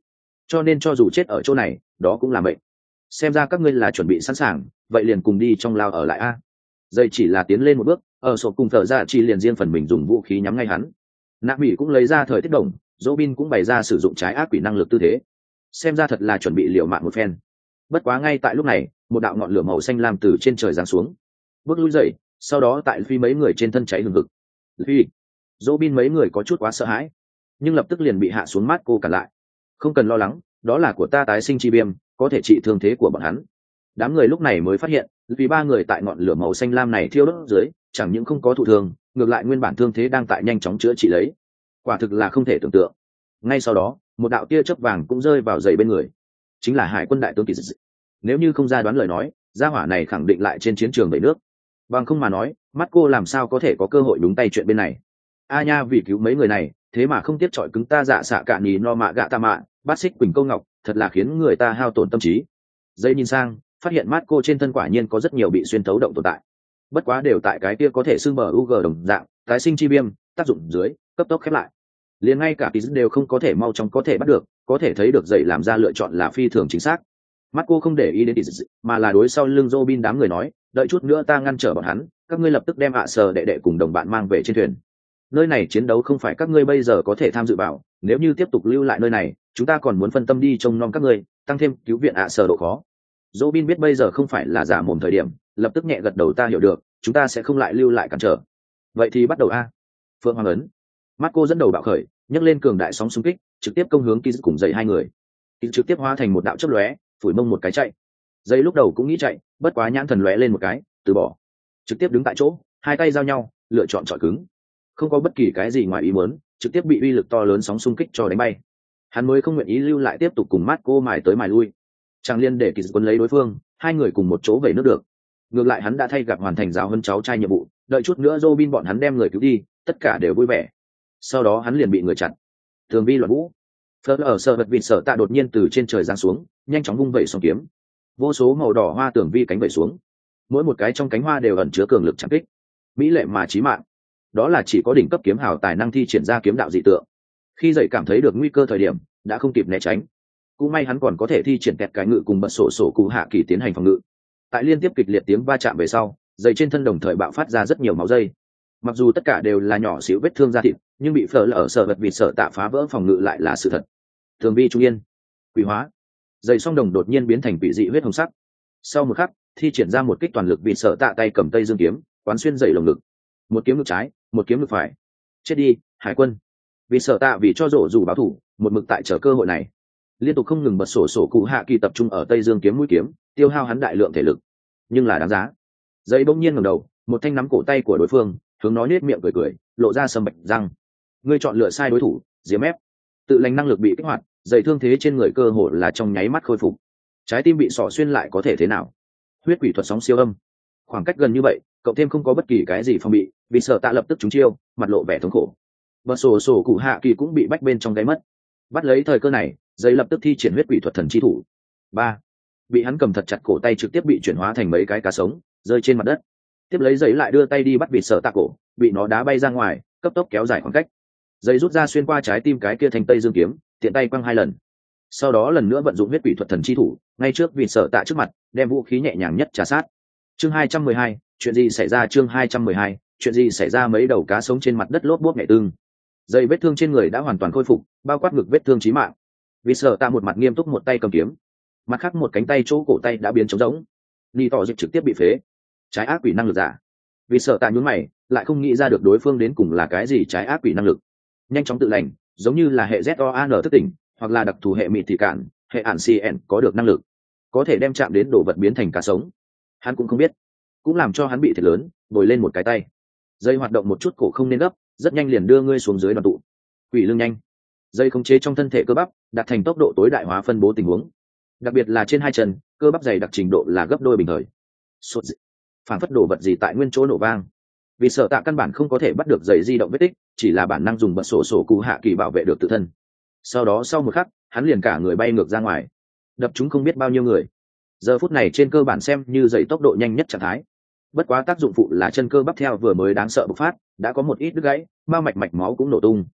cho nên cho dù chết ở chỗ này đó cũng là mệnh. Xem ra các ngươi là chuẩn bị sẵn sàng, vậy liền cùng đi trong lao ở lại a. Dây chỉ là tiến lên một bước, ở sổ cùng thở ra chi liền riêng phần mình dùng vũ khí nhắm ngay hắn. Nạp Mỹ cũng lấy ra thời tiết đồng, Robin cũng bày ra sử dụng trái ác quỷ năng lực tư thế. Xem ra thật là chuẩn bị liều mạng một phen. Bất quá ngay tại lúc này, một đạo ngọn lửa màu xanh lam từ trên trời giáng xuống, bước lui dậy, sau đó tại phi mấy người trên thân cháy hừng hực. Phi, Robin mấy người có chút quá sợ hãi, nhưng lập tức liền bị hạ xuống mát cô cản lại. Không cần lo lắng, đó là của ta tái sinh chi viêm, có thể trị thương thế của bọn hắn. Đám người lúc này mới phát hiện, vì ba người tại ngọn lửa màu xanh lam này thiêu đốt dưới, chẳng những không có thụ thương, ngược lại nguyên bản thương thế đang tại nhanh chóng chữa trị lấy. Quả thực là không thể tưởng tượng. Ngay sau đó, một đạo tia chớp vàng cũng rơi vào dậy bên người, chính là hải quân đại tướng Kỳ Dị. Nếu như không ra đoán lời nói, gia hỏa này khẳng định lại trên chiến trường đẩy nước. Bằng không mà nói, mắt cô làm sao có thể có cơ hội đúng tay chuyện bên này. A nha, vì cứu mấy người này, thế mà không tiếc chọi cứng ta dạ xạ cạn nhì no mạ gạ ta mạ, bát xích quỳnh câu ngọc, thật là khiến người ta hao tổn tâm trí. Dây nhìn sang, phát hiện mắt cô trên thân quả nhiên có rất nhiều bị xuyên thấu động tồn tại. Bất quá đều tại cái kia có thể xương bờ UG đồng dạng, tái sinh chi viêm, tác dụng dưới, cấp tốc khép lại. Liền ngay cả Kỳ Dị đều không có thể mau chóng có thể bắt được, có thể thấy được dậy làm ra lựa chọn là phi thường chính xác. Mắt cô không để ý đến Kỳ Dị, mà là đối sau lưng Robin đám người nói, đợi chút nữa ta ngăn trở bọn hắn, các ngươi lập tức đem ạ sở đệ đệ cùng đồng bạn mang về trên thuyền. Nơi này chiến đấu không phải các ngươi bây giờ có thể tham dự vào, nếu như tiếp tục lưu lại nơi này, chúng ta còn muốn phân tâm đi trông nom các ngươi, tăng thêm cứu viện ạ sở độ khó. Robin biết bây giờ không phải là giả mồm thời điểm, lập tức nhẹ gật đầu, ta hiểu được, chúng ta sẽ không lại lưu lại cản trở. Vậy thì bắt đầu a. Phượng Hoàng ấn. Mắt cô dẫn đầu bạo khởi, nhấc lên cường đại sóng xung kích, trực tiếp công hướng Kỳ Dị cùng dậy hai người. Kỳ trực tiếp hóa thành một đạo chớp lóe, phủi mông một cái chạy. Dậy lúc đầu cũng nghĩ chạy, bất quá nhãn thần lóe lên một cái, từ bỏ. Trực tiếp đứng tại chỗ, hai tay giao nhau, lựa chọn chọi cứng. Không có bất kỳ cái gì ngoài ý muốn, trực tiếp bị uy lực to lớn sóng xung kích cho đánh bay. Hắn mới không nguyện ý lưu lại tiếp tục cùng mắt cô mài tới mài lui. Chẳng liên để Kỳ Dị quân lấy đối phương, hai người cùng một chỗ về nước được. Ngược lại hắn đã thay gặp hoàn thành giáo hơn cháu trai nhiệm vụ, đợi chút nữa Robin bọn hắn đem người cứu đi, tất cả đều vui vẻ. Sau đó hắn liền bị người chặn. Thường vi loạn vũ. Phớt ở sở vật vịt sở tạ đột nhiên từ trên trời giáng xuống, nhanh chóng vung vẩy song kiếm. Vô số màu đỏ hoa tưởng vi cánh vẩy xuống. Mỗi một cái trong cánh hoa đều ẩn chứa cường lực chạm kích. Mỹ lệ mà chí mạng. Đó là chỉ có đỉnh cấp kiếm hào tài năng thi triển ra kiếm đạo dị tượng. Khi dậy cảm thấy được nguy cơ thời điểm, đã không kịp né tránh. Cũng may hắn còn có thể thi triển kẹt cái ngự cùng bật sổ sổ cụ hạ kỳ tiến hành phòng ngự. Tại liên tiếp kịch liệt tiếng va chạm về sau, dây trên thân đồng thời bạo phát ra rất nhiều máu dây. Mặc dù tất cả đều là nhỏ xíu vết thương da thịt, nhưng bị phở ở sở vật vịt sở tạ phá vỡ phòng ngự lại là sự thật. Thường vi trung yên, quỷ hóa. Dây song đồng đột nhiên biến thành quỷ dị huyết hồng sắc. Sau một khắc, thi triển ra một kích toàn lực, vịt sở tạ tay cầm tây dương kiếm, quán xuyên dậy lồng ngực. Một kiếm ngực trái, một kiếm ngực phải. Chết đi, hải quân. Vịt sở tạ vì cho rổ rủ báo thủ, một mực tại chờ cơ hội này. Liên tục không ngừng bật sổ sổ cụ hạ kỳ tập trung ở tây dương kiếm mũi kiếm, tiêu hao hắn đại lượng thể lực, nhưng là đáng giá. Dây bỗng nhiên ngẩng đầu, một thanh nắm cổ tay của đối phương, hướng nó nết miệng cười cười, lộ ra sầm bạch răng. Ngươi chọn lựa sai đối thủ, diếm ép. Tự lành năng lực bị kích hoạt, dày thương thế trên người cơ hồ là trong nháy mắt khôi phục. Trái tim bị sọ xuyên lại có thể thế nào? Huyết quỷ thuật sóng siêu âm. Khoảng cách gần như vậy, cậu thêm không có bất kỳ cái gì phòng bị, vì sợ tạ lập tức trúng chiêu, mặt lộ vẻ thống khổ. Bật sổ sổ cụ hạ kỳ cũng bị bách bên trong gáy mất. Bắt lấy thời cơ này, dây lập tức thi triển huyết quỷ thuật thần chi thủ. Ba, bị hắn cầm thật chặt cổ tay trực tiếp bị chuyển hóa thành mấy cái cá sống, rơi trên mặt đất. Tiếp lấy giấy lại đưa tay đi bắt vịt sợ tạ cổ, bị nó đá bay ra ngoài, cấp tốc kéo dài khoảng cách. Giấy rút ra xuyên qua trái tim cái kia thành tây dương kiếm, tiện tay quăng 2 lần. Sau đó lần nữa vận dụng huyết quỷ thuật thần chi thủ, ngay trước vịt sợ tạ trước mặt, đem vũ khí nhẹ nhàng nhất trà sát. Chương 212, chuyện gì xảy ra? Chương 212, chuyện gì xảy ra? Mấy đầu cá sống trên mặt đất lốp bốp nhẹ tương. Dây vết thương trên người đã hoàn toàn khôi phục, bao quát ngực vết thương chí mạng. Vịt sợ tạ một mặt nghiêm túc, một tay cầm kiếm, mặt khác một cánh tay chỗ cổ tay đã biến trống rỗng. Ni tỏ dịch trực tiếp bị phế. Trái ác quỷ năng lực giả. Vì sợ tạ nhún mày, lại không nghĩ ra được đối phương đến cùng là cái gì trái ác quỷ năng lực. Nhanh chóng tự lành, giống như là hệ ZOAN thức tỉnh, hoặc là đặc thù hệ mịt thì cản, hệ ản CN có được năng lực, có thể đem chạm đến đồ vật biến thành cá sống. Hắn cũng không biết, cũng làm cho hắn bị thiệt lớn, bồi lên một cái tay. Dây hoạt động một chút cổ không nên gấp, rất nhanh liền đưa ngươi xuống dưới đoàn tụ. Quỷ lưng nhanh. Dây khống chế trong thân thể cơ bắp, đạt thành tốc độ tối đại hóa phân bố tình huống. Đặc biệt là trên 2 chân, cơ bắp dày đặc trình độ là gấp đôi bình thời. Sốt dị. Phản phất đồ vật gì tại nguyên chỗ nổ vang. Vì sợ tạ căn bản không có thể bắt được giày di động vết tích, chỉ là bản năng dùng bật sổ sổ cụ hạ kỳ bảo vệ được tự thân. Sau đó sau một khắc, hắn liền cả người bay ngược ra ngoài, đập chúng không biết bao nhiêu người. Giờ phút này trên cơ bản xem như giày tốc độ nhanh nhất trạng thái. Bất quá tác dụng phụ là chân cơ bắp theo vừa mới đáng sợ bộc phát, đã có một ít đứt gãy, mao mạch mạch máu cũng nổ tung.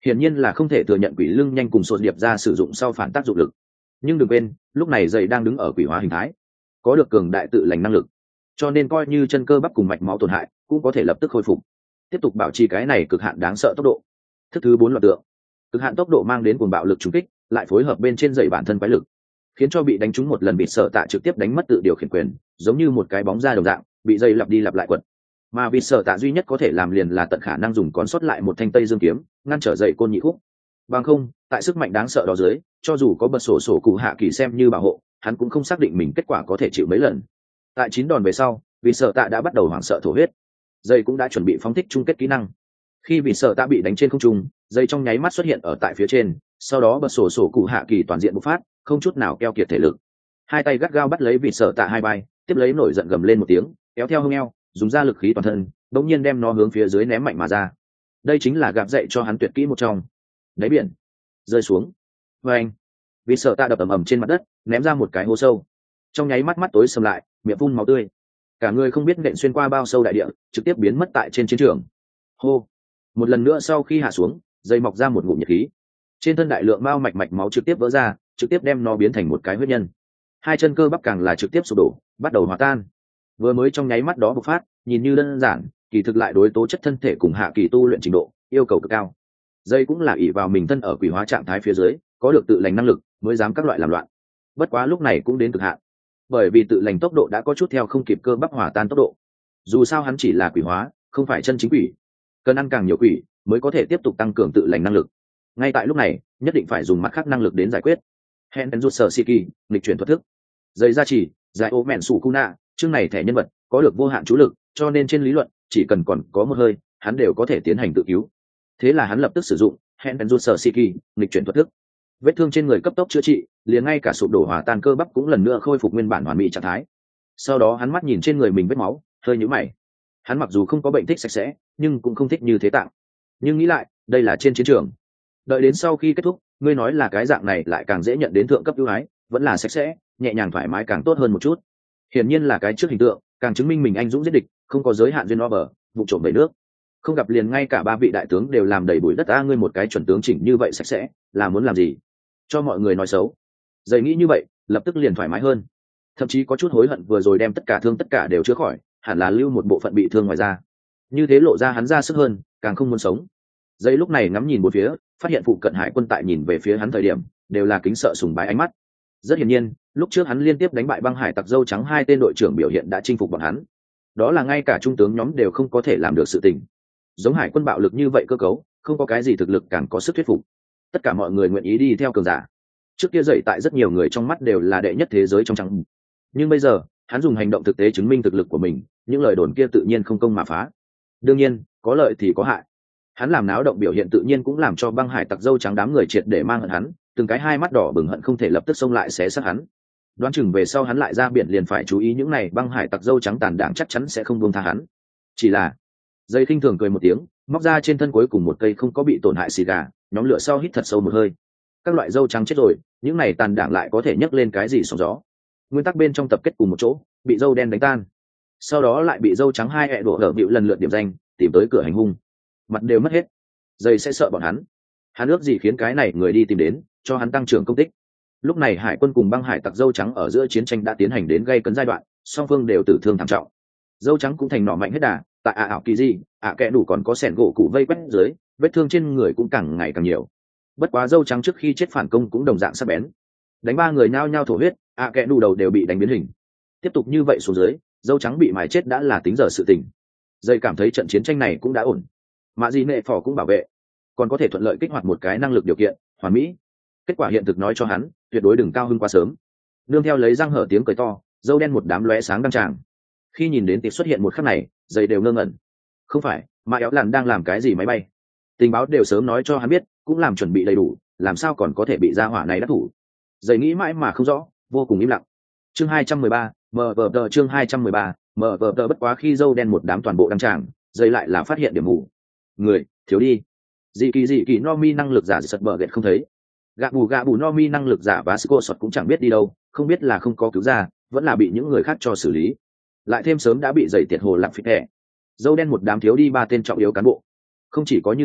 hiển nhiên là không thể thừa nhận quỷ lưng nhanh cùng sột điệp ra sử dụng sau phản tác dụng lực. Nhưng đừng quên lúc này dậy đang đứng ở quỷ hóa hình thái, có được cường đại tự lành năng lực, cho nên coi như chân cơ bắp cùng mạch máu tổn hại cũng có thể lập tức khôi phục, tiếp tục bảo trì cái này cực hạn đáng sợ tốc độ. Thức thứ 4 loạt tượng, cực hạn tốc độ mang đến cuồng bạo lực trúng kích, lại phối hợp bên trên dậy bản thân quái lực, khiến cho bị đánh trúng một lần bị sợ tạ trực tiếp đánh mất tự điều khiển quyền, giống như một cái bóng ra đồng dạng bị dây lặp đi lặp lại quật. Mà bị sợ tạ duy nhất có thể làm liền là tận khả năng dùng còn sót lại một thanh tây dương kiếm ngăn trở dậy côn nhị khúc. Bằng không tại sức mạnh đáng sợ đó dưới, cho dù có bật sổ cụ hạ kỳ xem như bảo hộ, hắn cũng không xác định mình kết quả có thể chịu mấy lần. Tại 9 đòn về sau, vì sợ tạ đã bắt đầu hoảng sợ thổ huyết, dây cũng đã chuẩn bị phóng thích chung kết kỹ năng. Khi vì sợ tạ bị đánh trên không trung, dây trong nháy mắt xuất hiện ở tại phía trên, sau đó bật sổ cụ hạ kỳ toàn diện bộc phát, không chút nào keo kiệt thể lực, hai tay gắt gao bắt lấy vì sợ tạ hai vai, tiếp lấy nổi giận gầm lên một tiếng, kéo theo hông eo, dùng ra lực khí toàn thân, đống nhiên đem nó hướng phía dưới ném mạnh mà ra. Đây chính là gạp dạy cho hắn tuyệt kỹ một trong. Đáy biển rơi xuống, vang, vì sợ tạ đập ầm ầm trên mặt đất, ném ra một cái hố sâu, trong nháy mắt mắt tối sầm lại, miệng phun máu tươi, cả người không biết nện xuyên qua bao sâu đại địa, trực tiếp biến mất tại trên chiến trường. Hô, một lần nữa sau khi hạ xuống, dây mọc ra một ngụm nhiệt khí, trên thân đại lượng mao mạch máu trực tiếp vỡ ra, trực tiếp đem nó biến thành một cái huyết nhân. Hai chân cơ bắp càng là trực tiếp sụp đổ, bắt đầu hòa tan. Vừa mới trong nháy mắt đó bộc phát, nhìn như đơn giản, kỳ thực lại đối tố chất thân thể cùng hạ kỳ tu luyện trình độ yêu cầu cực cao. Dây cũng là ỷ vào mình thân ở quỷ hóa trạng thái phía dưới, có được tự lành năng lực, mới dám các loại làm loạn. Bất quá lúc này cũng đến cực hạn, bởi vì tự lành tốc độ đã có chút theo không kịp cơ bắp hòa tan tốc độ. Dù sao hắn chỉ là quỷ hóa, không phải chân chính quỷ, cần ăn càng nhiều quỷ mới có thể tiếp tục tăng cường tự lành năng lực. Ngay tại lúc này, nhất định phải dùng mặt khác năng lực đến giải quyết. Hẹn rút sở Siki, nghịch chuyển thuật thức. Dây gia trì, giải ô mẹn sủ kuna, chương này thẻ nhân vật có được vô hạn chú lực, cho nên trên lý luận chỉ cần còn có một hơi, hắn đều có thể tiến hành tự cứu. Thế là hắn lập tức sử dụng hẹn rút sở Siki, nghịch chuyển thuật thức. Vết thương trên người cấp tốc chữa trị, liền ngay cả sụp đổ hòa tan cơ bắp cũng lần nữa khôi phục nguyên bản hoàn mỹ trạng thái. Sau đó hắn mắt nhìn trên người mình vết máu, hơi nhíu mày. Hắn mặc dù không có bệnh thích sạch sẽ, nhưng cũng không thích như thế tạng. Nhưng nghĩ lại, đây là trên chiến trường, đợi đến sau khi kết thúc, ngươi nói là cái dạng này lại càng dễ nhận đến thượng cấp ưu ái, vẫn là sạch sẽ, nhẹ nhàng thoải mái càng tốt hơn một chút. Hiển nhiên là cái trước hình tượng càng chứng minh mình anh dũng giết địch, không có giới hạn duyên over, vụ trộm về nước. Không gặp liền ngay cả ba vị đại tướng đều làm đầy bụi đất, ngươi một cái chuẩn tướng chỉnh như vậy sạch sẽ, là muốn làm gì? Cho mọi người nói xấu. Dày nghĩ như vậy, lập tức liền thoải mái hơn, thậm chí có chút hối hận vừa rồi đem tất cả thương tất cả đều chữa khỏi, hẳn là lưu một bộ phận bị thương ngoài ra, như thế lộ ra hắn ra sức hơn, càng không muốn sống. Dây lúc này ngắm nhìn bốn phía, phát hiện phụ cận hải quân tại nhìn về phía hắn thời điểm đều là kính sợ sùng bái ánh mắt. Rất hiển nhiên, lúc trước hắn liên tiếp đánh bại băng hải tặc dâu trắng hai tên đội trưởng biểu hiện đã chinh phục bọn hắn, đó là ngay cả trung tướng nhóm đều không có thể làm được sự tình. Giống hải quân bạo lực như vậy cơ cấu, không có cái gì thực lực càng có sức thuyết phục. Tất cả mọi người nguyện ý đi theo cường giả. Trước kia dậy tại rất nhiều người trong mắt đều là đệ nhất thế giới trong trắng, nhưng bây giờ hắn dùng hành động thực tế chứng minh thực lực của mình, những lời đồn kia tự nhiên không công mà phá. Đương nhiên có lợi thì có hại, hắn làm náo động biểu hiện tự nhiên cũng làm cho băng hải tặc dâu trắng đám người triệt để mang hận hắn, từng cái hai mắt đỏ bừng hận không thể lập tức xông lại xé xác hắn. Đoán chừng về sau hắn lại ra biển liền phải chú ý những này băng hải tặc dâu trắng tàn đảng chắc chắn sẽ không buông tha hắn. Chỉ là dây khinh thường cười một tiếng, móc ra trên thân cuối cùng một cây không có bị tổn hại xì gà, nhóm lửa sau hít thật sâu một hơi. Các loại dâu trắng chết rồi, những này tàn đảng lại có thể nhấc lên cái gì sóng gió? Nguyên tắc bên trong tập kết cùng một chỗ, bị dâu đen đánh tan, sau đó lại bị dâu trắng hai hẹ đổ hở bịu lần lượt điểm danh, tìm tới cửa hành hung, mặt đều mất hết. Dây sẽ sợ bọn hắn ước gì khiến cái này người đi tìm đến, cho hắn tăng trưởng công tích. Lúc này hải quân cùng băng hải tặc dâu trắng ở giữa chiến tranh đã tiến hành đến gay cấn giai đoạn, song phương đều tử thương thảm trọng. Dâu trắng cũng thành nỏ mạnh hết đà, tại ảo kỳ di kẽ đủ còn có sẻn gỗ cụ vây quét dưới, vết thương trên người cũng càng ngày càng nhiều. Bất quá dâu trắng trước khi chết phản công cũng đồng dạng sắc bén, đánh ba người nhao nhao thổ huyết, kẽ đủ đầu đều bị đánh biến hình. Tiếp tục như vậy xuống dưới, dâu trắng bị mài chết đã là tính giờ sự tình. Dây cảm thấy trận chiến tranh này cũng đã ổn, mạ gì nệ phò cũng bảo vệ, còn có thể thuận lợi kích hoạt một cái năng lực điều kiện hoàn mỹ. Kết quả hiện thực nói cho hắn tuyệt đối đừng cao hơn quá sớm. Nương theo lấy răng hở tiếng cười to, dâu đen một đám lóe sáng đăng tràng. Khi nhìn đến tịp xuất hiện một khắc này, dây đều ngơ ngẩn. Không phải mà éo làn đang làm cái gì máy bay? Tình báo đều sớm nói cho hắn biết, cũng làm chuẩn bị đầy đủ, làm sao còn có thể bị gia hỏa này đắc thủ? Dây nghĩ mãi mà không rõ, vô cùng im lặng. Chương 213, MVD chương 213, MVD bất quá khi dâu đen một đám toàn bộ đăng tràng, dây lại là phát hiện điểm mù. Người thiếu đi. Dị kỳ no mi năng lực giả sật bờ gệt không thấy. Gạ bù no mi năng lực giả và sco sọt cũng chẳng biết đi đâu, không biết là không có cứu ra, vẫn là bị những người khác cho xử lý. Lại thêm sớm đã bị dày tiệt hồ lạc phít thẻ. Dâu đen một đám thiếu đi ba tên trọng yếu cán bộ. Không chỉ có như thế,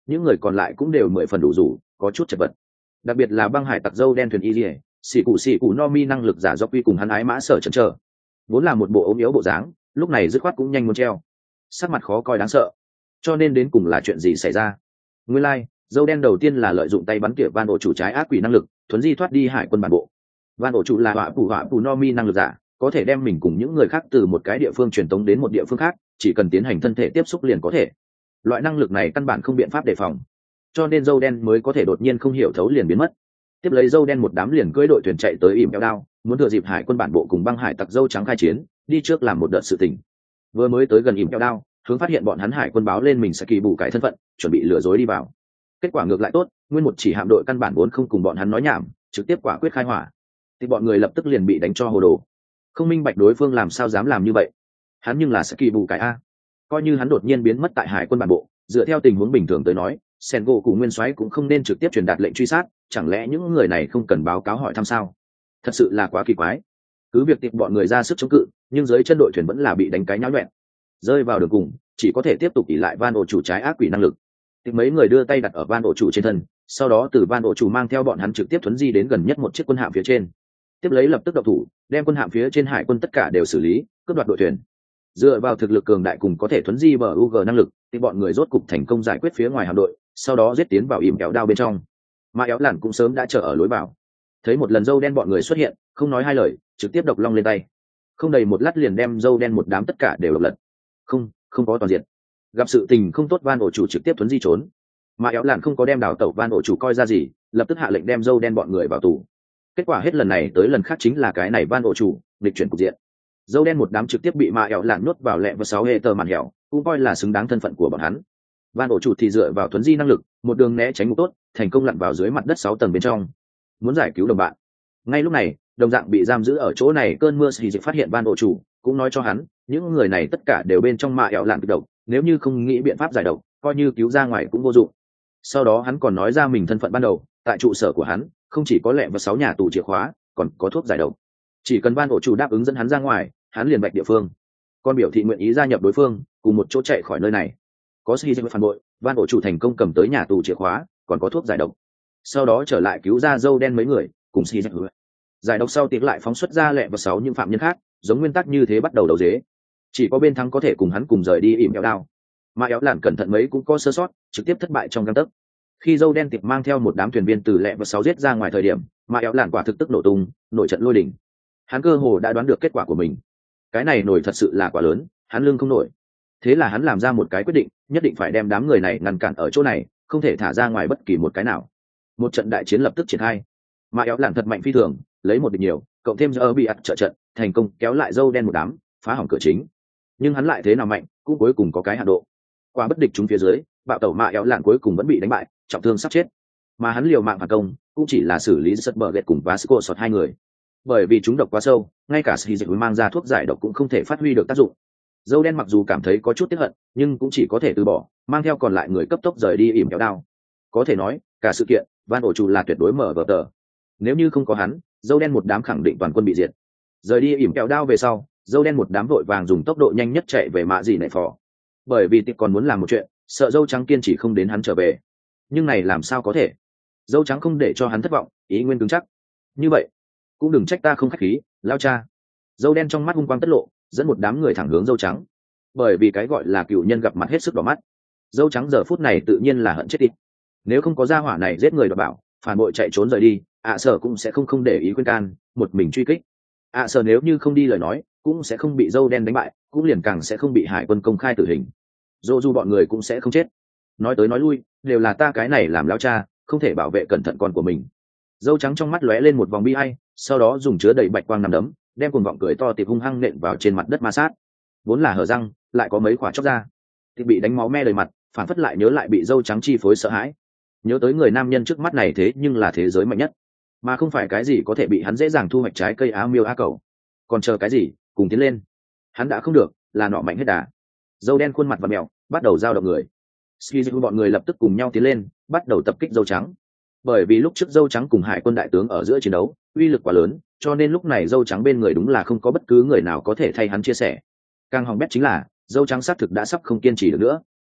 những người còn lại cũng đều 10 phần đủ rủ, có chút chật vật. Đặc biệt là băng hải tặc dâu đen thuyền y liễu, xỉ cụ no mi năng lực giả do quy cùng hắn ái mã sở chần chờ, vốn là một bộ ốm yếu bộ dáng, lúc này dứt khoát cũng nhanh muốn treo, sắc mặt khó coi đáng sợ. Cho nên đến cùng là chuyện gì xảy ra? Nguyên lai, dâu đen đầu tiên là lợi dụng tay bắn tỉa van ổ chủ trái ác quỷ năng lực, thuấn di thoát đi hải quân bản bộ. Van ổ chủ là họa phủ no mi năng lực giả, có thể đem mình cùng những người khác từ một cái địa phương truyền tống đến một địa phương khác, chỉ cần tiến hành thân thể tiếp xúc liền có thể. Loại năng lực này căn bản không biện pháp đề phòng, cho nên dâu đen mới có thể đột nhiên không hiểu thấu liền biến mất. Tiếp lấy dâu đen một đám liền cưỡi đội thuyền chạy tới ỉm keo đao, muốn thừa dịp hải quân bản bộ cùng băng hải tặc dâu trắng khai chiến, đi trước làm một đợt sự tình. Vừa mới tới gần ỉm keo đao, hướng phát hiện bọn hắn hải quân báo lên mình sẽ kỳ bù cải thân phận, chuẩn bị lừa dối đi vào. Kết quả ngược lại tốt, nguyên một chỉ hạm đội căn bản vốn không cùng bọn hắn nói nhảm, trực tiếp quả quyết khai hỏa. Thì bọn người lập tức liền bị đánh cho hồ đồ, không minh bạch đối phương làm sao dám làm như vậy. Hắn nhưng là sẽ kỳ bù cải a, coi như hắn đột nhiên biến mất tại hải quân bản bộ, dựa theo tình huống bình thường tới nói, Sengo cùng Nguyên Soái cũng không nên trực tiếp truyền đạt lệnh truy sát, chẳng lẽ những người này không cần báo cáo hỏi thăm sao? Thật sự là quá kỳ quái. Cứ việc tiệp bọn người ra sức chống cự, nhưng dưới chân đội thuyền vẫn là bị đánh cái nhão nhoẹn, rơi vào đường cùng, chỉ có thể tiếp tục ỷ lại van ổ chủ trái ác quỷ năng lực. Tiệp mấy người đưa tay đặt ở van ổ chủ trên thân, sau đó từ van ổ chủ mang theo bọn hắn trực tiếp thuấn di đến gần nhất một chiếc quân hạm phía trên. Tiếp lấy lập tức động thủ, đem quân hạm phía trên hải quân tất cả đều xử lý, cướp đoạt đội thuyền. Dựa vào thực lực cường đại cùng có thể thuấn di bờ UG năng lực, thì bọn người rốt cục thành công giải quyết phía ngoài hạm đội, sau đó giết tiến vào ỉm kéo đao bên trong. Mà éo lản cũng sớm đã chờ ở lối vào, thấy một lần dâu đen bọn người xuất hiện, không nói hai lời, trực tiếp độc long lên tay, không đầy một lát liền đem dâu đen một đám tất cả đều độc lật. Không có toàn diện. Gặp sự tình không tốt van ổ chủ trực tiếp thuấn di trốn, mà éo lản không có đem đào tẩu van ổ chủ coi ra gì, lập tức hạ lệnh đem dâu đen bọn người vào tù. Kết quả hết lần này tới lần khác chính là cái này van ổ chủ lịch chuyển cục diện. Dâu đen một đám trực tiếp bị ma éo lản nuốt vào lẹ và 6 hệ tờ màn hẻo, cũng coi là xứng đáng thân phận của bọn hắn. Van ổ chủ thì dựa vào thuấn di năng lực, một đường né tránh ngục tốt, thành công lặn vào dưới mặt đất 6 tầng bên trong, muốn giải cứu đồng bạn. Ngay lúc này, đồng dạng bị giam giữ ở chỗ này cơn mưa xì dịch phát hiện van ổ chủ, cũng nói cho hắn, những người này tất cả đều bên trong ma éo lản kịch độc, nếu như không nghĩ biện pháp giải độc, coi như cứu ra ngoài cũng vô dụng. Sau đó hắn còn nói ra mình thân phận ban đầu, tại trụ sở của hắn, không chỉ có lẹ và 6 nhà tù chìa khóa, còn có thuốc giải độc. Chỉ cần van ổ chủ đáp ứng dẫn hắn ra ngoài, hắn liền bạch địa phương, còn biểu thị nguyện ý gia nhập đối phương, cùng một chỗ chạy khỏi nơi này. Có sĩ dịch phản bội, van ổ chủ thành công cầm tới nhà tù chìa khóa, còn có thuốc giải độc. Sau đó trở lại cứu ra dâu đen mấy người, cùng sĩ dịch giải độc sau tiến lại phóng xuất ra lẹ và 6 những phạm nhân khác, giống nguyên tắc như thế bắt đầu đấu dế. Chỉ có bên thắng có thể cùng hắn cùng rời đi ỉm kéo đao. Mà éo lản cẩn thận mấy cũng có sơ sót, trực tiếp thất bại trong gang tấc. Khi dâu đen tiệp mang theo một đám thuyền viên từ lẹ và 6 giết ra ngoài thời điểm, mà éo lản quả thực tức nổ tung, nổi trận lôi đình. Hắn cơ hồ đã đoán được kết quả của mình. Cái này nổi thật sự là quá lớn, hắn lưng không nổi. Thế là hắn làm ra một cái quyết định, nhất định phải đem đám người này ngăn cản ở chỗ này, không thể thả ra ngoài bất kỳ một cái nào. Một trận đại chiến lập tức triển khai. Mà éo lản thật mạnh phi thường, lấy một địch nhiều, cộng thêm giờ bị ắt trợ trận, thành công kéo lại dâu đen một đám, phá hỏng cửa chính. Nhưng hắn lại thế nào mạnh, cũng cuối cùng có cái hạ độ. Qua bất địch chúng phía dưới, bạo tẩu mạ éo lạn cuối cùng vẫn bị đánh bại, trọng thương sắp chết. Mà hắn liều mạng phản công, cũng chỉ là xử lý rất bờ gẹt cùng Vasco sọt 2 người. Bởi vì chúng độc quá sâu, ngay cả sĩ dịch mang ra thuốc giải độc cũng không thể phát huy được tác dụng. Dâu đen mặc dù cảm thấy có chút tiếc hận, nhưng cũng chỉ có thể từ bỏ, mang theo còn lại người cấp tốc rời đi ỉm kéo đao. Có thể nói, cả sự kiện, van ổ chủ là tuyệt đối mở vở tờ. Nếu như không có hắn, dâu đen một đám khẳng định toàn quân bị diệt. Rời đi ỉm kéo đao về sau, dâu đen một đám vội vàng dùng tốc độ nhanh nhất chạy về mạ gì nệ phò, bởi vì tiệp còn muốn làm một chuyện, sợ dâu trắng kiên trì không đến hắn trở về. Nhưng này làm sao có thể? Dâu trắng không để cho hắn thất vọng, ý nguyên cứng chắc. Như vậy cũng đừng trách ta không khách khí, lao cha. Dâu đen trong mắt hung quang tất lộ, dẫn một đám người thẳng hướng dâu trắng. Bởi vì cái gọi là cựu nhân gặp mặt hết sức đỏ mắt, dâu trắng giờ phút này tự nhiên là hận chết đi. Nếu không có gia hỏa này giết người đoạt bảo, phản bội chạy trốn rời đi, sở cũng sẽ không để ý khuyên can, một mình truy kích. Sở nếu như không đi lời nói, cũng sẽ không bị dâu đen đánh bại, cũng liền càng sẽ không bị hải quân công khai tử hình. Dù bọn người cũng sẽ không chết. Nói tới nói lui, đều là ta cái này làm lão cha, không thể bảo vệ cẩn thận con của mình. Dâu trắng trong mắt lóe lên một vòng bi ai, sau đó dùng chứa đầy bạch quang nằm đấm, đem cuồng vọng cười to tiệp hung hăng nện vào trên mặt đất ma sát. Vốn là hở răng, lại có mấy quả chóc ra. Tiệp bị đánh máu me đầy mặt, phản phất lại nhớ lại bị dâu trắng chi phối sợ hãi. Nhớ tới người nam nhân trước mắt này thế nhưng là thế giới mạnh nhất, mà không phải cái gì có thể bị hắn dễ dàng thu hoạch trái cây á miêu á cầu. Còn chờ cái gì, cùng tiến lên. Hắn đã không được, là nọ mạnh hết đà. Dâu đen khuôn mặt và mèo, bắt đầu giao động người. Skizu bọn người lập tức cùng nhau tiến lên, bắt đầu tập kích dâu trắng. Bởi vì lúc trước dâu trắng cùng hải quân đại tướng ở giữa chiến đấu, uy lực quá lớn, cho nên lúc này dâu trắng bên người đúng là không có bất cứ người nào có thể thay hắn chia sẻ. Càng hỏng bét chính là, dâu trắng xác thực đã sắp không kiên trì được nữa.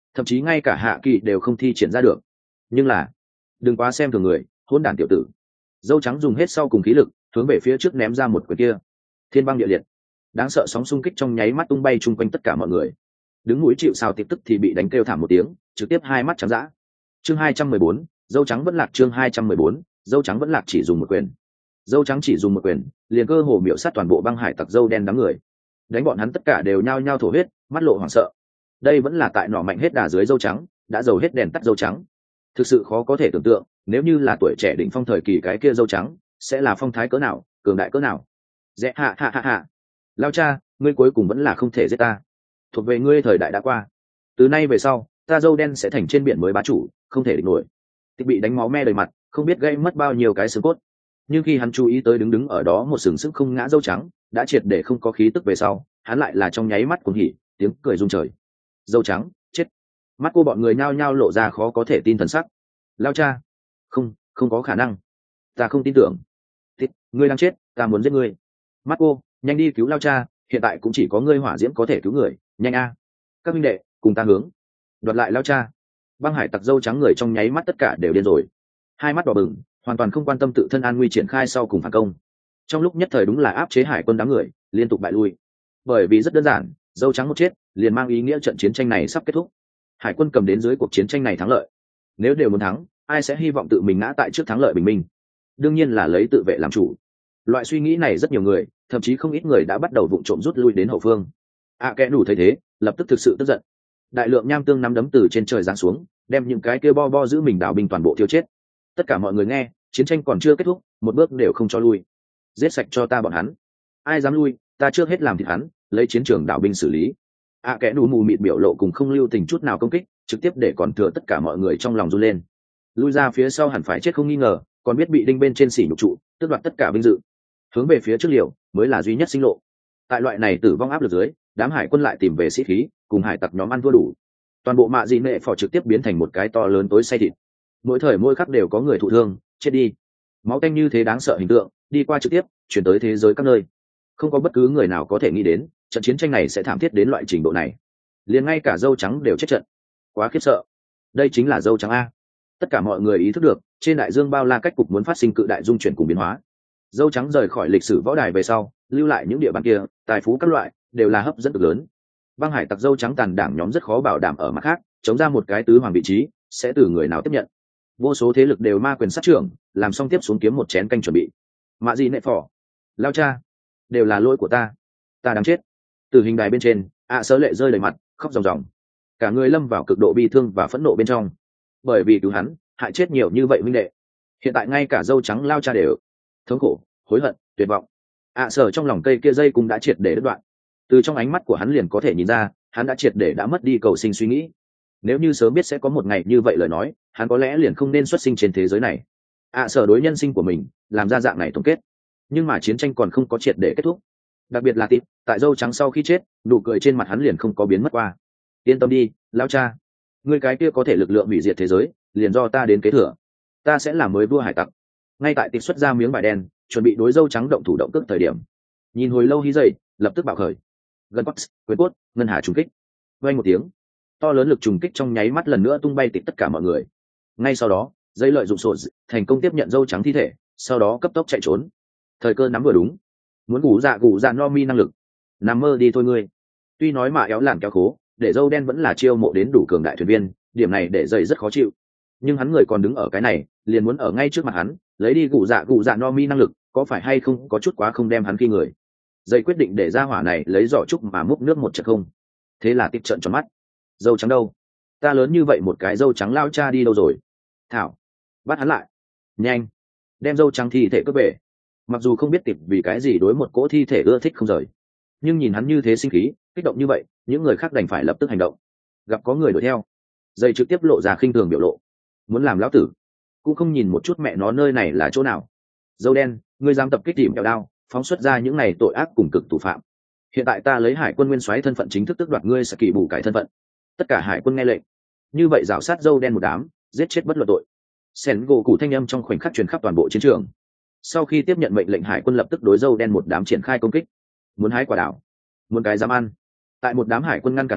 thậm chí ngay cả hạ kỳ đều không thi triển ra được. Nhưng là đừng quá xem thường người, hôn đản tiểu tử. Dâu trắng dùng hết sau cùng khí lực hướng về phía trước ném ra một quyền kia, thiên băng địa liệt, đáng sợ sóng xung kích trong nháy mắt tung bay chung quanh tất cả mọi người. Đứng mũi chịu sào tiếp tức thì bị đánh kêu thảm một tiếng, trực tiếp hai mắt trắng dã. Chương 214, dâu trắng vẫn lạc. Chương 214, dâu trắng vẫn lạc. Chỉ dùng một quyền, dâu trắng chỉ dùng một quyền liền cơ hồ miểu sát toàn bộ băng hải tặc dâu đen đám người, đánh bọn hắn tất cả đều nhao nhao thổ huyết, mắt lộ hoảng sợ. Đây vẫn là tại nỏ mạnh hết đà dưới dâu trắng, đã dầu hết đèn tắt dâu trắng. Thực sự khó có thể tưởng tượng, nếu như là tuổi trẻ đỉnh phong thời kỳ cái kia dâu trắng, sẽ là phong thái cỡ nào, cường đại cỡ nào. Dẹ hạ hạ hạ hạ, lao cha, ngươi cuối cùng vẫn là không thể giết ta. Thuộc về ngươi thời đại đã qua, từ nay về sau ta dâu đen sẽ thành trên biển mới bá chủ, không thể địch nổi. Tịch bị đánh máu me đầy mặt, không biết gây mất bao nhiêu cái xương cốt. Nhưng khi hắn chú ý tới đứng ở đó một sừng sững không ngã dâu trắng đã triệt để không có khí tức về sau, hắn lại là trong nháy mắt cuồng hỉ, tiếng cười rung trời. Dâu trắng chết. Mắt cô bọn người nhao nhao lộ ra khó có thể tin thần sắc. Lao cha, không có khả năng, ta không tin tưởng. Ngươi đang chết, ta muốn giết ngươi. Mắt cô, nhanh đi cứu Lao cha, hiện tại cũng chỉ có ngươi hỏa diễm có thể cứu người, nhanh a. Các minh đệ cùng ta hướng đoạt lại Lao cha. Băng hải tặc dâu trắng người trong nháy mắt tất cả đều điên rồi, hai mắt đỏ bừng, hoàn toàn không quan tâm tự thân an nguy, triển khai sau cùng phản công. Trong lúc nhất thời đúng là áp chế hải quân đám người liên tục bại lui, bởi vì rất đơn giản, dâu trắng một chết liền mang ý nghĩa trận chiến tranh này sắp kết thúc, hải quân cầm đến dưới cuộc chiến tranh này thắng lợi. Nếu đều muốn thắng, ai sẽ hy vọng tự mình ngã tại trước thắng lợi bình minh? Đương nhiên là lấy tự vệ làm chủ. Loại suy nghĩ này rất nhiều người, thậm chí không ít người đã bắt đầu vụng trộm rút lui đến hậu phương. Kẻ đủ thấy thế lập tức thực sự tức giận, đại lượng nham tương nắm đấm từ trên trời giáng xuống, đem những cái kia bo giữ mình đảo binh toàn bộ tiêu chết. Tất cả mọi người nghe, chiến tranh còn chưa kết thúc, một bước đều không cho lui. Giết sạch cho ta bọn hắn, ai dám lui ta trước hết làm thịt hắn, lấy chiến trường đảo binh xử lý. Kẻ đủ mù mịt biểu lộ cùng không lưu tình chút nào công kích, trực tiếp để còn thừa tất cả mọi người trong lòng run lên. Lui ra phía sau hẳn phải chết không nghi ngờ, còn biết bị đinh bên trên xỉ nhục trụ, tước đoạt tất cả vinh dự. Hướng về phía trước liều mới là duy nhất sinh lộ. Tại loại này tử vong áp lực dưới, đám hải quân lại tìm về sĩ khí, cùng hải tặc nhóm ăn thua đủ. Toàn bộ mạ dị nệ phò trực tiếp biến thành một cái to lớn tối say thịt. Mỗi thời mỗi khắc đều có người thụ thương, chết đi. Máu tanh như thế đáng sợ hình tượng đi qua trực tiếp chuyển tới thế giới các nơi. Không có bất cứ người nào có thể nghĩ đến trận chiến tranh này sẽ thảm thiết đến loại trình độ này. Liền ngay cả dâu trắng đều chết trận, quá khiếp sợ. Đây chính là dâu trắng a. Tất cả mọi người ý thức được trên đại dương bao la cách cục muốn phát sinh cự đại dung chuyển cùng biến hóa. Dâu trắng rời khỏi lịch sử võ đài về sau, lưu lại những địa bàn kia, tài phú các loại đều là hấp dẫn cực lớn. Băng hải tặc dâu trắng tàn đảng nhóm rất khó bảo đảm ở mặt khác chống ra một cái tứ hoàng vị trí sẽ từ người nào tiếp nhận. Vô số thế lực đều ma quyền sát trưởng, làm xong tiếp xuống kiếm một chén canh chuẩn bị. Mạ gì nệ phỏ, Lao cha, đều là lỗi của ta đáng chết. Từ hình đài bên trên, Sớ lệ rơi đầy mặt, khóc ròng ròng, cả người lâm vào cực độ bi thương và phẫn nộ bên trong. Bởi vì cứu hắn hại chết nhiều như vậy huynh đệ, hiện tại ngay cả dâu trắng Lao cha đều thống khổ, hối hận, tuyệt vọng. Sở trong lòng cây kia dây cũng đã triệt để đứt đoạn. Từ trong ánh mắt của hắn liền có thể nhìn ra, hắn đã triệt để đã mất đi cầu sinh suy nghĩ. Nếu như sớm biết sẽ có một ngày như vậy lời nói, hắn có lẽ liền không nên xuất sinh trên thế giới này. Sở đối nhân sinh của mình làm ra dạng này tổng kết. Nhưng mà chiến tranh còn không có triệt để kết thúc. Đặc biệt là Tịp, tại dâu trắng sau khi chết, nụ cười trên mặt hắn liền không có biến mất qua. Yên tâm đi, Lão cha, ngươi cái kia có thể lực lượng hủy diệt thế giới, liền do ta đến kế thừa. Ta sẽ là mới vua hải tặc. Ngay tại Tịp xuất ra miếng vải đen, chuẩn bị đối dâu trắng động thủ động cước thời điểm, nhìn hồi lâu hí dậy, lập tức bạo khởi. Gần Pox, quyền cốt, ngân hà trùng kích. Vang một tiếng, to lớn lực trùng kích trong nháy mắt lần nữa tung bay Tịp tất cả mọi người. Ngay sau đó, dây lợi dụng sổ thành công tiếp nhận dâu trắng thi thể, sau đó cấp tốc chạy trốn. Thời cơ nắm vừa đúng, muốn gù dạ no mi năng lực, nằm mơ đi thôi ngươi. Tuy nói mà éo làn kéo khố, để dâu đen vẫn là chiêu mộ đến đủ cường đại thuyền viên, điểm này để dây rất khó chịu. Nhưng hắn người còn đứng ở cái này, liền muốn ở ngay trước mặt hắn lấy đi gù dạ no mi năng lực, có phải hay không có chút quá không đem hắn khi người. Dây quyết định để ra hỏa này lấy giỏ trúc mà múc nước một trận không. Thế là Tiếp trợn tròn mắt. Dâu trắng đâu? Ta lớn như vậy một cái dâu trắng Lao cha đi đâu rồi? Thảo, bắt hắn lại, nhanh, đem dâu trắng thi thể cướp về. Mặc dù không biết Tiếp vì cái gì đối một cỗ thi thể ưa thích không rời, nhưng nhìn hắn như thế sinh khí, kích động như vậy, những người khác đành phải lập tức hành động. Gặp có người đuổi theo, dây trực tiếp lộ ra khinh thường biểu lộ. Muốn làm lão tử, cũng không nhìn một chút mẹ nó nơi này là chỗ nào. Dâu đen, ngươi dám tập kích tìm kẹo đao, phóng xuất ra những này tội ác cùng cực thủ phạm. Hiện tại ta lấy hải quân nguyên soái thân phận chính thức tước đoạt ngươi sẽ kỳ bù cải thân phận. Tất cả hải quân nghe lệnh. Như vậy rảo sát dâu đen một đám, giết chết bất luận tội. Sen gỗ cụ thanh âm trong khoảnh khắc truyền khắp toàn bộ chiến trường. Sau khi tiếp nhận mệnh lệnh, hải quân lập tức đối dâu đen một đám triển khai công kích. Muốn hái quả đảo, muốn cái dám ăn. Tại một đám hải quân ngăn cản lại,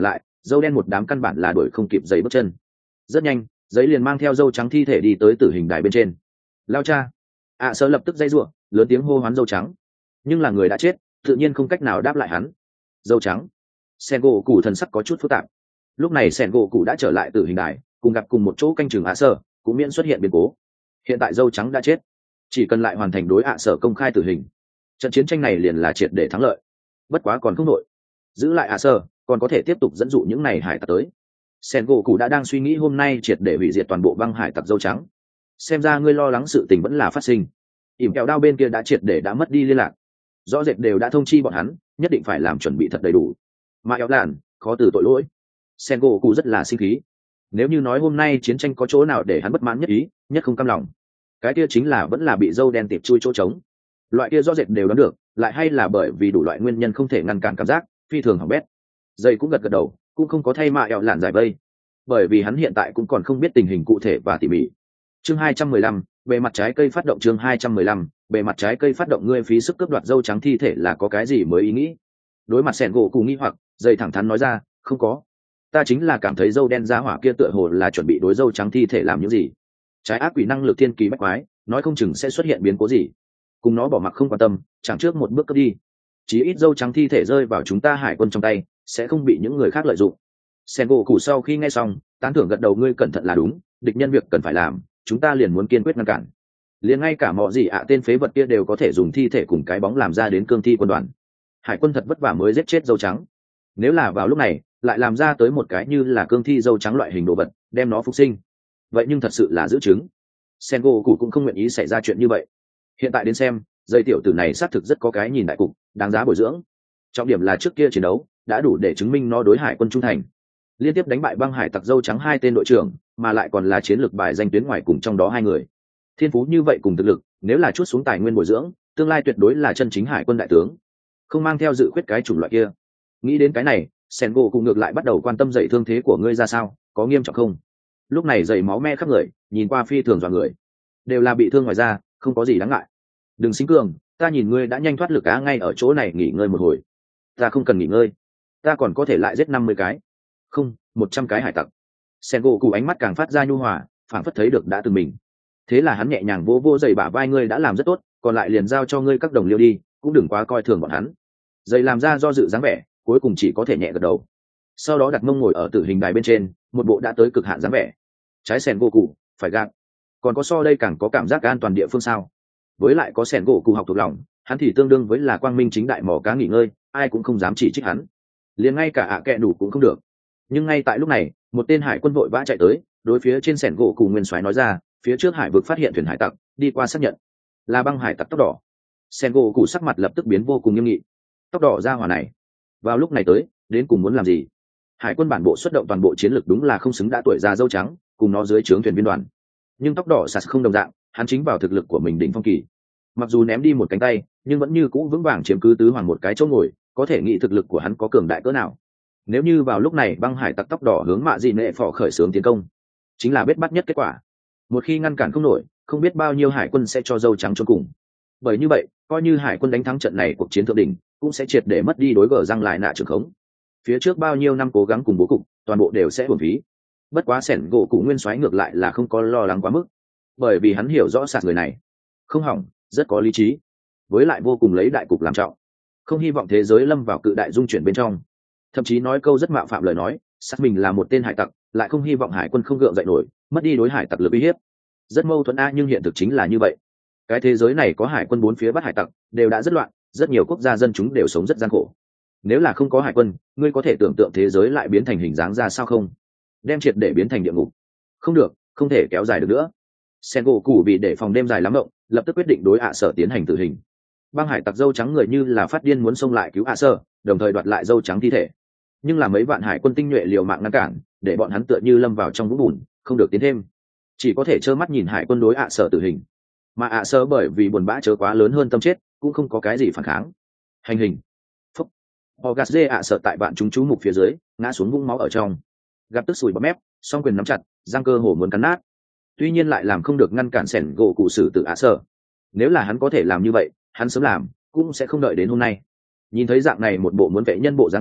dâu đen một đám căn bản là đuổi không kịp giấy bước chân. Rất nhanh giấy liền mang theo dâu trắng thi thể đi tới tử hình đài bên trên. Lao cha. Sở lập tức dây giụa lớn tiếng hô hoán dâu trắng, nhưng là người đã chết tự nhiên không cách nào đáp lại hắn. Dâu trắng. Sen gỗ cụ thần sắc có chút phức tạp. Lúc này Sen gỗ cụ đã trở lại tử hình đài, cùng gặp cùng một chỗ canh chừng Sở, cũng miễn xuất hiện biến cố. Hiện tại dâu trắng đã chết, chỉ cần lại hoàn thành đối Sở công khai tử hình, trận chiến tranh này liền là triệt để thắng lợi. Bất quá còn không nội, giữ lại Sở còn có thể tiếp tục dẫn dụ những này hải tặc tới. Sen gỗ cụ đã đang suy nghĩ hôm nay triệt để hủy diệt toàn bộ băng hải tặc dâu trắng. Xem ra ngươi lo lắng sự tình vẫn là phát sinh. Ỉm kẹo đao bên kia đã triệt để đã mất đi liên lạc, rõ rệt đều đã thông chi bọn hắn nhất định phải làm chuẩn bị thật đầy đủ. Mà éo làn khó từ tội lỗi. Sen gỗ cụ rất là sinh khí. Nếu như nói hôm nay chiến tranh có chỗ nào để hắn bất mãn nhất ý, nhất không cam lòng, cái kia chính là vẫn là bị dâu đen tiệp chui chỗ trống. Loại kia rõ rệt đều đoán được, lại hay là bởi vì đủ loại nguyên nhân không thể ngăn cản cảm giác phi thường hỏng bét. Dây cũng gật gật đầu, cũng không có thay mạ éo làn giải vây, bởi vì hắn hiện tại cũng còn không biết tình hình cụ thể và tỉ mỉ. Chương 215, bề mặt trái cây phát động. Chương 215, bề mặt trái cây phát động. Ngươi phí sức cướp đoạt dâu trắng thi thể là có cái gì mới ý nghĩ? Đối mặt Sẻn gỗ cụ nghi hoặc, dây thẳng thắn nói ra, không có, ta chính là cảm thấy dâu đen giá hỏa kia tựa hồ là chuẩn bị đối dâu trắng thi thể làm những gì. Trái ác quỷ năng lực thiên kỳ bách quái, nói không chừng sẽ xuất hiện biến cố gì, cùng nó bỏ mặc không quan tâm, chẳng trước một bước cướp đi. Chí ít dâu trắng thi thể rơi vào chúng ta hải quân trong tay, sẽ không bị những người khác lợi dụng. Sẻn gỗ cụ sau khi nghe xong, tán thưởng gật đầu. Ngươi cẩn thận là đúng, địch nhân việc cần phải làm, chúng ta liền muốn kiên quyết ngăn cản. Liền ngay cả mọi gì tên phế vật kia đều có thể dùng thi thể cùng cái bóng làm ra đến cương thi quân đoàn. Hải quân thật vất vả mới giết chết dâu trắng, nếu là vào lúc này lại làm ra tới một cái như là cương thi dâu trắng loại hình đồ vật, đem nó phục sinh, vậy nhưng thật sự là giữ chứng. Sen gỗ cũng không nguyện ý xảy ra chuyện như vậy. Hiện tại đến xem, dây tiểu tử này xác thực rất có cái nhìn đại cục, đáng giá bồi dưỡng. Trọng điểm là trước kia chiến đấu đã đủ để chứng minh nó đối hải quân trung thành, liên tiếp đánh bại băng hải tặc dâu trắng 2 tên đội trưởng, mà lại còn là chiến lược bài danh tuyến ngoài cùng trong đó 2 người. Thiên phú như vậy cùng thực lực, nếu là chút xuống tài nguyên bồi dưỡng, tương lai tuyệt đối là chân chính hải quân đại tướng, không mang theo dự khuyết cái chủng loại kia. Nghĩ đến cái này, Sen gỗ cùng ngược lại bắt đầu quan tâm dậy thương thế của ngươi ra sao, có nghiêm trọng không? Lúc này dậy máu me khắp người, nhìn qua phi thường dọa người, đều là bị thương ngoài da, không có gì đáng ngại. Đừng xính cường, ta nhìn ngươi đã nhanh thoát lực á, ngay ở chỗ này nghỉ ngơi một hồi. Ta không cần nghỉ ngơi, ta còn có thể lại giết 50 cái, không, 100 cái hải tặc. Sen gỗ cụ ánh mắt càng phát ra nhu hòa, phảng phất thấy được đã từng mình. Thế là hắn nhẹ nhàng vỗ vỗ dậy bả vai. Ngươi đã làm rất tốt, còn lại liền giao cho ngươi các đồng liêu đi, cũng đừng quá coi thường bọn hắn. Dậy làm ra do dự dáng vẻ, cuối cùng chỉ có thể nhẹ gật đầu. Sau đó đặt mông ngồi ở tử hình đài bên trên, một bộ đã tới cực hạn dáng vẻ. Trái Sen gỗ cụ phải gạt, còn có so đây càng có cảm giác an toàn địa phương sao? Với lại có Sen gỗ cụ học thuộc lòng, hắn thì tương đương với là quang minh chính đại mò cá nghỉ ngơi, ai cũng không dám chỉ trích hắn, liền ngay cả kẹ đủ cũng không được. Nhưng ngay tại lúc này, một tên hải quân vội vã chạy tới, đối phía trên Sen gỗ cụ nguyên soái nói ra, phía trước hải vực phát hiện thuyền hải tặc, đi qua xác nhận là băng hải tặc tóc đỏ. Sen gỗ cụ sắc mặt lập tức biến vô cùng nghiêm nghị. Tóc đỏ ra hỏa này vào lúc này tới, đến cùng muốn làm gì? Hải quân bản bộ xuất động toàn bộ chiến lược đúng là không xứng đã tuổi già dâu trắng cùng nó dưới trướng thuyền viên đoàn. Nhưng tóc đỏ sạt không đồng dạng, hắn chính vào thực lực của mình đỉnh phong kỳ. Mặc dù ném đi một cánh tay, nhưng vẫn như cũ vững vàng chiếm cứ tứ hoàng một cái chỗ ngồi, có thể nghĩ thực lực của hắn có cường đại cỡ nào. Nếu như vào lúc này băng hải tặc tóc đỏ hướng mạ dị nệ phò khởi xướng tiến công, chính là bết bắt nhất kết quả. Một khi ngăn cản không nổi, không biết bao nhiêu hải quân sẽ cho dâu trắng chôn cùng. Bởi như vậy, coi như hải quân đánh thắng trận này cuộc chiến thượng đỉnh, cũng sẽ triệt để mất đi đối gở răng lại nạ trường khống. Phía trước bao nhiêu năm cố gắng cùng bố cục, toàn bộ đều sẽ uổng phí. Bất quá Sẻn gỗ cụ nguyên soái ngược lại là không có lo lắng quá mức, bởi vì hắn hiểu rõ sạt người này không hỏng, rất có lý trí, với lại vô cùng lấy đại cục làm trọng, không hy vọng thế giới lâm vào cự đại dung chuyển bên trong. Thậm chí nói câu rất mạo phạm lời nói, sạt mình là một tên hải tặc, lại không hy vọng hải quân không gượng dậy nổi, mất đi đối hải tặc lực uy hiếp. Rất mâu thuẫn nhưng hiện thực chính là như vậy. Cái thế giới này có hải quân bốn phía bắt hải tặc, đều đã rất loạn, rất nhiều quốc gia dân chúng đều sống rất gian khổ. Nếu là không có hải quân, ngươi có thể tưởng tượng thế giới lại biến thành hình dáng ra sao không? Đem triệt để biến thành địa ngục. Không được, không thể kéo dài được nữa. Sen gỗ cụ vì để phòng đêm dài lắm mộng, lập tức quyết định đối Sở tiến hành tử hình. Băng hải tặc dâu trắng người như là phát điên muốn xông lại cứu Sở, đồng thời đoạt lại dâu trắng thi thể. Nhưng là mấy vạn hải quân tinh nhuệ liều mạng ngăn cản, để bọn hắn tựa như lâm vào trong vũng bùn, không được tiến thêm, chỉ có thể trơ mắt nhìn hải quân đối Sở tử hình. Mà Sở bởi vì buồn bã chớ quá lớn hơn tâm chết, cũng không có cái gì phản kháng. Hành hình. Phúc. Ogaze Sở tại bạn chúng chú mục phía dưới, ngã xuống vũng máu ở trong. Gặp tức sùi bọt mép, song quyền nắm chặt, răng cơ hồ muốn cắn nát. Tuy nhiên lại làm không được ngăn cản Sẻn gỗ cụ xử tử Sở. Nếu là hắn có thể làm như vậy, hắn sớm làm, cũng sẽ không đợi đến hôm nay. Nhìn thấy dạng này một bộ muốn vệ nhân bộ dáng gạc,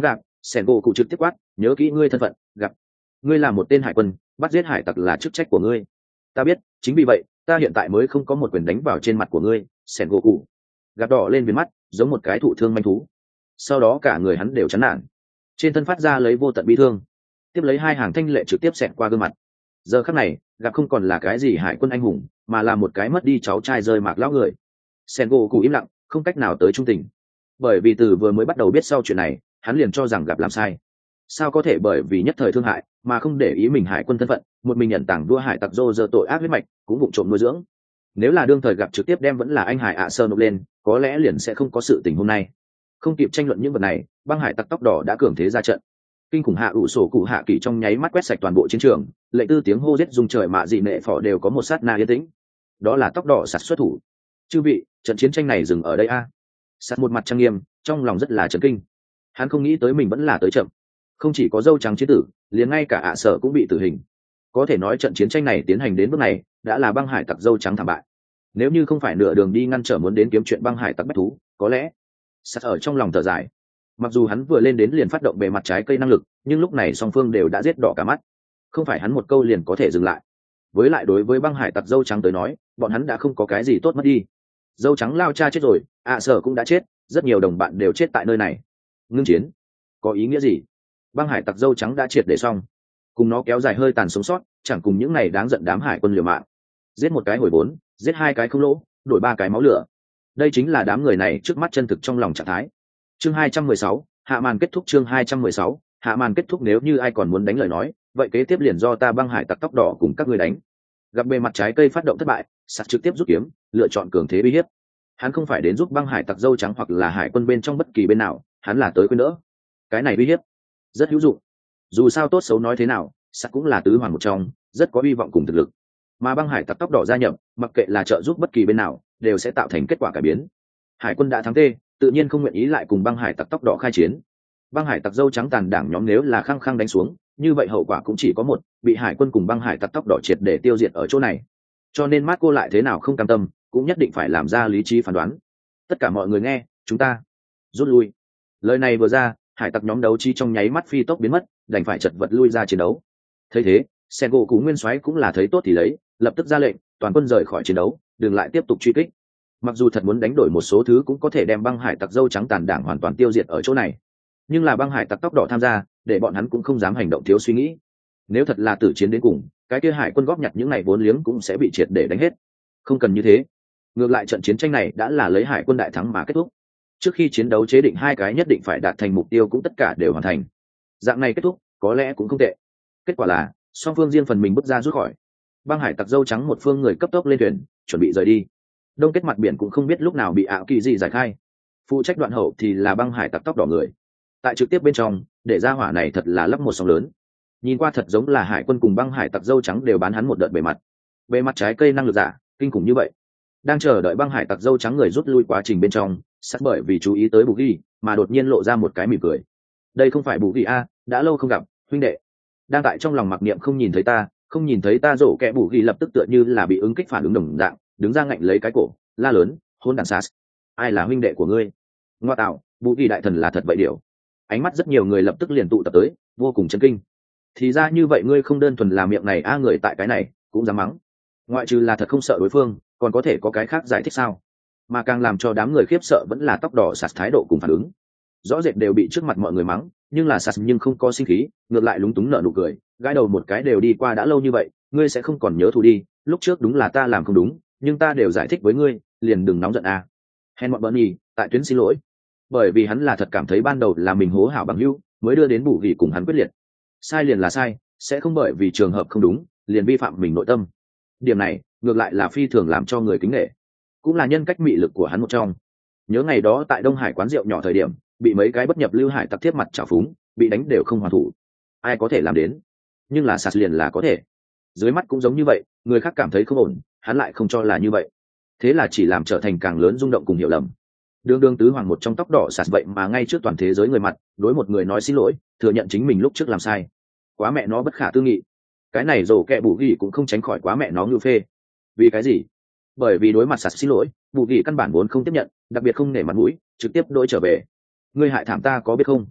Sẻn gỗ cụ trực tiếp quát, nhớ kỹ ngươi thân phận, gặp ngươi là một tên hải quân, bắt giết hải tặc là chức trách của ngươi. Ta biết, chính vì vậy ta hiện tại mới không có một quyền đánh vào trên mặt của ngươi. Sẻn gỗ cụ gặp đỏ lên viền mắt, giống một cái thụ thương manh thú. Sau đó cả người hắn đều chán nản, trên thân phát ra lấy vô tận bi thương, tiếp lấy hai hàng thanh lệ trực tiếp xẹt qua gương mặt. Giờ khắc này gặp không còn là cái gì hải quân anh hùng, mà là một cái mất đi cháu trai rơi mạc lão người. Sen gỗ cụ im lặng, không cách nào tới trung tình, bởi vì từ vừa mới bắt đầu biết sau chuyện này hắn liền cho rằng gặp làm sai. Sao có thể bởi vì nhất thời thương hại mà không để ý mình hải quân thân phận, một mình nhận tảng đua hải tặc dô dơ tội ác huyết mạch, cũng vụng trộm nuôi dưỡng. Nếu là đương thời gặp trực tiếp đem vẫn là anh hải ạ sơ nộp lên, có lẽ liền sẽ không có sự tình hôm nay. Không kịp tranh luận những vật này, băng hải tặc tóc đỏ đã cường thế ra trận. Kinh khủng hạ ủ sổ cụ hạ kỳ trong nháy mắt quét sạch toàn bộ chiến trường, lệnh tư tiếng hô giết dung trời mạ dị nệ phỏ đều có một sát na yên tĩnh. Đó là tóc đỏ sạt xuất thủ. Chư vị, trận chiến tranh này dừng ở đây a. Sạt một mặt trang nghiêm, trong lòng rất là chấn kinh. Hắn không nghĩ tới mình vẫn là tới chậm. Không chỉ có dâu trắng chiến tử, liền ngay cả ạ sở cũng bị tử hình. Có thể nói trận chiến tranh này tiến hành đến bước này đã là băng hải tặc dâu trắng thảm bại. Nếu như không phải nửa đường đi ngăn trở muốn đến kiếm chuyện băng hải tặc bách thú, có lẽ sạt ở trong lòng thở dài. Mặc dù hắn vừa lên đến liền phát động bề mặt trái cây năng lực, nhưng lúc này song phương đều đã giết đỏ cả mắt, không phải hắn một câu liền có thể dừng lại. Với lại đối với băng hải tặc dâu trắng tới nói, bọn hắn đã không có cái gì tốt mất đi. Dâu trắng lao cha chết rồi, ạ sở cũng đã chết, rất nhiều đồng bạn đều chết tại nơi này. Ngưng chiến có ý nghĩa gì? Băng hải tặc dâu trắng đã triệt để xong, cùng nó kéo dài hơi tàn sống sót, chẳng cùng những này đáng giận đám hải quân liều mạng. Giết một cái hồi vốn, giết hai cái không lỗ, đổi ba cái máu lửa. Đây chính là đám người này trước mắt chân thực trong lòng trạng thái. Chương 216, hạ màn kết thúc. Chương 216, hạ màn kết thúc. Nếu như ai còn muốn đánh lời nói, vậy kế tiếp liền do ta băng hải tặc tóc đỏ cùng các ngươi đánh. Gặp bề mặt trái cây phát động thất bại, sạt trực tiếp rút kiếm, lựa chọn cường thế uy hiếp. Hắn không phải đến giúp băng hải tặc dâu trắng hoặc là hải quân bên trong bất kỳ bên nào, hắn là tới khuyên đỡ. Cái này uy hiếp rất hữu dụng. Dù sao tốt xấu nói thế nào, sạt cũng là tứ hoàng một trong, rất có hy vọng cùng thực lực. Mà băng hải tặc tóc đỏ gia nhập, mặc kệ là trợ giúp bất kỳ bên nào, đều sẽ tạo thành kết quả cải biến. Hải quân đã thắng tê, tự nhiên không nguyện ý lại cùng băng hải tặc tóc đỏ khai chiến. Băng hải tặc dâu trắng tàn đảng nhóm nếu là khăng khăng đánh xuống, như vậy hậu quả cũng chỉ có một, bị hải quân cùng băng hải tặc tóc đỏ triệt để tiêu diệt ở chỗ này. Cho nên Marco lại thế nào không cam tâm, cũng nhất định phải làm ra lý trí phán đoán. Tất cả mọi người nghe, chúng ta rút lui. Lời này vừa ra, hải tặc nhóm đấu chi trong nháy mắt phi tốc biến mất, đành phải chật vật lui ra chiến đấu. Thấy thế, sen gỗ cú nguyên soái cũng là thấy tốt thì lấy, lập tức ra lệnh toàn quân rời khỏi chiến đấu, đừng lại tiếp tục truy kích. Mặc dù thật muốn đánh đổi một số thứ cũng có thể đem băng hải tặc dâu trắng tàn đảng hoàn toàn tiêu diệt ở chỗ này, nhưng là băng hải tặc tóc đỏ tham gia, để bọn hắn cũng không dám hành động thiếu suy nghĩ. Nếu thật là tử chiến đến cùng, cái kia hải quân góp nhặt những ngày vốn liếng cũng sẽ bị triệt để đánh hết. Không cần như thế, ngược lại trận chiến tranh này đã là lấy hải quân đại thắng mà kết thúc. Trước khi chiến đấu chế định hai cái nhất định phải đạt thành mục tiêu cũng tất cả đều hoàn thành. Dạng này kết thúc có lẽ cũng không tệ. Kết quả là song phương riêng phần mình bước ra rút khỏi. Băng hải tặc dâu trắng một phương người cấp tốc lên thuyền, chuẩn bị rời đi. Đông kết mặt biển cũng không biết lúc nào bị ảo kỳ gì giải khai. Phụ trách đoạn hậu thì là băng hải tặc tóc đỏ người. Tại trực tiếp bên trong, để ra hỏa này thật là lắp một sóng lớn. Nhìn qua thật giống là hải quân cùng băng hải tặc dâu trắng đều bán hắn một đợt bề mặt trái cây năng lực giả kinh khủng như vậy. Đang chờ đợi băng hải tặc dâu trắng người rút lui quá trình bên trong, sắt bởi vì chú ý tới bù ghi mà đột nhiên lộ ra một cái mỉm cười. Đây không phải bù ghi a, đã lâu không gặp, huynh đệ. Đang tại trong lòng mặc niệm không nhìn thấy ta rổ kẹ bù ghi lập tức tựa như là bị ứng kích phản ứng đồng dạng, đứng ra ngạnh lấy cái cổ, la lớn, hôn đàn sas, ai là huynh đệ của ngươi? Ngoa tạo, bù ghi đại thần là thật vậy điều. Ánh mắt rất nhiều người lập tức liền tụ tập tới, vô cùng chấn kinh. Thì ra như vậy ngươi không đơn thuần là miệng này a, người tại cái này cũng dám mắng. Ngoại trừ là thật không sợ đối phương, còn có thể có cái khác giải thích sao? Mà càng làm cho đám người khiếp sợ vẫn là tóc đỏ sạt thái độ cùng phản ứng. Rõ rệt đều bị trước mặt mọi người mắng, nhưng là sạt nhưng không có sinh khí, ngược lại lúng túng nở nụ cười, gãi đầu một cái, đều đi qua đã lâu như vậy, ngươi sẽ không còn nhớ thù đi, lúc trước đúng là ta làm không đúng, nhưng ta đều giải thích với ngươi, liền đừng nóng giận a. Hen bọn Bernie tại tuyến xin lỗi, bởi vì hắn là thật cảm thấy ban đầu là mình hố hảo bằng hữu, mới đưa đến bù gỉ cùng hắn quyết liệt. Sai liền là sai, sẽ không bởi vì trường hợp không đúng liền vi phạm mình nội tâm. Điểm này ngược lại là phi thường làm cho người kính nể, cũng là nhân cách mị lực của hắn một trong. Nhớ ngày đó tại Đông Hải quán rượu nhỏ thời điểm, bị mấy cái bất nhập lưu hải tặc tiếp mặt trào phúng, bị đánh đều không hoàn thủ. Ai có thể làm đến? Nhưng là sạt liền là có thể. Dưới mắt cũng giống như vậy, người khác cảm thấy không ổn, hắn lại không cho là như vậy. Thế là chỉ làm trở thành càng lớn rung động cùng hiểu lầm. Đương tứ hoàng một trong tóc đỏ sạt vậy mà ngay trước toàn thế giới người mặt, đối một người nói xin lỗi, thừa nhận chính mình lúc trước làm sai. Quá mẹ nó bất khả tư nghị. Cái này rổ kẹ bù ghi cũng không tránh khỏi quá mẹ nó ngưu phê. Vì cái gì? Bởi vì đối mặt sạt xin lỗi, bù ghi căn bản vốn không tiếp nhận, đặc biệt không nể mặt mũi, trực tiếp đôi trở về. Ngươi hại thảm ta có biết không?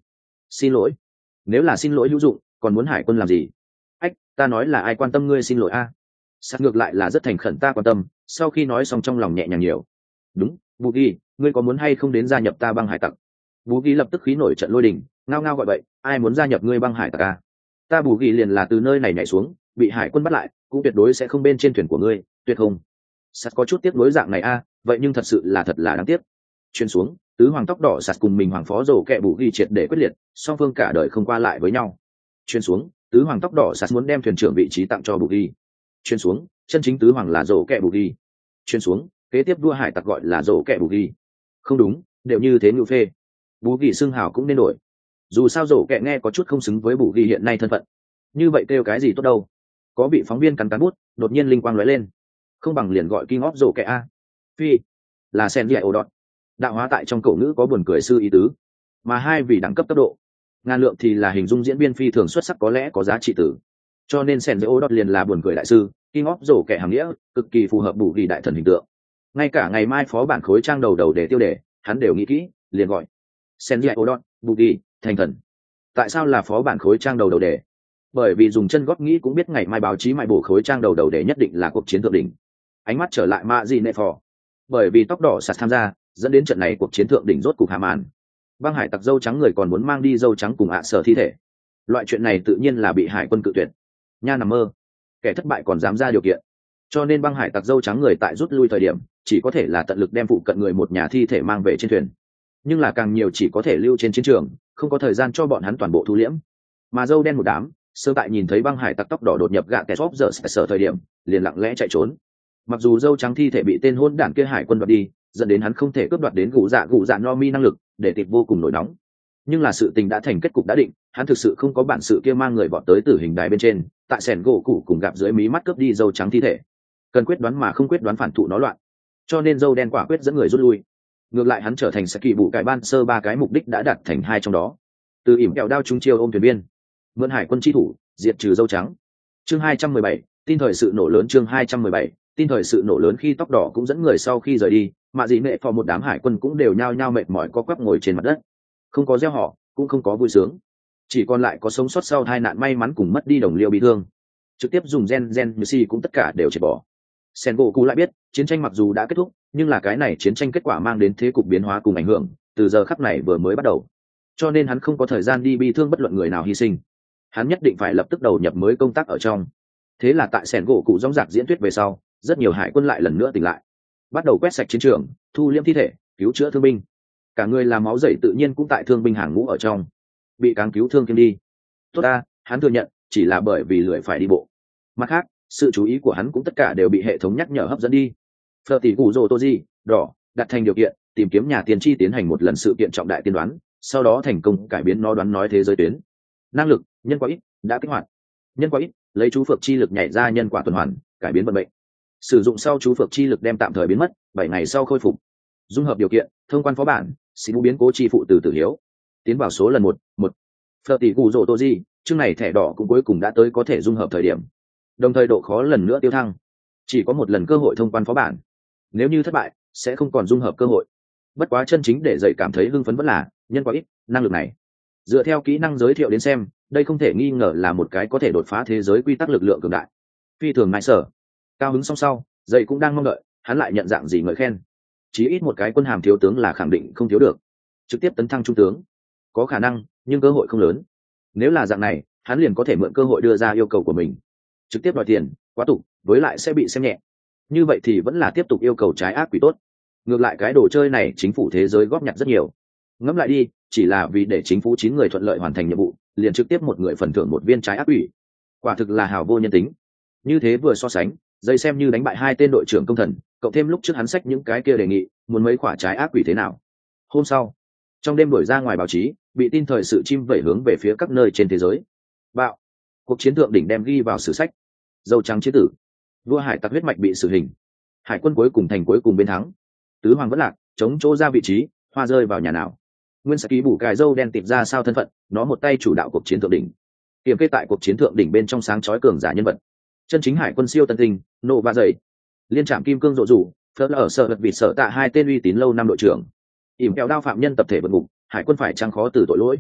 Xin lỗi. Nếu là xin lỗi hữu dụng, còn muốn hải quân làm gì? Ách, ta nói là ai quan tâm ngươi xin lỗi a? Sắt ngược lại là rất thành khẩn, ta quan tâm. Sau khi nói xong trong lòng nhẹ nhàng nhiều. Đúng, Bù Ghi, ngươi có muốn hay không đến gia nhập ta băng hải tặc? Bù Ghi lập tức khí nổi trận lôi đình, ngao ngao gọi vậy, ai muốn gia nhập ngươi băng hải tặc a? Ta Bù Ghi liền là từ nơi này nhảy xuống, bị hải quân bắt lại, cũng tuyệt đối sẽ không bên trên thuyền của ngươi, tuyệt không? Sắt có chút tiếc nuối dạng này a, vậy nhưng thật sự là đáng tiếc. Chuyên xuống, tứ hoàng tóc đỏ Sắt cùng mình hoàng phó rổ kẹ Bù Ghi triệt để quyết liệt, song phương cả đời không qua lại với nhau. Chuyên xuống, tứ hoàng tóc đỏ Sắt muốn đem thuyền trưởng vị trí tặng cho Bù Ghi. Chuyên xuống, chân chính tứ hoàng là rổ kẹ Bù Ghi. Chuyên xuống, kế tiếp đua hải tặc gọi là rổ kẹ Bù Ghi. Không đúng, đều như thế ngữ phê. Bù Ghi xưng hào cũng nên đổi. Dù sao rổ kẹ nghe có chút không xứng với Bù Ghi hiện nay thân phận. Như vậy kêu cái gì tốt đâu? Có vị phóng viên cắn bút, đột nhiên linh quang lóe lên. Không bằng liền gọi King of rổ kẹ a. Phi là sen dạy ổ đọt. Đạo hóa tại trong cổ ngữ có buồn cười sư ý tứ, mà hai vì đẳng cấp cấp độ, ngàn lượng thì là hình dung diễn viên phi thường xuất sắc có lẽ có giá trị tử. Cho nên sen dạy ổ đọt liền là buồn cười đại sư, King of rổ kẹ hàng nghĩa, cực kỳ phù hợp Bù Ghi đại thần hình tượng. Ngay cả ngày mai phó bản khối trang đầu để tiêu đề, hắn đều nghĩ kỹ, liền gọi sen dạy ổ đọt, Bù Ghi, thành thần. Tại sao là phó bản khối trang đầu đề? Bởi vì dùng chân góp nghĩ cũng biết ngày mai báo chí mại bổ khối trang đầu đề nhất định là cuộc chiến thượng đỉnh. Ánh mắt trở lại mạ gì nệ phò, bởi vì tóc đỏ Sạt tham gia, dẫn đến trận này cuộc chiến thượng đỉnh rốt cục hạ màn. Băng hải tặc dâu trắng người còn muốn mang đi dâu trắng cùng sở thi thể, loại chuyện này tự nhiên là bị hải quân cự tuyệt. Nha nằm mơ, kẻ thất bại còn dám ra điều kiện. Cho nên băng hải tặc dâu trắng người tại rút lui thời điểm chỉ có thể là tận lực đem phụ cận người một nhà thi thể mang về trên thuyền, nhưng là càng nhiều chỉ có thể lưu trên chiến trường, không có thời gian cho bọn hắn toàn bộ thu liễm. Mà dâu đen một đám sơ tại nhìn thấy băng hải tặc tóc đỏ đột nhập gạ kẻ xóp giờ sở thời điểm liền lặng lẽ chạy trốn. Mặc dù dâu trắng thi thể bị tên hôn đảng kia hải quân đoạt đi, dẫn đến hắn không thể cướp đoạt đến gù dạ no mi năng lực để tịch vô cùng nổi nóng, nhưng là sự tình đã thành kết cục đã định, hắn thực sự không có bản sự kia mang người vọt tới tử hình đài bên trên, tại sẻn gỗ cụ cùng gặp dưới mí mắt cướp đi dâu trắng thi thể. Cần quyết đoán mà không quyết đoán phản thụ nó loạn, cho nên dâu đen quả quyết dẫn người rút lui. Ngược lại hắn trở thành sẽ kỳ bụ cải ban sơ ba cái mục đích đã đạt thành hai trong đó. Từ ỉm kẹo đao trúng chiêu ôm thuyền viên, mượn hải quân chi thủ diệt trừ dâu trắng. Chương 217, tin thời sự nổ lớn. Chương 217, tin thời sự nổ lớn. Khi tóc đỏ cũng dẫn người sau khi rời đi, mạ dị nệ phò một đám hải quân cũng đều nhao nhao mệt mỏi co quắp ngồi trên mặt đất, không có gieo họ cũng không có vui sướng, chỉ còn lại có sống sót sau tai nạn may mắn cùng mất đi đồng liêu bị thương, trực tiếp dùng gen như si cũng tất cả đều triệt bỏ. Sengoku lại biết chiến tranh mặc dù đã kết thúc, nhưng là cái này chiến tranh kết quả mang đến thế cục biến hóa cùng ảnh hưởng từ giờ khắc này vừa mới bắt đầu, cho nên hắn không có thời gian đi bi thương bất luận người nào hy sinh, hắn nhất định phải lập tức đầu nhập mới công tác ở trong. Thế là tại Sengoku rong rạc diễn thuyết về sau, rất nhiều hải quân lại lần nữa tỉnh lại, bắt đầu quét sạch chiến trường, thu liễm thi thể, cứu chữa thương binh. Cả người làm máu dậy tự nhiên cũng tại thương binh hàng ngũ ở trong, bị cáng cứu thương kiêm đi. Tốt ta, hắn thừa nhận chỉ là bởi vì lười phải đi bộ. Mặt khác, sự chú ý của hắn cũng tất cả đều bị hệ thống nhắc nhở hấp dẫn đi. Phở tỷ cụ rồ Toji đỏ đặt thành điều kiện tìm kiếm nhà tiên tri tiến hành một lần sự kiện trọng đại tiên đoán, sau đó thành công cải biến nó đoán nói thế giới tuyến. Năng lực nhân quả ít đã kích hoạt. Nhân quả ít lấy chú phược chi lực nhảy ra nhân quả tuần hoàn, cải biến vận mệnh. Sử dụng sau chú phược chi lực đem tạm thời biến mất, 7 ngày sau khôi phục. Dung hợp điều kiện thông quan phó bản, xin biến cố chi phụ từ tử hiếu, tiến vào số lần 1. Phở tỷ cụ rồ Toji chương này thẻ đỏ cũng cuối cùng đã tới có thể dung hợp thời điểm, đồng thời độ khó lần nữa tiêu thăng, chỉ có một lần cơ hội thông quan phó bản, nếu như thất bại sẽ không còn dung hợp cơ hội. Bất quá chân chính để dậy cảm thấy hưng phấn vẫn là nhân quả ít năng lực này. Dựa theo kỹ năng giới thiệu đến xem, đây không thể nghi ngờ là một cái có thể đột phá thế giới quy tắc lực lượng cường đại, phi thường nại sở. Cao hứng song sau dậy cũng đang mong đợi hắn lại nhận dạng gì ngợi khen. Chí ít một cái quân hàm thiếu tướng là khẳng định không thiếu được, trực tiếp tấn thăng trung tướng có khả năng, nhưng cơ hội không lớn. Nếu là dạng này, hắn liền có thể mượn cơ hội đưa ra yêu cầu của mình, trực tiếp đòi tiền, quá tục, với lại sẽ bị xem nhẹ. Như vậy thì vẫn là tiếp tục yêu cầu trái ác quỷ tốt. Ngược lại cái đồ chơi này chính phủ thế giới góp nhặt rất nhiều. Ngẫm lại đi, chỉ là vì để chính phủ 9 người thuận lợi hoàn thành nhiệm vụ, liền trực tiếp một người phần thưởng một viên trái ác quỷ. Quả thực là hào vô nhân tính. Như thế vừa so sánh, dây xem như đánh bại 2 tên đội trưởng công thần, cộng thêm lúc trước hắn xách những cái kia đề nghị, muốn mấy quả trái ác quỷ thế nào. Hôm sau, trong đêm đuổi ra ngoài báo chí, bị tin thời sự chim vẩy hướng về phía các nơi trên thế giới. Bạo, cuộc chiến thượng đỉnh đem ghi vào sử sách. Dâu trắng chế tử, vua hải tặc huyết mạch bị xử hình, hải quân cuối cùng thành cuối cùng bên thắng. Tứ hoàng vẫn lạc, chống chỗ ra vị trí, hoa rơi vào nhà nào. Nguyên Saki bù cài dâu đen tìm ra sao thân phận, nó một tay chủ đạo cuộc chiến thượng đỉnh. Kiểm kê tại cuộc chiến thượng đỉnh bên trong sáng chói cường giả nhân vật. Chân chính hải quân siêu tân tinh, nộ và dày. Liên trạm kim cương rộ rủ, phớt ở sở vật vịt sở tạ 2 tên uy tín lâu năm đội trưởng. Ỉm kẹo đao phạm nhân tập thể vượt ngục, hải quân phải trang khó từ tội lỗi.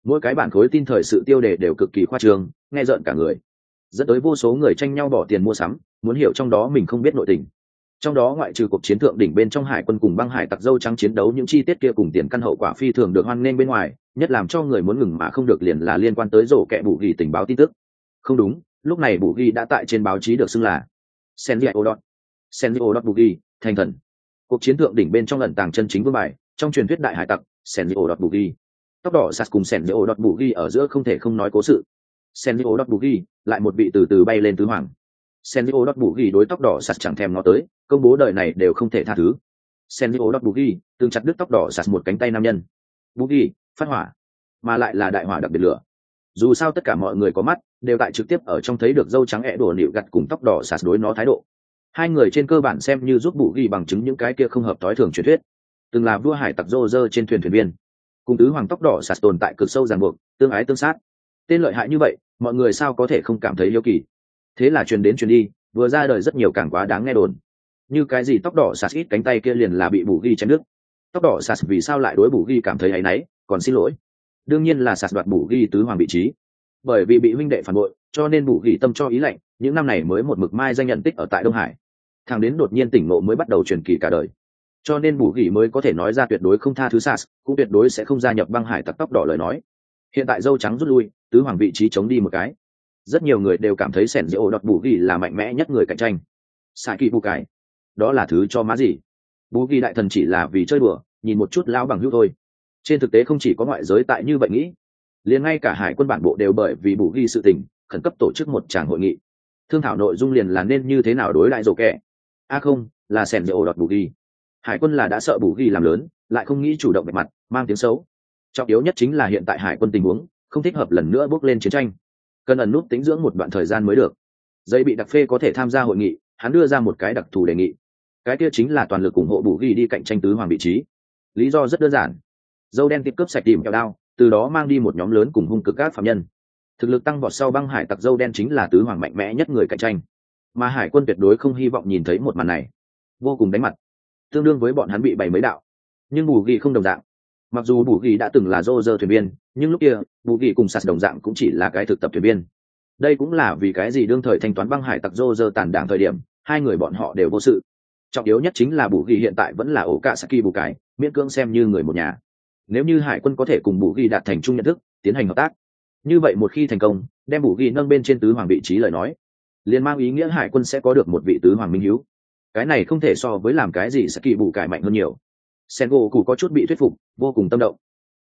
mỗi cái bản khối tin thời sự tiêu đề đều cực kỳ khoa trương, nghe rợn cả người, dẫn tới vô số người tranh nhau bỏ tiền mua sắm, muốn hiểu trong đó mình không biết nội tình. Trong đó ngoại trừ cuộc chiến thượng đỉnh bên trong hải quân cùng băng hải tặc dâu trắng chiến đấu những chi tiết kia cùng tiền căn hậu quả phi thường được hoan nghênh bên ngoài, nhất làm cho người muốn ngừng mà không được liền là liên quan tới rổ kẹ bù ghi tình báo tin tức. Không đúng, lúc này bù ghi đã tại trên báo chí được xưng là Senrio Bù ghi, thành thần. Cuộc chiến thượng đỉnh bên trong ẩn tàng chân chính vương bài, trong truyền thuyết đại hải tặc, Senrio Bù ghi. Tóc đỏ sạt cùng Senrio Bù ghi ở giữa không thể không nói cố sự. Senrio Bù ghi lại một vị từ từ bay lên tứ hoàng. Senrio Bù ghi đối tóc đỏ sạt chẳng thèm ngó tới, công bố đời này đều không thể tha thứ. Senrio Bù ghi từng chặt đứt tóc đỏ sạt một cánh tay nam nhân. Bù ghi phát hỏa, mà lại là đại hỏa đặc biệt lửa. Dù sao tất cả mọi người có mắt đều tại trực tiếp ở trong thấy được dâu trắng ẹ đổ nịu gặt cùng tóc đỏ sạt đối nó thái độ. Hai người trên cơ bản xem như giúp Bù ghi bằng chứng những cái kia không hợp tối thường truyền thuyết, từng là vua hải tặc rô rơ trên thuyền thuyền viên, cùng tứ hoàng tóc đỏ sạt tồn tại cực sâu ràng buộc, tương ái tương sát. Tên lợi hại như vậy, mọi người sao có thể không cảm thấy yêu kỳ. Thế là truyền đến truyền đi, vừa ra đời rất nhiều càng quá đáng nghe đồn, như cái gì tóc đỏ sạt ít cánh tay kia liền là bị Bù ghi chém đứt. Tóc đỏ sạt vì sao lại đối Bù ghi cảm thấy áy náy, còn xin lỗi. Đương nhiên là sạt đoạt Bù ghi tứ hoàng vị trí, bởi vì bị huynh đệ phản bội, cho nên Bù ghi tâm cho ý lệnh, những năm này mới một mực mai danh nhận tích ở tại Đông Hải. Thằng đến đột nhiên tỉnh ngộ mới bắt đầu truyền kỳ cả đời, cho nên Bù ghi mới có thể nói ra tuyệt đối không tha thứ sạt, cũng tuyệt đối sẽ không gia nhập băng hải tặc tóc đỏ lời nói. Hiện tại dâu trắng rút lui, tứ hoàng vị trí chống đi một cái, rất nhiều người đều cảm thấy sẻn dễ ổ đọt Bù ghi là mạnh mẽ nhất người cạnh tranh. Sai kỳ bù cái, đó là thứ cho má gì? Bù ghi đại thần chỉ là vì chơi đùa, nhìn một chút lão bằng hữu thôi. Trên thực tế không chỉ có ngoại giới tại như vậy nghĩ, liền ngay cả hải quân bản bộ đều bởi vì Bù ghi sự tình khẩn cấp tổ chức một tràng hội nghị, thương thảo nội dung liền là nên như thế nào đối lại rổ kẹ. Không là sẻn dễ ổ đọt Bù ghi. Hải quân là đã sợ Bù ghi làm lớn, lại không nghĩ chủ động bề mặt mang tiếng xấu. Trọng yếu nhất chính là hiện tại hải quân tình huống không thích hợp lần nữa bước lên chiến tranh, cần ẩn nút tính dưỡng một đoạn thời gian mới được. Giấy bị đặc phê có thể tham gia hội nghị, hắn đưa ra một cái đặc thù đề nghị, cái kia chính là toàn lực ủng hộ Bù ghi đi cạnh tranh tứ hoàng vị trí. Lý do rất đơn giản, dâu đen tiếp cướp sạch tìm kẹo đao, từ đó mang đi một nhóm lớn cùng hung cực các phạm nhân, thực lực tăng vọt sau băng hải tặc dâu đen chính là tứ hoàng mạnh mẽ nhất người cạnh tranh, mà hải quân tuyệt đối không hy vọng nhìn thấy một màn này, vô cùng đánh mặt, tương đương với bọn hắn bị bày mấy đạo. Nhưng Bù ghi không đồng dạng, mặc dù Bù ghi đã từng là rô rơ thuyền viên, nhưng lúc kia Bù ghi cùng sạt đồng dạng cũng chỉ là cái thực tập thuyền viên. Đây cũng là vì cái gì đương thời thanh toán băng hải tặc rô rơ tàn đảng thời điểm hai người bọn họ đều vô sự. Trọng yếu nhất chính là Bù ghi hiện tại vẫn là ổ cạ Saki bù cái, miễn cưỡng xem như người một nhà. Nếu như hải quân có thể cùng Bù ghi đạt thành chung nhận thức, tiến hành hợp tác, như vậy một khi thành công đem Bù ghi nâng bên trên tứ hoàng vị trí lời nói, liền mang ý nghĩa hải quân sẽ có được một vị tứ hoàng minh hiếu. Cái này không thể so với làm cái gì Saki bù cải mạnh hơn nhiều. Sengo cụ có chút bị thuyết phục, vô cùng tâm động.